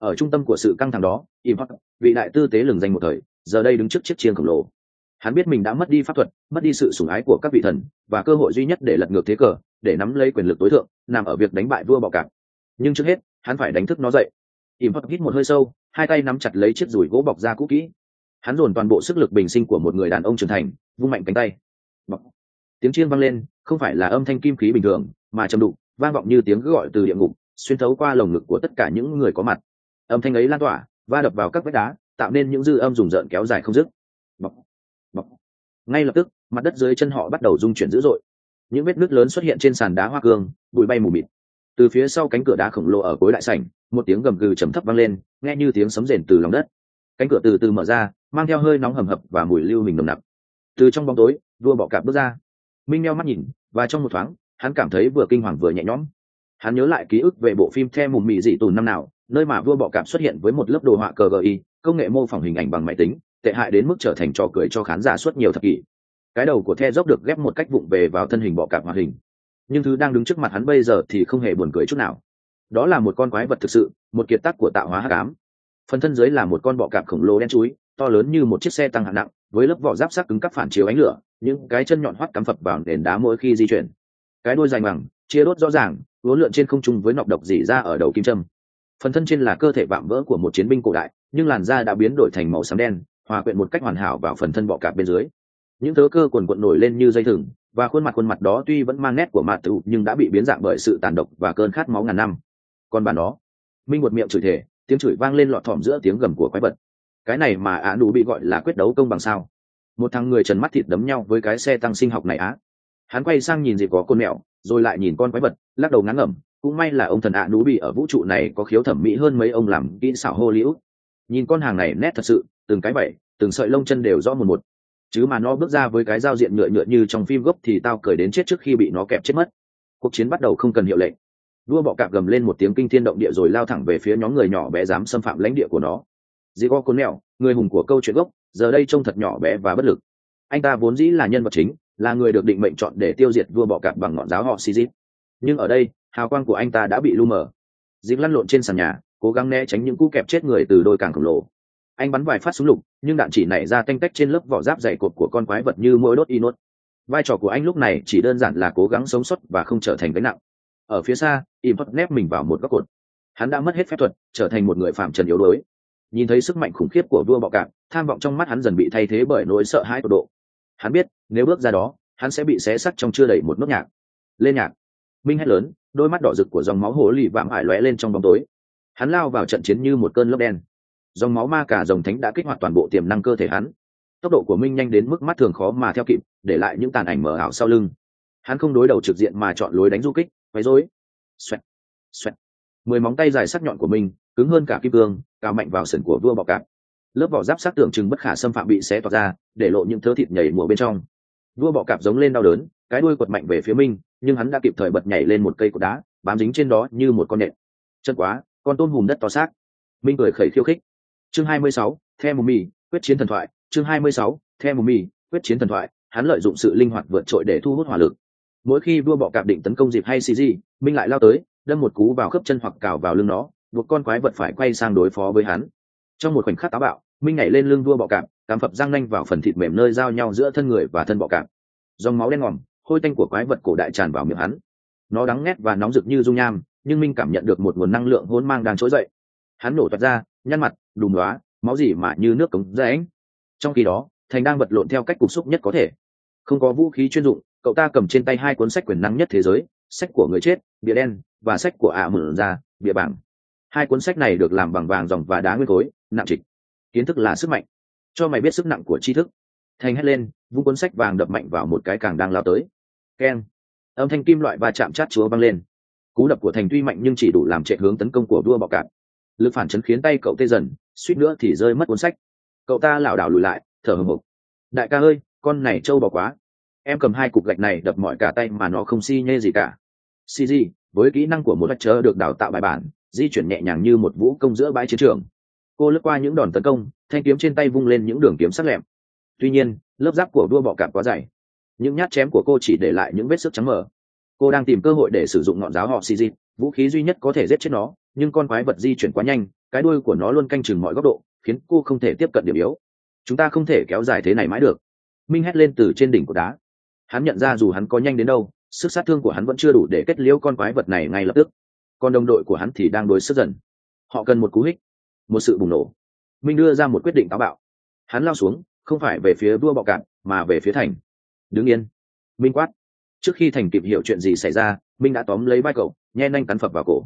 Ở trung tâm của sự căng thẳng đó, Impact, vị đại tư tế lừng danh một thời, giờ đây đứng trước chiếc chiêng khổng lồ. Hắn biết mình đã mất đi pháp thuật, mất đi sự sủng ái của các vị thần, và cơ hội duy nhất để lật ngược thế cờ, để nắm lấy quyền lực tối thượng, nằm ở việc đánh bại vua bọ cạp. Nhưng trước hết, hắn phải đánh thức nó dậy. Impact hít một hơi sâu, hai tay nắm chặt lấy chiếc dùi gỗ bọc da cũ kỹ. Hắn dồn toàn bộ sức lực bình sinh của một người đàn ông trưởng thành, vung mạnh cánh tay. Bọc. Tiếng chiêng vang lên, không phải là âm thanh kim khí bình thường, mà trầm đục, vang vọng như tiếng gọi từ địa ngục, xuyên thấu qua lồng ngực của tất cả những người có mặt. Âm thanh ấy lan tỏa, va đập vào các vách đá, tạo nên những dư âm rùng rợn kéo dài không dứt. Bọc. Bọc. Ngay lập tức, mặt đất dưới chân họ bắt đầu rung chuyển dữ dội. Những vết nứt lớn xuất hiện trên sàn đá hoa cương, bụi bay mù mịt. Từ phía sau cánh cửa đá khổng lồ ở cuối đại sảnh, một tiếng gầm gừ trầm thấp vang lên, nghe như tiếng sấm rền từ lòng đất. Cánh cửa từ từ mở ra, mang theo hơi nóng hầm hập và mùi lưu huỳnh nồng nặc. Từ trong bóng tối, vua bọ cạp bước ra. Minh meo mắt nhìn, và trong một thoáng, hắn cảm thấy vừa kinh hoàng vừa nhẹ nhõm. Hắn nhớ lại ký ức về bộ phim The Mùm Mị Dị Tùn năm nào, nơi mà vua bọ cạp xuất hiện với một lớp đồ họa CGI, công nghệ mô phỏng hình ảnh bằng máy tính, tệ hại đến mức trở thành trò cười cho khán giả suốt nhiều thập kỷ. Cái đầu của The dốc được ghép một cách vụng về vào thân hình bọ cạp hoạt hình, nhưng thứ đang đứng trước mặt hắn bây giờ thì không hề buồn cười chút nào. Đó là một con quái vật thực sự, một kiệt tác của tạo hóa hắc ám. Phần thân dưới là một con bọ cạp khổng lồ đen chúi, to lớn như một chiếc xe tăng hạng nặng, với lớp vỏ giáp sắc cứng cắp phản chiếu ánh lửa, những cái chân nhọn hoắt cắm phập vào nền đá mỗi khi di chuyển. Cái đuôi dài ngoằng, chia đốt rõ ràng, uốn lượn trên không trung với nọc độc rỉ ra ở đầu kim châm. Phần thân trên là cơ thể vạm vỡ của một chiến binh cổ đại, nhưng làn da đã biến đổi thành màu xám đen, hòa quyện một cách hoàn hảo vào phần thân bọ cạp bên dưới. Những thớ cơ cuồn cuộn nổi lên như dây thừng, và khuôn mặt đó tuy vẫn mang nét của mạt tử nhưng đã bị biến dạng bởi sự tàn độc và cơn khát máu ngàn năm. Còn bản đó, Minh một miệng chửi thề, tiếng chửi vang lên lọt thỏm giữa tiếng gầm của quái vật. Cái này mà Á Nú bị gọi là quyết đấu công bằng sao? Một thằng người trần mắt thịt đấm nhau với cái xe tăng sinh học này á? Hắn quay sang nhìn gì có con mèo, rồi lại nhìn con quái vật, lắc đầu ngán ngẩm. Cũng may là ông thần Á Nú bị ở vũ trụ này có khiếu thẩm mỹ hơn mấy ông làm kỹ xảo Hollywood. Nhìn con hàng này nét thật sự, từng cái vảy, từng sợi lông chân đều rõ một một. Chứ mà nó bước ra với cái giao diện nhựa nhựa như trong phim gốc thì tao cười đến chết trước khi bị nó kẹp chết mất. Cuộc chiến bắt đầu không cần hiệu lệnh. Vua bọ cạp gầm lên một tiếng kinh thiên động địa rồi lao thẳng về phía nhóm người nhỏ bé dám xâm phạm lãnh địa của nó. Diego Connell, người hùng của câu chuyện gốc, giờ đây trông thật nhỏ bé và bất lực. Anh ta vốn dĩ là nhân vật chính, là người được định mệnh chọn để tiêu diệt vua bọ cạp bằng ngọn giáo họ Sizip. Nhưng ở đây, hào quang của anh ta đã bị lu mờ. Dịp lăn lộn trên sàn nhà, cố gắng né tránh những cú kẹp chết người từ đôi càng khổng lồ. Anh bắn vài phát súng lục, nhưng đạn chỉ nảy ra tanh tách trên lớp vỏ giáp dày cộp của con quái vật như mũi đốt inox. Vai trò của anh lúc này chỉ đơn giản là cố gắng sống sót và không trở thành gánh nặng. Ở phía xa, Impact nép mình vào một góc cột. Hắn đã mất hết phép thuật, trở thành một người phạm trần yếu đuối. Nhìn thấy sức mạnh khủng khiếp của vua bọ cạp, tham vọng trong mắt hắn dần bị thay thế bởi nỗi sợ hãi tột độ. Hắn biết, nếu bước ra đó, hắn sẽ bị xé xác trong chưa đầy một nốt nhạc. Lên nhạc! Minh hét lớn, đôi mắt đỏ rực của dòng máu hồ lì vạm ải lóe lên trong bóng tối. Hắn lao vào trận chiến như một cơn lốc đen. Dòng máu ma cả rồng thánh đã kích hoạt toàn bộ tiềm năng cơ thể hắn. Tốc độ của Minh nhanh đến mức mắt thường khó mà theo kịp, để lại những tàn ảnh mờ ảo sau lưng. Hắn không đối đầu trực diện mà chọn lối đánh du kích, quấy rối. Xoẹt, xoẹt. 10 móng tay dài sắc nhọn của Minh, cứng hơn cả kim cương, cào mạnh vào sườn của vua bọ cạp. Lớp vỏ giáp sắc tưởng chừng bất khả xâm phạm bị xé toạc ra, để lộ những thớ thịt nhảy mùa bên trong. Vua bọ cạp giống lên đau đớn, cái đuôi quật mạnh về phía Minh, nhưng hắn đã kịp thời bật nhảy lên một cây cột đá, bám dính trên đó như một con nện. Chân quá, con tôm hùm đất to xác. Minh cười khẩy khiêu khích. Chương 26, The Mummy, quyết chiến thần thoại. Chương 26, The Mummy, quyết chiến thần thoại. Hắn lợi dụng sự linh hoạt vượt trội để thu hút hỏa lực. Mỗi khi vua bọ cạp định tấn công dịp hay CG, Minh lại lao tới, đâm một cú vào khớp chân hoặc cào vào lưng nó, buộc con quái vật phải quay sang đối phó với hắn. Trong một khoảnh khắc táo bạo, Minh nhảy lên lưng vua bọ cạp, cắm phập răng nanh vào phần thịt mềm nơi giao nhau giữa thân người và thân bọ cạp. Dòng máu đen ngòm, hôi tanh của quái vật cổ đại tràn vào miệng hắn. Nó đắng ngắt và nóng rực như dung nham, nhưng Minh cảm nhận được một nguồn năng lượng hỗn mang đang trỗi dậy. Hắn nổ toạc ra, nhăn mặt, đùm đóa, máu gì mà như nước cống rãnh. Trong khi đó, Thành đang vật lộn theo cách cục xúc nhất có thể. Không có vũ khí chuyên dụng, cậu ta cầm trên tay 2 cuốn sách quyền năng nhất thế giới, sách của người chết, bìa đen, và sách của mượn ra, bìa bảng. 2 cuốn sách này được làm bằng vàng ròng và đá nguyên khối, nặng trịch. Kiến thức là sức mạnh. Cho mày biết sức nặng của tri thức. Thành hét lên, vung cuốn sách vàng đập mạnh vào một cái càng đang lao tới. Keng! Âm thanh kim loại va chạm chát chúa vang lên. Cú đập của Thành tuy mạnh nhưng chỉ đủ làm trệ hướng tấn công của vua bọ cạp. Lực phản chấn khiến tay cậu tê dần, suýt nữa thì rơi mất cuốn sách. Cậu ta lảo đảo lùi lại, thở hổn hển. Đại ca ơi, con này trâu bò quá. Em cầm 2 cục gạch này đập mỏi cả tay mà nó không xi nhê gì cả. CG, với kỹ năng của một hacker được đào tạo bài bản, di chuyển nhẹ nhàng như một vũ công giữa bãi chiến trường. Cô lướt qua những đòn tấn công, thanh kiếm trên tay vung lên những đường kiếm sắc lẹm. Tuy nhiên, lớp giáp của vua bọ cạp quá dày. Những nhát chém của cô chỉ để lại những vết xước trắng mờ. Cô đang tìm cơ hội để sử dụng ngọn giáo họ CG, vũ khí duy nhất có thể giết chết nó, nhưng con quái vật di chuyển quá nhanh, cái đuôi của nó luôn canh chừng mọi góc độ, khiến cô không thể tiếp cận điểm yếu. Chúng ta không thể kéo dài thế này mãi được. Minh hét lên từ trên đỉnh cột đá. Hắn nhận ra dù hắn có nhanh đến đâu, sức sát thương của hắn vẫn chưa đủ để kết liễu con quái vật này ngay lập tức. Còn đồng đội của hắn thì đang đối sức dần. Họ cần một cú hích, một sự bùng nổ. Minh đưa ra một quyết định táo bạo. Hắn lao xuống, không phải về phía vua bọ cạp mà về phía Thành. Đứng yên, Minh quát. Trước khi Thành kịp hiểu chuyện gì xảy ra, Minh đã tóm lấy vai cậu, nhe nanh cắn phập vào cổ.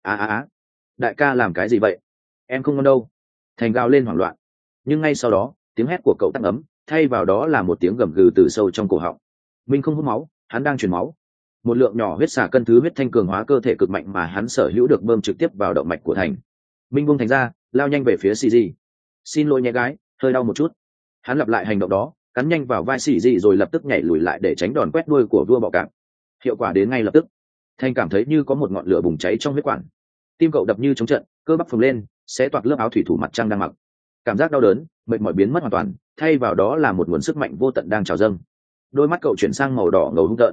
Đại ca làm cái gì vậy? Em không ngon đâu. Thành gào lên hoảng loạn. Nhưng ngay sau đó, tiếng hét của cậu tắt ấm, thay vào đó là một tiếng gầm gừ từ sâu trong cổ họng. Minh không hút máu, hắn đang truyền máu. Một lượng nhỏ huyết xả cân thứ huyết thanh cường hóa cơ thể cực mạnh mà hắn sở hữu được bơm trực tiếp vào động mạch của Thành. Minh buông Thành ra, lao nhanh về phía CG. Xin lỗi nhé gái, hơi đau một chút. Hắn lặp lại hành động đó, cắn nhanh vào vai CG rồi lập tức nhảy lùi lại để tránh đòn quét đuôi của vua bọ cạp. Hiệu quả đến ngay lập tức. Thành cảm thấy như có một ngọn lửa bùng cháy trong huyết quản. Tim cậu đập như trống trận, cơ bắp phồng lên, xé toạc lớp áo thủy thủ mặt trăng đang mặc. Cảm giác đau đớn, mệt mỏi biến mất hoàn toàn, thay vào đó là một nguồn sức mạnh vô tận đang trào dâng. Đôi mắt cậu chuyển sang màu đỏ ngầu hung tợn.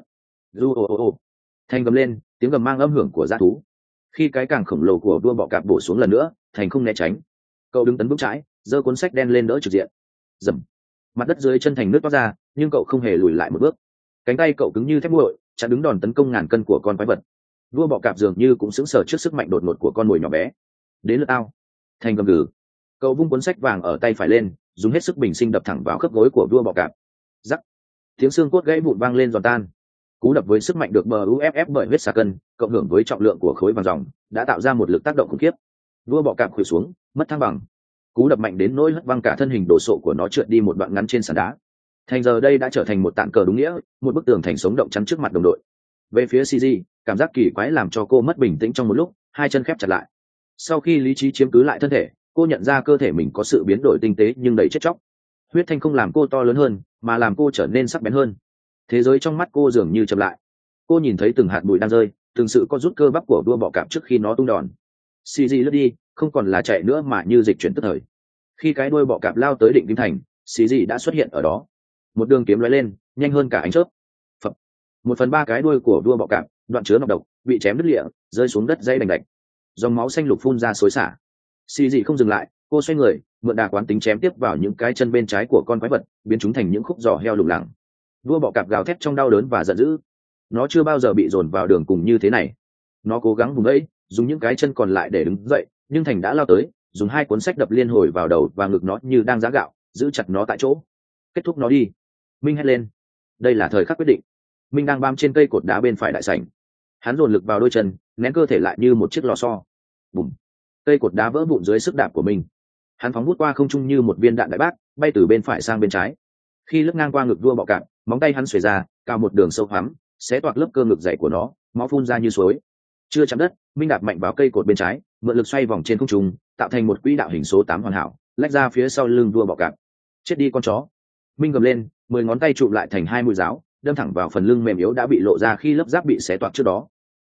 Thành gầm lên, tiếng gầm mang âm hưởng của dã thú. Khi cái càng khổng lồ của vua bọ cạp bổ xuống lần nữa, Thành không né tránh. Cậu đứng tấn vững chãi, giơ cuốn sách đen lên đỡ trực diện. Dầm. Mặt đất dưới chân Thành nứt toát ra, nhưng cậu không hề lùi lại một bước. Cánh tay cậu cứng như thép nguội, chặn đứng đòn tấn công ngàn cân của con quái vật. Vua bọ cạp dường như cũng sững sờ trước sức mạnh đột ngột của con mồi nhỏ bé. Đến lượt tao. Thành gầm gừ. Cậu vung cuốn sách vàng ở tay phải lên, dùng hết sức bình sinh đập thẳng vào khớp gối của vua bọ cạp. Rắc. Tiếng xương cốt gãy vụn vang lên giòn tan. Cú đập với sức mạnh được buff bởi huyết xà cân, cộng hưởng với trọng lượng của khối vàng ròng, đã tạo ra một lực tác động khủng khiếp. Vua bọ cạp khuỵu xuống, mất thăng bằng. Cú đập mạnh đến nỗi hất văng cả thân hình đổ sộ của nó trượt đi một đoạn ngắn trên sàn đá. Thành giờ đây đã trở thành một tạng cờ đúng nghĩa, một bức tường thành sống động chắn trước mặt đồng đội. Về phía CG, cảm giác kỳ quái làm cho cô mất bình tĩnh trong một lúc, hai chân khép chặt lại. Sau khi lý trí chiếm cứ lại thân thể, cô nhận ra cơ thể mình có sự biến đổi tinh tế nhưng đầy chết chóc. Huyết thanh không làm cô to lớn hơn, mà làm cô trở nên sắc bén hơn. Thế giới trong mắt cô dường như chậm lại. Cô nhìn thấy từng hạt bụi đang rơi, từng sự co rút cơ bắp của vua bọ cạp trước khi nó tung đòn. CG lướt đi, không còn là chạy nữa mà như dịch chuyển tức thời. Khi cái đuôi bọ cạp lao tới định kim thành, CG đã xuất hiện ở đó. Một đường kiếm lóe lên, nhanh hơn cả ánh chớp. Phập. 1/3 cái đuôi của vua bọ cạp, đoạn chứa nọc độc, bị chém đứt lịa, rơi xuống đất dãy đành đạch. Dòng máu xanh lục phun ra xối xả. CG không dừng lại, cô xoay người, mượn đà quán tính chém tiếp vào những cái chân bên trái của con quái vật, biến chúng thành những khúc giò heo lủng lẳng. Vua bọ cạp gào thét trong đau đớn và giận dữ. Nó chưa bao giờ bị dồn vào đường cùng như thế này. Nó cố gắng vùng ấy, dùng những cái chân còn lại để đứng dậy, nhưng Thành đã lao tới, dùng hai cuốn sách đập liên hồi vào đầu và ngực nó như đang giã gạo, giữ chặt nó tại chỗ. Kết thúc nó đi. Minh hét lên. Đây là thời khắc quyết định. Minh đang bám trên cây cột đá bên phải đại sảnh. Hắn dồn lực vào đôi chân, nén cơ thể lại như một chiếc lò xo. Bùm. Cây cột đá vỡ vụn dưới sức đạp của mình. Hắn phóng vút qua không trung như một viên đạn đại bác, bay từ bên phải sang bên trái. Khi lướt ngang qua ngực vua bọ cạp, móng tay hắn xuề ra, cào một đường sâu hoắm, xé toạc lớp cơ ngực dày của nó, máu phun ra như suối. Chưa chạm đất, Minh đạp mạnh vào cây cột bên trái, mượn lực xoay vòng trên không trung, tạo thành một quỹ đạo hình số 8 hoàn hảo, lách ra phía sau lưng vua bọ cạp. Chết đi con chó. Minh gầm lên, 10 ngón tay chụm lại thành hai mũi giáo, đâm thẳng vào phần lưng mềm yếu đã bị lộ ra khi lớp giáp bị xé toạc trước đó.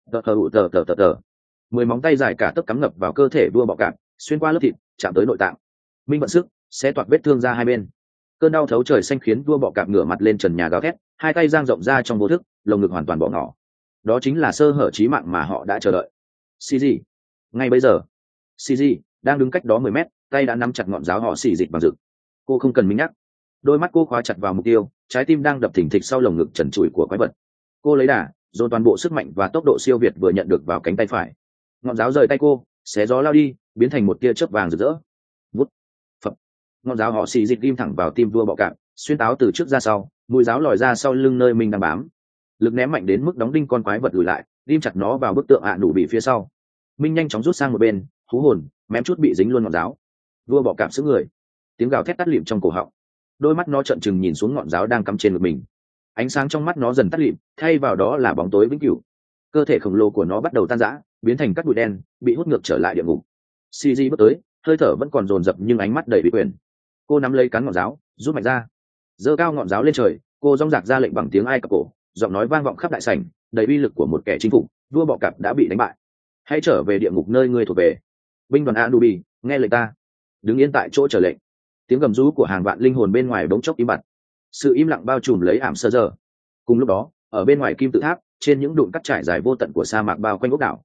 Tờ. 10 móng tay dài cả tấc cắm ngập vào cơ thể vua bọ cạp, xuyên qua lớp thịt, chạm tới nội tạng. Minh vận sức, xé toạc vết thương ra hai bên. Cơn đau thấu trời xanh khiến vua bọ cạp ngửa mặt lên trần nhà gào thét, hai tay giang rộng ra trong vô thức, lồng ngực hoàn toàn bỏ ngỏ. Đó chính là sơ hở chí mạng mà họ đã chờ đợi. CG. Ngay bây giờ, CG đang đứng cách đó 10 mét, tay đã nắm chặt ngọn giáo họ xì dịch bằng rực. Cô không cần Minh nhắc. Đôi mắt cô khóa chặt vào mục tiêu, trái tim đang đập thình thịch sau lồng ngực trần trụi của quái vật. Cô lấy đà, dồn toàn bộ sức mạnh và tốc độ siêu việt vừa nhận được vào cánh tay phải. Ngọn giáo rời tay cô, xé gió lao đi, biến thành một tia chớp vàng rực rỡ. Vút. Phập. Ngọn giáo họ xì dịch ghim thẳng vào tim vua bọ cạp, xuyên táo từ trước ra sau, mũi giáo lòi ra sau lưng nơi mình đang bám. Lực ném mạnh đến mức đóng đinh con quái vật lùi lại, ghim chặt nó vào bức tượng đủ bị phía sau. Minh nhanh chóng rút sang một bên, hú hồn, mém chút bị dính luôn ngọn giáo. Vua bọ cạp sững người, tiếng gào thét tắt lịm trong cổ họng. Đôi mắt nó trợn trừng nhìn xuống ngọn giáo đang cắm trên ngực mình. Ánh sáng trong mắt nó dần tắt lịm, thay vào đó là bóng tối vĩnh cửu. Cơ thể khổng lồ của nó bắt đầu tan rã, biến thành cát bụi đen, bị hút ngược trở lại địa ngục. CG bước tới, hơi thở vẫn còn dồn dập nhưng ánh mắt đầy bí quyền. Cô nắm lấy cán ngọn giáo, rút mạnh ra, giơ cao ngọn giáo lên trời. Cô rong rạc ra lệnh bằng tiếng Ai Cập cổ, giọng nói vang vọng khắp đại sảnh, đầy uy lực của một kẻ chinh phục. Vua bọ cạp đã bị đánh bại. Hãy trở về địa ngục nơi ngươi thuộc về. Binh đoàn Anubi, nghe lời ta. Đứng yên tại chỗ chờ lệnh. Tiếng gầm rú của hàng vạn linh hồn bên ngoài bỗng chốc im bặt. Sự im lặng bao trùm lấy ảm sơ giờ. Cùng lúc đó, ở bên ngoài kim tự tháp, trên những đụn cắt trải dài vô tận của sa mạc bao quanh ốc đảo,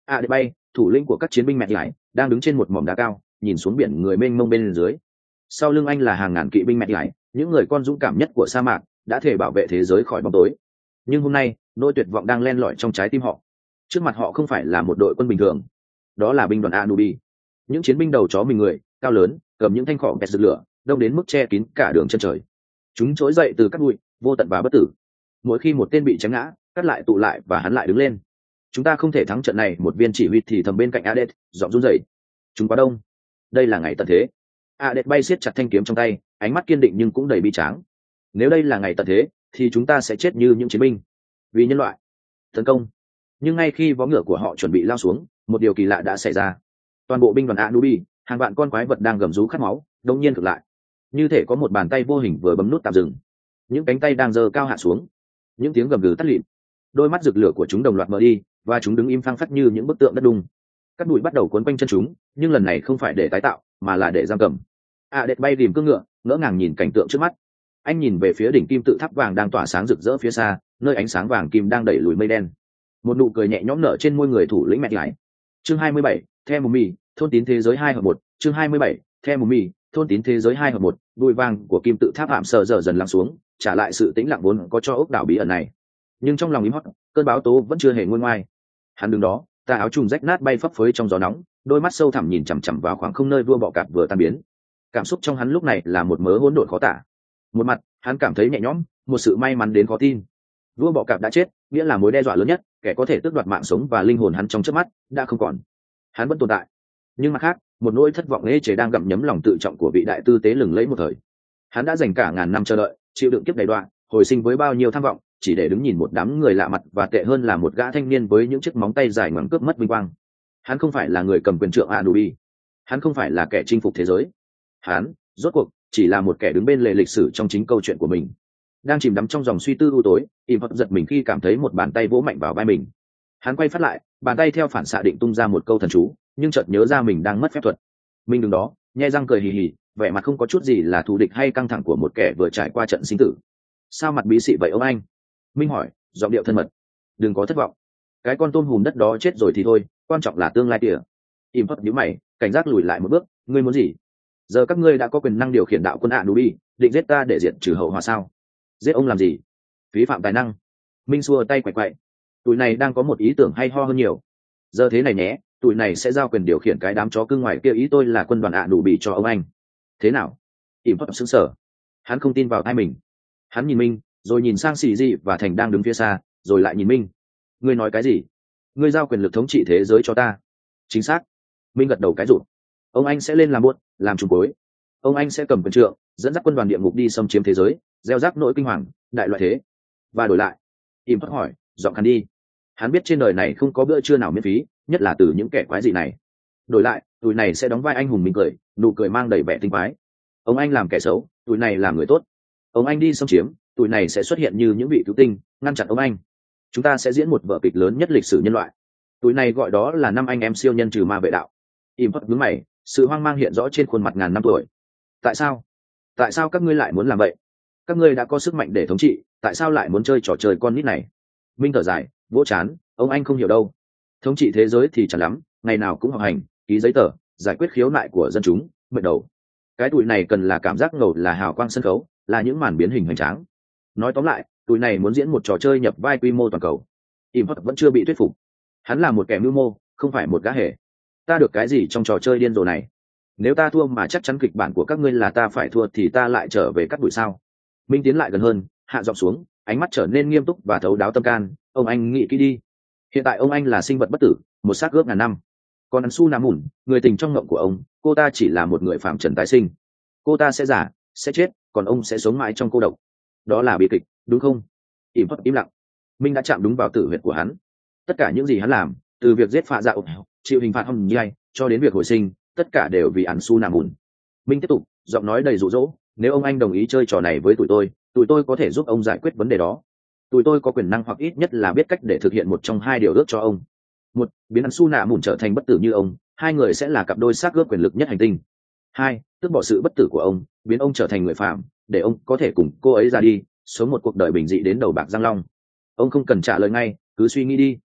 Để bay, thủ lĩnh của các chiến binh mẹ lại đang đứng trên một mỏm đá cao, nhìn xuống biển người mênh mông bên dưới. Sau lưng anh là hàng ngàn kỵ binh mẹ lại, những người con dũng cảm nhất của sa mạc, đã thể bảo vệ thế giới khỏi bóng tối. Nhưng hôm nay, nỗi tuyệt vọng đang len lỏi trong trái tim họ. Trước mặt họ không phải là một đội quân bình thường, đó là binh đoàn Anubi. Những chiến binh đầu chó mình người, cao lớn, cầm những thanh khỏ bẹt rực lửa, đông đến mức che kín cả đường chân trời. Chúng trỗi dậy từ các bụi, vô tận và bất tử. Mỗi khi một tên bị chém ngã, cắt lại tụ lại và hắn lại đứng lên. Chúng ta không thể thắng trận này, một viên chỉ huy thì thầm bên cạnh Adet, giọng run rẩy. Chúng quá đông. Đây là ngày tận thế. Adet bay siết chặt thanh kiếm trong tay, ánh mắt kiên định nhưng cũng đầy bi tráng. Nếu đây là ngày tận thế, thì chúng ta sẽ chết như những chiến binh. Vì nhân loại. Tấn công. Nhưng ngay khi vó ngựa của họ chuẩn bị lao xuống, một điều kỳ lạ đã xảy ra. Toàn bộ binh đoàn Anubi, hàng vạn con quái vật đang gầm rú khát máu, đột nhiên cực lại. Như thể có một bàn tay vô hình vừa bấm nút tạm dừng. Những cánh tay đang giơ cao hạ xuống. Những tiếng gầm gừ tắt lịm. Đôi mắt rực lửa của chúng đồng loạt mở đi, và chúng đứng im phăng phất như những bức tượng đất đung. Các bụi bắt đầu cuốn quanh chân chúng, nhưng lần này không phải để tái tạo, mà là để giam cầm. Adet bay rìm cưỡng ngựa, ngỡ ngàng nhìn cảnh tượng trước mắt. Anh nhìn về phía đỉnh kim tự tháp vàng đang tỏa sáng rực rỡ phía xa, nơi ánh sáng vàng kim đang đẩy lùi mây đen. Một nụ cười nhẹ nhõm nở trên môi người thủ lĩnh mẹ lại. Chương 27, The Mummy, thôn tín thế giới 2/1. Chương 27, The Mummy, thôn tín thế giới 2/1. Bụi vàng của kim tự tháp hạm sờ dở dần lắng xuống, trả lại sự tĩnh lặng vốn có cho ốc đảo bí ẩn này. Nhưng trong lòng im hót, cơn báo tố vẫn chưa hề nguôi ngoai. Hắn đứng đó, tà áo trùng rách nát bay phấp phới trong gió nóng, đôi mắt sâu thẳm nhìn chằm chằm vào khoảng không nơi vua bọ cạp vừa tan biến. Cảm xúc trong hắn lúc này là một mớ hỗn độn khó tả. Một mặt, hắn cảm thấy nhẹ nhõm, một sự may mắn đến khó tin. Vua bọ cạp đã chết, nghĩa là mối đe dọa lớn nhất, kẻ có thể tước đoạt mạng sống và linh hồn hắn trong chớp mắt đã không còn. Hắn vẫn tồn tại. Nhưng mặt khác, một nỗi thất vọng ê chế đang gặm nhấm lòng tự trọng của vị đại tư tế lừng lẫy một thời. Hắn đã dành cả ngàn năm chờ đợi, chịu đựng kiếp đầy đoạn, hồi sinh với bao nhiêu tham vọng, chỉ để đứng nhìn một đám người lạ mặt, và tệ hơn là một gã thanh niên với những chiếc móng tay dài ngoằng cướp mất vinh quang. Hắn không phải là người cầm quyền trượng Anubi. Hắn không phải là kẻ chinh phục thế giới. Hắn, rốt cuộc, chỉ là một kẻ đứng bên lề lịch sử trong chính câu chuyện của mình. Đang chìm đắm trong dòng suy tư u tối, im hấp giật mình khi cảm thấy một bàn tay vỗ mạnh vào vai mình. Hắn quay phát lại, bàn tay theo phản xạ định tung ra một câu thần chú, nhưng chợt nhớ ra mình đang mất phép thuật. Mình đứng đó, nhe răng cười hì hì, vẻ mặt không có chút gì là thù địch hay căng thẳng của một kẻ vừa trải qua trận sinh tử. Sao mặt bí xị vậy ông anh? Minh hỏi, giọng điệu thân mật. Đừng có thất vọng. Cái con tôm hùm đất đó chết rồi thì thôi, quan trọng là tương lai kìa. Im hấp nhíu mày, cảnh giác lùi lại một bước. Ngươi muốn gì? Giờ các ngươi đã có quyền năng điều khiển đạo quân Anubi, định giết ta để diệt trừ hậu họa sao? Giết ông làm gì? Phí phạm tài năng. Minh xua tay quậy quậy. Tụi này đang có một ý tưởng hay ho hơn nhiều. Giờ thế này nhé, tụi này sẽ giao quyền điều khiển cái đám chó cưng ngoài kia, ý tôi là quân đoàn Anubi cho ông anh. Thế nào? Im hấp sững sờ. Hắn không tin vào tai mình. Hắn nhìn Minh, rồi nhìn sang Sĩ Dị và Thành đang đứng phía xa, rồi lại nhìn Minh. Ngươi nói cái gì? Ngươi giao quyền lực thống trị thế giới cho ta? Chính xác. Minh gật đầu cái rụt. Ông anh sẽ lên làm buốt, làm trùm cuối. Ông anh sẽ cầm quyền trượng, dẫn dắt quân đoàn địa ngục đi xâm chiếm thế giới, gieo rắc nỗi kinh hoàng, đại loại thế. Và đổi lại, im thoát hỏi, giọng khăn đi. Hắn biết trên đời này không có bữa trưa nào miễn phí, nhất là từ những kẻ quái dị này. Đổi lại, tụi này sẽ đóng vai anh hùng mình cười, nụ cười mang đầy vẻ tinh quái. Ông anh làm kẻ xấu, tụi này làm người tốt. Ông anh đi xâm chiếm, tụi này sẽ xuất hiện như những vị cứu tinh, ngăn chặn ông anh. Chúng ta sẽ diễn một vở kịch lớn nhất lịch sử nhân loại. Tụi này gọi đó là năm anh em siêu nhân trừ ma vệ đạo. Im phật nhướng mày, sự hoang mang hiện rõ trên khuôn mặt ngàn năm tuổi. Tại sao? Tại sao các ngươi lại muốn làm vậy? Các ngươi đã có sức mạnh để thống trị, tại sao lại muốn chơi trò chơi con nít này? Minh thở dài, vỗ chán, ông anh không hiểu đâu. Thống trị thế giới thì chẳng lắm, ngày nào cũng học hành, ký giấy tờ, giải quyết khiếu nại của dân chúng, mệt đầu. Cái tụi này cần là cảm giác ngầu, là hào quang sân khấu, là những màn biến hình hoành tráng. Nói tóm lại, tụi này muốn diễn một trò chơi nhập vai quy mô toàn cầu. Im Hot vẫn chưa bị thuyết phục. Hắn là một kẻ mưu mô, không phải một gã hề. Ta được cái gì trong trò chơi điên rồ này? Nếu ta thua mà chắc chắn kịch bản của các ngươi là ta phải thua, thì ta lại trở về cắt đuổi sao? Minh tiến lại gần hơn, hạ giọng xuống, ánh mắt trở nên nghiêm túc và thấu đáo tâm can. Ông anh nghĩ kỹ đi. Hiện tại ông anh là sinh vật bất tử, một xác ướp ngàn năm. Còn An Su Nam Mùn, người tình trong ngộng của ông, cô ta chỉ là một người phạm trần tái sinh. Cô ta sẽ già, sẽ chết, còn ông sẽ sống mãi trong cô độc. Đó là bi kịch, đúng không? Im Hot im lặng. Minh đã chạm đúng vào tử huyệt của hắn. Tất cả những gì hắn làm, từ việc giết Phạ Dạ ục, chịu hình phạt hầm nhai, cho đến việc hồi sinh, tất cả đều vì An Su Nam Mùn. Minh tiếp tục, giọng nói đầy dụ dỗ. Nếu ông anh đồng ý chơi trò này với tụi tôi có thể giúp ông giải quyết vấn đề đó. Tụi tôi có quyền năng, hoặc ít nhất là biết cách để thực hiện một trong hai điều ước cho ông. Một, biến An Su Nạ Mùn trở thành bất tử như ông. Hai người sẽ là cặp đôi xác ướp quyền lực nhất hành tinh. Hai, tước bỏ sự bất tử của ông, biến ông trở thành người phạm, để ông có thể cùng cô ấy ra đi, sống một cuộc đời bình dị đến đầu bạc răng long. Ông không cần trả lời ngay, cứ suy nghĩ đi.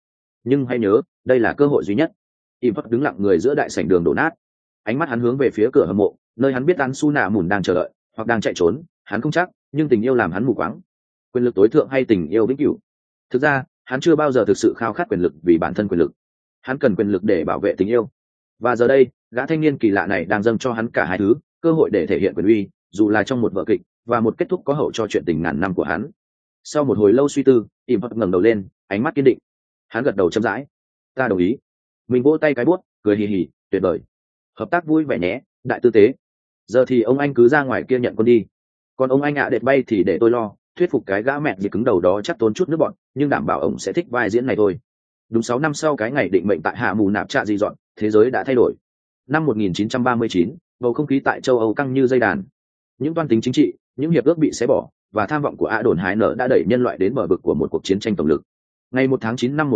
nhưng hãy nhớ đây là cơ hội duy nhất. Im Hot đứng lặng người giữa đại sảnh đường đổ nát, ánh mắt hắn hướng về phía cửa hầm mộ, nơi hắn biết An Su Nạ Mùn đang chờ đợi hoặc đang chạy trốn, hắn không chắc, nhưng tình yêu làm hắn mù quáng. Quyền lực tối thượng hay tình yêu vĩnh cửu? Thực ra hắn chưa bao giờ thực sự khao khát quyền lực vì bản thân quyền lực, hắn cần quyền lực để bảo vệ tình yêu. Và giờ đây gã thanh niên kỳ lạ này đang dâng cho hắn cả hai thứ, cơ hội để thể hiện quyền uy, dù là trong một vở kịch, và một kết thúc có hậu cho chuyện tình ngàn năm của hắn. Sau một hồi lâu suy tư, Im Hot ngẩng đầu lên, ánh mắt kiên định. Hắn gật đầu chậm rãi. Ta đồng ý. Mình vỗ tay cái buốt, cười hì hì, tuyệt vời. Hợp tác vui vẻ nhé, đại tư tế. Giờ thì ông anh cứ ra ngoài kia nhận con đi. Còn ông anh ạ đệt bay thì để tôi lo, thuyết phục cái gã mẹ gì cứng đầu đó chắc tốn chút nước bọn, nhưng đảm bảo ông sẽ thích vai diễn này thôi. Đúng 6 năm sau cái ngày định mệnh tại Hạ Mù Nạp Trạ dị dọn, thế giới đã thay đổi. Năm 1939, bầu không khí tại châu Âu căng như dây đàn. Những toan tính chính trị, những hiệp ước bị xé bỏ, và tham vọng của A Đồn Hải Nở đã đẩy nhân loại đến bờ vực của một cuộc chiến tranh tổng lực. Ngày 1 tháng 9 năm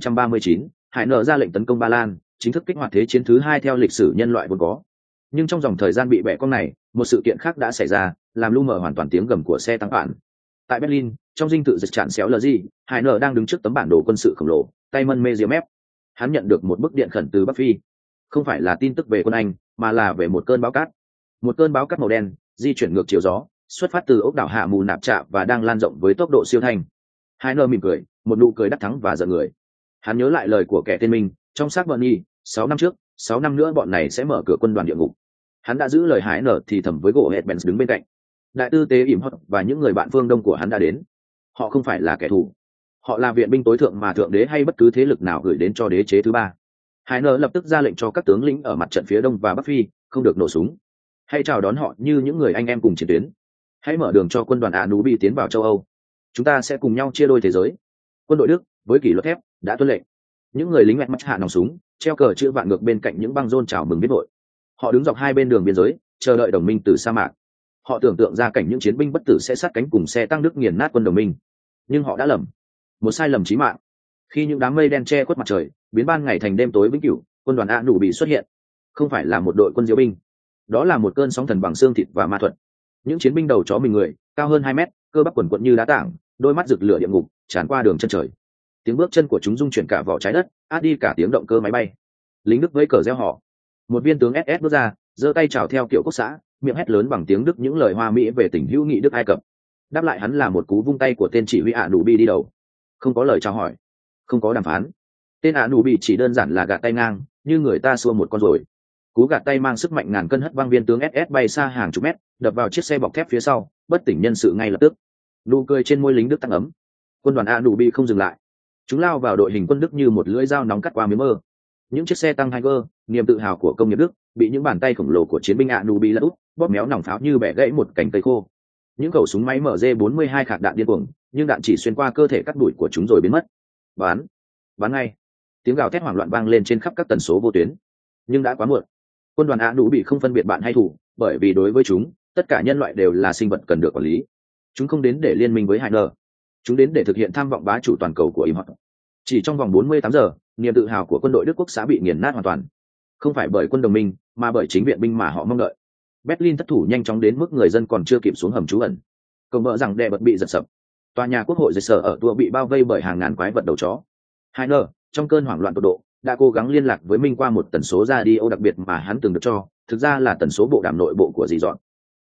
1939, Hải Nở ra lệnh tấn công Ba Lan, chính thức kích hoạt thế chiến thứ hai theo lịch sử nhân loại vốn có. Nhưng trong dòng thời gian bị bẻ cong này, một sự kiện khác đã xảy ra, làm lu mờ hoàn toàn tiếng gầm của xe tăng phản. Tại Berlin, trong dinh thự dịch tràn xéo lờ gì, Hải Nở đang đứng trước tấm bản đồ quân sự khổng lồ, tay mân mê diêm mép. Hắn nhận được một bức điện khẩn từ Bắc Phi. Không phải là tin tức về quân Anh, mà là về một cơn bão cát. Một cơn bão cát màu đen, di chuyển ngược chiều gió, xuất phát từ ốc đảo Hạ Mù Nạp Trạ và đang lan rộng với tốc độ siêu thanh. Hải Nở mỉm cười, một nụ cười đắc thắng và giận người. Hắn nhớ lại lời của kẻ tên mình trong xác Bernie, 6 năm trước, 6 năm nữa bọn này sẽ mở cửa quân đoàn địa ngục. Hắn đã giữ lời Hải Nở thì thầm với gỗ Hedbens đứng bên cạnh. Đại tư tế Im Hot và những người bạn phương Đông của hắn đã đến. Họ không phải là kẻ thù, họ là viện binh tối thượng mà thượng đế hay bất cứ thế lực nào gửi đến cho đế chế thứ ba. Hải Nở lập tức ra lệnh cho các tướng lĩnh ở mặt trận phía Đông và Bắc Phi không được nổ súng. Hãy chào đón họ như những người anh em cùng chiến tuyến. Hãy mở đường cho quân đoàn Anubi tiến vào châu Âu. Chúng ta sẽ cùng nhau chia đôi thế giới. Quân đội Đức với kỷ luật thép đã tuân lệnh. Những người lính mẹt mắt hạ nòng súng, treo cờ chữ vạn ngược bên cạnh những băng rôn chào mừng biết vội. Họ đứng dọc hai bên đường biên giới, chờ đợi đồng minh từ sa mạc. Họ tưởng tượng ra cảnh những chiến binh bất tử sẽ sát cánh cùng xe tăng Đức nghiền nát quân đồng minh, nhưng họ đã lầm, một sai lầm chí mạng. Khi những đám mây đen che khuất mặt trời, biến ban ngày thành đêm tối vĩnh cửu, quân đoàn A đủ bị xuất hiện. Không phải là một đội quân diễu binh, đó là một cơn sóng thần bằng xương thịt và ma thuật. Những chiến binh đầu chó mình người, cao hơn 2 mét, cơ bắp quần quận như đá tảng, đôi mắt rực lửa địa ngục tràn qua đường chân trời. Tiếng bước chân của chúng rung chuyển cả vỏ trái đất, át đi cả tiếng động cơ máy bay. Lính Đức với cờ reo hò. Một viên tướng SS bước ra, giơ tay chào theo kiểu quốc xã, miệng hét lớn bằng tiếng Đức những lời hoa mỹ về tình hữu nghị Đức Ai Cập. Đáp lại hắn là một cú vung tay của tên chỉ huy Anubi đi đầu. Không có lời chào hỏi, không có đàm phán. Tên Anubi chỉ đơn giản là gạt tay ngang, như người ta xua một con rồi. Cú gạt tay mang sức mạnh ngàn cân hất văng viên tướng SS bay xa hàng chục mét, đập vào chiếc xe bọc thép phía sau, bất tỉnh nhân sự ngay lập tức. Nụ cười trên môi lính Đức tăng ấm. Quân đoàn Anubi không dừng lại. Chúng lao vào đội hình quân Đức như một lưỡi dao nóng cắt qua miếng mơ. Những chiếc xe tăng Tiger, niềm tự hào của công nghiệp Đức, bị những bàn tay khổng lồ của chiến binh Anubi lật úp, bóp méo nòng pháo như bẻ gãy một cành cây khô. Những khẩu súng máy MG42 khạc đạn điên cuồng, nhưng đạn chỉ xuyên qua cơ thể cắt đuổi của chúng rồi biến mất. Bắn ngay! Tiếng gào thét hoảng loạn vang lên trên khắp các tần số vô tuyến. Nhưng đã quá muộn. Quân đoàn Anubi không phân biệt bạn hay thù, bởi vì đối với chúng, tất cả nhân loại đều là sinh vật cần được quản lý. Chúng không đến để liên minh với Hải, chúng đến để thực hiện tham vọng bá chủ toàn cầu của Im Hot. Chỉ trong vòng 48 giờ, niềm tự hào của quân đội Đức Quốc xã bị nghiền nát hoàn toàn. Không phải bởi quân đồng minh, mà bởi chính viện binh mà họ mong đợi. Berlin thất thủ nhanh chóng đến mức người dân còn chưa kịp xuống hầm trú ẩn. Cổng vợ rằng đè bật bị giật sập. Tòa nhà quốc hội dịch sở ở tua bị bao vây bởi hàng ngàn quái vật đầu chó. Heiner, trong cơn hoảng loạn tột độ, đã cố gắng liên lạc với Minh qua một tần số radio đặc biệt mà hắn từng được cho, thực ra là tần số bộ đàm nội bộ của dì dọn.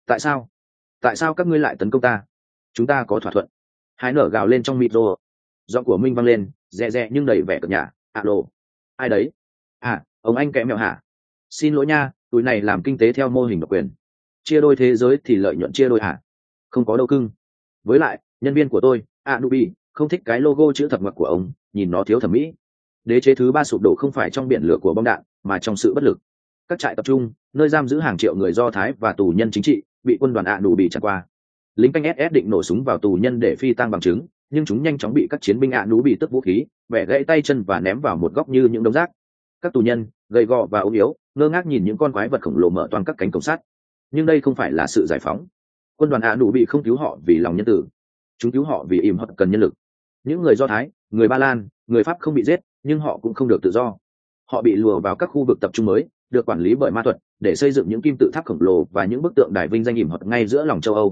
Tại sao các ngươi lại tấn công ta? Chúng ta có thỏa thuận. Heiner gào lên trong micro. Giọng của Minh vang lên, dè nhưng đầy vẻ cợt nhả. Alo, ai đấy? À, ông anh kẽ mèo hả? Xin lỗi nha, tụi này làm kinh tế theo mô hình độc quyền. Chia đôi thế giới thì lợi nhuận chia đôi hả? Không có đâu cưng. Với lại, nhân viên của tôi, Anubi, không thích cái logo chữ thập ngoặc của ông, nhìn nó thiếu thẩm mỹ. Đế chế thứ ba sụp đổ không phải trong biển lửa của bom đạn, mà trong sự bất lực. Các trại tập trung, nơi giam giữ hàng triệu người Do Thái và tù nhân chính trị, bị quân đoàn Anubi chặn qua. Lính canh SS định nổ súng vào tù nhân để phi tang bằng chứng, nhưng chúng nhanh chóng bị các chiến binh Anubi tước vũ khí, bẻ gãy tay chân và ném vào một góc như những đống rác. Các tù nhân, gầy gò và ốm yếu, ngơ ngác nhìn những con quái vật khổng lồ mở toang các cánh cổng sắt. Nhưng đây không phải là sự giải phóng. Quân đoàn Anubi không cứu họ vì lòng nhân từ, chúng cứu họ vì Im Hot cần nhân lực. Những người Do Thái, người Ba Lan, người Pháp không bị giết, nhưng họ cũng không được tự do. Họ bị lùa vào các khu vực tập trung mới, được quản lý bởi ma thuật, để xây dựng những kim tự tháp khổng lồ và những bức tượng đài vinh danh Im Hot ngay giữa lòng châu Âu.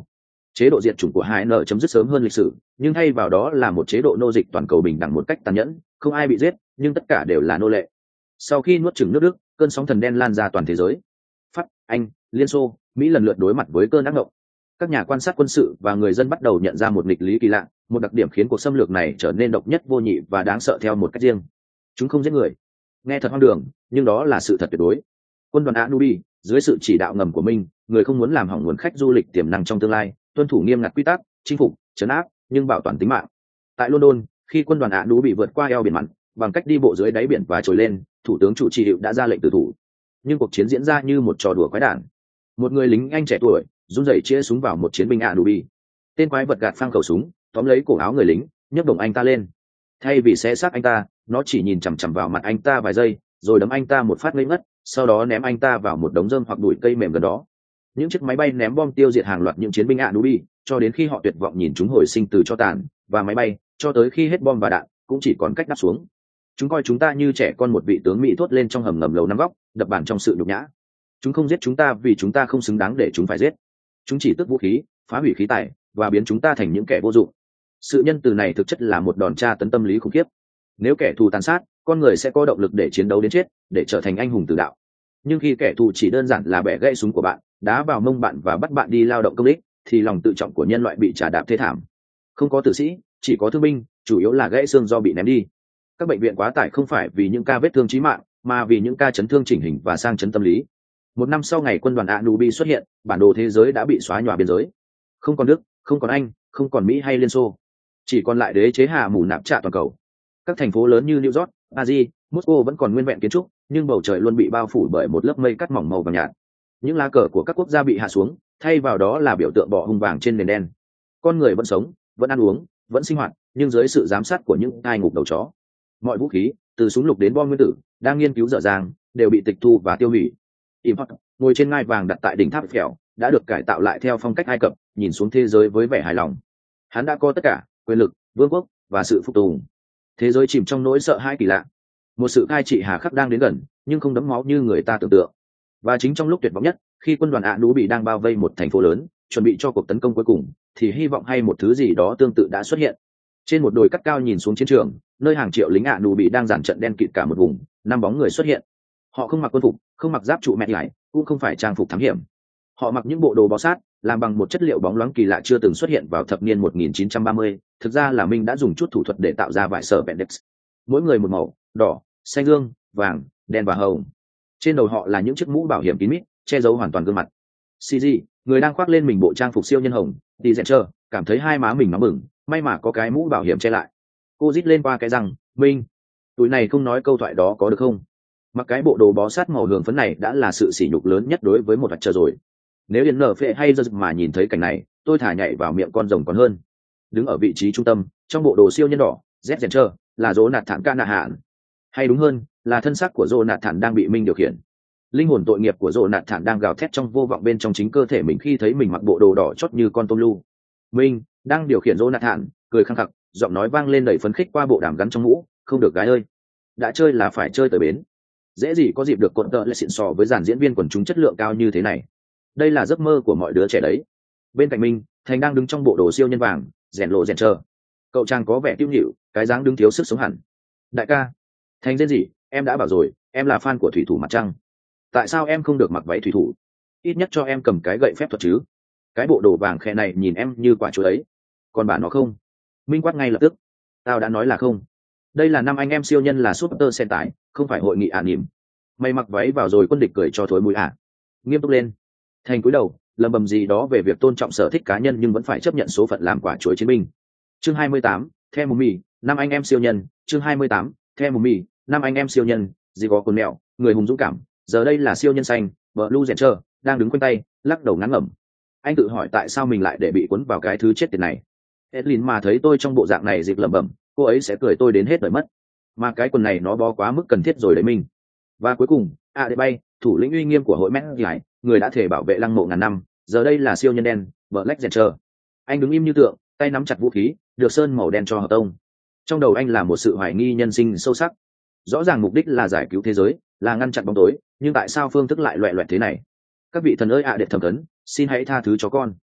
Chế độ diệt chủng của hai nợ chấm dứt sớm hơn lịch sử, nhưng thay vào đó là một chế độ nô dịch toàn cầu bình đẳng một cách tàn nhẫn, không ai bị giết, nhưng tất cả đều là nô lệ. Sau khi nuốt chửng nước Đức, cơn sóng thần đen lan ra toàn thế giới. Pháp, Anh, Liên Xô, Mỹ lần lượt đối mặt với cơn ác mộng. Các nhà quan sát quân sự và người dân bắt đầu nhận ra một nghịch lý kỳ lạ, một đặc điểm khiến cuộc xâm lược này trở nên độc nhất vô nhị và đáng sợ theo một cách riêng. Chúng không giết người. Nghe thật hoang đường, nhưng đó là sự thật tuyệt đối. Quân đoàn Anubi, dưới sự chỉ đạo ngầm của mình, người không muốn làm hỏng nguồn khách du lịch tiềm năng trong tương lai, tuân thủ nghiêm ngặt quy tắc, chinh phục, trấn áp, nhưng bảo toàn tính mạng. Tại London, khi quân đoàn Anubi vượt qua eo biển mặn, bằng cách đi bộ dưới đáy biển và trồi lên, thủ tướng chủ trì hiệu đã ra lệnh tử thủ. Nhưng cuộc chiến diễn ra như một trò đùa quái đản. Một người lính Anh trẻ tuổi run rẩy chĩa súng vào một chiến binh Anubi. Tên quái vật gạt phang khẩu súng, tóm lấy cổ áo người lính, nhấc đồng anh ta lên. Thay vì xé xác anh ta, nó chỉ nhìn chằm chằm vào mặt anh ta vài giây, rồi đấm anh ta một phát ngây ngất, sau đó ném anh ta vào một đống rơm hoặc bụi cây mềm gần đó. Những chiếc máy bay ném bom tiêu diệt hàng loạt những chiến binh Anubi, cho đến khi họ tuyệt vọng nhìn chúng hồi sinh từ tro tàn, và máy bay, cho tới khi hết bom và đạn, cũng chỉ còn cách đáp xuống. Chúng coi chúng ta như trẻ con, một vị tướng Mỹ thốt lên trong hầm ngầm lầu năm góc, đập bàn trong sự nhục nhã. Chúng không giết chúng ta vì chúng ta không xứng đáng để chúng phải giết. Chúng chỉ tước vũ khí, phá hủy khí tài và biến chúng ta thành những kẻ vô dụng. Sự nhân từ này thực chất là một đòn tra tấn tâm lý khủng khiếp. Nếu kẻ thù tàn sát, con người sẽ có động lực để chiến đấu đến chết, để trở thành anh hùng tử đạo. Nhưng khi kẻ thù chỉ đơn giản là bẻ gãy súng của bạn, đá vào mông bạn và bắt bạn đi lao động công ích, thì lòng tự trọng của nhân loại bị trà đạp thê thảm. Không có tử sĩ, chỉ có thương binh, chủ yếu là gãy xương do bị ném đi. Các bệnh viện quá tải không phải vì những ca vết thương chí mạng, mà vì những ca chấn thương chỉnh hình và sang chấn tâm lý. Một năm sau ngày quân đoàn Anubi xuất hiện, bản đồ thế giới đã bị xóa nhòa biên giới. Không còn Đức, không còn Anh, không còn Mỹ hay Liên Xô, chỉ còn lại đế chế Hạ Mù Nạp Trạ toàn cầu. Các thành phố lớn như New York, Paris, Moscow vẫn còn nguyên vẹn kiến trúc, nhưng bầu trời luôn bị bao phủ bởi một lớp mây cắt mỏng màu vàng nhạt. Những lá cờ của các quốc gia bị hạ xuống, thay vào đó là biểu tượng bọ hung vàng trên nền đen. Con người vẫn sống, vẫn ăn uống, vẫn sinh hoạt, nhưng dưới sự giám sát của những cai ngục đầu chó. Mọi vũ khí, từ súng lục đến bom nguyên tử, đang nghiên cứu dở dàng, đều bị tịch thu và tiêu hủy. Import, ngồi trên ngai vàng đặt tại đỉnh tháp phèo, đã được cải tạo lại theo phong cách Ai Cập, nhìn xuống thế giới với vẻ hài lòng. Hắn đã có tất cả, quyền lực, vương quốc và sự phục tùng. Thế giới chìm trong nỗi sợ hãi kỳ lạ. Một sự cai trị hà khắc đang đến gần, nhưng không đẫm máu như người ta tưởng tượng. Và chính trong lúc tuyệt vọng nhất, khi quân đoàn Anubi đang bao vây một thành phố lớn, chuẩn bị cho cuộc tấn công cuối cùng, thì hy vọng hay một thứ gì đó tương tự đã xuất hiện. Trên một đồi cắt cao nhìn xuống chiến trường, nơi hàng triệu lính Anubi đang dàn trận đen kịt cả một vùng, 5 bóng người xuất hiện. Họ không mặc quân phục, không mặc giáp trụ mẹ lại, cũng không phải trang phục thám hiểm. Họ mặc những bộ đồ bó sát, làm bằng một chất liệu bóng loáng kỳ lạ chưa từng xuất hiện vào thập niên 1930. Thực ra là Minh đã dùng chút thủ thuật để tạo ra vải sờ Pendex. Mỗi người một màu, đỏ, xanh dương, vàng, đen và hồng. Trên đầu họ là những chiếc mũ bảo hiểm kín mít, che giấu hoàn toàn gương mặt. CG, người đang khoác lên mình bộ trang phục siêu nhân hồng, đi dẹn trơ, cảm thấy hai má mình nóng bừng, may mà có cái mũ bảo hiểm che lại. Cô rít lên qua cái răng, Minh, tụi này không nói câu thoại đó có được không? Mặc cái bộ đồ bó sát màu hường phấn này đã là sự sỉ nhục lớn nhất đối với một vật chờ rồi. Nếu điền nở phệ hay giật mà nhìn thấy cảnh này, tôi thả nhảy vào miệng con rồng còn hơn. Đứng ở vị trí trung tâm, trong bộ đồ siêu nhân đỏ, Z dẹn trơ, là dỗ nạt thản ca nạ hạn. Hay đúng hơn, là thân xác của dỗ nạt thản đang bị Minh điều khiển. Linh hồn tội nghiệp của dỗ nạt thản đang gào thét trong vô vọng bên trong chính cơ thể mình khi thấy mình mặc bộ đồ đỏ chót như con tôm lu. Minh đang điều khiển dỗ nạt thản, cười khăng khặc, giọng nói vang lên đầy phấn khích qua bộ đàm gắn trong mũ, không được gái ơi, đã chơi là phải chơi tới bến. Dễ gì có dịp được cuộn tợ lại xịn sò với dàn diễn viên quần chúng chất lượng cao như thế này. Đây là giấc mơ của mọi đứa trẻ đấy. Bên cạnh Minh, Thành đang đứng trong bộ đồ siêu nhân vàng, rèn lộ rèn trơ. Cậu chàng có vẻ tiêu nhịu, cái dáng đứng thiếu sức sống hẳn. Đại ca, Thành rên gì? Em đã bảo rồi, em là fan của thủy thủ mặt trăng. Tại sao em không được mặc váy thủy thủ? Ít nhất cho em cầm cái gậy phép thuật chứ. Cái bộ đồ vàng khè này nhìn em như quả chuối ấy. Còn bà nó không? Minh quát ngay lập tức. Tao đã nói là không. Đây là năm anh em siêu nhân là super xe tải, không phải hội nghị ả nỉm. Mày mặc váy vào rồi quân địch cười cho thối mũi ả. Nghiêm túc lên. Thành cúi đầu, lầm bầm gì đó về việc tôn trọng sở thích cá nhân nhưng vẫn phải chấp nhận số phận làm quả chuối chiến binh. Chương 28, The Mummy, năm anh em siêu nhân. Chương 28, The Mummy, năm anh em siêu nhân. Gì có con mèo, người hùng dũng cảm. Giờ đây là siêu nhân xanh, Blue Ranger, đang đứng quanh tay, lắc đầu ngán ngẩm. Anh tự hỏi tại sao mình lại để bị cuốn vào cái thứ chết tiệt này. Edlin mà thấy tôi trong bộ dạng này dịp lẩm bẩm, cô ấy sẽ cười tôi đến hết đời mất. Mà cái quần này nó bó quá mức cần thiết rồi đấy mình. Và cuối cùng, Bay, thủ lĩnh uy nghiêm của hội Mét lại, người đã thể bảo vệ lăng mộ ngàn năm, giờ đây là siêu nhân đen, Black Ranger. Anh đứng im như tượng, tay nắm chặt vũ khí, được sơn màu đen cho hợp tông. Trong đầu anh là một sự hoài nghi nhân sinh sâu sắc. Rõ ràng mục đích là giải cứu thế giới, là ngăn chặn bóng tối, nhưng tại sao phương thức lại loẹ loẹt thế này? Các vị thần ơi ạ, đệ thẩm vấn, xin hãy tha thứ cho con.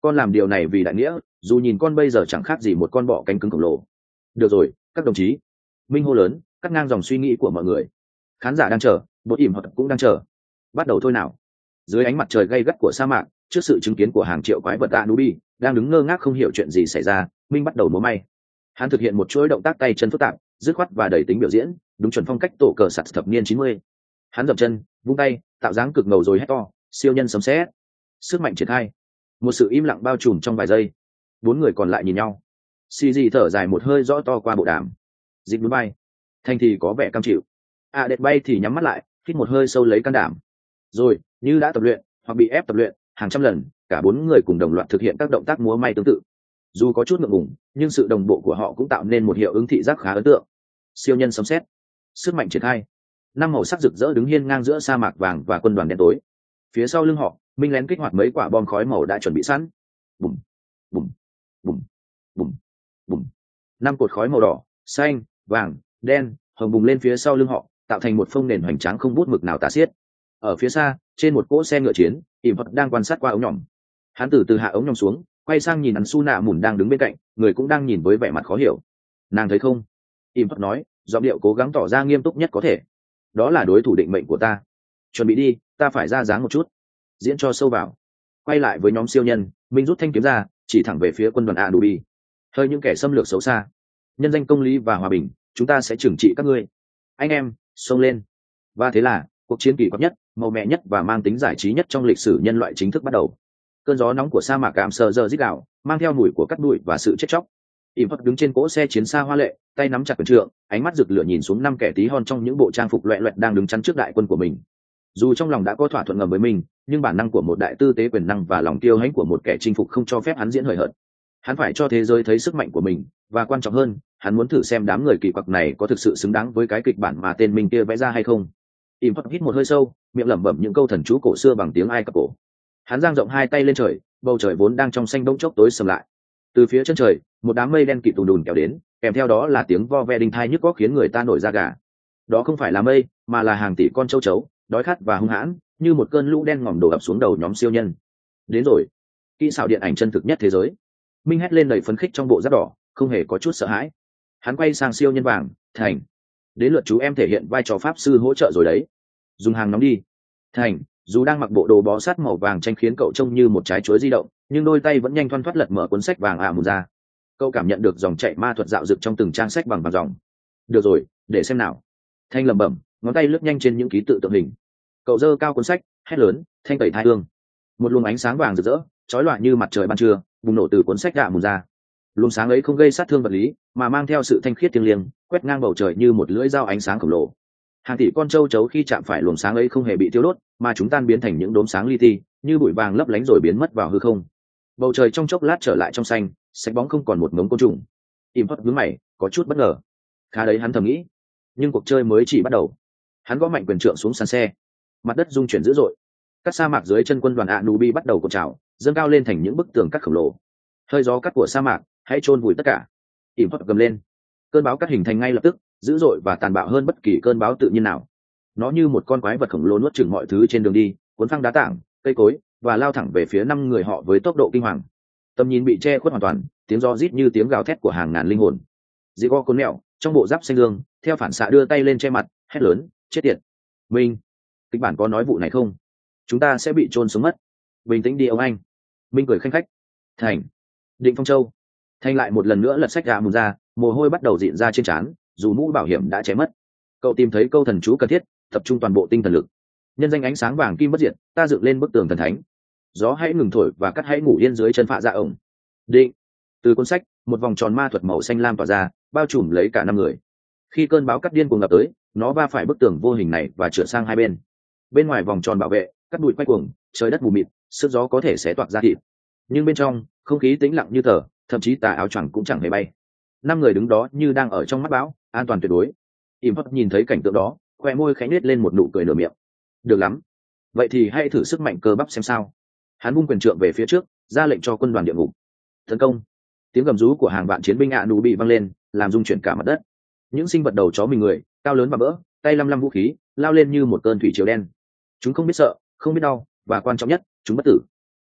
con làm điều này vì đại nghĩa, dù nhìn con bây giờ chẳng khác gì một con bọ cánh cứng khổng lồ. Được rồi các đồng chí, minh hô lớn cắt ngang dòng suy nghĩ của mọi người. Khán giả đang chờ, bột ỉm hợp cũng đang chờ. Bắt đầu thôi nào. Dưới ánh mặt trời gay gắt của sa mạc, trước sự chứng kiến của hàng triệu quái vật Anubi đang đứng ngơ ngác không hiểu chuyện gì xảy ra, minh bắt đầu múa may. Hắn thực hiện một chuỗi động tác tay chân phức tạp, dứt khoát và đầy tính biểu diễn, đúng chuẩn phong cách tổ cờ sạt thập niên 90. Hắn dậm chân, vung tay, tạo dáng cực ngầu rồi hét to, siêu nhân sấm sét. Sức mạnh triển khai. Một sự im lặng bao trùm trong vài giây. Bốn người còn lại nhìn nhau. Xì gì thở dài một hơi rõ to qua bộ đàm. Dịch núi bay. Thanh thì có vẻ cam chịu. Đệt bay thì nhắm mắt lại, hít một hơi sâu lấy can đảm. Rồi, như đã tập luyện hoặc bị ép tập luyện hàng trăm lần, cả bốn người cùng đồng loạt thực hiện các động tác múa may tương tự. Dù có chút ngượng ngùng, nhưng sự đồng bộ của họ cũng tạo nên một hiệu ứng thị giác khá ấn tượng. Siêu nhân sấm sét. Sức mạnh triển khai. Năm màu sắc rực rỡ đứng hiên ngang giữa sa mạc vàng và quân đoàn đen tối. Phía sau lưng họ, minh lén kích hoạt mấy quả bom khói màu đã chuẩn bị sẵn. Bùm bùm bùm bùm bùm. Năm cột khói màu đỏ, xanh, vàng, đen, hồng bùng lên phía sau lưng họ, tạo thành một phông nền hoành tráng không bút mực nào tả xiết. Ở phía xa, trên một cỗ xe ngựa chiến, ỉm vật đang quan sát qua ống nhòm. Hắn từ từ hạ ống nhòm xuống, quay sang nhìn hắn su nạ mùn đang đứng bên cạnh, người cũng đang nhìn với vẻ mặt khó hiểu. Nàng thấy không? Ỉm vật nói, giọng điệu cố gắng tỏ ra nghiêm túc nhất có thể. Đó là đối thủ định mệnh của ta. Chuẩn bị đi, ta phải ra dáng một chút, diễn cho sâu vào. Quay lại với nhóm siêu nhân, minh rút thanh kiếm ra, chỉ thẳng về phía quân đoàn Anubi. Hơi những kẻ xâm lược xấu xa, nhân danh công lý và hòa bình, chúng ta sẽ trừng trị các ngươi. Anh em, xông lên. Và thế là cuộc chiến kỳ quặc nhất, màu mẹ nhất và mang tính giải trí nhất trong lịch sử nhân loại chính thức bắt đầu. Cơn gió nóng của sa mạc cảm sờ giờ rít gào, mang theo mùi của cát bụi và sự chết chóc. Ỉm Phật đứng trên cỗ xe chiến xa hoa lệ, tay nắm chặt quyền trượng, ánh mắt rực lửa nhìn xuống năm kẻ tí hon trong những bộ trang phục loẹt loẹt đang đứng chắn trước đại quân của mình. Dù trong lòng đã có thỏa thuận ngầm với mình, nhưng bản năng của một đại tư tế quyền năng và lòng kiêu hãnh của một kẻ chinh phục không cho phép hắn diễn hời hợt. Hắn phải cho thế giới thấy sức mạnh của mình, và quan trọng hơn, hắn muốn thử xem đám người kỳ quặc này có thực sự xứng đáng với cái kịch bản mà tên mình kia vẽ ra hay không. Ỉm Phật hít một hơi sâu, miệng lẩm bẩm những câu thần chú cổ xưa bằng tiếng Ai Cập cổ. Hắn dang rộng hai tay lên trời, bầu trời vốn đang trong xanh bỗng chốc tối sầm lại. Từ phía chân trời, một đám mây đen kịt đùn đùn kéo đến, kèm theo đó là tiếng vo ve đinh tai nhức óc khiến người ta nổi da gà. Đó không phải là mây, mà là hàng tỷ con châu chấu, đói khát và hung hãn, như một cơn lũ đen ngòm đổ ập xuống đầu nhóm siêu nhân. Đến rồi, kỹ xảo điện ảnh chân thực nhất thế giới. Minh hét lên đầy phấn khích trong bộ giáp đỏ, không hề có chút sợ hãi. Hắn quay sang siêu nhân vàng, Thành. Đến lượt chú em thể hiện vai trò pháp sư hỗ trợ rồi đấy. Dùng hàng nóng đi. Thành, dù đang mặc bộ đồ bó sát màu vàng tranh khiến cậu trông như một trái chuối di động, nhưng đôi tay vẫn nhanh thoăn thoắt lật mở cuốn sách vàng mùn ra. Cậu cảm nhận được dòng chảy ma thuật dạo dực trong từng trang sách bằng vàng dòng. Được rồi, để xem nào. Thanh lẩm bẩm, ngón tay lướt nhanh trên những ký tự tượng hình. Cậu giơ cao cuốn sách, hét lớn, Thanh tẩy thai hương. Một luồng ánh sáng vàng rực rỡ, chói lòa như mặt trời ban trưa, bùng nổ từ cuốn sách mùn ra. Luồng sáng ấy không gây sát thương vật lý, mà mang theo sự thanh khiết thiêng liêng, quét ngang bầu trời như một lưỡi dao ánh sáng khổng lồ. Hàng tỷ con châu chấu khi chạm phải luồng sáng ấy không hề bị tiêu đốt, mà chúng tan biến thành những đốm sáng li ti, như bụi vàng lấp lánh rồi biến mất vào hư không. Bầu trời trong chốc lát trở lại trong xanh, sạch bóng không còn một ngống côn trùng. Im Phật nhướng mày, có chút bất ngờ. Khá đấy, hắn thầm nghĩ. Nhưng cuộc chơi mới chỉ bắt đầu. Hắn gõ mạnh quyền trượng xuống sàn xe. Mặt đất rung chuyển dữ dội. Các sa mạc dưới chân quân đoàn Anubi bắt đầu cột trào, dâng cao lên thành những bức tường cắt khổng lồ. Hơi gió cắt của sa mạc, hãy chôn vùi tất cả. Im Phật gầm lên. Cơn bão cắt hình thành ngay lập tức, dữ dội và tàn bạo hơn bất kỳ cơn bão tự nhiên nào. Nó như một con quái vật khổng lồ nuốt chửng mọi thứ trên đường đi, cuốn phăng đá tảng, cây cối, và lao thẳng về phía năm người họ với tốc độ kinh hoàng. Tầm nhìn bị che khuất hoàn toàn, tiếng gió rít như tiếng gào thét của hàng ngàn linh hồn. Diego côn mẹo trong bộ giáp xanh lương, theo phản xạ đưa tay lên che mặt, hét lớn, chết tiệt. Minh, kịch bản có nói vụ này không? Chúng ta sẽ bị chôn sống mất. Bình tĩnh đi ông anh. Minh cười khanh khách. Thành, Định Phong Châu. Thanh lại một lần nữa lật sách mùn ra, mồ hôi bắt đầu rịn ra trên trán, dù mũ bảo hiểm đã cháy mất. Cậu tìm thấy câu thần chú cần thiết, tập trung toàn bộ tinh thần lực. Nhân danh ánh sáng vàng kim bất diệt, ta dựng lên bức tường thần thánh. Gió hãy ngừng thổi và cắt hãy ngủ yên dưới chân phạ dạ ổng. Định. Từ cuốn sách, một vòng tròn ma thuật màu xanh lam tỏa ra, bao trùm lấy cả năm người. Khi cơn bão cắt điên cuồng ngập tới, nó va phải bức tường vô hình này và trượt sang hai bên. Bên ngoài vòng tròn bảo vệ, cắt bụi quay cuồng, trời đất mù mịt, sức gió có thể xé toạc ra thịt. Nhưng bên trong, không khí tĩnh lặng như tờ, thậm chí tà áo choàng cũng chẳng hề bay. Năm người đứng đó như đang ở trong mắt bão, an toàn tuyệt đối. Im Hấp nhìn thấy cảnh tượng đó, khoe môi khẽ nết lên một nụ cười nửa miệng. Được lắm, vậy thì hãy thử sức mạnh cơ bắp xem sao. Hắn vung quyền trượng về phía trước, ra lệnh cho quân đoàn địa ngục tấn công. Tiếng gầm rú của hàng vạn chiến binh bị vang lên, làm rung chuyển cả mặt đất. Những sinh vật đầu chó mình người, cao lớn và bỡ, tay lăm lăm vũ khí, lao lên như một cơn thủy triều đen. Chúng không biết sợ, không biết đau, và quan trọng nhất, chúng bất tử.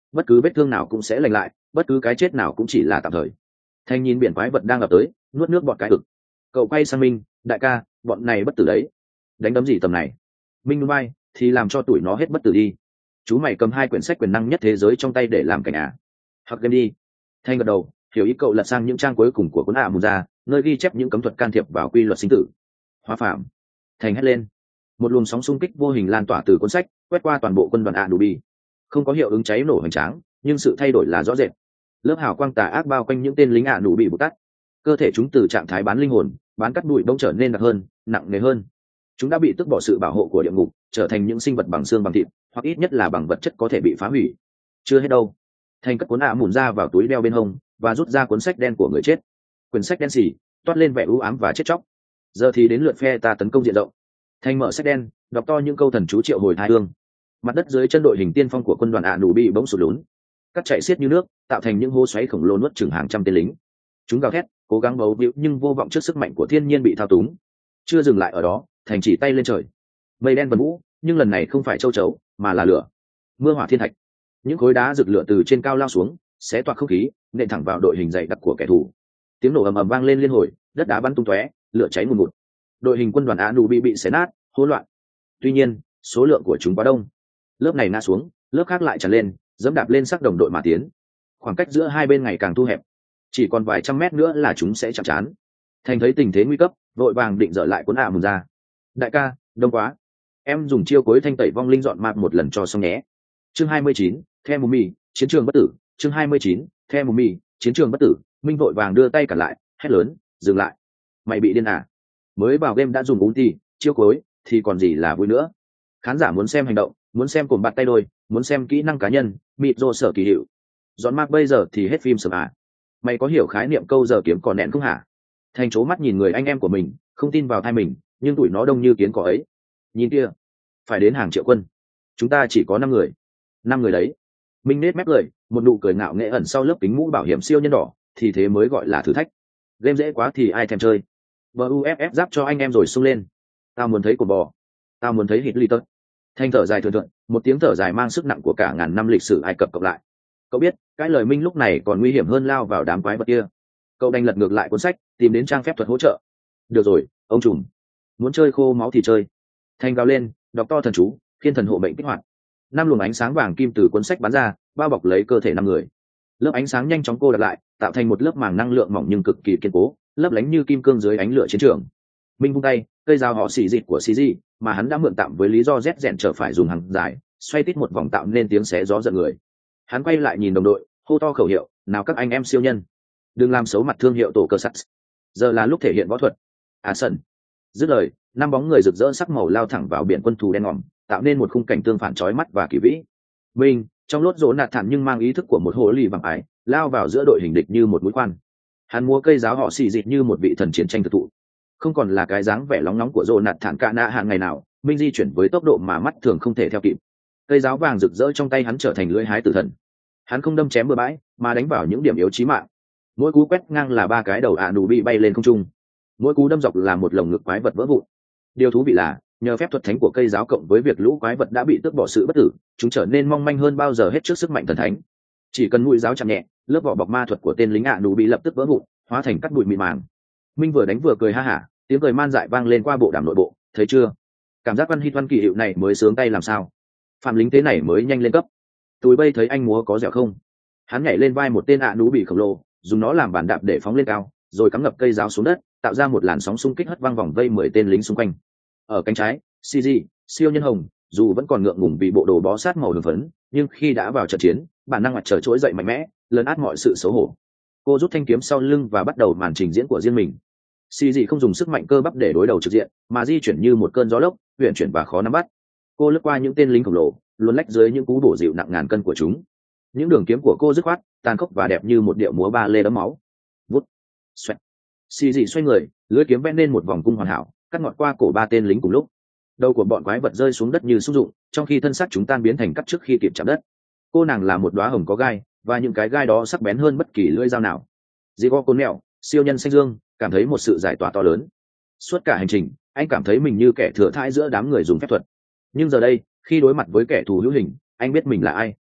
bất cứ vết thương nào cũng sẽ lành lại, bất cứ cái chết nào cũng chỉ là tạm thời. Thanh nhìn biển quái vật đang ập tới, nuốt nước bọt cái ực. Cậu quay sang Minh, đại ca, bọn này bất tử đấy, đánh đấm gì tầm này? Minh bay thì làm cho tụi nó hết bất tử đi. Chú mày cầm 2 quyển sách quyền năng nhất thế giới trong tay để làm cảnh à? Hoặc game đi. Thanh gật đầu, hiểu ý cậu lật sang những trang cuối cùng của cuốn mù ra, nơi ghi chép những cấm thuật can thiệp vào quy luật sinh tử. Hóa phạm. Thành hét lên. Một luồng sóng xung kích vô hình lan tỏa từ cuốn sách, quét qua toàn bộ quân đoàn Anubi. Không có hiệu ứng cháy nổ hoành tráng, nhưng sự thay đổi là rõ rệt. Lớp hào quang tà ác bao quanh những tên lính Anubi bụt tắt. Cơ thể chúng từ trạng thái bán linh hồn, bán cắt bụi bỗng trở nên đặc hơn, nặng nề hơn. Chúng đã bị tước bỏ sự bảo hộ của địa ngục, trở thành những sinh vật bằng xương bằng thịt, hoặc ít nhất là bằng vật chất có thể bị phá hủy. Chưa hết đâu. Thành cất cuốn mùn ra vào túi đeo bên hông và rút ra cuốn sách đen của người chết. Quyển sách đen xì toát lên vẻ u ám và chết chóc. Giờ thì đến lượt phe ta tấn công diện rộng. Thành mở sách đen, đọc to những câu thần chú triệu hồi thai hương. Mặt đất dưới chân đội hình tiên phong của quân đoàn Anubi bỗng sụt lún, cắt chạy xiết như nước, tạo thành những hố xoáy khổng lồ nuốt chừng hàng trăm tên lính. Chúng gào thét, cố gắng bấu víu nhưng vô vọng trước sức mạnh của thiên nhiên bị thao túng. Chưa dừng lại ở đó, Thành chỉ tay lên trời. Mây đen vần vũ, nhưng lần này không phải châu chấu, mà là lửa. Mưa hỏa thiên thạch. Những khối đá rực lửa từ trên cao lao xuống, xé toạc không khí, nện thẳng vào đội hình dày đặc của kẻ thù. Tiếng nổ ầm ầm vang lên liên hồi, đất đá bắn tung tóe, lửa cháy ngùn ngụt. Đội hình quân đoàn Anubi bị xé nát, hỗn loạn. Tuy nhiên, số lượng của chúng quá đông. Lớp này ngã xuống, lớp khác lại tràn lên, dẫm đạp lên xác đồng đội mà tiến. Khoảng cách giữa hai bên ngày càng thu hẹp, chỉ còn vài trăm mét nữa là chúng sẽ chạm trán. Thành thấy tình thế nguy cấp, vội vàng định dở lại cuốn mùn ra. Đại ca, đông quá, em dùng chiêu cuối thanh tẩy vong linh dọn map một lần cho xong nhé. Chương 29, The Mummy, chiến trường bất tử. Chương 29, The Mummy, chiến trường bất tử. Minh vội vàng đưa tay cả lại, hét lớn, dừng lại. Mày bị điên à? Mới vào game đã dùng ulti, chiêu cuối, thì còn gì là vui nữa. Khán giả muốn xem hành động, muốn xem cồn bạt tay đôi, muốn xem kỹ năng cá nhân, mịt rô sở kỳ hiệu. Dọn map bây giờ thì hết phim sớm à? Mày có hiểu khái niệm câu giờ kiếm còn nẹn không hả? Thành chố mắt nhìn người anh em của mình, không tin vào thai mình, nhưng tụi nó đông như kiến cỏ ấy. Nhìn kia, phải đến hàng triệu quân. Chúng ta chỉ có 5 người. 5 người đấy. Minh nết mép cười, một nụ cười ngạo nghễ ẩn sau lớp kính mũ bảo hiểm siêu nhân đỏ, thì thế mới gọi là thử thách. Game dễ quá thì ai thèm chơi. BUFF giáp cho anh em rồi sung lên. Tao muốn thấy cột bò. Tao muốn thấy hít ly tớt. Thanh thở dài thườn, một tiếng thở dài mang sức nặng của cả ngàn năm lịch sử Ai Cập cộng lại. Cậu biết, cái lời Minh lúc này còn nguy hiểm hơn lao vào đám quái vật kia. Cậu đành lật ngược lại cuốn sách, tìm đến trang phép thuật hỗ trợ. Được rồi, ông trùm. Muốn chơi khô máu thì chơi. Thanh gào lên, đọc to thần chú, Thiên thần hộ mệnh kích hoạt. 5 luồng ánh sáng vàng kim từ cuốn sách bắn ra, bao bọc lấy cơ thể 5 người. Lớp ánh sáng nhanh chóng cô đặt lại, tạo thành một lớp màng năng lượng mỏng nhưng cực kỳ kiên cố, lấp lánh như kim cương dưới ánh lửa chiến trường. Minh vung tay, cây dao họ xỉ dịch của CG mà hắn đã mượn tạm với lý do rét rèn trở phải dùng hàng dài, xoay tít một vòng tạo nên tiếng xé gió giận người. Hắn quay lại nhìn đồng đội, hô to khẩu hiệu, nào các anh em siêu nhân, đừng làm xấu mặt thương hiệu tổ cơ sắt. Giờ là lúc thể hiện võ thuật. Sân. Dứt lời, 5 bóng người rực rỡ sắc màu lao thẳng vào biển quân thù đen ngòm, tạo nên một khung cảnh tương phản chói mắt và kỳ vĩ. Minh, trong lốt rỗ nạt thản nhưng mang ý thức của một hồ ly vàng ái, lao vào giữa đội hình địch như một mũi khoan. Hắn múa cây giáo họ xì dịch như một vị thần chiến tranh thực thụ. Không còn là cái dáng vẻ lóng nóng của rỗ nạt thản cả nạ hàng ngày nào, Minh di chuyển với tốc độ mà mắt thường không thể theo kịp. Cây giáo vàng rực rỡ trong tay hắn trở thành lưỡi hái tử thần. Hắn không đâm chém bừa bãi, mà đánh vào những điểm yếu chí mạng. Mỗi cú quét ngang là 3 cái đầu Anubi bay lên không trung. Mỗi cú đâm dọc là một lồng ngực quái vật vỡ vụn. Điều thú vị là, nhờ phép thuật thánh của cây giáo cộng với việc lũ quái vật đã bị tước bỏ sự bất tử, chúng trở nên mong manh hơn bao giờ hết trước sức mạnh thần thánh. Chỉ cần mũi giáo chạm nhẹ, lớp vỏ bọc ma thuật của tên lính Anubi lập tức vỡ vụn, hóa thành cát bụi mịn màng. Minh vừa đánh vừa cười ha hả, tiếng cười man dại vang lên qua bộ đàm nội bộ. Thấy chưa? Cảm giác văn hít văn kỳ hiệu này mới sướng tay làm sao? Phạm lính thế này mới nhanh lên cấp. Tụi bây thấy anh múa có dẻo không? Hắn nhảy lên vai một tên Anubi khổng lồ, dùng nó làm bàn đạp để phóng lên cao, rồi cắm ngập cây giáo xuống đất, tạo ra một làn sóng xung kích hất văng vòng vây 10 tên lính xung quanh. Ở cánh trái, CG, siêu nhân hồng, dù vẫn còn ngượng ngùng vì bộ đồ bó sát màu hồng phấn, nhưng khi đã vào trận chiến, bản năng mặt trời trỗi dậy mạnh mẽ, lấn át mọi sự xấu hổ. Cô rút thanh kiếm sau lưng và bắt đầu màn trình diễn của riêng mình. CG không dùng sức mạnh cơ bắp để đối đầu trực diện, mà di chuyển như một cơn gió lốc, huyền chuyển và khó nắm bắt. Cô lướt qua những tên lính khổng lồ, luồn lách dưới những cú bổ dịu nặng ngàn cân của chúng. Những đường kiếm của cô dứt khoát, tàn khốc và đẹp như một điệu múa ba lê đẫm máu. Vút, xoẹt. CG xoay người, lưỡi kiếm vẽ nên một vòng cung hoàn hảo, cắt ngọt qua cổ 3 tên lính cùng lúc. Đầu của bọn quái vật rơi xuống đất như súc dụng, trong khi thân xác chúng tan biến thành cắt trước khi kịp chạm đất. Cô nàng là một đóa hồng có gai, và những cái gai đó sắc bén hơn bất kỳ lưỡi dao nào. Diego Connell, siêu nhân xanh dương, cảm thấy một sự giải tỏa to lớn. Suốt cả hành trình, anh cảm thấy mình như kẻ thừa thãi giữa đám người dùng phép thuật. Nhưng giờ đây, khi đối mặt với kẻ thù hữu hình, anh biết mình là ai.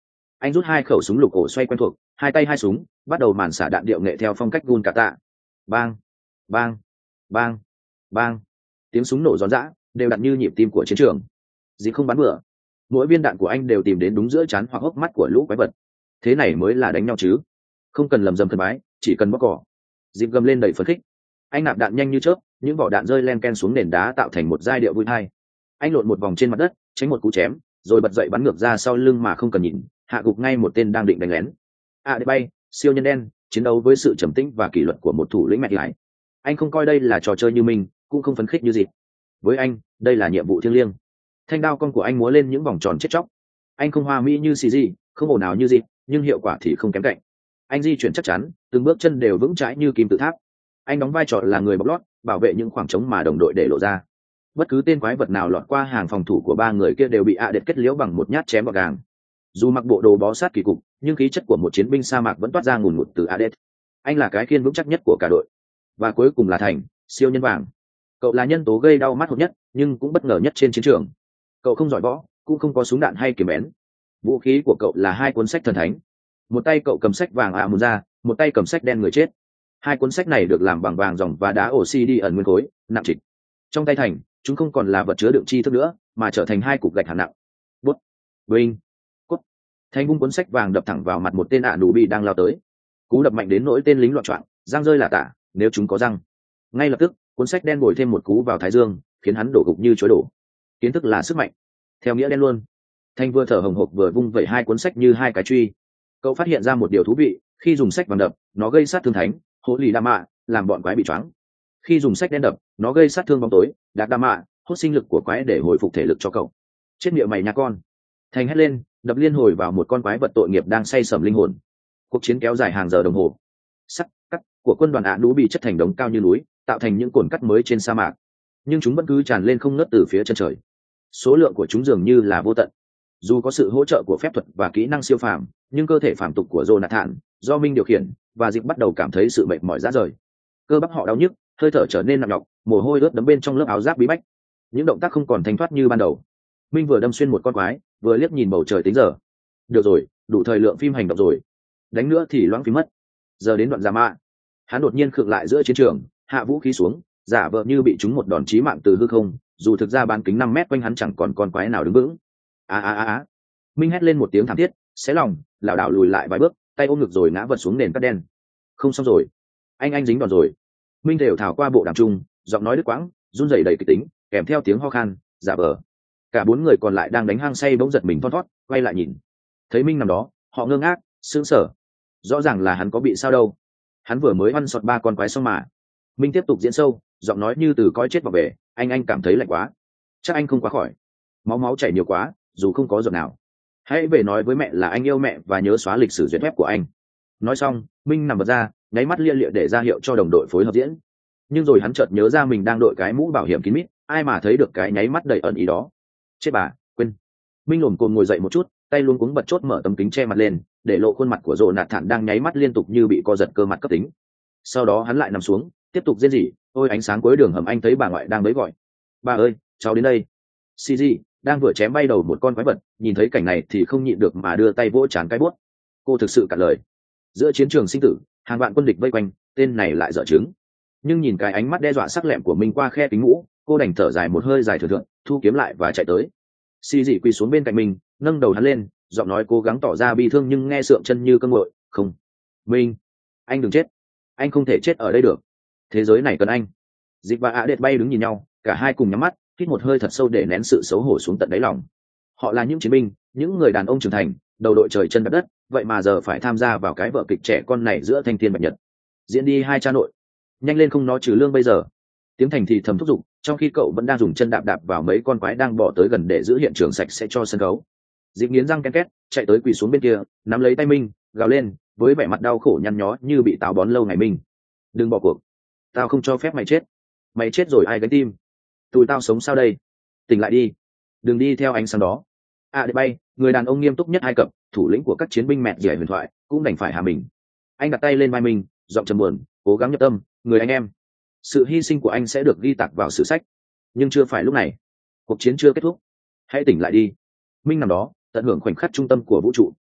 Anh rút hai khẩu súng lục ổ xoay quen thuộc, hai tay hai súng, bắt đầu màn xả đạn điệu nghệ theo phong cách gun cả tạ. Bang, bang, bang, bang. Tiếng súng nổ giòn giã, đều đặn như nhịp tim của chiến trường. Dịp không bắn bừa. Mỗi viên đạn của anh đều tìm đến đúng giữa trán hoặc hốc mắt của lũ quái vật. Thế này mới là đánh nhau chứ. Không cần lầm rầm thân bái, chỉ cần bóc cỏ. Dịp gầm lên đầy phấn khích. Anh nạp đạn nhanh như chớp, những vỏ đạn rơi len ken xuống nền đá tạo thành một giai điệu vui hay. Anh lộn một vòng trên mặt đất, tránh một cú chém, rồi bật dậy bắn ngược ra sau lưng mà không cần nhìn, hạ gục ngay một tên đang định đánh lén. Để bay, siêu nhân đen, chiến đấu với sự trầm tĩnh và kỷ luật của một thủ lĩnh mẹ lại. Anh không coi đây là trò chơi như mình, cũng không phấn khích như Dịp. Với anh, đây là nhiệm vụ thiêng liêng. Thanh đao con của anh múa lên những vòng tròn chết chóc. Anh không hoa mỹ như CG, không ồn ào như Dịp, nhưng hiệu quả thì không kém cạnh. Anh di chuyển chắc chắn, từng bước chân đều vững chãi như kim tự tháp. Anh đóng vai trò là người bọc lót, bảo vệ những khoảng trống mà đồng đội để lộ ra. Bất cứ tên quái vật nào lọt qua hàng phòng thủ của ba người kia đều bị Adet kết liễu bằng một nhát chém vào gàng. Dù mặc bộ đồ bó sát kỳ cục, nhưng khí chất của một chiến binh sa mạc vẫn toát ra ngùn ngụt từ Adet. Anh là cái khiên vững chắc nhất của cả đội. Và cuối cùng là Thành, siêu nhân vàng. Cậu là nhân tố gây đau mắt hột nhất, nhưng cũng bất ngờ nhất trên chiến trường. Cậu không giỏi võ, cũng không có súng đạn hay kiếm bén. Vũ khí của cậu là hai cuốn sách thần thánh. Một tay cậu cầm sách vàng ạ mùn ra, một tay cầm sách đen người chết. Hai cuốn sách này được làm bằng vàng ròng và đá oxy ẩn nguyên khối, nặng trịch. Trong tay Thành, chúng không còn là vật chứa đựng tri thức nữa, mà trở thành hai cục gạch hạng nặng. Bút, vinh, cút. Thành vung cuốn sách vàng đập thẳng vào mặt một tên ạ đủ bị đang lao tới. Cú đập mạnh đến nỗi tên lính loạn choạng, răng rơi là tả, nếu chúng có răng. Ngay lập tức, cuốn sách đen bồi thêm một cú vào thái dương, khiến hắn đổ gục như chối đổ. Kiến thức là sức mạnh, theo nghĩa đen luôn. Thanh vừa thở hồng hộc vừa vung vẩy hai cuốn sách như hai cái truy. Cậu phát hiện ra một điều thú vị, khi dùng sách vàng đập, nó gây sát thương thánh, hỗ lì đa mạ, làm bọn quái bị choáng. Khi dùng sách đen đập, nó gây sát thương bóng tối, đạt đa mạ, hút sinh lực của quái để hồi phục thể lực cho cậu. Chết miệng mày nha con. Thành hét lên, đập liên hồi vào một con quái vật tội nghiệp đang say sẩm linh hồn. Cuộc chiến kéo dài hàng giờ đồng hồ. Sắt cắt của quân đoàn ạ nú bị chất thành đống cao như núi, tạo thành những cồn cắt mới trên sa mạc. Nhưng chúng vẫn cứ tràn lên không ngớt từ phía chân trời. Số lượng của chúng dường như là vô tận. Dù có sự hỗ trợ của phép thuật và kỹ năng siêu phàm, nhưng cơ thể phàm tục của Jonathan, do Minh điều khiển, và Dịp bắt đầu cảm thấy sự mệt mỏi rã rời. Cơ bắp họ đau nhức, hơi thở trở nên nặng nhọc, mồ hôi ướt đẫm bên trong lớp áo giáp bí bách. Những động tác không còn thanh thoát như ban đầu. Minh vừa đâm xuyên một con quái, vừa liếc nhìn bầu trời tính giờ. Được rồi, đủ thời lượng phim hành động rồi. Đánh nữa thì loãng phí mất. Giờ đến đoạn giả mạ. Hắn đột nhiên khựng lại giữa chiến trường, hạ vũ khí xuống, giả vờ như bị trúng một đòn chí mạng từ hư không, dù thực ra bán kính 5 mét quanh hắn chẳng còn con quái nào đứng vững. Minh hét lên một tiếng thảm thiết, xé lòng, lảo đảo lùi lại vài bước, tay ôm ngực rồi ngã vật xuống nền cát đen. Không xong rồi, anh dính đòn rồi. Minh đều thảo qua bộ đàm trung, giọng nói đứt quãng, run rẩy đầy kịch tính, kèm theo tiếng ho khan, giả vờ. Cả bốn người còn lại đang đánh hang say bỗng giật mình thon thót, quay lại nhìn. Thấy Minh nằm đó, họ ngơ ngác, sững sờ. Rõ ràng là hắn có bị sao đâu. Hắn vừa mới ăn sọt 3 con quái xong mà. Minh tiếp tục diễn sâu, giọng nói như từ cõi chết vào về, anh cảm thấy lạnh quá. Chắc anh không quá khỏi. Máu chảy nhiều quá, dù không có giọt nào. Hãy về nói với mẹ là anh yêu mẹ và nhớ xóa lịch sử duyệt web của anh. Nói xong, Minh nằm bật ra, nháy mắt lia lịa để ra hiệu cho đồng đội phối hợp diễn. Nhưng rồi hắn chợt nhớ ra mình đang đội cái mũ bảo hiểm kín mít, ai mà thấy được cái nháy mắt đầy ẩn ý đó. Chết bà, quên. Minh lồm cồm ngồi dậy một chút, tay luôn cuống bật chốt mở tấm kính che mặt lên, để lộ khuôn mặt của Jonathan đang nháy mắt liên tục như bị co giật cơ mặt cấp tính. Sau đó hắn lại nằm xuống, tiếp tục rên rỉ. Ôi ánh sáng cuối đường hầm, anh thấy bà ngoại đang bới gọi. Bà ơi, cháu đến đây. CG đang vừa chém bay đầu một con quái vật, nhìn thấy cảnh này thì không nhịn được mà đưa tay vỗ trán cái buốt. Cô thực sự cạn lời. Giữa chiến trường sinh tử, hàng vạn quân địch vây quanh, tên này lại dở chứng. Nhưng nhìn cái ánh mắt đe dọa sắc lẹm của mình qua khe kính mũ, cô đành thở dài một hơi dài thở thượng, thu kiếm lại và chạy tới. CG quỳ xuống bên cạnh mình, nâng đầu hắn lên, giọng nói cố gắng tỏ ra bi thương nhưng nghe sượng chân như cơn nguội. Không, Minh, anh đừng chết, anh không thể chết ở đây được. Thế giới này cần anh. Dịch và Adet bay đứng nhìn nhau, cả hai cùng nhắm mắt, hít một hơi thật sâu để nén sự xấu hổ xuống tận đáy lòng. Họ là những chiến binh, những người đàn ông trưởng thành, đầu đội trời chân đất đất, vậy mà giờ phải tham gia vào cái vở kịch trẻ con này giữa thanh thiên bạch nhật. Diễn đi hai cha nội, nhanh lên không nó trừ lương bây giờ. Tiếng Thành thì thầm thúc giục, trong khi cậu vẫn đang dùng chân đạp đạp vào mấy con quái đang bỏ tới gần để giữ hiện trường sạch sẽ cho sân khấu. Dịp nghiến răng ken két, chạy tới quỳ xuống bên kia, nắm lấy tay Minh, gào lên với vẻ mặt đau khổ nhăn nhó như bị táo bón lâu ngày. Minh, đừng bỏ cuộc, tao không cho phép mày chết. Mày chết rồi ai gánh tim? Tụi tao sống sao đây? Tỉnh lại đi, đừng đi theo ánh sáng đó. Để bay, người đàn ông nghiêm túc nhất Ai Cập, thủ lĩnh của các chiến binh mẹ rẻ huyền thoại, cũng đành phải hạ mình. Anh đặt tay lên vai mình, giọng trầm buồn, cố gắng nhập tâm. Người anh em, sự hy sinh của anh sẽ được ghi tạc vào sử sách, nhưng chưa phải lúc này. Cuộc chiến chưa kết thúc, hãy tỉnh lại đi. Minh nằm đó, tận hưởng khoảnh khắc trung tâm của vũ trụ,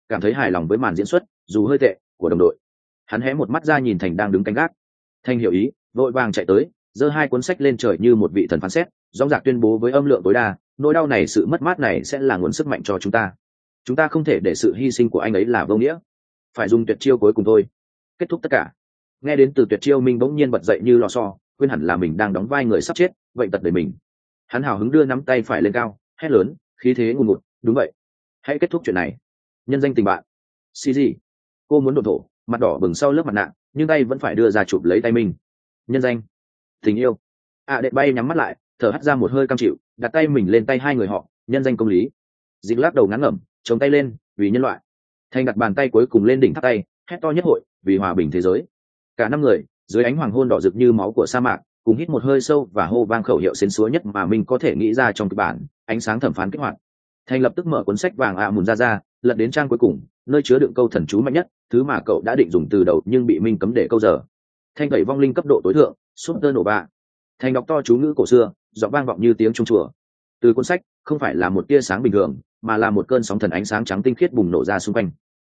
cảm thấy hài lòng với màn diễn xuất dù hơi tệ của đồng đội. Hắn hé một mắt ra nhìn Thành đang đứng canh gác. Thành hiểu ý, vội vàng chạy tới, giơ hai cuốn sách lên trời như một vị thần phán xét, dõng dạc tuyên bố với âm lượng tối đa, nỗi đau này, sự mất mát này sẽ là nguồn sức mạnh cho chúng ta không thể để sự hy sinh của anh ấy là vô nghĩa, phải dùng tuyệt chiêu cuối cùng thôi, kết thúc tất cả. Nghe đến từ tuyệt chiêu, Minh bỗng nhiên bật dậy như lò xo, quên hẳn là mình đang đóng vai người sắp chết, vậy tật đời mình. Hắn hào hứng đưa nắm tay phải lên cao, hét lớn, khí thế ngùn ngụt, đúng vậy, hãy kết thúc chuyện này. Nhân danh tình bạn. Xì gì? Cô muốn đột thổ, mặt đỏ bừng sau lớp mặt nạ, nhưng tay vẫn phải đưa ra chụp lấy tay mình. Nhân danh tình yêu. Đệ bay nhắm mắt lại, thở hắt ra một hơi cam chịu, đặt tay mình lên tay hai người họ. Nhân danh công lý. Dịch lắc đầu ngắn ngẩm, chống tay lên, vì nhân loại. Thành đặt bàn tay cuối cùng lên đỉnh thắt tay, hét to nhất hội, vì hòa bình thế giới. Cả năm người dưới ánh hoàng hôn đỏ rực như máu của sa mạc, cùng hít một hơi sâu và hô vang khẩu hiệu xến xúa nhất mà mình có thể nghĩ ra trong kịch bản. Ánh sáng thẩm phán kích hoạt. Thành lập tức mở cuốn sách vàng mùn ra, lật đến trang cuối cùng, nơi chứa đựng câu thần chú mạnh nhất, thứ mà cậu đã định dùng từ đầu nhưng bị Minh cấm để câu giờ. Thanh tẩy vong linh cấp độ tối thượng, Super Nova. Thành đọc to chú ngữ cổ xưa, giọng vang vọng như tiếng trung chùa. Từ cuốn sách không phải là một tia sáng bình thường, mà là một cơn sóng thần ánh sáng trắng tinh khiết bùng nổ ra xung quanh.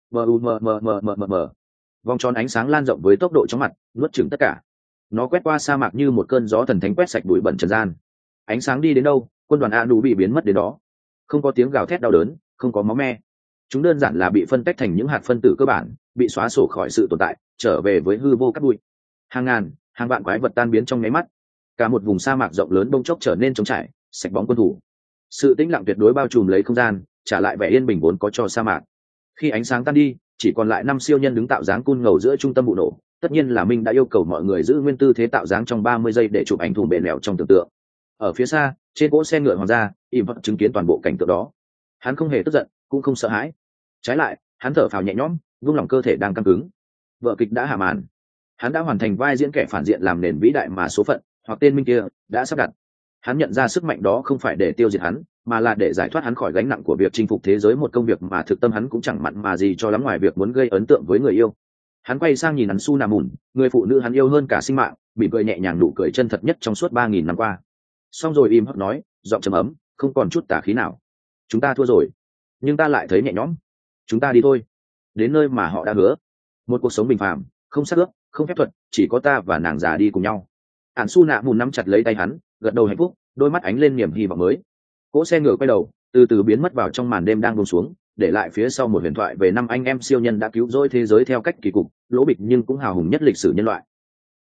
Vòng tròn ánh sáng lan rộng với tốc độ chóng mặt, nuốt chửng tất cả. Nó quét qua sa mạc như một cơn gió thần thánh quét sạch bụi bẩn trần gian. Ánh sáng đi đến đâu, quân đoàn A Nụ bị biến mất đến đó. Không có tiếng gào thét đau đớn, không có máu me. Chúng đơn giản là bị phân tách thành những hạt phân tử cơ bản, bị xóa sổ khỏi sự tồn tại, trở về với hư vô cát bụi. Hàng ngàn, hàng vạn quái vật tan biến trong nháy mắt. Cả một vùng sa mạc rộng lớn bỗng chốc trở nên trống trải, sạch bóng quân thủ. Sự tĩnh lặng tuyệt đối bao trùm lấy không gian, trả lại vẻ yên bình vốn có cho sa mạc. Khi ánh sáng tan đi, chỉ còn lại 5 siêu nhân đứng tạo dáng cun ngầu giữa trung tâm vụ nổ. Tất nhiên là Minh đã yêu cầu mọi người giữ nguyên tư thế tạo dáng trong 30 giây để chụp ảnh thùng bền lẹo trong tưởng tượng. Ở phía xa, trên cỗ xe ngựa hoàng gia, im vật chứng kiến toàn bộ cảnh tượng đó. Hắn không hề tức giận, cũng không sợ hãi. Trái lại, hắn thở phào nhẹ nhõm, vung lòng cơ thể đang căng cứng. Vở kịch đã hạ màn. Hắn đã hoàn thành vai diễn kẻ phản diện làm nền vĩ đại mà số phận hoặc tên Minh kia đã sắp đặt. Hắn nhận ra sức mạnh đó không phải để tiêu diệt hắn, mà là để giải thoát hắn khỏi gánh nặng của việc chinh phục thế giới, một công việc mà thực tâm hắn cũng chẳng mặn mà gì cho lắm ngoài việc muốn gây ấn tượng với người yêu. Hắn quay sang nhìn hắn Su Nà Mùn, người phụ nữ hắn yêu hơn cả sinh mạng, mỉm cười nhẹ nhàng, nụ cười chân thật nhất trong suốt 3000 năm qua. Xong rồi im hấp nói, giọng trầm ấm, không còn chút tà khí nào. Chúng ta thua rồi, nhưng ta lại thấy nhẹ nhõm. Chúng ta đi thôi, đến nơi mà họ đã hứa. Một cuộc sống bình phàm, không xác ướp, không phép thuật, chỉ có ta và nàng già đi cùng nhau. Ản Su Nà Mùn nắm chặt lấy tay hắn, gật đầu hạnh phúc, đôi mắt ánh lên niềm hy vọng mới. Cỗ xe ngựa quay đầu, từ từ biến mất vào trong màn đêm đang buông xuống, để lại phía sau một huyền thoại về 5 anh em siêu nhân đã cứu rỗi thế giới theo cách kỳ cục, lỗ bịch nhưng cũng hào hùng nhất lịch sử nhân loại.